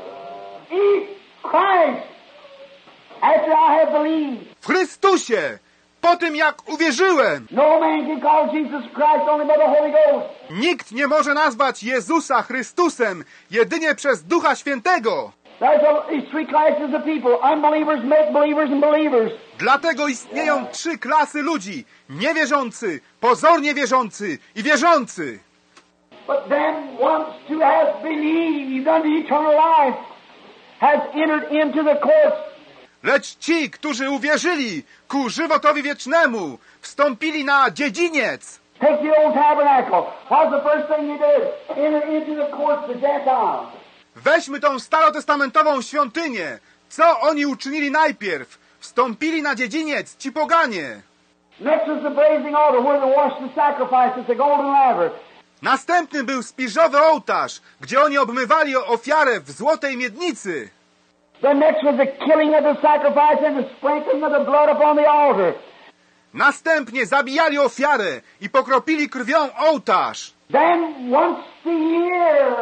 In Christ, after I have believed. W Chrystusie, po tym jak uwierzyłem. No man can call Jesus Christ only by the Holy Ghost. Nikt nie może nazwać Jezusa Chrystusem jedynie przez Ducha Świętego. There's a, these three classes of people: unbelievers, make believers, and believers. Dlatego istnieją trzy klasy ludzi: niewierzący, pozornie wierzący i wierzący. But then once to have believed unto eternal life has entered into the courts. Lecz ci, którzy uwierzyli ku żywotowi wiecznemu, wstąpili na dziedziniec. Take the old tabernacle. What's the first thing you did? Enter into the courts of the Gentiles. Weźmy tą starotestamentową świątynię. Co oni uczynili najpierw? Wstąpili na dziedziniec, ci poganie. Next was the blazing altar where they washed the sacrifices, the golden laver. Następny był spiżowy ołtarz, gdzie oni obmywali ofiarę w złotej miednicy. The next was the killing of the sacrifice and the sprinkling of the blood upon the altar. Następnie zabijali ofiarę i pokropili krwią ołtarz. Then once a year,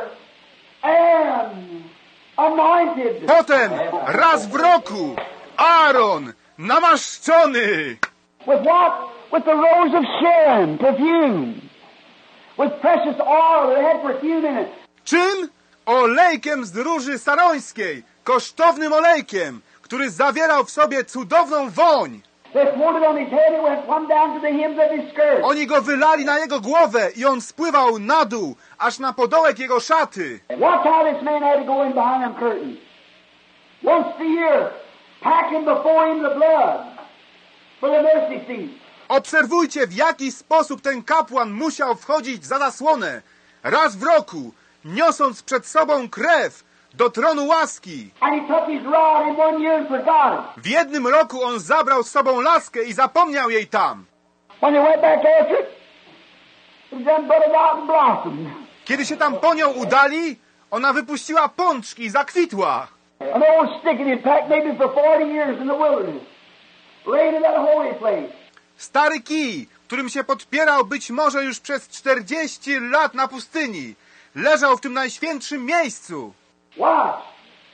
Aaron anointed. Potem raz w roku Aaron namaszczony. With what? With the rose of Sharon, perfume. With precious oil that had perfume in it. Czym? Olejkiem z róży sarońskiej, kosztownym olejkiem, który zawierał w sobie cudowną woń. They poured it on his head, it went plumb down to the hems of his skirt. Oni go wylali na jego głowę i on spływał na dół, aż na podołek jego szaty. Watch how this man had to go in behind them curtains. Once a year, packing before him the blood for the mercy seat. Obserwujcie, w jaki sposób ten kapłan musiał wchodzić za zasłonę. Raz w roku, niosąc przed sobą krew do tronu łaski. And he took his rod in one year and forgot it. W jednym roku on zabrał z sobą laskę i zapomniał jej tam. When they went back after it, it done budded out and blossomed. Kiedy się tam po nią udali, ona wypuściła pączki i zakwitła. An old stick it had packed maybe for forty years in the wilderness. Laid in that holy place. Stary kij, którym się podpierał być może już przez czterdzieści lat na pustyni, leżał w tym najświętszym miejscu. Watch.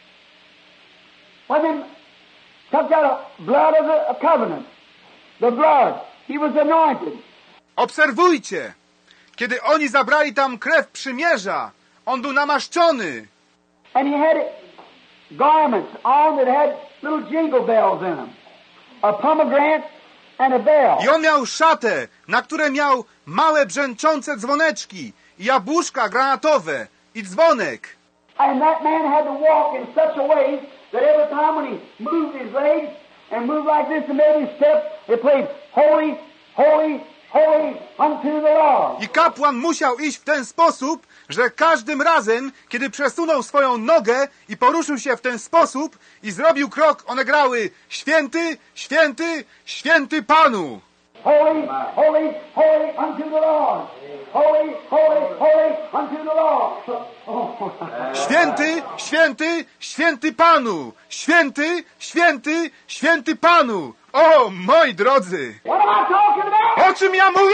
When they took out blood of the covenant, the blood, he was anointed. Obserwujcie. Kiedy oni zabrali tam krew przymierza, on był namaszczony. And he had garments on that had little jingle bells in them. A pomegranate and a bell. I on miał szatę, na które miał małe brzęczące dzwoneczki, i jabłuszka granatowe i dzwonek. And that man had to walk in such a way that every time when he moved his legs and moved like this and made his step, it played holy, holy, holy unto the Lord. I kapłan musiał iść w ten sposób, że każdym razem, kiedy przesunął swoją nogę i poruszył się w ten sposób i zrobił krok, one grały święty, święty, święty Panu. Holy, holy, holy unto the Lord. Holy, holy, holy unto the Lord. Oh. Święty, święty, święty Panu. Święty, święty, święty Panu. O, moi drodzy! What am I talking about? O czym ja mówię?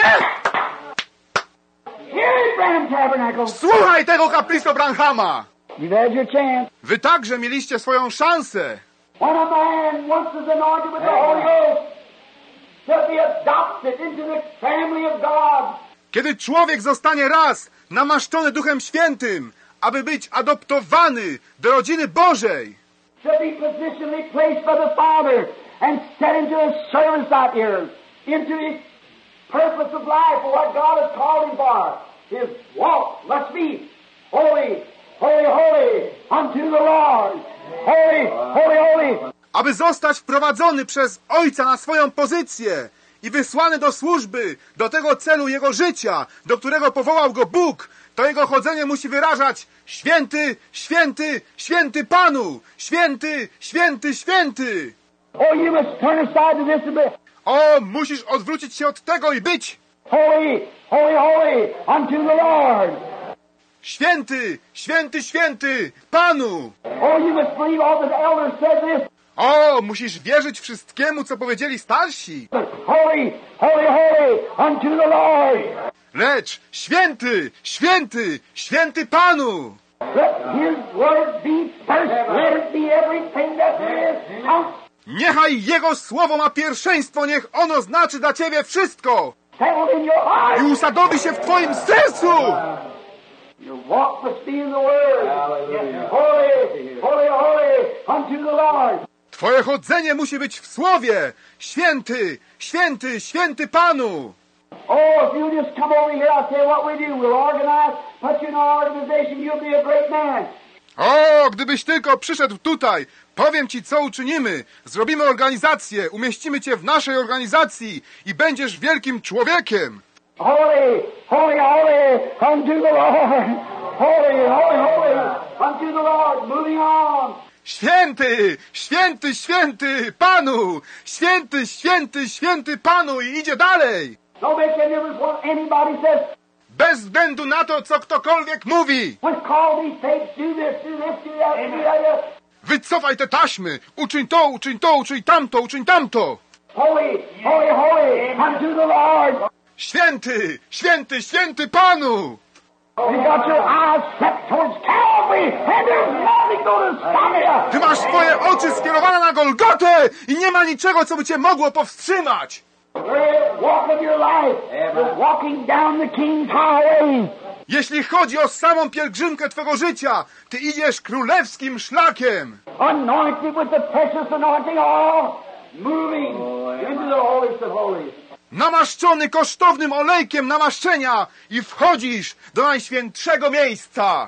Here is Branham Tabernacle. Słuchaj tego kapristo Branhama! You've had your chance. Wy także mieliście swoją szansę. When a man once is anointed with the Holy Ghost, to be adopted into the family of God. Kiedy człowiek zostanie raz namaszczony Duchem Świętym, aby być adoptowany do rodziny Bożej, To be positionally placed by the Father and set into a service out here, into his purpose of life, for what God has called him for. His walk must be holy, holy, holy unto the Lord. Holy, holy, holy. Aby zostać wprowadzony przez Ojca na swoją pozycję i wysłany do służby, do tego celu jego życia, do którego powołał go Bóg, to jego chodzenie musi wyrażać święty, święty, święty Panu, święty, święty, święty. Oh, you must turn aside to this a bit. O, musisz odwrócić się od tego i być Holy, holy, holy unto the Lord. święty, święty, święty Panu. Oh, you must believe all the elders said this. O, musisz wierzyć wszystkiemu, co powiedzieli starsi. Holy, holy, holy unto the Lord. Lecz święty, święty, święty Panu. Let His word be first. Let it be everything that there is. Niechaj Jego słowo ma pierwszeństwo, niech ono znaczy dla Ciebie wszystko. Settled in your heart. I usadowi się w Twoim sercu. Your walk must be in the Word. Holy, holy, holy unto the Lord. Twoje chodzenie musi być w Słowie. Święty, święty, święty Panu. Oh, if you just come over here, I'll tell you what we do. We'll organize, put you in our organization, you'll be a great man. O, gdybyś tylko przyszedł tutaj, powiem Ci, co uczynimy. Zrobimy organizację, umieścimy Cię w naszej organizacji i będziesz wielkim człowiekiem. Holy, holy, holy unto the Lord. Holy, holy, holy unto the Lord. Moving on. Święty, święty, święty Panu! Święty, święty, święty Panu! I idzie dalej! Don't make any difference what anybody says. Bez względu na to, co ktokolwiek mówi! Let's call these tapes, do this, do this, do that, do that. Wycofaj te taśmy! Uczyń to, uczyń to, uczyń tamto, uczyń tamto! Holy, holy, holy unto the Lord. Święty, święty, święty Panu! You got your eyes set towards Calvary, and there's nothing going to stop you. Ty masz swoje oczy skierowane na Golgotę i nie ma niczego, co by Cię mogło powstrzymać! You're walking your life. You're walking down the King's highway. Jeśli chodzi o samą pielgrzymkę Twego życia, Ty idziesz królewskim szlakiem! Anointed with the precious anointing oil, moving into the holiest of holies. Namaszczony kosztownym olejkiem namaszczenia i wchodzisz do najświętszego miejsca.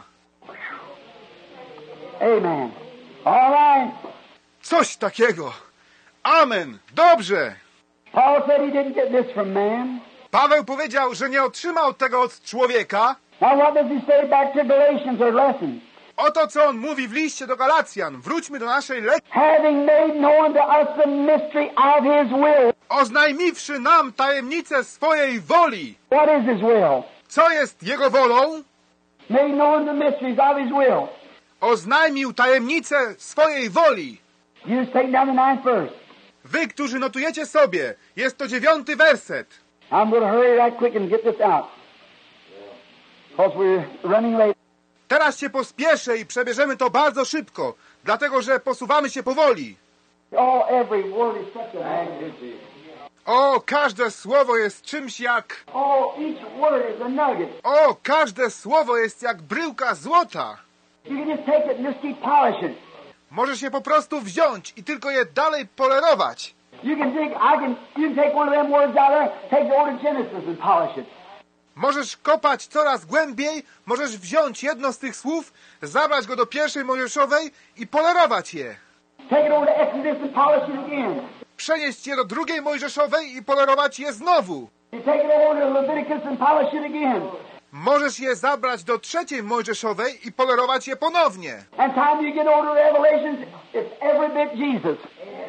Amen. All right. Coś takiego. Amen. Dobrze. Paul said he didn't get this from man. Paweł powiedział, że nie otrzymał tego od człowieka. Now what does he say back to Galatians or lesson? Oto co on mówi w liście do Galacjan. Wróćmy do naszej lekcji. Having made known to us the mystery of his will. Oznajmiwszy nam tajemnicę swojej woli. What is his will? Co jest jego wolą? Made known the mysteries of his will. Oznajmił tajemnicę swojej woli. You just take down the ninth verse. Wy, którzy notujecie sobie, jest to dziewiąty werset. I'm going to hurry right quick and get this out. Because we're running late. Teraz się pospieszę i przebierzemy to bardzo szybko, dlatego że posuwamy się powoli. Oh, every word is such a magnitude. O, każde słowo jest czymś jak... Oh, each word is a nugget. O, każde słowo jest jak bryłka złota. You can just take it and just keep polishing. Możesz je po prostu wziąć i tylko je dalej polerować. You can take, I can, you can take one of them words out there, take the order Genesis and polish it. Możesz kopać coraz głębiej, możesz wziąć jedno z tych słów, zabrać go do pierwszej Mojżeszowej i polerować je. Take it over to Exodus and polish it again. Przenieść je do drugiej Mojżeszowej i polerować je znowu. You take it over to Leviticus and polish it again. Możesz je zabrać do trzeciej Mojżeszowej i polerować je ponownie. And time you get over to Revelations, it's every bit Jesus.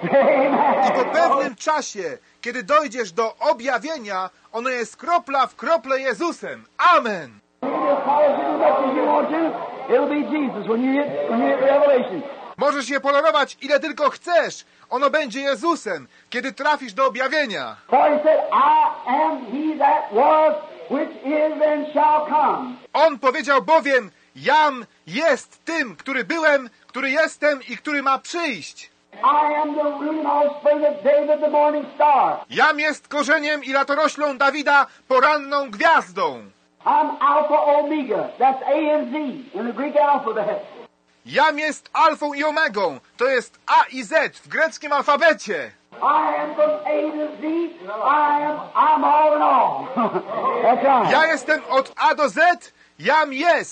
I po Amen. pewnym czasie, kiedy dojdziesz do objawienia, ono jest kropla w krople Jezusem. Amen. You can just polish it as much as you want to. It'll be Jesus when you hit, when you hit Revelation. Możesz je polerować ile tylko chcesz. Ono będzie Jezusem, kiedy trafisz do objawienia. For he said, I am he that was, which is and shall come. On powiedział bowiem, jam jest tym, który byłem, który jestem i który ma przyjść. I am the root and offspring of David, the morning star. Jam jest korzeniem i latoroślą Dawida, poranną gwiazdą. I'm Alpha Omega. That's A and Z in the Greek alphabet. Jam jest alfą i omegą. To jest A i Z w greckim alfabecie. I am from A to Z. I am, I'm all in all. That's right. Ja jestem od A do Z, jam jest.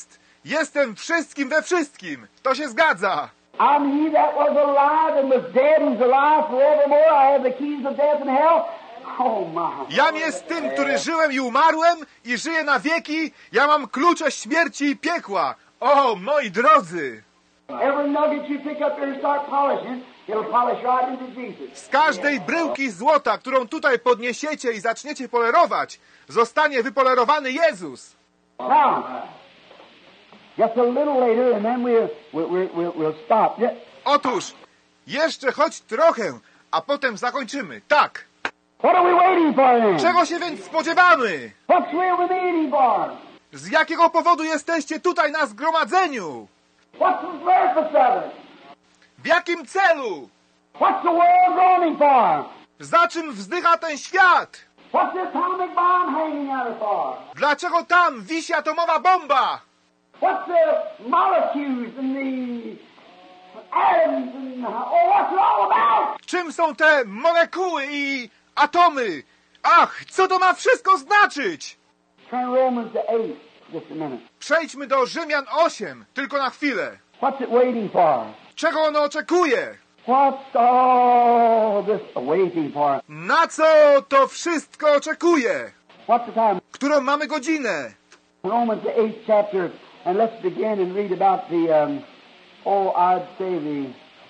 Jestem wszystkim we wszystkim. To się zgadza. I'm he that was alive and was dead and is alive forevermore. I have the keys of death and hell. Oh my. Jam jest tym, który żyłem i umarłem i żyję na wieki. Ja mam klucze śmierci i piekła. O, moi drodzy! Every nugget you pick up here and start polishing, it'll polish right into Jesus. Z każdej bryłki złota, którą tutaj podniesiecie i zaczniecie polerować, zostanie wypolerowany Jezus. Now, just a little later and then we'll, we'll, we'll, we'll stop. Otóż, jeszcze choć trochę, a potem zakończymy. Tak. What are we waiting for then? Czego się więc spodziewamy? What's we we meeting for? Z jakiego powodu jesteście tutaj na zgromadzeniu? What's the purpose of it? W jakim celu? What's the world groaning for? Za czym wzdycha ten świat? What's the atomic bomb hanging out there for? Dlaczego tam wisi atomowa bomba? What's the molecules and the atoms and oh, what's it all about? Czym są te molekuły i atomy? Ach, co to ma wszystko znaczyć? Turn Romans to eight, just a minute. Przejdźmy do Rzymian osiem, tylko na chwilę. What's it waiting for? Czego ono oczekuje? What's all this waiting for? Na co to wszystko oczekuje? What's the time? Którą mamy godzinę? Romans the eighth chapter, and let's begin and read about the, um, oh, I'd say the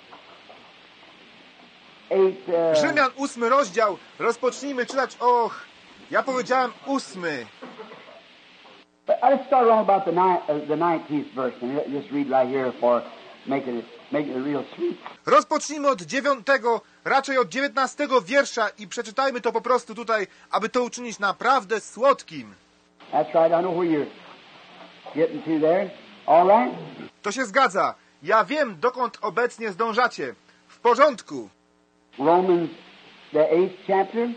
eighth... Uh, Rzymian ósmy rozdział. Rozpocznijmy czytać, och, ja powiedziałem ósmy. But let's start on about the, ni- uh, the nineteenth verse, and let- just read right here for making it, making it real sweet. Rozpocznijmy od dziewiątego, raczej od dziewiętnastego wiersza i przeczytajmy to po prostu tutaj, aby to uczynić naprawdę słodkim. That's right, I know where you're getting to there. All right? To się zgadza. Ja wiem, dokąd obecnie zdążacie. W porządku. Romans, the eighth chapter.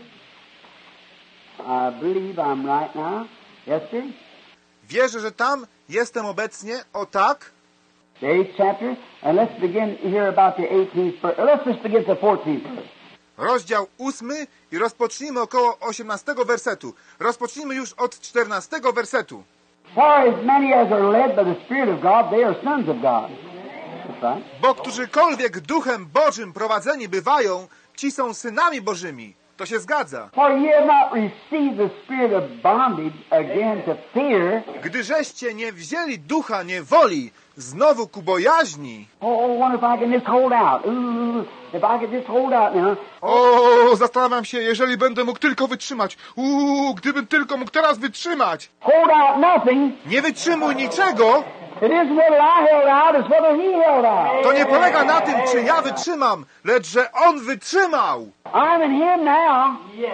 I believe I'm right now. Yes, sir? Wierzę, że tam jestem obecnie. O tak. The eighth chapter. And let's begin here about the eighteenth verse. Let's just begin the fourteenth verse. Rozdział ósmy i rozpocznijmy około osiemnastego wersetu. Rozpocznijmy już od czternastego wersetu. For as many as are led by the Spirit of God, they are sons of God. That's right. Bo którzykolwiek duchem Bożym prowadzeni bywają, ci są synami Bożymi. To się zgadza. For ye have not received the spirit of bondage again to fear. Gdyżeście nie wzięli ducha niewoli, znowu ku bojaźni. Oh, I wonder if I can just hold out. Ooh, if I could just hold out now. O, zastanawiam się, jeżeli będę mógł tylko wytrzymać. Uuu, gdybym tylko mógł teraz wytrzymać. Hold out nothing. Nie wytrzymuj niczego. It isn't whether I held out, it's whether he held out. To nie polega na tym, czy ja wytrzymam, lecz że on wytrzymał. I'm in him now.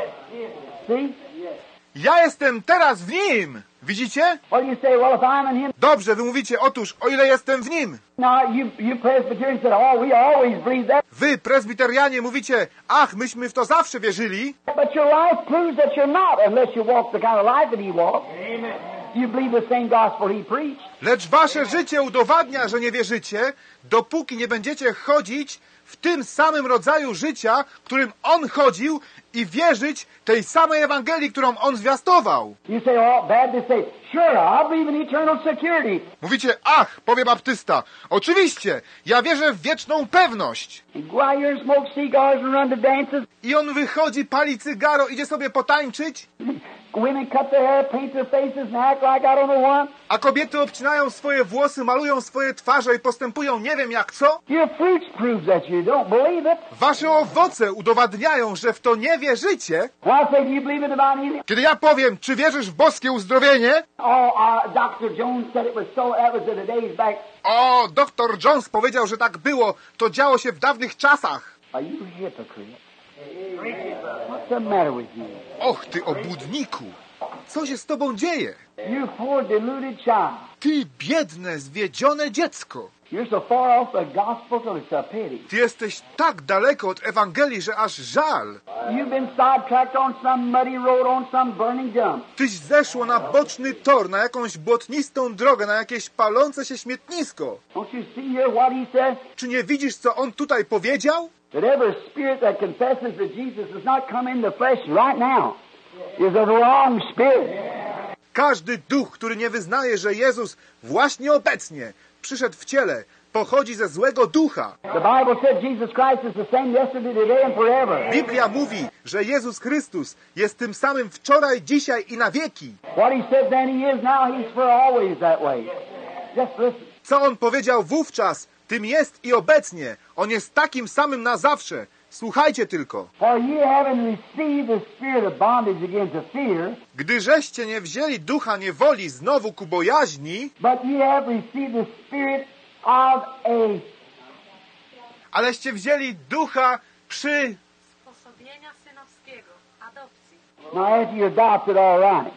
See? Ja jestem teraz w nim. Widzicie? What do you say? Well, if I'm in him. Dobrze, wy mówicie, otóż, o ile jestem w nim. Now, you, you Presbyterians said, oh, we always believe that. Wy, prezbiterianie, mówicie, ach, myśmy w to zawsze wierzyli. But your life proves that you're not unless you walk the kind of life that he walked. Amen. You believe the same gospel he preached. Lecz wasze życie udowadnia, że nie wierzycie, dopóki nie będziecie chodzić w tym samym rodzaju życia, którym on chodził i wierzyć tej samej Ewangelii, którą on zwiastował. You say, oh, Baptists say, sure, I believe in eternal security. Mówicie, ach, powie baptysta, oczywiście, ja wierzę w wieczną pewność. And go out here and smoke cigars and run to dances. I on wychodzi, pali cygaro, idzie sobie potańczyć, Women cut their hair, paint their faces, and act like I don't know what. a kobiety obcinają swoje włosy, malują swoje twarze i postępują nie wiem jak co. Your fruits prove that you don't believe it. Wasze owoce udowadniają, że w to nie wierzycie. When I say, do you believe in divine healing? Kiedy ja powiem, czy wierzysz w boskie uzdrowienie? Oh, uh, Doctor Jones said it was so, that was in the days back. O, doktor Jones powiedział, że tak było. To działo się w dawnych czasach. Are you hypocrite? What's the matter with you? Och, ty obłudniku! Co się z tobą dzieje? You poor deluded child. Ty biedne, zwiedzione dziecko! You're so far off the gospel till it's a pity. Ty jesteś tak daleko od Ewangelii, że aż żal. You've been sidetracked on some muddy road, on some burning dump. Tyś zeszło na boczny tor, na jakąś błotnistą drogę, na jakieś palące się śmietnisko. Don't you see here what he says? Czy nie widzisz, co on tutaj powiedział? That every spirit that confesses that Jesus has not come in the flesh right now is a wrong spirit. Każdy duch, który nie wyznaje, że Jezus właśnie obecnie przyszedł w ciele, pochodzi ze złego ducha. The Bible said Jesus Christ is the same yesterday, today, and forever. Biblia mówi, że Jezus Chrystus jest tym samym wczoraj, dzisiaj i na wieki. What he said then he is now, he's for always that way. Just listen. Co On powiedział wówczas, tym jest i obecnie. On jest takim samym na zawsze. Słuchajcie tylko. For ye having received the spirit of bondage again to fear, Gdy żeście nie wzięli ducha niewoli znowu ku bojaźni, but ye have received the spirit of a aleście wzięli ducha przy... Sposobienia synowskiego, adopcji. Now after you're adopted, all right.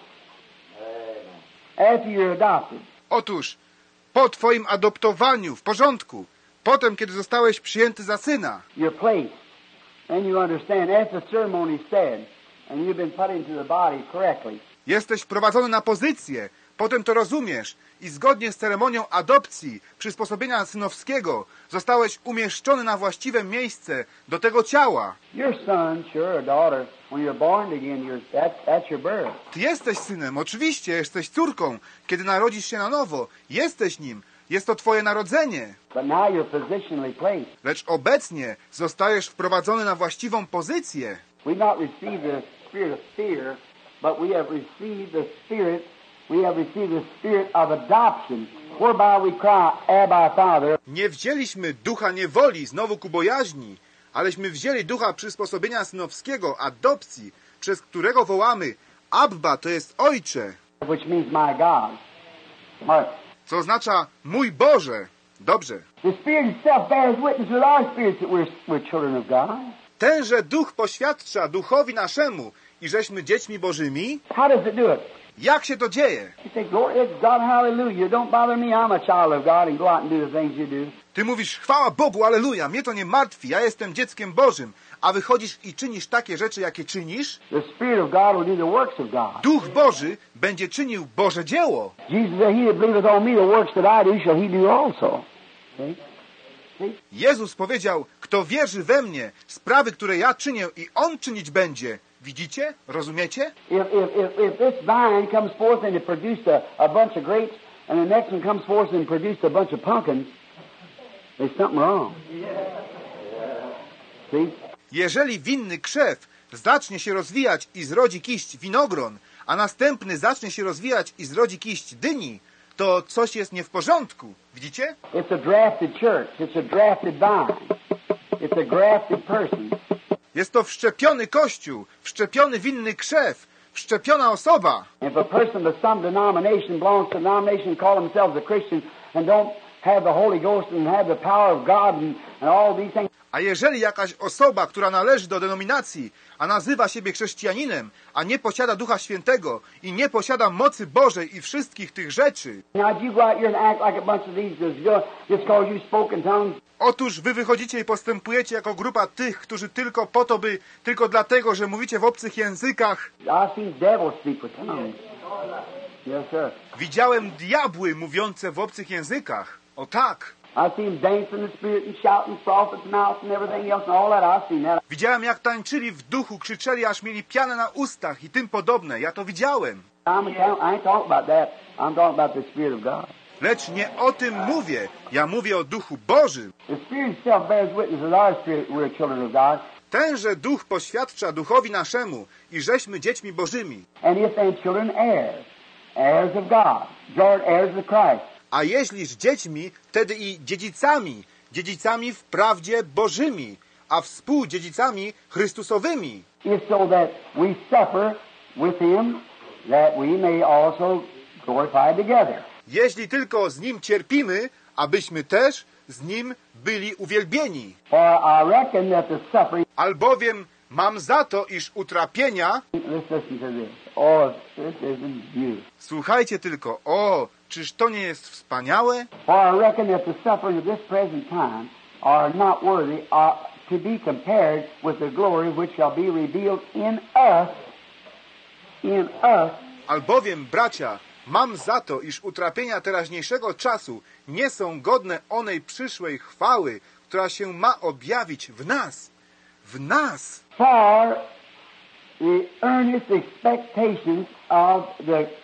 After you're adopted. Otóż, po twoim adoptowaniu, w porządku. Potem, kiedy zostałeś przyjęty za syna. Your place. Then you understand, as the ceremony said, and you've been put into the body correctly. Jesteś wprowadzony na pozycję. Potem to rozumiesz. I zgodnie z ceremonią adopcji, przysposobienia synowskiego, zostałeś umieszczony na właściwe miejsce do tego ciała. Your son, sure, a daughter, when you're born again, you're, that, that's your birth. Ty jesteś synem, oczywiście, jesteś córką. Kiedy narodzisz się na nowo, jesteś nim. Jest to twoje narodzenie. But now you're positionally placed. Lecz obecnie zostajesz wprowadzony na właściwą pozycję. We've not received the spirit of fear, but we have received the spirit, we have received the spirit of adoption, whereby we cry, Abba, Father. Nie wzięliśmy ducha niewoli znowu ku bojaźni, aleśmy wzięli ducha przysposobienia synowskiego, adopcji, przez którego wołamy Abba, to jest Ojcze, Which means my God. Mark. co oznacza mój Boże. Dobrze. The Spirit itself bears witness with our spirits that we're, we're children of God. Tenże duch poświadcza duchowi naszemu, i żeśmy dziećmi Bożymi. How does it do it? Jak się to dzieje? You say, glory to God, hallelujah. Don't bother me, I'm a child of God, and go out and do the things you do. Ty mówisz, chwała Bogu, aleluja, mnie to nie martwi, ja jestem dzieckiem Bożym. A wychodzisz i czynisz takie rzeczy, jakie czynisz? The Spirit of God will do the works of God. Duch Boży będzie czynił Boże dzieło. Jesus said, he that believeth on me, the works that I do, shall he do also. See? See? Jezus powiedział, kto wierzy we mnie, sprawy, które ja czynię i On czynić będzie. Widzicie? Rozumiecie? If, if, if, if this vine comes forth and it produced a, a bunch of grapes, and the next one comes forth and produced a bunch of pumpkins, there's something wrong. See? Jeżeli winny krzew zacznie się rozwijać i zrodzi kiść winogron, a następny zacznie się rozwijać i zrodzi kiść dyni, to coś jest nie w porządku. Widzicie? It's a drafted church. It's a drafted vine. It's a grafted person. Jest to wszczepiony kościół, wszczepiony winny krzew, wszczepiona osoba. If a person of some denomination belongs to a denomination and call themselves a Christian and don't have the Holy Ghost and have the power of God and, and all these things, A jeżeli jakaś osoba, która należy do denominacji, a nazywa siebie chrześcijaninem, a nie posiada Ducha Świętego i nie posiada mocy Bożej i wszystkich tych rzeczy, now you go out here and act like a bunch of these just go- just because you spoke in tongues. otóż wy wychodzicie i postępujecie jako grupa tych, którzy tylko po to, by, tylko dlatego, że mówicie w obcych językach. I've seen devils speak with tongues. Yes, sir. Widziałem diabły mówiące w obcych językach. O tak. I've seen them dance in the spirit and shout and froth at the mouth and everything else and all that. I've seen that. Widziałem, jak tańczyli w duchu, krzyczeli, aż mieli pianę na ustach i tym podobne. Ja to widziałem. I'm, I ain't talking about that. I'm talking about the Spirit of God. Lecz nie o tym mówię. Ja mówię o Duchu Bożym. The Spirit itself bears witness with our spirit we're children of God. Tenże Duch poświadcza Duchowi naszemu, i żeśmy dziećmi Bożymi. And if then children, heirs, heirs of God, joint heirs of Christ. A jeśliż dziećmi, wtedy i dziedzicami, dziedzicami w prawdzie Bożymi, a współdziedzicami Chrystusowymi. If so that we suffer with Him, that we may also glorify together. Jeśli tylko z Nim cierpimy, abyśmy też z Nim byli uwielbieni. For I reckon that the suffering, Albowiem mam za to, iż utrapienia... let's listen to this. Oh, this isn't beautiful. Słuchajcie tylko, o, czyż to nie jest wspaniałe? For I reckon that the suffering of this present time are not worthy uh, to be compared with the glory which shall be revealed in us, in us, Albowiem, bracia, mam za to, iż utrapienia teraźniejszego czasu nie są godne onej przyszłej chwały, która się ma objawić w nas. W nas! for the earnest expectations of the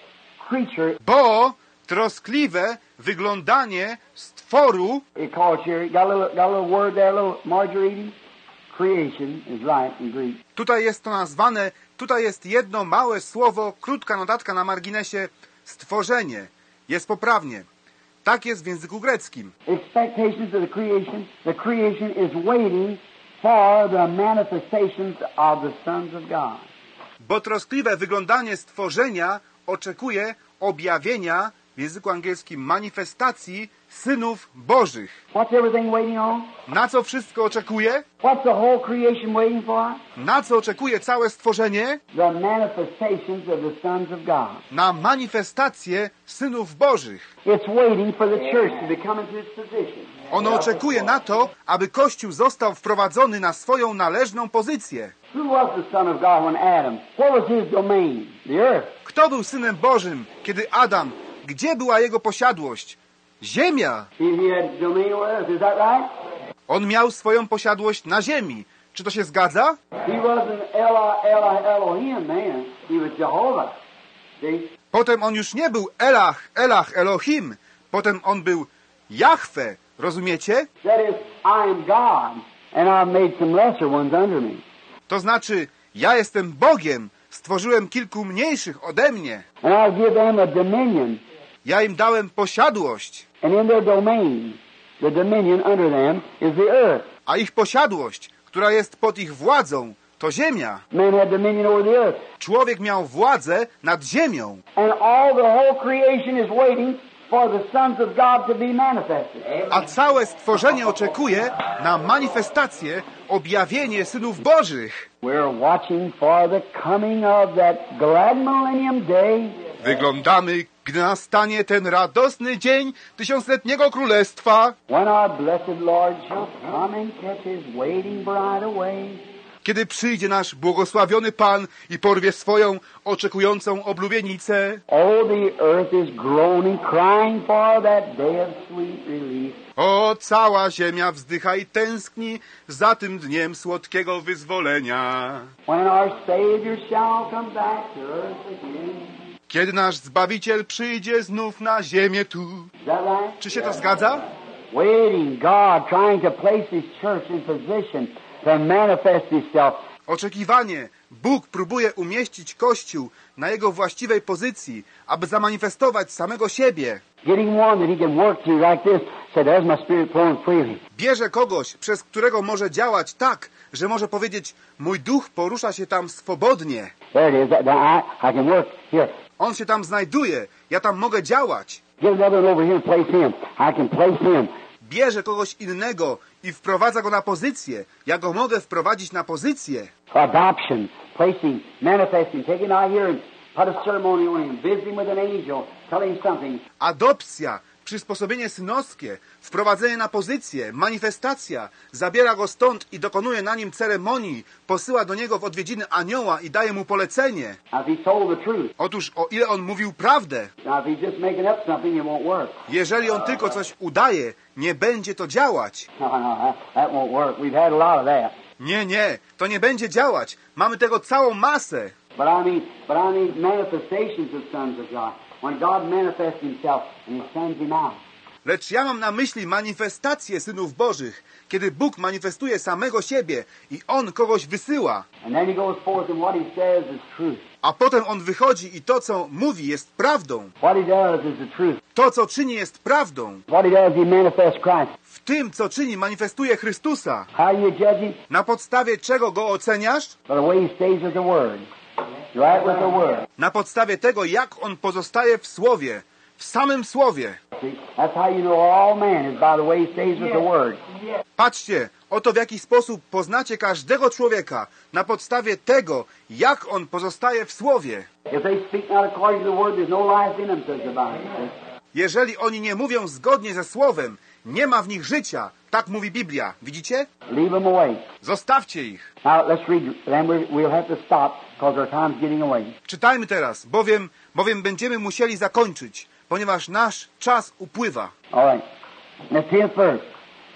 creature. Bo troskliwe wyglądanie stworu, It calls here, got a little, got a little word there, a little Marjorie. Creation is right in Greek. tutaj jest to nazwane, tutaj jest jedno małe słowo, krótka notatka na marginesie, stworzenie. Jest poprawnie. Tak jest w języku greckim. Expectations of the creation. The creation is waiting for the manifestations of the sons of God. Bo troskliwe wyglądanie stworzenia oczekuje objawienia, w języku angielskim manifestacji synów Bożych. What's everything waiting on? Na co wszystko oczekuje? What's the whole creation waiting for? Na co oczekuje całe stworzenie? The manifestations of the sons of God. Na manifestację synów Bożych. It's waiting for the church to become into its position. Ono oczekuje na to, aby Kościół został wprowadzony na swoją należną pozycję. Who was the Son of God when Adam? What was his domain? The earth. Kto był synem Bożym, kiedy Adam? Gdzie była jego posiadłość? Ziemia. He, he had domain over earth. Is that right? On miał swoją posiadłość na ziemi. Czy to się zgadza? He wasn't Ela, Ela, Elohim, man. He was Jehovah. See? Potem on już nie był Elach, Elach, Elohim. Potem on był Jahwe. Rozumiecie? That is, I am God, and I've made some lesser ones under me. To znaczy, ja jestem Bogiem. Stworzyłem kilku mniejszych ode mnie. And I'll give them a dominion. Ja im dałem posiadłość. And in their domain, the dominion under them is the earth. A ich posiadłość, która jest pod ich władzą, to ziemia. Man had dominion over the earth. Człowiek miał władzę nad ziemią. And all the whole creation is waiting for the sons of God to be manifested. A całe stworzenie oczekuje na manifestację, objawienie synów Bożych. We're watching for the coming of that glad millennium day. Wyglądamy, gdy nastanie ten radosny dzień tysiącletniego królestwa, When our blessed Lord shall come and catch his waiting bride away. kiedy przyjdzie nasz błogosławiony Pan i porwie swoją oczekującą oblubienicę. Oh, the earth is groaning, crying for that day of sweet relief. O, cała ziemia wzdycha i tęskni za tym dniem słodkiego wyzwolenia. When our Savior shall come back to earth again. Kiedy nasz Zbawiciel przyjdzie znów na ziemię tu. Is that right? Czy się to zgadza? Waiting, God trying to place his church in position to manifest himself. Oczekiwanie. Bóg próbuje umieścić Kościół na jego właściwej pozycji, aby zamanifestować samego siebie. Getting one that he can work through like this. Say, there's my spirit flowing freely. Bierze kogoś, przez którego może działać tak, że może powiedzieć, mój duch porusza się tam swobodnie. There it is. That, that I, I can work here. On się tam znajduje. Ja tam mogę działać. Get another one over here and place him. I can place him. Bierze kogoś innego i wprowadza go na pozycję. Ja go mogę wprowadzić na pozycję. Adoption, placing, manifesting, taking out here and put a ceremony on him, visit him with an angel, tell him something. Adopcja, przysposobienie synowskie, wprowadzenie na pozycję, manifestacja. Zabiera go stąd i dokonuje na nim ceremonii. Posyła do niego w odwiedziny anioła i daje mu polecenie. Now, if he told the truth, Otóż o ile on mówił prawdę, now if he's just making up something, it won't work. jeżeli on tylko coś udaje, nie będzie to działać. No, no, that, that won't work. We've had a lot of that. Nie, nie, to nie będzie działać. Mamy tego całą masę. But I mean, but I mean manifestations of sons of God. When God manifests himself and he sends him out. Lecz ja mam na myśli manifestację synów Bożych, kiedy Bóg manifestuje samego siebie i On kogoś wysyła. And then he goes forth and what he says is truth. A potem On wychodzi i to, co mówi, jest prawdą. What he does is the truth. To, co czyni, jest prawdą. What he does, he manifests Christ. W tym, co czyni, manifestuje Chrystusa. How you judge him? Na podstawie czego go oceniasz? By the way he stays with the Word. Right with the Word. Na podstawie tego, jak On pozostaje w Słowie, w samym Słowie. See, that's how you know all man is by the way he stays with the Word. Patrzcie, oto w jaki sposób poznacie każdego człowieka na podstawie tego, jak on pozostaje w Słowie. If they speak not according to the Word, there's no life in them, says the Bible. Jeżeli oni nie mówią zgodnie ze Słowem, nie ma w nich życia. Tak mówi Biblia. Widzicie? Leave them away. Zostawcie ich. Now let's read. Then we- we'll have to stop because our time's getting away. Czytajmy teraz, bowiem, bowiem będziemy musieli zakończyć, ponieważ nasz czas upływa. All right. The tenth verse.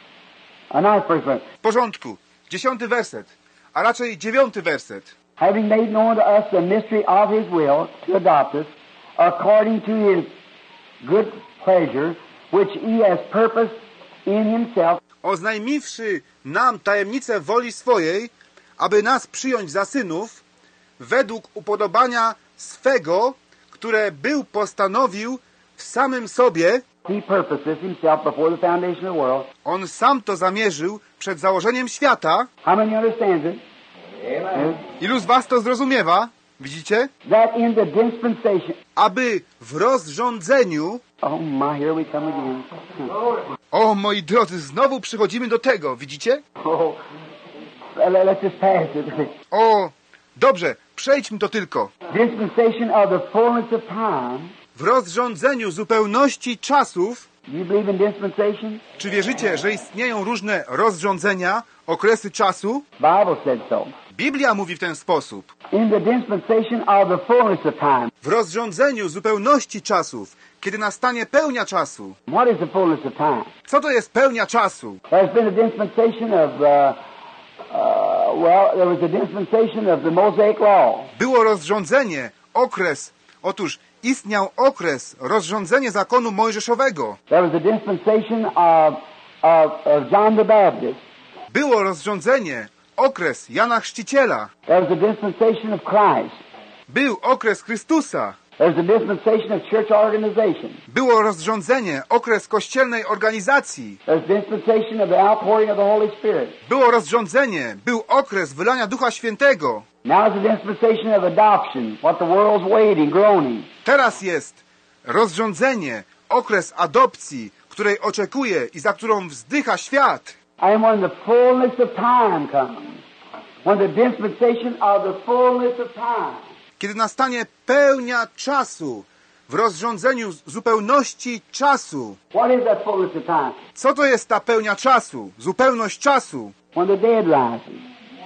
A ninth verse. W porządku. Dziesiąty werset, a raczej dziewiąty werset. Having made known to us the mystery of his will to adopt us according to His good pleasure, which He has purposed in Himself, oznajmiwszy nam tajemnicę woli swojej, aby nas przyjąć za synów, według upodobania swego, które był postanowił w samym sobie. He purposed this Himself before the foundation of the world. On sam to zamierzył przed założeniem świata. How many understands it? Amen. Ilu z was to zrozumiewa? Widzicie? That in the dispensation. Aby w rozrządzeniu... Oh my, here we come again. O, moi drodzy, znowu przychodzimy do tego, widzicie? Oh, let's just pass it. O, dobrze, przejdźmy to tylko. Dispensation of the fullness of time. W rozrządzeniu zupełności czasów. Do you believe in dispensation? Czy wierzycie, że istnieją różne rozrządzenia, okresy czasu? Bible said so. Biblia mówi w ten sposób. In the dispensation of the fullness of time. W rozrządzeniu zupełności czasów, kiedy nastanie pełnia czasu. What is the fullness of time? Co to jest pełnia czasu? There's been a dispensation of, uh, uh, well, there was a dispensation of the Mosaic Law. Było rozrządzenie, okres. Otóż istniał okres, rozrządzenie zakonu mojżeszowego. There was a dispensation of, of, of John the Baptist. Było rozrządzenie, okres Jana Chrzciciela. There was a dispensation of Christ. Był okres Chrystusa. There's a dispensation of church organization. Było rozrządzenie, okres kościelnej organizacji. There's dispensation of the outpouring of the Holy Spirit. Było rozrządzenie, był okres wylania Ducha Świętego. Now is the dispensation of adoption, what the world's waiting, groaning. Teraz jest rozrządzenie, okres adopcji, której oczekuje i za którą wzdycha świat. And when the fullness of time comes, when the dispensation of the fullness of time, Kiedy nastanie pełnia czasu, w rozrządzeniu zupełności czasu. what is that fullness of time? Co to jest ta pełnia czasu, zupełność czasu? When the dead rises,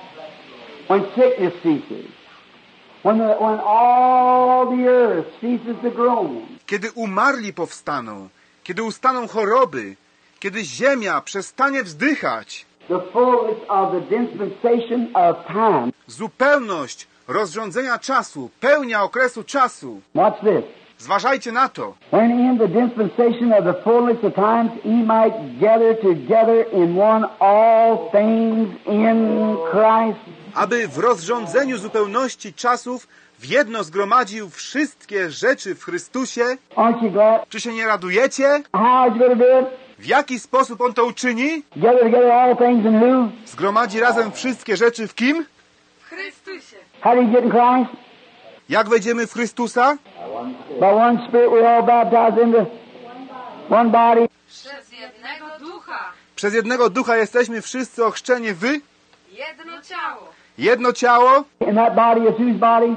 when sickness ceases, when, the, when all the earth ceases to groan, Kiedy umarli powstaną, kiedy ustaną choroby, kiedy ziemia przestanie wzdychać. the fullness of the dispensation of time. Zupełność rozrządzenia czasu, pełnia okresu czasu. Watch this. Zważajcie na to. When in the dispensation of the fullness of times he might gather together in one all things in Christ. Aby w rozrządzeniu zupełności czasów w jedno zgromadził wszystkie rzeczy w Chrystusie. Aren't you glad? Czy się nie radujecie? How is he going to do it? W jaki sposób On to uczyni? Gather together all things in who? Zgromadzi razem wszystkie rzeczy w kim? W Chrystusie. How do you get in Christ? Jak wejdziemy w Chrystusa? By one Spirit we all baptized into one body. Przez jednego ducha. Przez jednego Ducha jesteśmy wszyscy ochrzczeni w Jedno ciało. jedno ciało, And that body is whose body?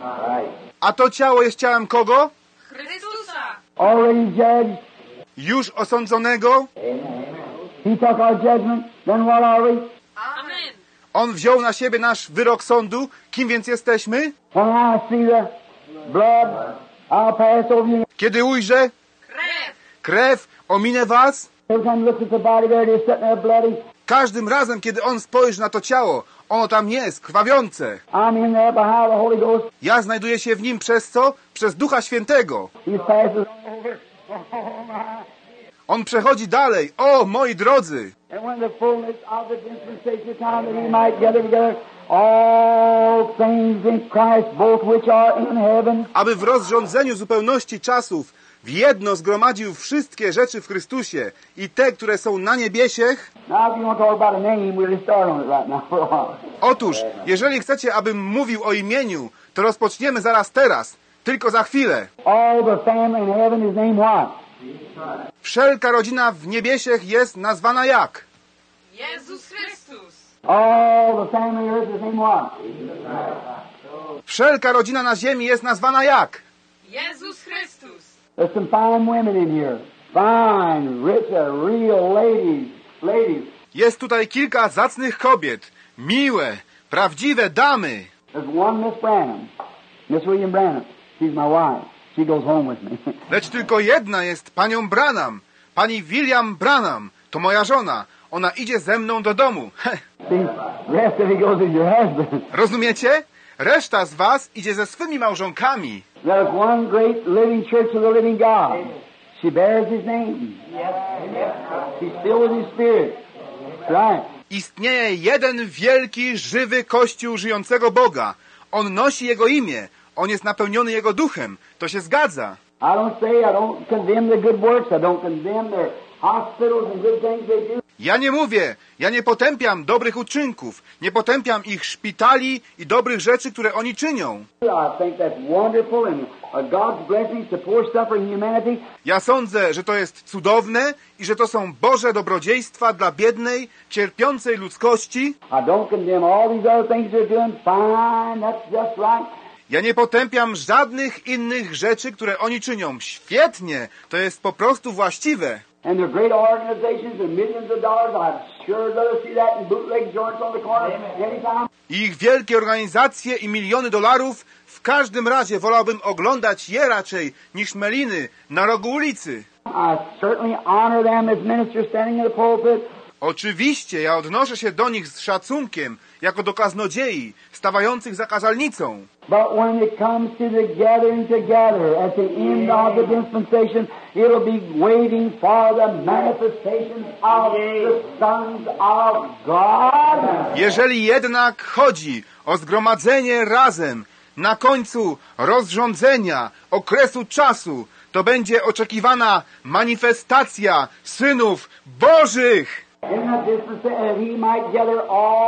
a to ciało jest ciałem kogo? Chrystusa. Already judged. Już osądzonego. He took our judgment. Then what are we? Amen. On wziął na siebie nasz wyrok sądu. Kim więc jesteśmy? When I see the blood, I'll pass over you. Kiedy ujrzę Krew. krew, ominę was. Every time you look at the body there, it is sitting there bloody. Każdym razem, kiedy on spojrzy na to ciało, ono tam jest, krwawiące. I'm in there behind the Holy Ghost. Ja znajduję się w nim przez co? Przez Ducha Świętego. He passes over. On przechodzi dalej. O, moi drodzy! And when the fullness of the dispensation of time that he might gather together all things in Christ, both which are in heaven. Aby w rozrządzeniu zupełności czasów w jedno zgromadził wszystkie rzeczy w Chrystusie i te, które są na niebiesiech. Now, if you want to talk about a name, we'll just start on it right now for a while. Otóż, jeżeli chcecie, abym mówił o imieniu, to rozpoczniemy zaraz teraz, tylko za chwilę. All the family in heaven is named what? Wszelka rodzina w niebiesiech jest nazwana jak? Jezus Chrystus. All the family on earth is named what? Wszelka rodzina na ziemi jest nazwana jak? Jezus Chrystus. There's some fine women in here. Fine, rich, uh, real ladies. Ladies. Jest tutaj kilka zacnych kobiet, miłe, prawdziwe damy. There's one Miss Branham. Miss William Branham. She's my wife. She goes home with me. Lecz tylko jedna jest panią Branham. Pani William Branham. To moja żona. Ona idzie ze mną do domu. See, the rest of it goes with your husband. Rozumiecie? Reszta z was idzie ze swymi małżonkami. There's one great living church of the living God. She bears His name. She's filled with His Spirit. Right. Istnieje jeden wielki, żywy Kościół żyjącego Boga. On nosi Jego imię. On jest napełniony Jego duchem. To się zgadza. I don't say, I don't condemn the good works. I don't condemn their hospitals and good things they do. Ja nie mówię, ja nie potępiam dobrych uczynków, nie potępiam ich szpitali i dobrych rzeczy, które oni czynią. I think that's wonderful and God's blessings to poor suffering humanity. Ja sądzę, że to jest cudowne i że to są Boże dobrodziejstwa dla biednej, cierpiącej ludzkości. I don't condemn all these other things they're doing. Fine, that's just right. Ja nie potępiam żadnych innych rzeczy, które oni czynią. Świetnie, to jest po prostu właściwe. And they're great organizations and millions of dollars. I'd sure rather see that in bootleg joints on the corner anytime. I ich wielkie organizacje i miliony dolarów, w każdym razie wolałbym oglądać je raczej niż meliny na rogu ulicy. I certainly honor them as ministers standing in the pulpit. Oczywiście, ja odnoszę się do nich z szacunkiem, jako do kaznodziei, stawających za kazalnicą. But when it comes to the gathering together at the end of the dispensation, it'll be waiting for the manifestations of the sons of God. Jeżeli jednak chodzi o zgromadzenie razem na końcu rozrządzenia okresu czasu, to będzie oczekiwana manifestacja synów Bożych. In the dispensation, He might gather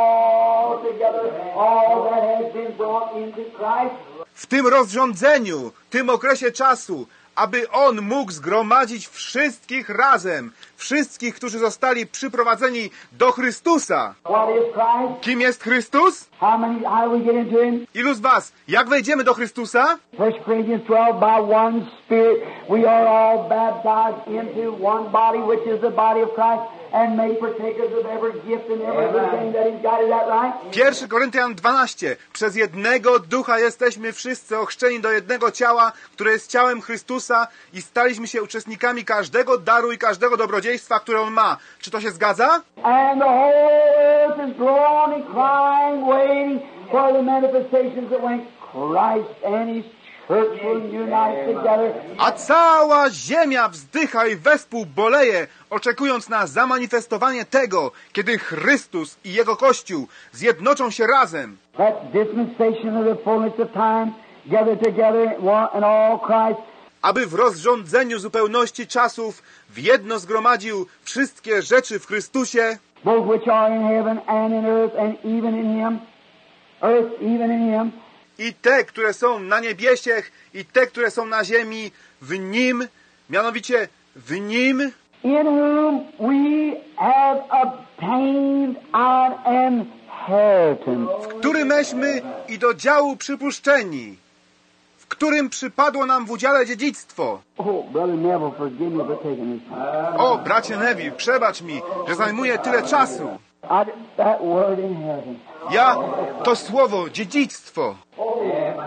all together, all that has been brought into Christ. W tym rozrządzeniu, tym okresie czasu, aby On mógł zgromadzić wszystkich razem, wszystkich, którzy zostali przyprowadzeni do Chrystusa. What is Christ? Kim jest Chrystus? How many? How do we get into Him? Ilu z was? Jak wejdziemy do Chrystusa? First Corinthians twelve, by one Spirit we are all baptized into one body, which is the body of Christ, and made partakers of every gift and every good thing that He's got. Is that right? Pierwszy Koryntian dwanaście. Przez jednego ducha jesteśmy wszyscy ochrzczeni do jednego ciała, które jest ciałem Chrystusa i staliśmy się uczestnikami każdego daru i każdego dobrodziejstwa, które On ma. Czy to się zgadza? And the whole earth is groaning, crying, waiting for the manifestations that when Christ and His church will unite together. A cała ziemia wzdycha i wespół boleje, oczekując na zamanifestowanie tego, kiedy Chrystus i Jego Kościół zjednoczą się razem. That dispensation of the fullness of time, gathered together and all Christ. Aby w rozrządzeniu zupełności czasów w jedno zgromadził wszystkie rzeczy w Chrystusie, both which are in heaven and in earth and even in Him, earth even in Him. I te, które są na niebiesiech, i te, które są na ziemi, w Nim, mianowicie w Nim, in whom we have obtained our inheritance. w którymeśmy i do działu przypuszczeni, w którym przypadło nam w udziale dziedzictwo. Oh, Brother Neville, forgive me for taking this time. O, bracie Neville, przebacz mi, że zajmuje tyle czasu. I, that word inheritance. Ja, to słowo, dziedzictwo. Oh,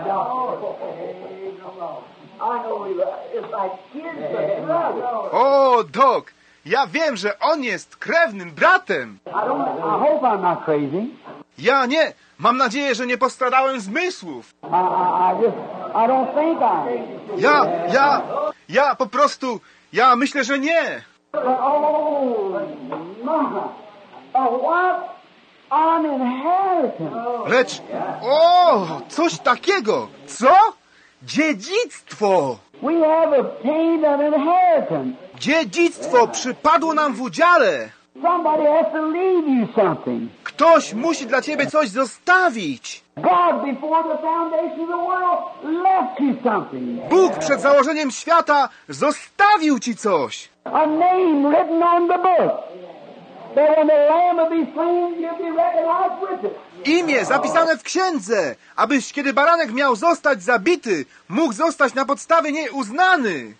I know it's like kids but brothers. O, Doc, ja wiem, że on jest krewnym bratem. I don't. I hope I'm not crazy. Ja nie. Mam nadzieję, że nie postradałem zmysłów. I, I, I just. I don't think I. Ja, ja, ja po prostu, ja myślę, że nie. But, oh, my. Oh, what an inheritance. Lecz, o, coś takiego. Co? Dziedzictwo. We have obtained an inheritance. Dziedzictwo przypadło nam w udziale. Somebody has to leave you something. Ktoś musi dla ciebie coś zostawić. God, before the foundation of the world, left you something. Bóg przed założeniem świata zostawił ci coś. A name written on the book. That when the Lamb will be slain, you'll be recognized with it. Imię zapisane w księdze, abyś, kiedy baranek miał zostać zabity, mógł zostać na podstawie niej uznany.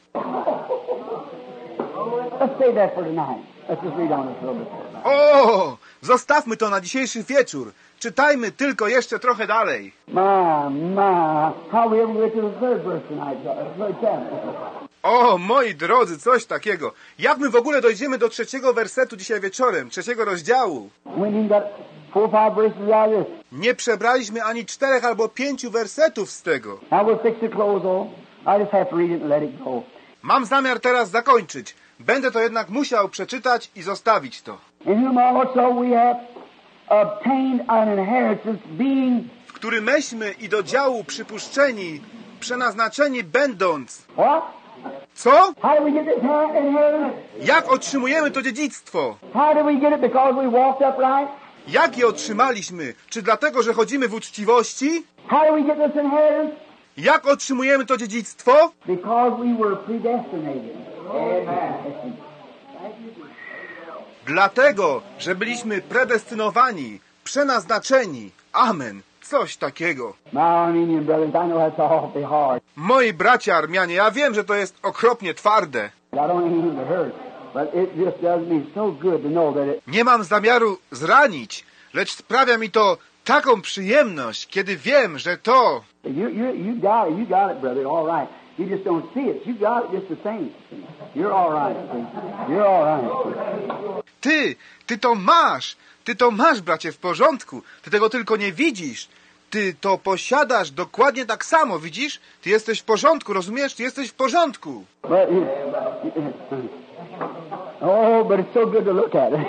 Let's say that for tonight. Let's just read on this a little bit. O, zostawmy to na dzisiejszy wieczór. Czytajmy tylko jeszcze trochę dalej. My, my. How we ever get to the third verse tonight? Verse seven. O, moi drodzy, coś takiego. Jak my w ogóle dojdziemy do trzeciego wersetu dzisiaj wieczorem, trzeciego rozdziału? We ain't got four or five verses out of this. Nie przebraliśmy ani czterech albo pięciu wersetów z tego. Now we'll fix the close on. I just have to read it and let it go. Mam zamiar teraz zakończyć. Będę to jednak musiał przeczytać i zostawić to. In whom also we have obtained an inheritance, being W którym myśmy i do działu przypuszczeni, przenaznaczeni będąc. what? Co? How do we get this ha- inheritance? Jak otrzymujemy to dziedzictwo? How do we get it? Because we walked upright? Jak je otrzymaliśmy? Czy dlatego, że chodzimy w uczciwości? How do we get this inheritance? Jak otrzymujemy to dziedzictwo? Because we were predestinated. Amen. Dlatego, że byliśmy predestynowani, przenaznaczeni. Amen. Coś takiego. My Armenian brothers, I know that's awfully hard. Moi bracia Armianie, ja wiem, że to jest okropnie twarde. I don't mean to hurt, but it just does me so good to know that it, Nie mam zamiaru zranić, lecz sprawia mi to taką przyjemność, kiedy wiem, że to... you, you, you got it, you got it, brother, all right. You just don't see it. You got it just the same. You're all right. See? You're all right. Ty, ty to masz, ty to masz, bracie, w porządku. Ty tego tylko nie widzisz. Ty to posiadasz dokładnie tak samo, widzisz? Ty jesteś w porządku, rozumiesz? Ty jesteś w porządku. But you, oh, but it's so good to look at it.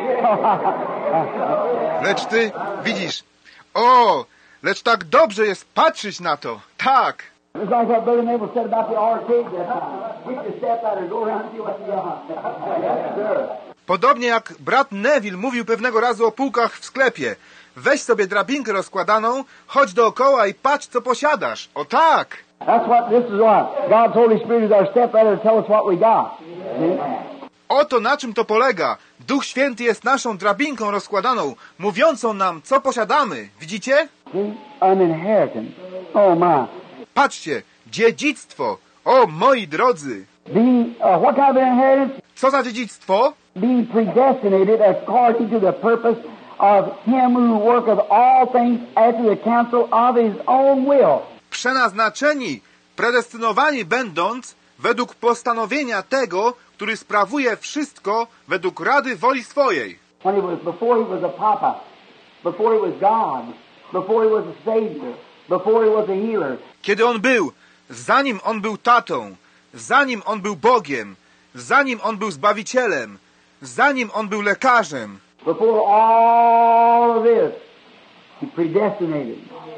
Lecz ty widzisz, o, lecz tak dobrze jest patrzeć na to. Tak. It's like what Brother Neville said about the arcade that time. Get your step out and go around and see what you got. Yes, sir. Podobnie jak brat Neville mówił pewnego razu o półkach w sklepie. Weź sobie drabinkę rozkładaną, chodź dookoła i patrz, co posiadasz. O tak! That's what this is what God's Holy Spirit is our stepladder to tell us what we got. See? Oto na czym to polega. Duch Święty jest naszą drabinką rozkładaną, mówiącą nam, co posiadamy. Widzicie? See? An inheritance. Oh my. Patrzcie, dziedzictwo. O, moi drodzy. Being uh, what kind of an inheritance? Co za dziedzictwo? Being predestinated according to the purpose of Him who worketh all things after the counsel of His own will. Przenaznaczeni, predestynowani będąc według postanowienia tego, który sprawuje wszystko według rady woli swojej. When he was before he was a papa, before he was God, before he was a savior, before he was a healer. Kiedy on był, zanim on był tatą, zanim on był Bogiem, zanim on był Zbawicielem, zanim on był lekarzem, Before all of this, He predestinated.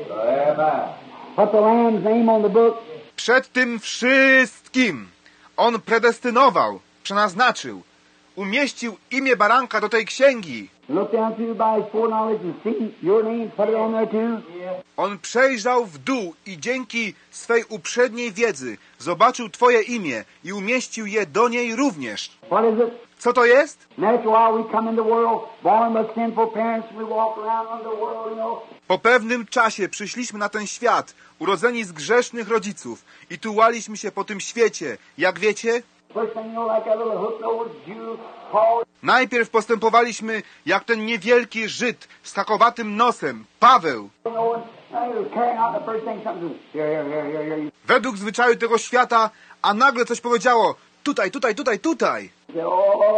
Put the Lamb's name on the book. przed tym wszystkim on predestynował, przenaznaczył, umieścił imię baranka do tej księgi. Look down through by His foreknowledge and see your name, put it on there too. On przejrzał w dół i dzięki swej uprzedniej wiedzy zobaczył Twoje imię i umieścił je do niej również. What is it? Co to jest? And after a while we come in the world, born with sinful parents, we walk around in the world, you know. Po pewnym czasie przyszliśmy na ten świat, urodzeni z grzesznych rodziców i tułaliśmy się po tym świecie. Jak wiecie? First thing you know, like that little hook-nosed Jew, Paul, Najpierw postępowaliśmy jak ten niewielki Żyd z takowatym nosem, Paweł. you know, and he was carrying out the first thing, something, here, here, here, here, here. Według zwyczaju tego świata, a nagle coś powiedziało, tutaj, tutaj, tutaj, tutaj. You say,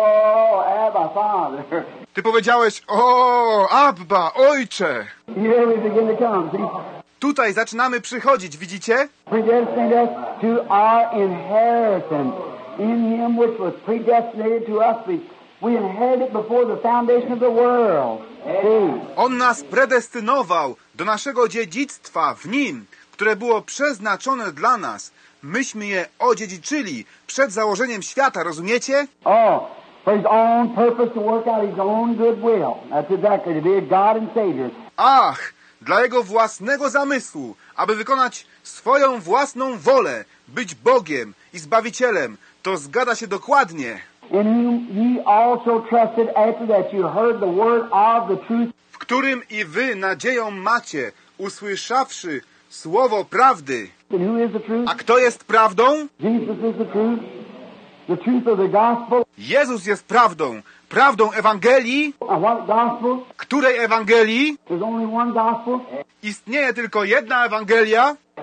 oh, Abba, Father. Ty powiedziałeś, o, Abba, ojcze. Here we begin to come, see? Tutaj zaczynamy przychodzić, widzicie? Predestinate us to our inheritance in Him which was predestinated to us. We, we inherited before the foundation of the world. See? On nas predestynował do naszego dziedzictwa w Nim, które było przeznaczone dla nas. Myśmy je odziedziczyli przed założeniem świata, rozumiecie? Oh, for His own purpose to work out His own good will. That's exactly to be a God and Savior. Ach, dla Jego własnego zamysłu, aby wykonać swoją własną wolę, być Bogiem i Zbawicielem. To zgadza się dokładnie. In whom ye also trusted after that you heard the word of the truth. W którym i wy nadzieją macie, usłyszawszy słowo prawdy. And who is the truth? A kto jest prawdą? Jesus is the truth. The truth of the gospel. Jezus jest prawdą. Prawdą Ewangelii. And what gospel? Której Ewangelii? There's only one gospel. Istnieje tylko jedna Ewangelia.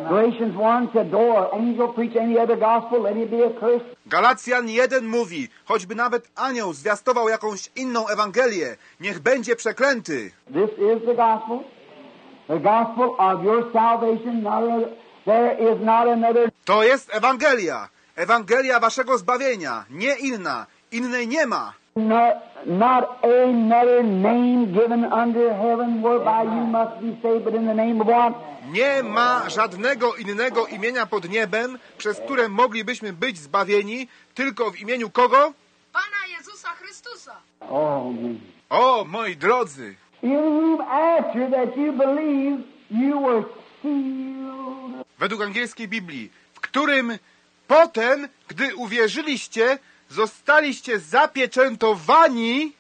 Galatians one said, though an angel preach any other gospel, let him be accursed. Galacjan jeden mówi, choćby nawet anioł zwiastował jakąś inną Ewangelię, niech będzie przeklęty. This is the gospel, the gospel of your salvation. Not another, there is not another. To jest Ewangelia, Ewangelia waszego zbawienia, nie inna, innej nie ma. Not, not another name given under heaven whereby you must be saved, but in the name of what? Nie ma żadnego innego imienia pod niebem, przez które moglibyśmy być zbawieni, tylko w imieniu kogo? Pana Jezusa Chrystusa. Oh, man. O, moi drodzy! In whom after that you believe, you were sealed. Według angielskiej Biblii, w którym potem, gdy uwierzyliście, zostaliście zapieczętowani.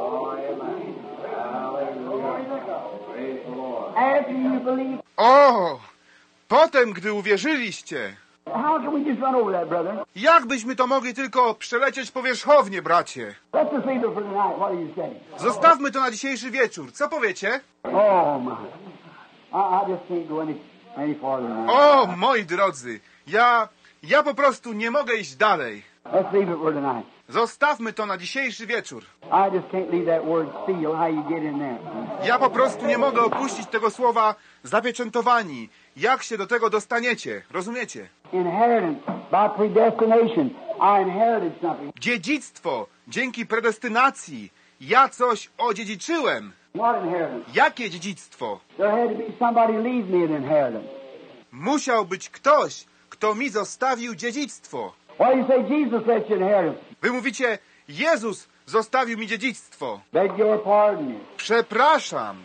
After you believe. O! Potem, gdy uwierzyliście. How can we just run over that, brother? Jak byśmy to mogli tylko przelecieć powierzchownie, bracie? Let's just leave it for tonight. What do you say? Zostawmy to na dzisiejszy wieczór. Co powiecie? Oh, my. I, I just can't go any, any farther now. O, moi drodzy, ja, ja po prostu nie mogę iść dalej. Let's leave it for tonight. Zostawmy to na dzisiejszy wieczór. I just can't leave that word seal, how you get in there. Ja po prostu nie mogę opuścić tego słowa zapieczętowani. Jak się do tego dostaniecie? Rozumiecie? Inheritance by predestination. I inherited something. Dziedzictwo. Dzięki predestynacji. Ja coś odziedziczyłem. What inheritance? Jakie dziedzictwo? There had to be somebody leave me an inheritance. Musiał być ktoś, kto mi zostawił dziedzictwo. Why do you say Jesus left you inheritance? Wy mówicie, Jezus zostawił mi dziedzictwo. Beg your pardon. Przepraszam.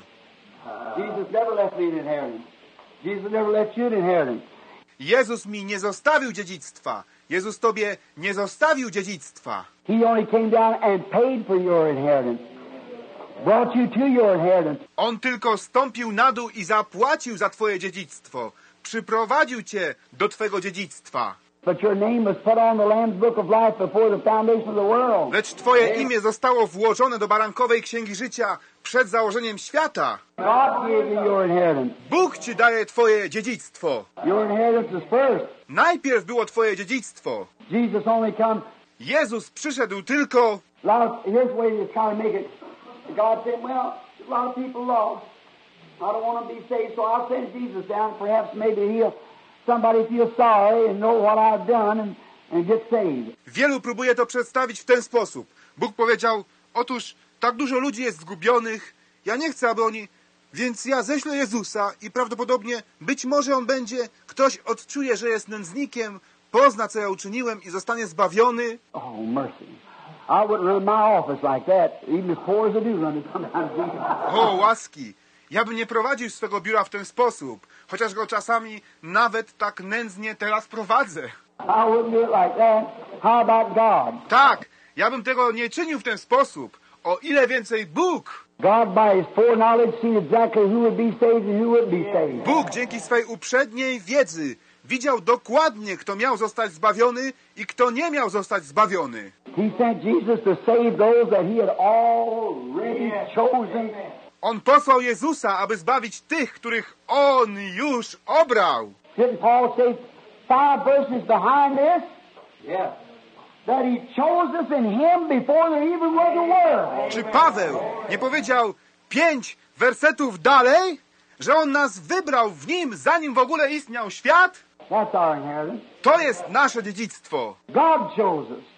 Jesus never left me an inheritance. Jesus never left you an inheritance. Jezus mi nie zostawił dziedzictwa. Jezus tobie nie zostawił dziedzictwa. He only came down and paid for your inheritance. Brought you to your inheritance. On tylko stąpił na dół i zapłacił za twoje dziedzictwo. Przyprowadził cię do twego dziedzictwa. But your name was put on the Lamb's Book of Life before the foundation of the world. Lecz twoje imię zostało włożone do Barankowej Księgi Życia przed założeniem świata. God gave you your inheritance. Bóg ci daje twoje dziedzictwo. Your inheritance is first. Najpierw było twoje dziedzictwo. Jesus only come. Jezus przyszedł tylko... Lot, here's where you kind of make it. God said, well, a lot of people lost. I don't want to be saved, so I'll send Jesus down. Perhaps maybe he'll, somebody feel sorry and know what I've done and, and get saved. Wielu próbuje to przedstawić w ten sposób. Bóg powiedział, otóż tak dużo ludzi jest zgubionych, ja nie chcę, aby oni... Więc ja ześlę Jezusa i prawdopodobnie być może on będzie, ktoś odczuje, że jest nędznikiem, pozna, co ja uczyniłem i zostanie zbawiony. Oh, mercy. I wouldn't run my office like that, even as poor as I do run it sometimes. O, łaski! Ja bym nie prowadził swego biura w ten sposób, chociaż go czasami nawet tak nędznie teraz prowadzę. I wouldn't do it like that. How about God? Tak, ja bym tego nie czynił w ten sposób. O ile więcej Bóg! God, by His foreknowledge, seen exactly who would be saved and who wouldn't be saved. Bóg dzięki swej uprzedniej wiedzy widział dokładnie, kto miał zostać zbawiony i kto nie miał zostać zbawiony. He sent Jesus to save those that He had already chosen. On posłał Jezusa, aby zbawić tych, których On już obrał. Didn't Paul say five verses behind this? Yeah. That He chose us in Him before there even was a world. Czy Paweł nie powiedział pięć wersetów dalej, że On nas wybrał w Nim, zanim w ogóle istniał świat? That's our inheritance. To jest nasze dziedzictwo. God chose us.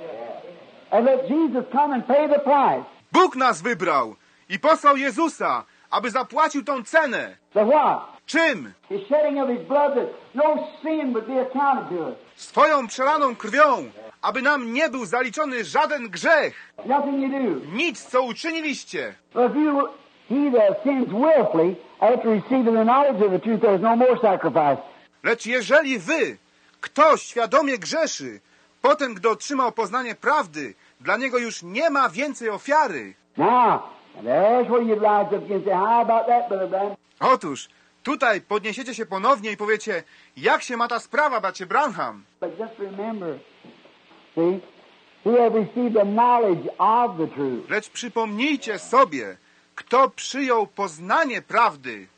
And let Jesus come and pay the price. Bóg nas wybrał i posłał Jezusa, aby zapłacił tą cenę. The what? Czym? The shedding of His blood that no sin would be accounted to us. Swoją przelaną krwią, aby nam nie był zaliczony żaden grzech. Nothing you do. Nic, co uczyniliście. But if you, he that sins willfully, after receiving the knowledge of the truth, there is no more sacrifice. Lecz jeżeli wy, kto świadomie grzeszy, potem gdy otrzymał poznanie prawdy, dla niego już nie ma więcej ofiary. Now, there's where you rise up and say, how about that, Brother Branham? Otóż, tutaj podniesiecie się ponownie i powiecie, jak się ma ta sprawa, bracie Branham? But just remember, see, who have received the knowledge of the truth. Lecz przypomnijcie sobie, kto przyjął poznanie prawdy.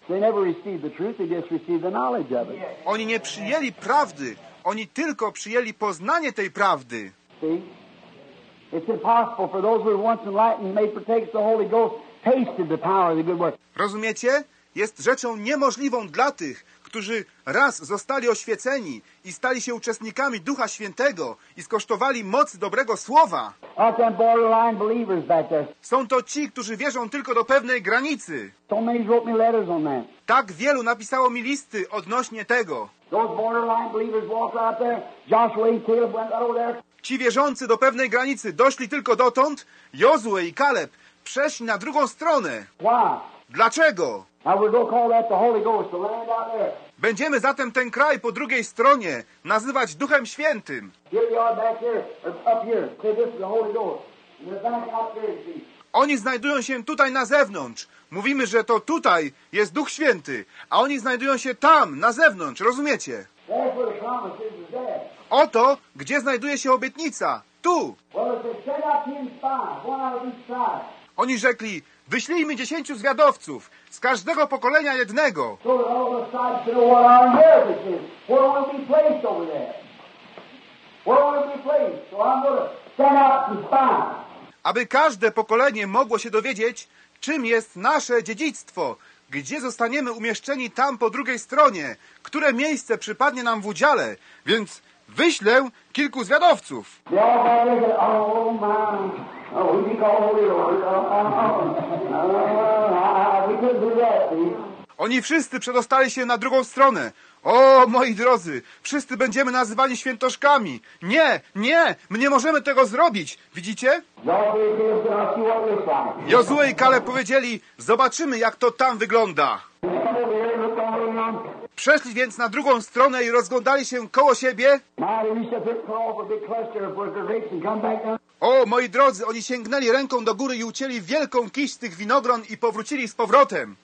They never received the truth, they just received the knowledge of it. Oni nie przyjęli prawdy, oni tylko przyjęli poznanie tej prawdy. See? It's impossible for those who were once enlightened, made partakers of the Holy Ghost, tasted the power of the good work. Rozumiecie? Jest rzeczą niemożliwą dla tych, którzy raz zostali oświeceni i stali się uczestnikami Ducha Świętego i skosztowali mocy dobrego słowa. Like them borderline believers back there. Są to ci, którzy wierzą tylko do pewnej granicy. So many wrote me letters on that. Tak wielu napisało mi listy odnośnie tego. Those borderline believers walked out there. Joshua and Caleb went right over there. Ci wierzący do pewnej granicy doszli tylko dotąd. Jozue i Kaleb przeszli na drugą stronę. Why? Dlaczego? Now we're going to call that the Holy Ghost, the land out there. Będziemy zatem ten kraj po drugiej stronie nazywać Duchem Świętym. Here you are back here, or up here. Say this is the Holy Ghost. And you're back out there, see. Oni znajdują się tutaj na zewnątrz. Mówimy, że to tutaj jest Duch Święty, a oni znajdują się tam, na zewnątrz. Rozumiecie? That's where the promise is, is there. Oto, gdzie znajduje się obietnica. Tu. Well, it says, send out ten spies, one out of each side. Oni rzekli, wyślijmy dziesięciu zwiadowców, z każdego pokolenia jednego, So that all the sides to know what our inheritance is. Where will it be placed over there? Where will it be placed? So I'm going to send out some spies. aby każde pokolenie mogło się dowiedzieć, czym jest nasze dziedzictwo, gdzie zostaniemy umieszczeni tam po drugiej stronie, które miejsce przypadnie nam w udziale, więc wyślę kilku zwiadowców. They all got there and oh my, oh, we be called Holy Lord. Oh, oh, oh, we couldn't do that, see? Oni wszyscy przedostali się na drugą stronę. O, moi drodzy, wszyscy będziemy nazywani świętoszkami. Nie, nie, my nie możemy tego zrobić. Widzicie? Jozue i Kaleb powiedzieli, zobaczymy, jak to tam wygląda. Przeszli więc na drugą stronę i rozglądali się koło siebie. O, moi drodzy, oni sięgnęli ręką do góry i ucięli wielką kiść z tych winogron i powrócili z powrotem.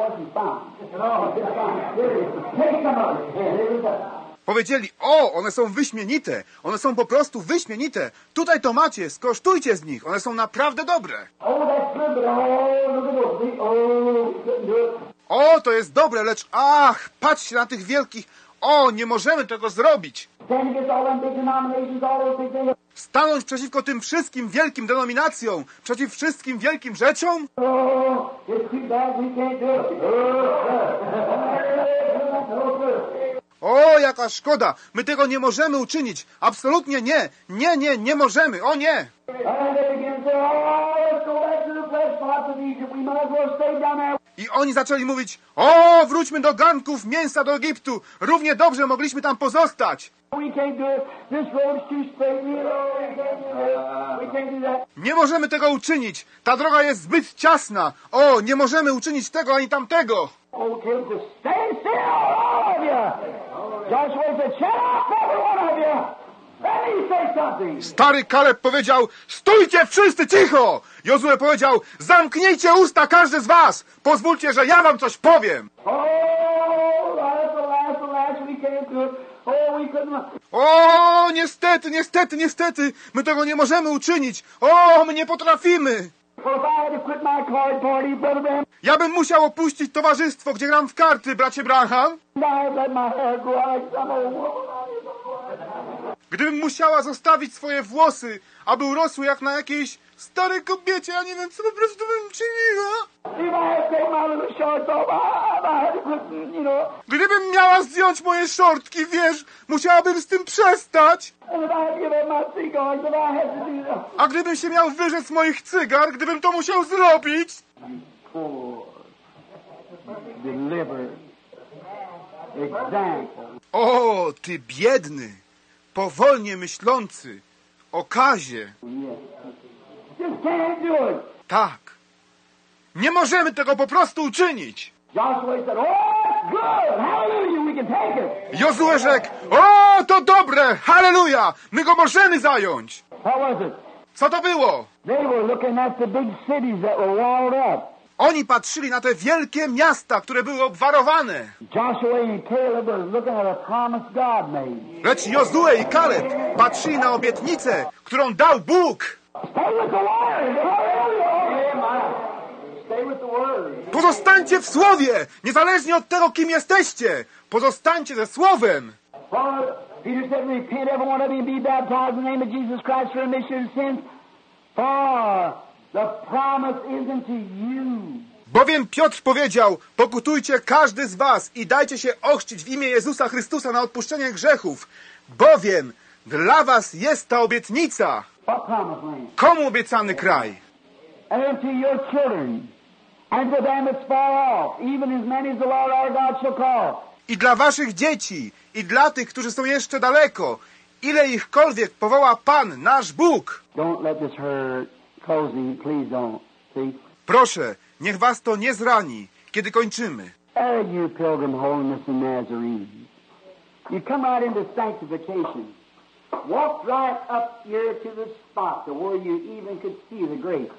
Powiedzieli, o, one są wyśmienite, one są po prostu wyśmienite. Tutaj to macie, skosztujcie z nich, one są naprawdę dobre. O, to jest dobre, lecz ach, patrzcie na tych wielkich, o, nie możemy tego zrobić. Stanąć przeciwko tym wszystkim wielkim denominacjom, przeciw wszystkim wielkim rzeczom? O, jaka szkoda! My tego nie możemy uczynić! Absolutnie nie! Nie, nie, nie możemy! O nie! I oni zaczęli mówić, o, wróćmy do garnków mięsa do Egiptu! Równie dobrze mogliśmy tam pozostać! Nie możemy tego uczynić! Ta droga jest zbyt ciasna! O, nie możemy uczynić tego ani tamtego! Stary Kaleb powiedział, stójcie wszyscy cicho! Jozue powiedział, zamknijcie usta każdy z was! Pozwólcie, że ja wam coś powiem! O, niestety, niestety, niestety, my tego nie możemy uczynić! O, my nie potrafimy! Ja bym musiał opuścić towarzystwo, gdzie gram w karty, bracie Branham. Gdybym musiała zostawić swoje włosy, aby urosły jak na jakiejś starej kobiecie, ja nie wiem, co po prostu bym czyniła. Gdybym miała zdjąć moje szortki, wiesz, musiałabym z tym przestać. A gdybym się miał wyrzec moich cygar, gdybym to musiał zrobić. O, ty biedny, powolnie myślący, okazie. Tak. Nie możemy tego po prostu uczynić. Jozue rzekł, o, to dobre, halleluja, my go możemy zająć. Co to było? Oni patrzyli na te wielkie miasta, które były obwarowane. Lecz Jozue i Kaleb patrzyli na obietnicę, którą dał Bóg. Stay with the Word. Pozostańcie w Słowie, niezależnie od tego, kim jesteście. Pozostańcie ze Słowem. For Peter said, repent every one of you and be baptized in the name of Jesus Christ for remission of sins, for the promise is unto you. Bowiem Piotr powiedział, pokutujcie każdy z was i dajcie się ochrzcić w imię Jezusa Chrystusa na odpuszczenie grzechów, bowiem dla was jest ta obietnica. What promised land? Komu obiecany kraj? And unto your children, and to them that's far off, even as many as the Lord our God shall call. I dla waszych dzieci, i dla tych, którzy są jeszcze daleko, ile ichkolwiek powoła Pan, nasz Bóg. Don't let this hurt. Closing, please don't. See? Proszę, niech was to nie zrani, kiedy kończymy. Oh, you pilgrim holiness and Nazarene. You come right into sanctification. Walk right up here to the spot to where you even could see the grace.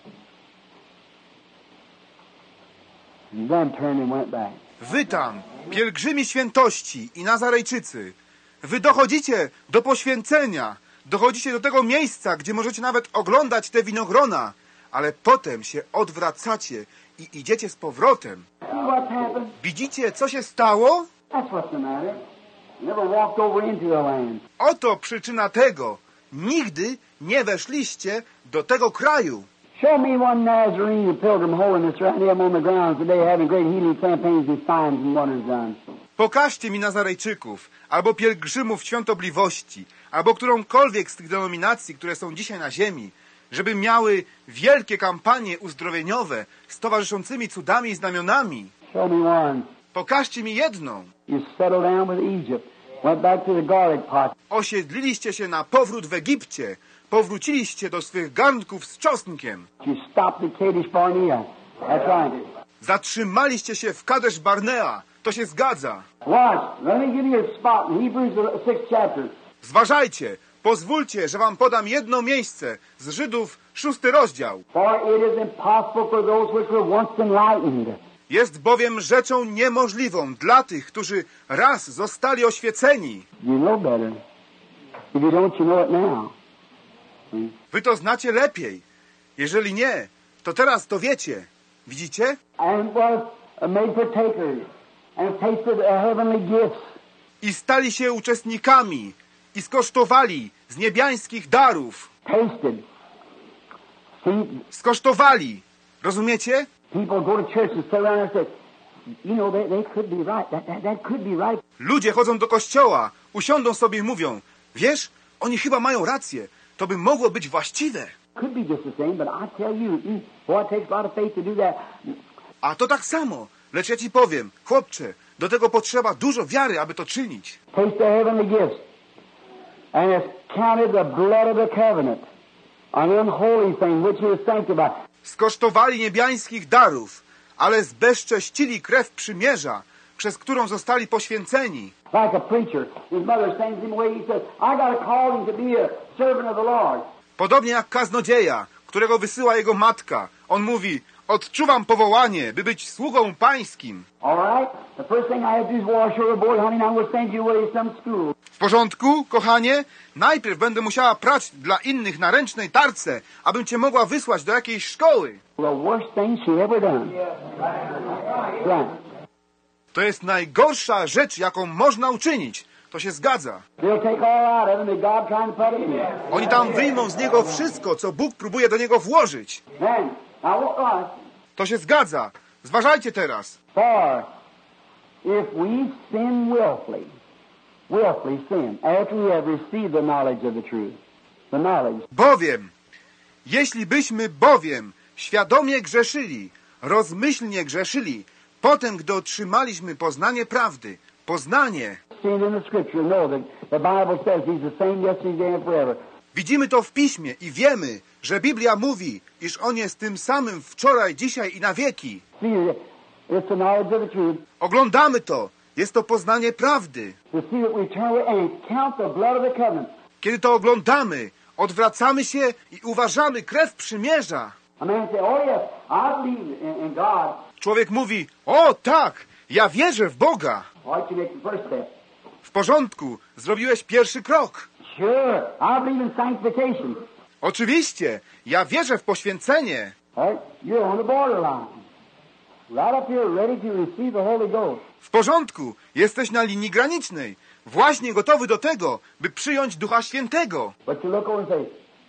And then turned and went back. Wy tam, pielgrzymi świętości i Nazarejczycy, wy dochodzicie do poświęcenia, dochodzicie do tego miejsca, gdzie możecie nawet oglądać te winogrona, ale potem się odwracacie i idziecie z powrotem. See what's happened? Widzicie, co się stało? That's what's the matter. You never walked over into the land. Oto przyczyna tego. Nigdy nie weszliście do tego kraju. Show me one Nazarene or pilgrim holiness right here on the grounds today having great healing campaigns and signs and wonders done. Pokażcie mi Nazarejczyków, albo pielgrzymów świątobliwości, albo którąkolwiek z tych denominacji, które są dzisiaj na ziemi, żeby miały wielkie kampanie uzdrowieniowe z towarzyszącymi cudami i znamionami. Show me one. Pokażcie mi jedną. You settled down with Egypt. Went back to the garlic pot. Osiedliliście się na powrót w Egipcie. Powróciliście do swych garnków z czosnkiem. You stopped at Kadesh Barnea. That's right. Zatrzymaliście się w Kadesz Barnea. To się zgadza. Watch. Let me give you a spot in Hebrews the sixth chapter. Zważajcie. Pozwólcie, że wam podam jedno miejsce z Żydów, szósty rozdział. For it is impossible for those which were once enlightened. Jest bowiem rzeczą niemożliwą dla tych, którzy raz zostali oświeceni. You know better. If you don't, you know it now. Wy to znacie lepiej. Jeżeli nie, to teraz to wiecie. Widzicie? And was made partakers and tasted a heavenly gifts. I stali się uczestnikami i skosztowali z niebiańskich darów. Tasted. See, Skosztowali. Rozumiecie? people go to church and sit around and say, you know, they, they could be right. That, that, that could be right. Ludzie chodzą do kościoła, usiądą sobie i mówią, wiesz, oni chyba mają rację. To by mogło być właściwe. Could be just the same, but I tell you, mm, boy, it takes a lot of faith to do that. A to tak samo. Lecz ja ci powiem, chłopcze, do tego potrzeba dużo wiary, aby to czynić. Taste the heavenly gifts. And it's counted the blood of the covenant, an unholy thing which is sanctified. Skosztowali niebiańskich darów, ale zbezcześcili krew przymierza, przez którą zostali poświęceni. Like a preacher, his mother sends him away. He says, I got a calling to be a servant of the Lord. Podobnie jak kaznodzieja, którego wysyła jego matka. On mówi, odczuwam powołanie, by być sługą pańskim. All right? The first thing I have to do is wash your board, honey, and I'm going to send you away to some school. W porządku, kochanie? Najpierw będę musiała prać dla innych na ręcznej tarce, abym cię mogła wysłać do jakiejś szkoły. The worst thing she ever done. Right. To jest najgorsza rzecz, jaką można uczynić. To się zgadza. They'll take all out of him that God trying to put it in. Oni tam wyjmą z niego wszystko, co Bóg próbuje do niego włożyć. Then, now what? To się zgadza. Zważajcie teraz. For if we sin willfully, willfully sin, after we have received the knowledge of the truth, the knowledge, Bowiem, jeśli byśmy bowiem świadomie grzeszyli, rozmyślnie grzeszyli, potem, gdy otrzymaliśmy poznanie prawdy, poznanie, seen in the Scripture, know that the Bible says He's the same yesterday, today, and forever. widzimy to w Piśmie i wiemy, że Biblia mówi, iż On jest tym samym wczoraj, dzisiaj i na wieki. See, it's the knowledge of the truth. Oglądamy to. Jest to poznanie prawdy. To see that we turn away and count the blood of the covenant. Kiedy to oglądamy, odwracamy się i uważamy krew przymierza. A man say, oh yes, I believe in, in God. Człowiek mówi, o tak, ja wierzę w Boga. Why don't you make the first step? W porządku, zrobiłeś pierwszy krok. Sure, I believe in sanctification. Oczywiście, ja wierzę w poświęcenie. Right? You're on the borderline. Right up here, ready to receive the Holy Ghost. W porządku, jesteś na linii granicznej. Właśnie gotowy do tego, by przyjąć Ducha Świętego. But you look over and say,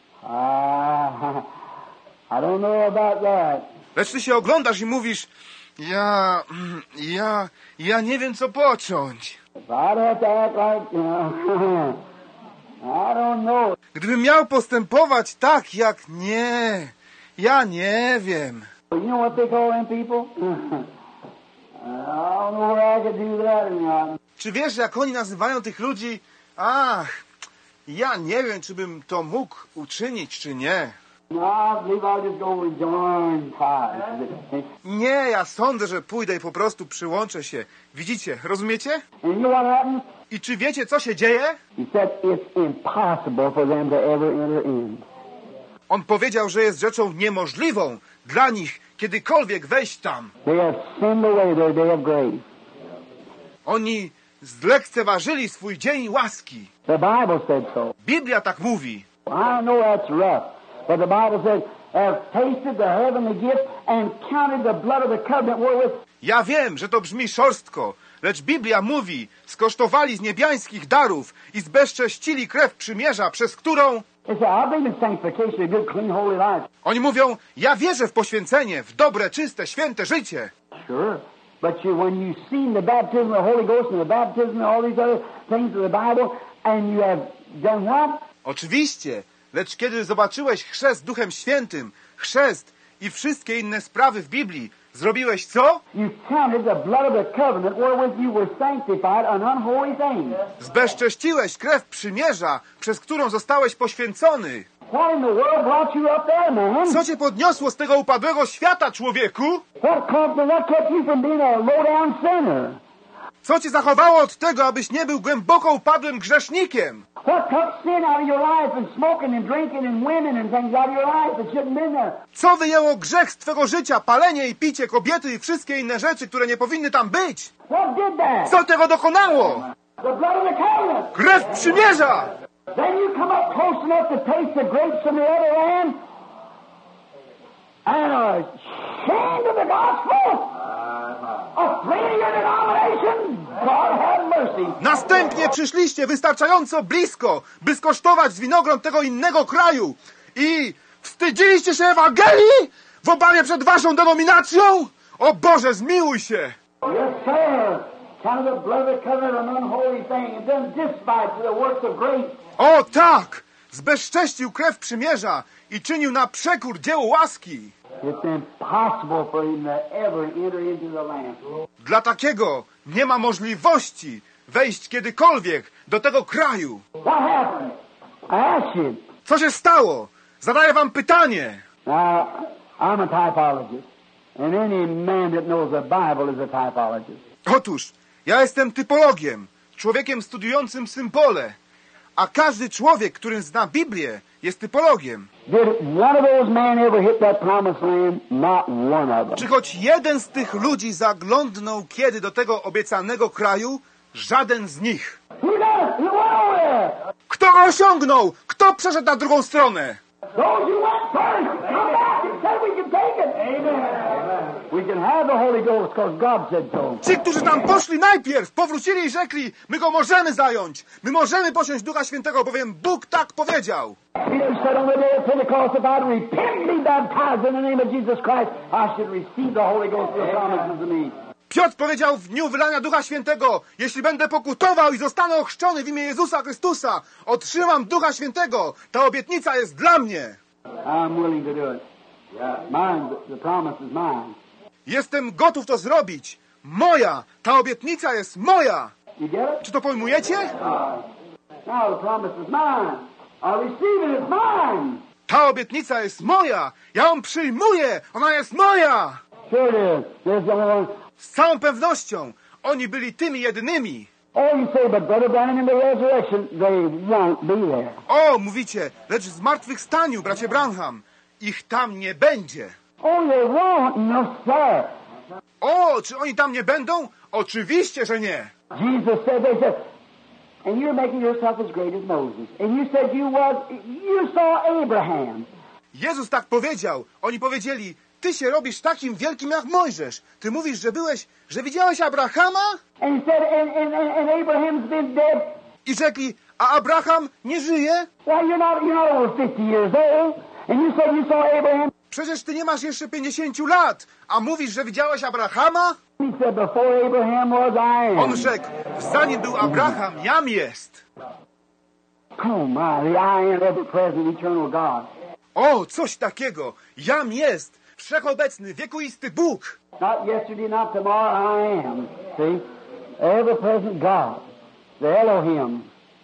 ah, I don't know about that. Lecz ty się oglądasz i mówisz, ja, ja, ja nie wiem co począć. If I'd have to act like, you know, I don't know. Gdybym miał postępować tak jak nie, ja nie wiem. You know what they call them people? I don't know where I could do that or not. Czy wiesz, jak oni nazywają tych ludzi? Ach, ja nie wiem, czy bym to mógł uczynić, czy nie. No, I believe I'll just go and join tithes. Nie, ja sądzę, że pójdę i po prostu przyłączę się. Widzicie, rozumiecie? And you know what happens? I czy wiecie, co się dzieje? He said it's impossible for them to ever enter in. On powiedział, że jest rzeczą niemożliwą dla nich kiedykolwiek wejść tam. They have sinned away their day of grace. Oni zlekceważyli swój dzień łaski. The Bible said so. Biblia tak mówi. I know that's rough, but the Bible said, have tasted the heavenly gift and counted the blood of the covenant wherewith. Ja wiem, że to brzmi szorstko, lecz Biblia mówi, skosztowali z niebiańskich darów i zbezcześcili krew przymierza, przez którą... They say, I believe in sanctification, a good, clean, holy life. Oni mówią, ja wierzę w poświęcenie, w dobre, czyste, święte życie. Sure. But you, when you've seen the baptism of the Holy Ghost and the baptism of all these other things of the Bible, and you have done what? Oczywiście, lecz kiedy zobaczyłeś chrzest Duchem Świętym, chrzest i wszystkie inne sprawy w Biblii, zrobiłeś co? You counted the blood of the covenant wherewith you were sanctified an unholy thing. Zbezcześciłeś krew przymierza, przez którą zostałeś poświęcony. What in the world brought you up there, man? Co cię podniosło z tego upadłego świata, człowieku? What caused, what kept you from being a low-down sinner? Co cię zachowało od tego, abyś nie był głęboko upadłym grzesznikiem? What took sin out of your life and smoking and drinking and women and things out of your life that shouldn't been there? Co wyjęło grzech z twego życia, palenie i picie, kobiety i wszystkie inne rzeczy, które nie powinny tam być? What did that? Co tego dokonało? The blood of the covenant. Krew przymierza! Then you come up close enough to taste the grapes from the other land and are ashamed of the gospel? A fleeing your denomination? God have mercy. Następnie przyszliście wystarczająco blisko, by skosztować z winogron tego innego kraju i wstydziliście się Ewangelii w obawie przed waszą denominacją? O Boże, zmiłuj się! Yes, sir. Counted the blood of the covenant an unholy thing and then despite to the works of grace. O tak! Zbezcześcił krew przymierza i czynił na przekór dziełu łaski. It's impossible for him to ever enter into the land. Dla takiego nie ma możliwości wejść kiedykolwiek do tego kraju. What happened? I asked you. Co się stało? Zadaję wam pytanie. Now, I'm a typologist, and any man that knows the Bible is a typologist. Otóż, ja jestem typologiem, człowiekiem studiującym symbole, a każdy człowiek, który zna Biblię, jest typologiem. Did one of those men ever hit that promised land? Not one of them. Czy choć jeden z tych ludzi zaglądnął kiedy do tego obiecanego kraju? Żaden z nich. Who did it? Who went over there? Kto go osiągnął? Kto przeszedł na drugą stronę? Those who went first. Come back and said we can take it. Amen. We can have the Holy Ghost because God said so. Ci, którzy tam poszli najpierw, powrócili i rzekli, my go możemy zająć. My możemy posiąść Ducha Świętego, bowiem Bóg tak powiedział. Peter said on the day of Pentecost, if I'd repent and be baptized in the name of Jesus Christ, I should receive the Holy Ghost for the promises to me. Piotr powiedział w dniu wylania Ducha Świętego, jeśli będę pokutował i zostanę ochrzczony w imię Jezusa Chrystusa, otrzymam Ducha Świętego. Ta obietnica jest dla mnie. I'm willing to do it. Mine, the promise is mine. Jestem gotów to zrobić. Moja, ta obietnica jest moja. You get it? Czy to pojmujecie? Now the promise is mine. I receive it, it's mine. Ta obietnica jest moja. Ja ją przyjmuję. Ona jest moja. Sure it is. There's the one. Z całą pewnością. Oni byli tymi jedynymi. Oh, you say, but Brother Branham in the resurrection, they won't be there. O, mówicie, lecz w zmartwychwstaniu, bracie Branham, ich tam nie będzie. Oh, they won't? No, sir. O, czy oni tam nie będą? Oczywiście, że nie. Jesus said, they said, and you're making yourself as great as Moses. And you said you was, you saw Abraham. Jezus tak powiedział. Oni powiedzieli, ty się robisz takim wielkim jak Mojżesz. Ty mówisz, że byłeś, że widziałeś Abrahama? And he said, and, and, and Abraham's been dead. I rzekli, a Abraham nie żyje? Why, you're not, you're not over fifty years old. And you said you saw Abraham. Przecież ty nie masz jeszcze pięćdziesięciu lat, a mówisz, że widziałeś Abrahama? He said, before Abraham was, I am. On rzekł, zanim był Abraham, jam jest. Oh my, the I am, ever-present, eternal God. O, coś takiego. Jam jest. Wszechobecny, wiekuisty Bóg. Not yesterday, not tomorrow, I am. See? Ever-present God. The Elohim.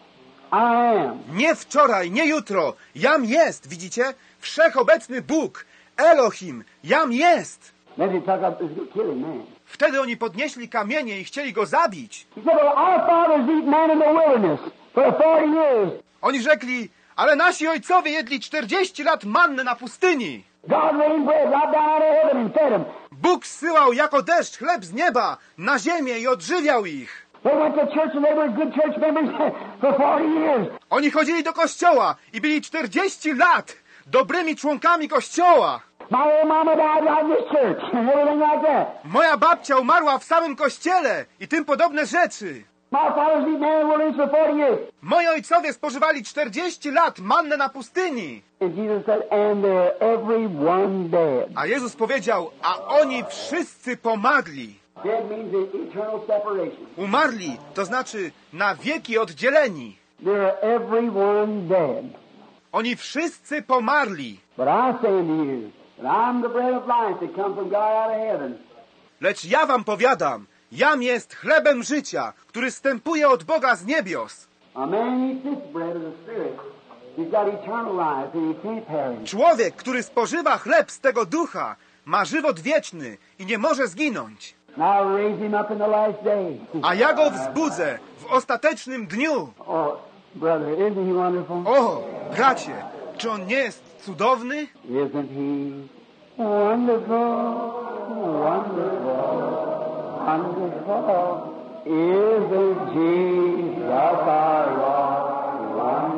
I am. Nie wczoraj, nie jutro. Jam jest, widzicie? Wszechobecny Bóg. Elohim. Jam jest. Then he took up, he was going to kill him, man. Wtedy oni podnieśli kamienie i chcieli go zabić. He said, well, our fathers eat man in the wilderness for forty years. Oni rzekli, ale nasi ojcowie jedli czterdzieści lat manny na pustyni. God rained bread right down out of heaven and fed them. Bóg zsyłał jako deszcz chleb z nieba na ziemię i odżywiał ich. They went to church and they were good church members for forty years. Oni chodzili do kościoła i byli czterdzieści lat dobrymi członkami kościoła. My old mama died right in this church and everything like that. Moja babcia umarła w samym kościele i tym podobne rzeczy. My fathers eat man in the wilderness for forty years. Moi ojcowie spożywali czterdzieści lat mannę na pustyni. And Jesus said, and they're every one dead. A Jezus powiedział, a oni wszyscy pomarli. Dead means the eternal separation. Umarli, to znaczy na wieki oddzieleni. They're every one dead. Oni wszyscy pomarli. But I say unto you, that I'm the bread of life that come from God out of heaven. Lecz ja wam powiadam, jam jest chlebem życia, który zstępuje od Boga z niebios. A man eats this bread of the Spirit. He's got eternal life and he can't perish. Człowiek, który spożywa chleb z tego ducha, ma żywot wieczny i nie może zginąć. And I'll raise him up in the last day. A ja go wzbudzę w ostatecznym dniu. Oh, brother, isn't he wonderful? O, bracie, czy on nie jest cudowny? Isn't he wonderful, wonderful, wonderful? Isn't Jesus our Lord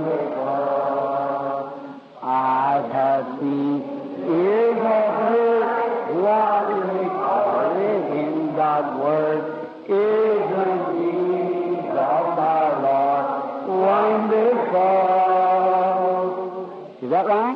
wonderful? Eyes have seen, ears have heard, what is recorded in God's Word. Isn't Jesus our Lord wonderful? Is that right?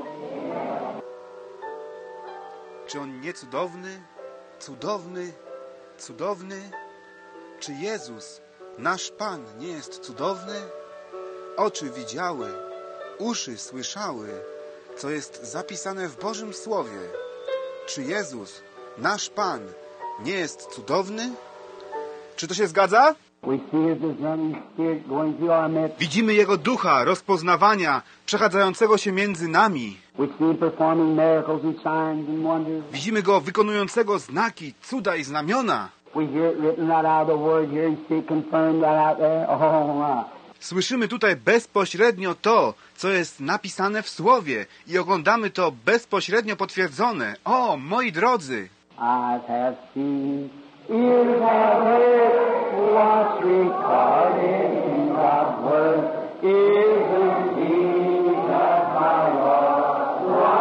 Czy on nie cudowny? Cudowny? Cudowny? Czy Jezus, nasz Pan, nie jest cudowny? Oczy widziały, uszy słyszały, co jest zapisane w Bożym Słowie. Czy Jezus, nasz Pan, nie jest cudowny? Czy to się zgadza? We see His discerning spirit going through our midst. Widzimy Jego ducha rozpoznawania przechadzającego się między nami. We see Him performing miracles and signs and wonders. Widzimy Go wykonującego znaki, cuda i znamiona. We hear it written right out of the Word here and see it confirmed right out there. Oh, my. Słyszymy tutaj bezpośrednio to, co jest napisane w Słowie i oglądamy to bezpośrednio potwierdzone. O, moi drodzy! Eyes have seen, ears have heard, what's recorded in God's Word. Isn't Jesus our Lord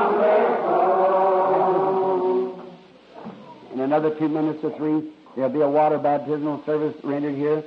wonderful? In another two minutes or three, there'll be a water baptismal service rendered here.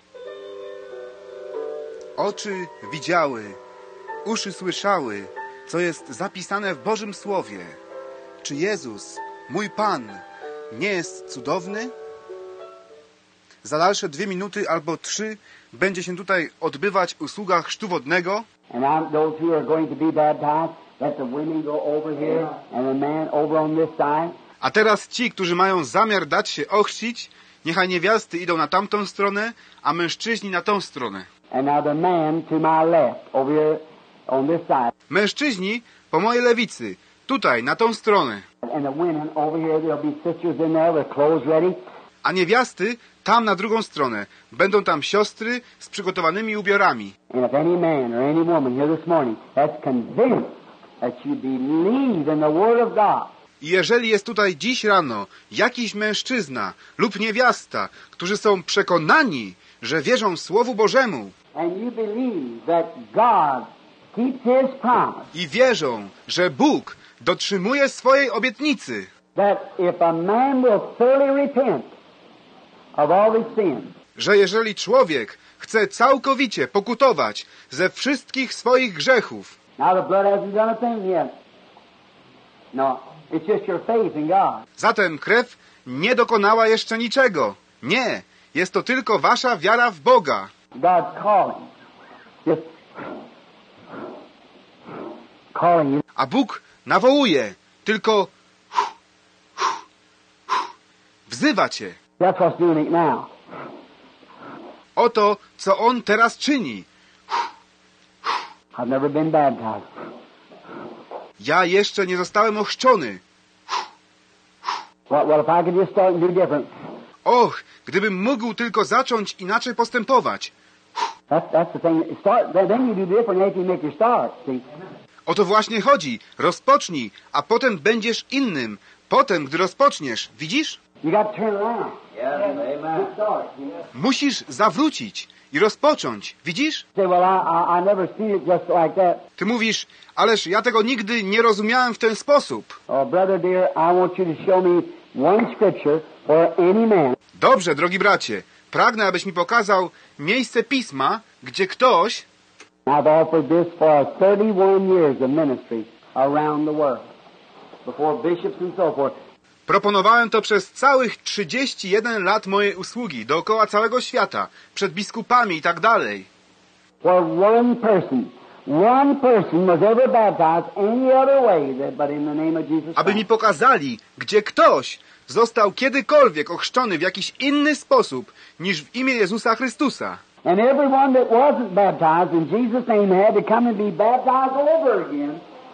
Oczy widziały, uszy słyszały, co jest zapisane w Bożym Słowie. Czy Jezus, mój Pan, nie jest cudowny? Za dalsze dwie minuty albo trzy będzie się tutaj odbywać usługa chrztu wodnego. And now those who are going to be baptized, let the women go over here and the man over on this side. A teraz ci, którzy mają zamiar dać się ochrzcić, niechaj niewiasty idą na tamtą stronę, a mężczyźni na tą stronę. And now the man to my left, over here on this side. Mężczyźni po mojej lewicy, tutaj, na tą stronę. And the women over here, there'll be sisters in there with clothes ready. A niewiasty tam na drugą stronę. Będą tam siostry z przygotowanymi ubiorami. And if any man or any woman here this morning that's convinced that you believe in the Word of God, I jeżeli jest tutaj dziś rano jakiś mężczyzna lub niewiasta, którzy są przekonani, że wierzą Słowu Bożemu and you believe that God keeps His promise, i wierzą, że Bóg dotrzymuje swojej obietnicy, that if a man will thoroughly repent of all his sins, że jeżeli człowiek chce całkowicie pokutować ze wszystkich swoich grzechów, now the blood hasn't done a thing yet. No, it's just your faith in God. zatem krew nie dokonała jeszcze niczego. Nie, jest to tylko wasza wiara w Boga. God's calling. Just calling you. A Bóg nawołuje, tylko wzywa cię. That's what's doing it now. Oto, co On teraz czyni. I've never been baptized. Ja jeszcze nie zostałem ochrzczony. Well, well, if I could just start and do different. Och, gdybym mógł tylko zacząć inaczej postępować. That's, that's the thing. Start, then you do different after you make your start. See? O to właśnie chodzi. Rozpocznij, a potem będziesz innym. Potem, gdy rozpoczniesz, widzisz? You got to turn around. Yes, amen. Get started. See? Musisz zawrócić i rozpocząć. Widzisz? Say, well, I, I, I never seen it just like that. Ty mówisz, ależ ja tego nigdy nie rozumiałem w ten sposób. Oh, brother dear, I want you to show me one scripture where any man Dobrze, drogi bracie. Pragnę, abyś mi pokazał miejsce Pisma, gdzie ktoś... I've offered this for thirty-one years of ministry around the world, before bishops and so forth. Proponowałem to przez całych trzydzieści jeden lat mojej usługi, dookoła całego świata, przed biskupami i tak dalej. Where one person, one person was ever baptized any other way than, but in the name of Jesus Aby mi Christ. pokazali, gdzie ktoś został kiedykolwiek ochrzczony w jakiś inny sposób niż w imię Jezusa Chrystusa. And everyone that wasn't baptized in Jesus' name had to come and be baptized over again.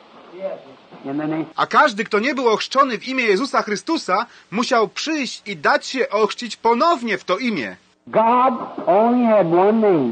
In the name. A każdy, kto nie był ochrzczony w imię Jezusa Chrystusa, musiał przyjść i dać się ochrzcić ponownie w to imię. God only had one name,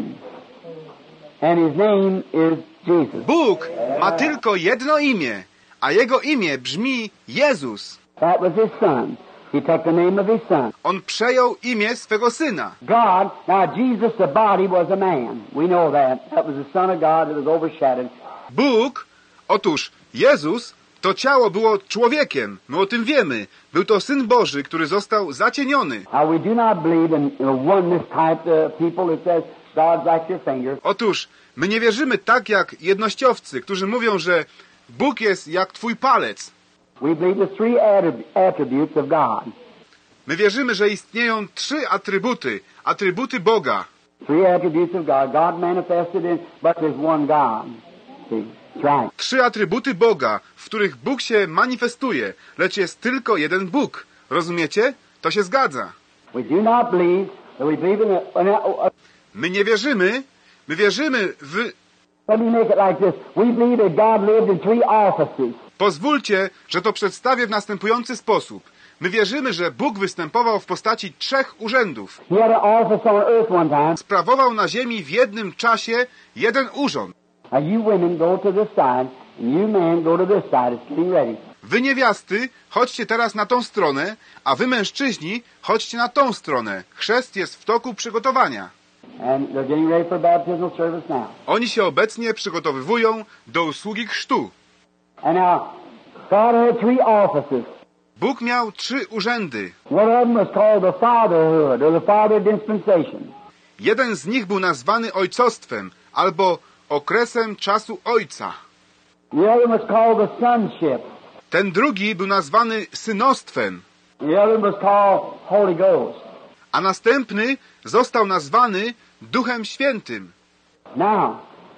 and His name is Jesus. Bóg ma tylko jedno imię, a Jego imię brzmi Jezus. That was His Son. He took the name of His Son. On przejął imię swego Syna. God, now Jesus, the body, was a man. We know that. That was the Son of God that was overshadowed. Bóg, otóż Jezus, to ciało było człowiekiem. My o tym wiemy. Był to Syn Boży, który został zacieniony. Now, we do not believe in uh, oneness type uh, people that says God's like your finger. Otóż my nie wierzymy tak jak jednościowcy, którzy mówią, że Bóg jest jak twój palec. We believe the three attrib- attributes of God. My wierzymy, że istnieją trzy atrybuty, atrybuty Boga. Three attributes of God. God manifested in, but there's one God. See, that's right. Trzy atrybuty Boga, w których Bóg się manifestuje, lecz jest tylko jeden Bóg. Rozumiecie? To się zgadza. We do not believe that we believe in a, in a, uh, My nie wierzymy, my wierzymy w... let me make it like this. We believe that God lived in three offices. Pozwólcie, że to przedstawię w następujący sposób. My wierzymy, że Bóg występował w postaci trzech urzędów. He had an office on earth one time. Sprawował na ziemi w jednym czasie jeden urząd. Now you women go to this side, and you men go to this side. It's getting ready. Wy niewiasty, chodźcie teraz na tą stronę, a wy mężczyźni, chodźcie na tą stronę. Chrzest jest w toku przygotowania. And they're getting ready for baptismal service now. Oni się obecnie przygotowywują do usługi chrztu. And now, God had three offices. Bóg miał trzy urzędy. One of them was called the fatherhood, or the father dispensation. Jeden z nich był nazwany ojcostwem, albo okresem czasu ojca. The other was called the sonship. Ten drugi był nazwany synostwem, The other was called Holy Ghost. a następny został nazwany Duchem Świętym. Now,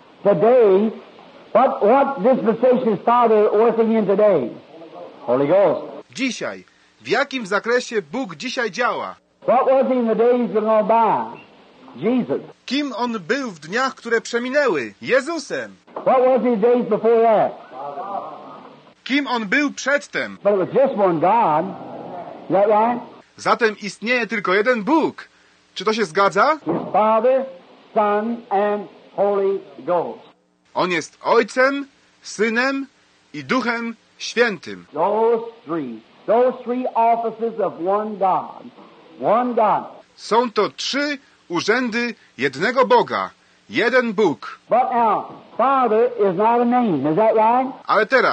today, what, what dispensation is Father working in today? Holy Ghost. Dzisiaj, w jakim zakresie Bóg dzisiaj działa? What was he in the days that gone by? Jesus. Kim On był w dniach, które przeminęły? Jezusem. What was he days before that? Kim On był przedtem? But it was just one God. Is that right? Zatem istnieje tylko jeden Bóg. Czy to się zgadza? His Father, Son, and Holy Ghost. On jest Ojcem, Synem i Duchem Świętym. Those three. Those three offices of one God. One God. Są to trzy urzędy jednego Boga. Jeden Bóg. But now, Father is not a name. Is that right? Ale teraz,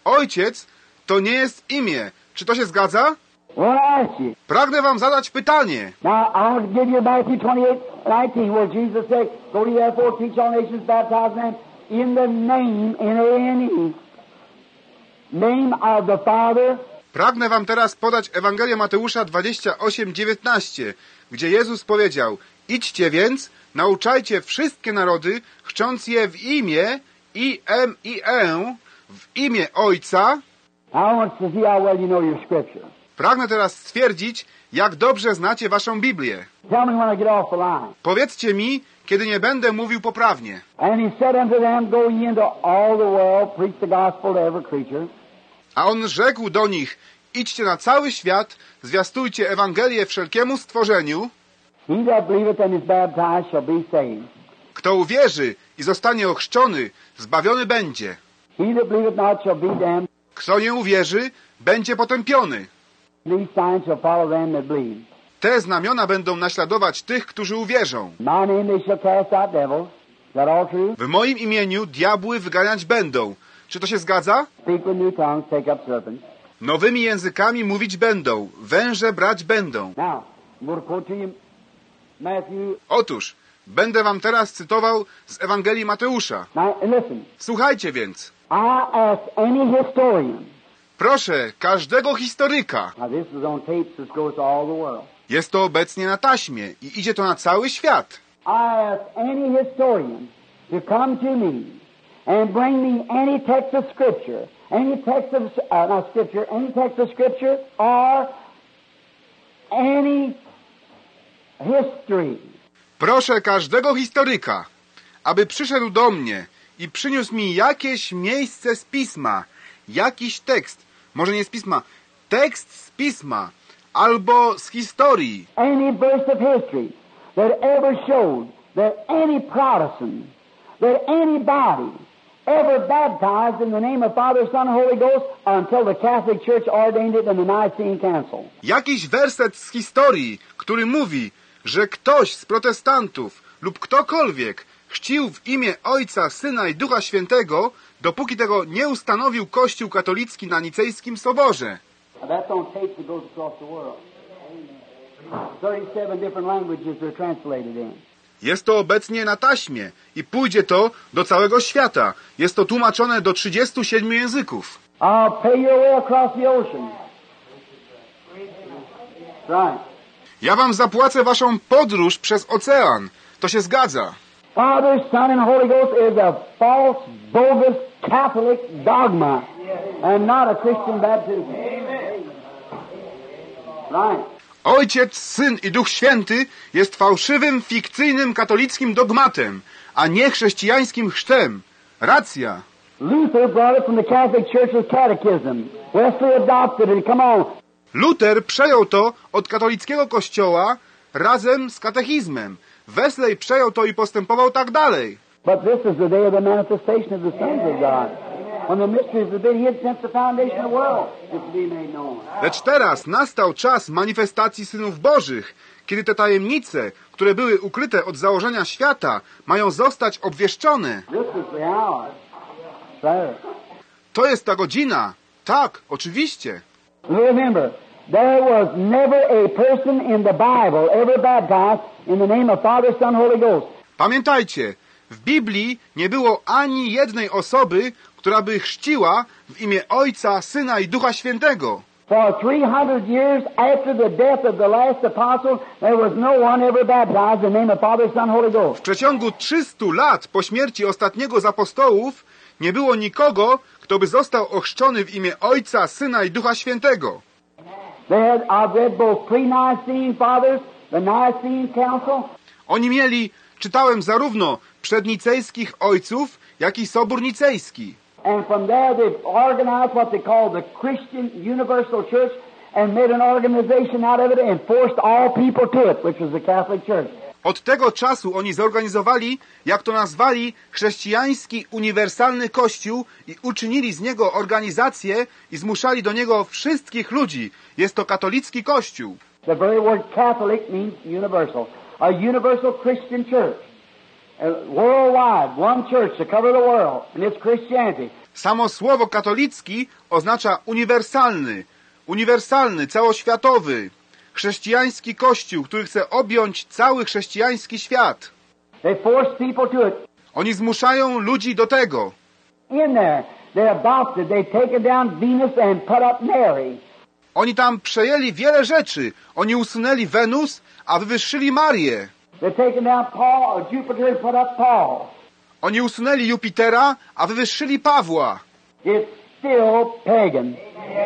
Ojciec to nie jest imię. Czy to się zgadza? Well, I ask you. Pragnę wam zadać pytanie. Now, I want to give you Matthew twenty-eight nineteen, where Jesus said, "Go ye therefore, teach all nations, baptize them in the name, N A N E, name of the Father." Pragnę wam teraz podać Ewangelię Mateusza dwadzieścia osiem dziewiętnaście, gdzie Jezus powiedział: idźcie więc, nauczajcie wszystkie narody, chrzcząc je w imię I M I E, w imię Ojca. I want to see how well you know your Scripture. Pragnę teraz stwierdzić, jak dobrze znacie waszą Biblię. Tell me when I get off the line. Powiedzcie mi, kiedy nie będę mówił poprawnie. And he said unto them, Go ye into all the world, preach the gospel to every creature. A on rzekł do nich: idźcie na cały świat, zwiastujcie Ewangelię wszelkiemu stworzeniu. He that believeth and is baptized shall be saved. Kto uwierzy i zostanie ochrzczony, zbawiony będzie. He that believeth not shall be damned. Kto nie uwierzy, będzie potępiony. These signs shall follow them that believe. Te znamiona będą naśladować tych, którzy uwierzą. In my name they shall cast out devils. Is that all true? W moim imieniu diabły wyganiać będą. Czy to się zgadza? Speak with new tongues, take up serpents. Nowymi językami mówić będą, węże brać będą. Now, I'm going to quote to you Matthew. Otóż, będę wam teraz cytował z Ewangelii Mateusza. Now, and listen. Słuchajcie więc. I ask any historian. Proszę każdego historyka. Now, this is on tape, so this goes to all the world. Jest to obecnie na taśmie i idzie to na cały świat. I ask any historian to come to me and bring me any text of Scripture, any text of, uh, not Scripture, any text of Scripture or any history. Proszę każdego historyka, aby przyszedł do mnie i przyniósł mi jakieś miejsce z Pisma, jakiś tekst, może nie z Pisma, tekst z Pisma, albo z historii. Any verse of history that ever showed that any Protestant, that anybody ever baptized in the name of Father, Son, and Holy Ghost until the Catholic Church ordained it in the Nicene Council. Jakiś werset z historii, który mówi, że ktoś z protestantów lub ktokolwiek chrzcił w imię Ojca, Syna i Ducha Świętego, dopóki tego nie ustanowił Kościół katolicki na Nicejskim Soborze. That's on tape that goes across the world. thirty-seven different languages are translated in. Jest to obecnie na taśmie i pójdzie to do całego świata. Jest to tłumaczone do trzydziestu siedmiu języków. I'll pay your way across the ocean. Right. Ja wam zapłacę waszą podróż przez ocean. To się zgadza. Father, Son, and Holy Ghost is a false, bogus Catholic dogma and not a Christian baptism. Right. Ojciec, Syn i Duch Święty jest fałszywym, fikcyjnym katolickim dogmatem, a nie chrześcijańskim chrztem. Racja. Luther brought it from the Catholic Church's catechism. Wesley adopted it. Come on. Luther przejął to od katolickiego kościoła razem z katechizmem. Wesley przejął to i postępował tak dalej. But this is the day of the manifestation of the sons of God. When the mysteries have been hid since the foundation of the world, it's to be made known. Lecz teraz nastał czas manifestacji synów Bożych, kiedy te tajemnice, które były ukryte od założenia świata, mają zostać obwieszczone. This is the hour. Sir. To jest ta godzina. Tak, oczywiście. Remember, there was never a person in the Bible ever baptized in the name of Father, Son, Holy Ghost. Pamiętajcie, w Biblii nie było ani jednej osoby, która by chrzciła w imię Ojca, Syna i Ducha Świętego. For three hundred years after the death of the last apostle, there was no one ever baptized in the name of Father, Son, Holy Ghost. W przeciągu trzystu lat po śmierci ostatniego z apostołów nie było nikogo, kto by został ochrzczony w imię Ojca, Syna i Ducha Świętego. They had, I've read both pre-Nicene fathers, the Nicene Council. Oni mieli, czytałem zarówno przednicejskich ojców, jak i Sobór Nicejski. And from there they've organized what they call the Christian Universal Church and made an organization out of it and forced all people to it, which was the Catholic Church. Od tego czasu oni zorganizowali, jak to nazwali, chrześcijański uniwersalny kościół i uczynili z niego organizację i zmuszali do niego wszystkich ludzi. Jest to katolicki kościół. The very word Catholic means universal. A universal Christian church. Uh, worldwide, one church to cover the world, and it's Christianity. Samo słowo katolicki oznacza uniwersalny, uniwersalny, całoświatowy, chrześcijański kościół, który chce objąć cały chrześcijański świat. They force people to it. Oni zmuszają ludzi do tego. In there, they adopted, they taken down Venus and put up Mary. Oni tam przejęli wiele rzeczy. Oni usunęli Wenus, a wywyższyli Marię. They've taken down Paul or Jupiter and put up Paul. Oni usunęli Jupitera, a wywyższyli Pawła. It's still pagan.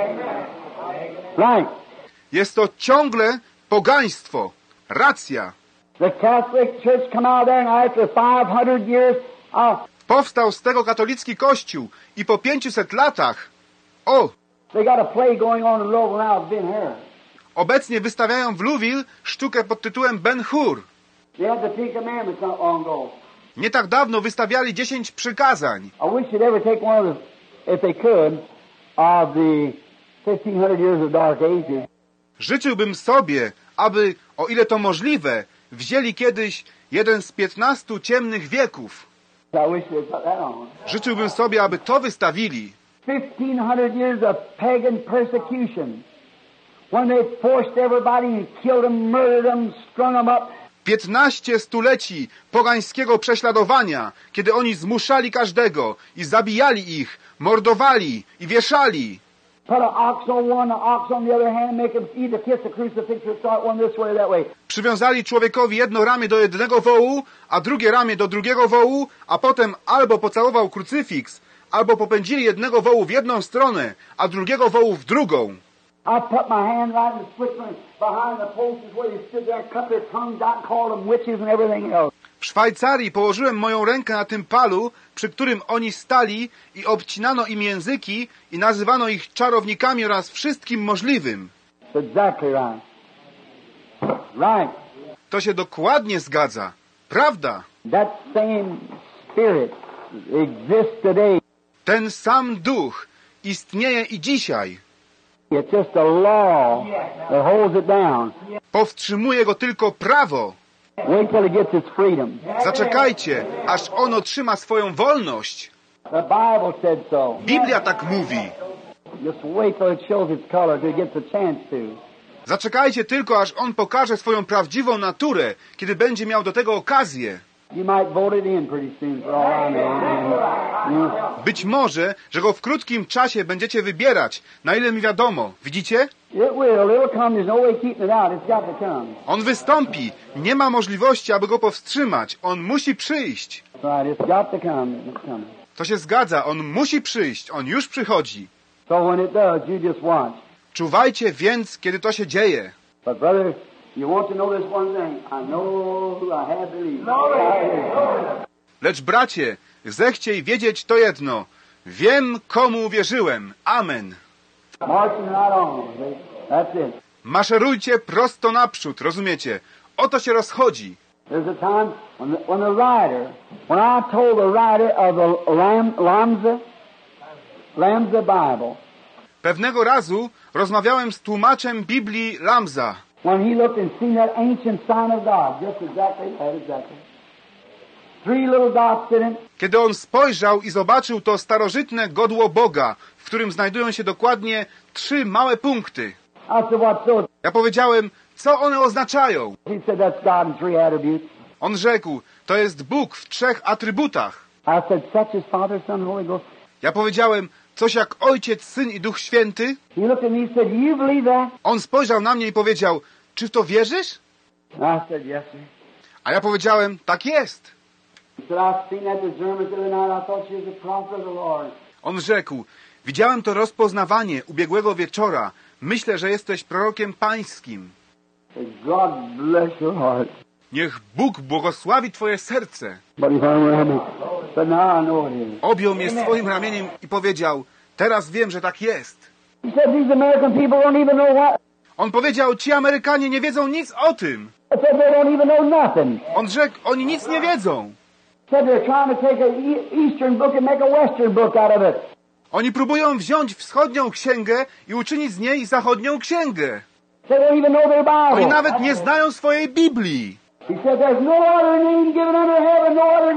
Right. Jest to ciągle pogaństwo. Racja. The Catholic Church come out there and after five hundred years of Powstał z tego katolicki kościół i po pięciuset latach, o, they got a play going on in Louisville now with Ben Hur. obecnie wystawiają w Louisville sztukę pod tytułem Ben Hur. They had the Ten Commandments not long ago. Nie tak dawno wystawiali dziesięć przykazań. I wish they'd ever take one of the, if they could, of the fifteen hundred years of Dark Ages. Życzyłbym sobie, aby, o ile to możliwe, wzięli kiedyś jeden z piętnastu ciemnych wieków. I wish they'd put that on. Życzyłbym sobie, aby to wystawili. Fifteen hundred years of pagan persecution. When they forced everybody and killed them, murdered them, strung them up. Piętnaście stuleci pogańskiego prześladowania, kiedy oni zmuszali każdego i zabijali ich, mordowali i wieszali. Put an ox on one, an ox on the other hand, make them either kiss the crucifix or start one this way or that way. Przywiązali człowiekowi jedno ramię do jednego wołu, a drugie ramię do drugiego wołu, a potem albo pocałował krucyfiks, albo popędzili jednego wołu w jedną stronę, a drugiego wołu w drugą. I put my hand right in Switzerland behind the posts where they stood there, cut their tongues out and called them witches and everything else. W Szwajcarii położyłem moją rękę na tym palu, przy którym oni stali i obcinano im języki i nazywano ich czarownikami oraz wszystkim możliwym. Exactly right. Right. To się dokładnie zgadza. Prawda. That same spirit exists today. Ten sam duch istnieje i dzisiaj. It's just a law that holds it down. Powstrzymuje go tylko prawo. Wait till it gets its freedom. Zaczekajcie, aż on otrzyma swoją wolność. The Bible said so. Biblia tak mówi. Just wait till it shows its color till it gets a chance to. Zaczekajcie tylko, aż on pokaże swoją prawdziwą naturę, kiedy będzie miał do tego okazję. You might vote it in pretty soon for all I know. Być może, że go w krótkim czasie będziecie wybierać, na ile mi wiadomo. Widzicie? It will. It'll come. There's no way keeping it out. It's got to come. On wystąpi. Nie ma możliwości, aby go powstrzymać. On musi przyjść. Right. It's got to come. It's coming. To się zgadza. On musi przyjść. On już przychodzi. So when it does, you just watch. Czuwajcie więc, kiedy to się dzieje. But brother, you want to know this one thing. I know who I have believed. Lecz bracie, zechciej wiedzieć to jedno. Wiem, komu uwierzyłem. Amen. Marching right on. That's it. Maszerujcie prosto naprzód, rozumiecie? O to się rozchodzi. There's a time when the, when the writer, when I told the writer of the Lam, Lamza, Lamza Bible, Pewnego razu rozmawiałem z tłumaczem Biblii Lamza. when he looked and seen that ancient sign of God, just exactly that, exactly. Three little dots in it. Kiedy on spojrzał i zobaczył to starożytne godło Boga, w którym znajdują się dokładnie trzy małe punkty. I said, what's those? Ja powiedziałem, co one oznaczają? He said, that's God in three attributes. On rzekł, to jest Bóg w trzech atrybutach. I said, such as Father, Son, Holy Ghost. Ja powiedziałem, coś jak Ojciec, Syn i Duch Święty. He looked at me and said, you believe that? On spojrzał na mnie i powiedział, czy w to wierzysz? And I said, yes, sir. A ja powiedziałem, tak jest. He said, I've seen that discernment the other night. I thought you was a prophet of the Lord. On rzekł, widziałem to rozpoznawanie ubiegłego wieczora. Myślę, że jesteś prorokiem pańskim. Said, God bless your heart. Niech Bóg błogosławi twoje serce. But he hung around me. Said, now I know it is. Objął mnie swoim ramieniem i powiedział, teraz wiem, że tak jest. He said, these American people don't even know what. On powiedział, ci Amerykanie nie wiedzą nic o tym. He said, they don't even know nothing. On rzekł, oni nic nie wiedzą. He said, they're trying to take an Eastern book and make a Western book out of it. Oni próbują wziąć wschodnią księgę i uczynić z niej zachodnią księgę. They don't even know their Bible. Oni nawet nie znają swojej Biblii. He said, there's no other name given under heaven, no other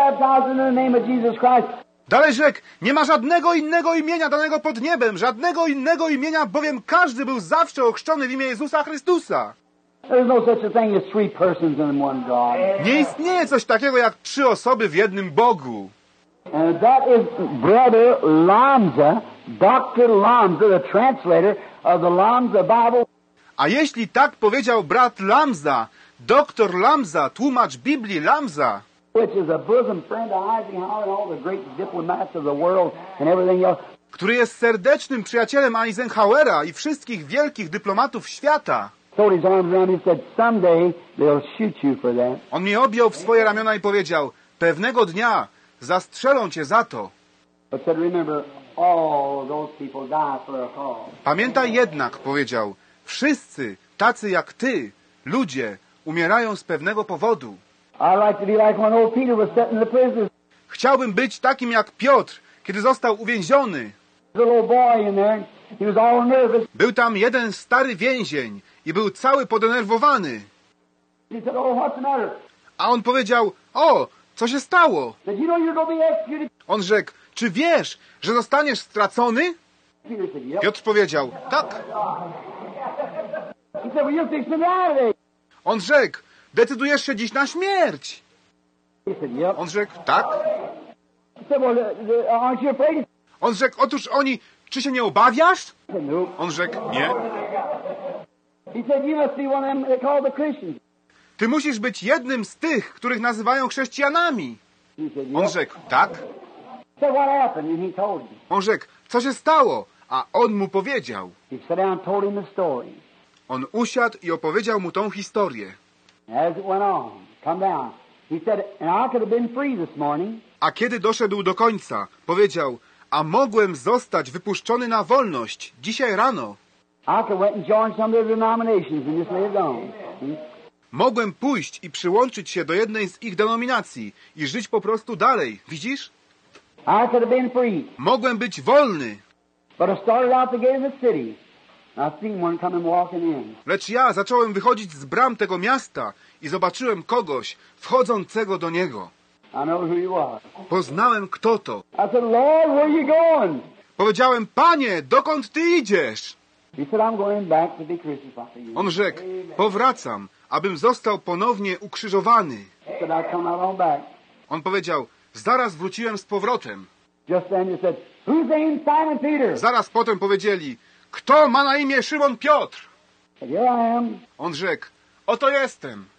baptized in the name of Jesus Christ. Dalej rzekł, nie ma żadnego innego imienia danego pod niebem, żadnego innego imienia, bowiem każdy był zawsze ochrzczony w imię Jezusa Chrystusa. There's no such a thing as three persons in one God. Nie istnieje coś takiego jak trzy osoby w jednym Bogu. And that is Brother Lamza, Doctor Lamza, the translator of the Lamza Bible. A jeśli tak powiedział brat Lamza, doktor Lamza, tłumacz Biblii Lamza, Which is a bosom friend of Eisenhower and all the great diplomats of the world and everything else. który jest serdecznym przyjacielem Eisenhowera i wszystkich wielkich dyplomatów świata. Threw his arms around me and said, someday they'll shoot you for that. On mnie objął w swoje ramiona i powiedział, pewnego dnia zastrzelą cię za to. But said, remember, all those people die for a cause. Pamiętaj jednak, powiedział, wszyscy tacy jak ty, ludzie, umierają z pewnego powodu. I'd like to be like when old Peter was set in the prison. Chciałbym być takim jak Piotr, kiedy został uwięziony. There's a little boy in there. He was all nervous. Był tam jeden stary więzień i był cały podenerwowany. He said, oh, what's the matter? A on powiedział, o, co się stało? Said, you know you're going to be executed? On rzekł, czy wiesz, że zostaniesz stracony? Peter said, yep. Piotr powiedział, tak. He said, well, you're fixing to die today. On rzekł, decydujesz się dziś na śmierć. He said, yep. On rzekł, tak. He said, well, the, the, aren't you afraid? On rzekł, otóż oni, czy się nie obawiasz? He said, no. On rzekł, nie. He said, you must be one of them they call the Christians. Ty musisz być jednym z tych, których nazywają chrześcijanami. He said, On yep. rzekł, tak. He said, what happened? And he told him. On rzekł, co się stało? A on mu powiedział. He sat down and told him the story. On usiadł i opowiedział mu tą historię. As it went on, come down. He said, and I could have been free this morning. A kiedy doszedł do końca, powiedział, a mogłem zostać wypuszczony na wolność dzisiaj rano. I could went and joined some of their denominations and just lived on. Hmm? Mogłem pójść i przyłączyć się do jednej z ich denominacji i żyć po prostu dalej. Widzisz? I could have been free. Mogłem być wolny. But I started out the gate of the city. I seen one coming walking in. Lecz ja zacząłem wychodzić z bram tego miasta i zobaczyłem kogoś wchodzącego do niego. I know who he was. Poznałem, kto to. I said, Lord, where are you going? Powiedziałem, Panie, dokąd Ty idziesz? He said, I'm going back to be crucified for you. On rzekł, powracam, abym został ponownie ukrzyżowany. He said, I come out on back. On powiedział, zaraz wróciłem z powrotem. Just then he said, whose name's Simon Peter? Zaraz potem powiedzieli, kto ma na imię Szymon Piotr? I said, here I am. On rzekł, oto jestem.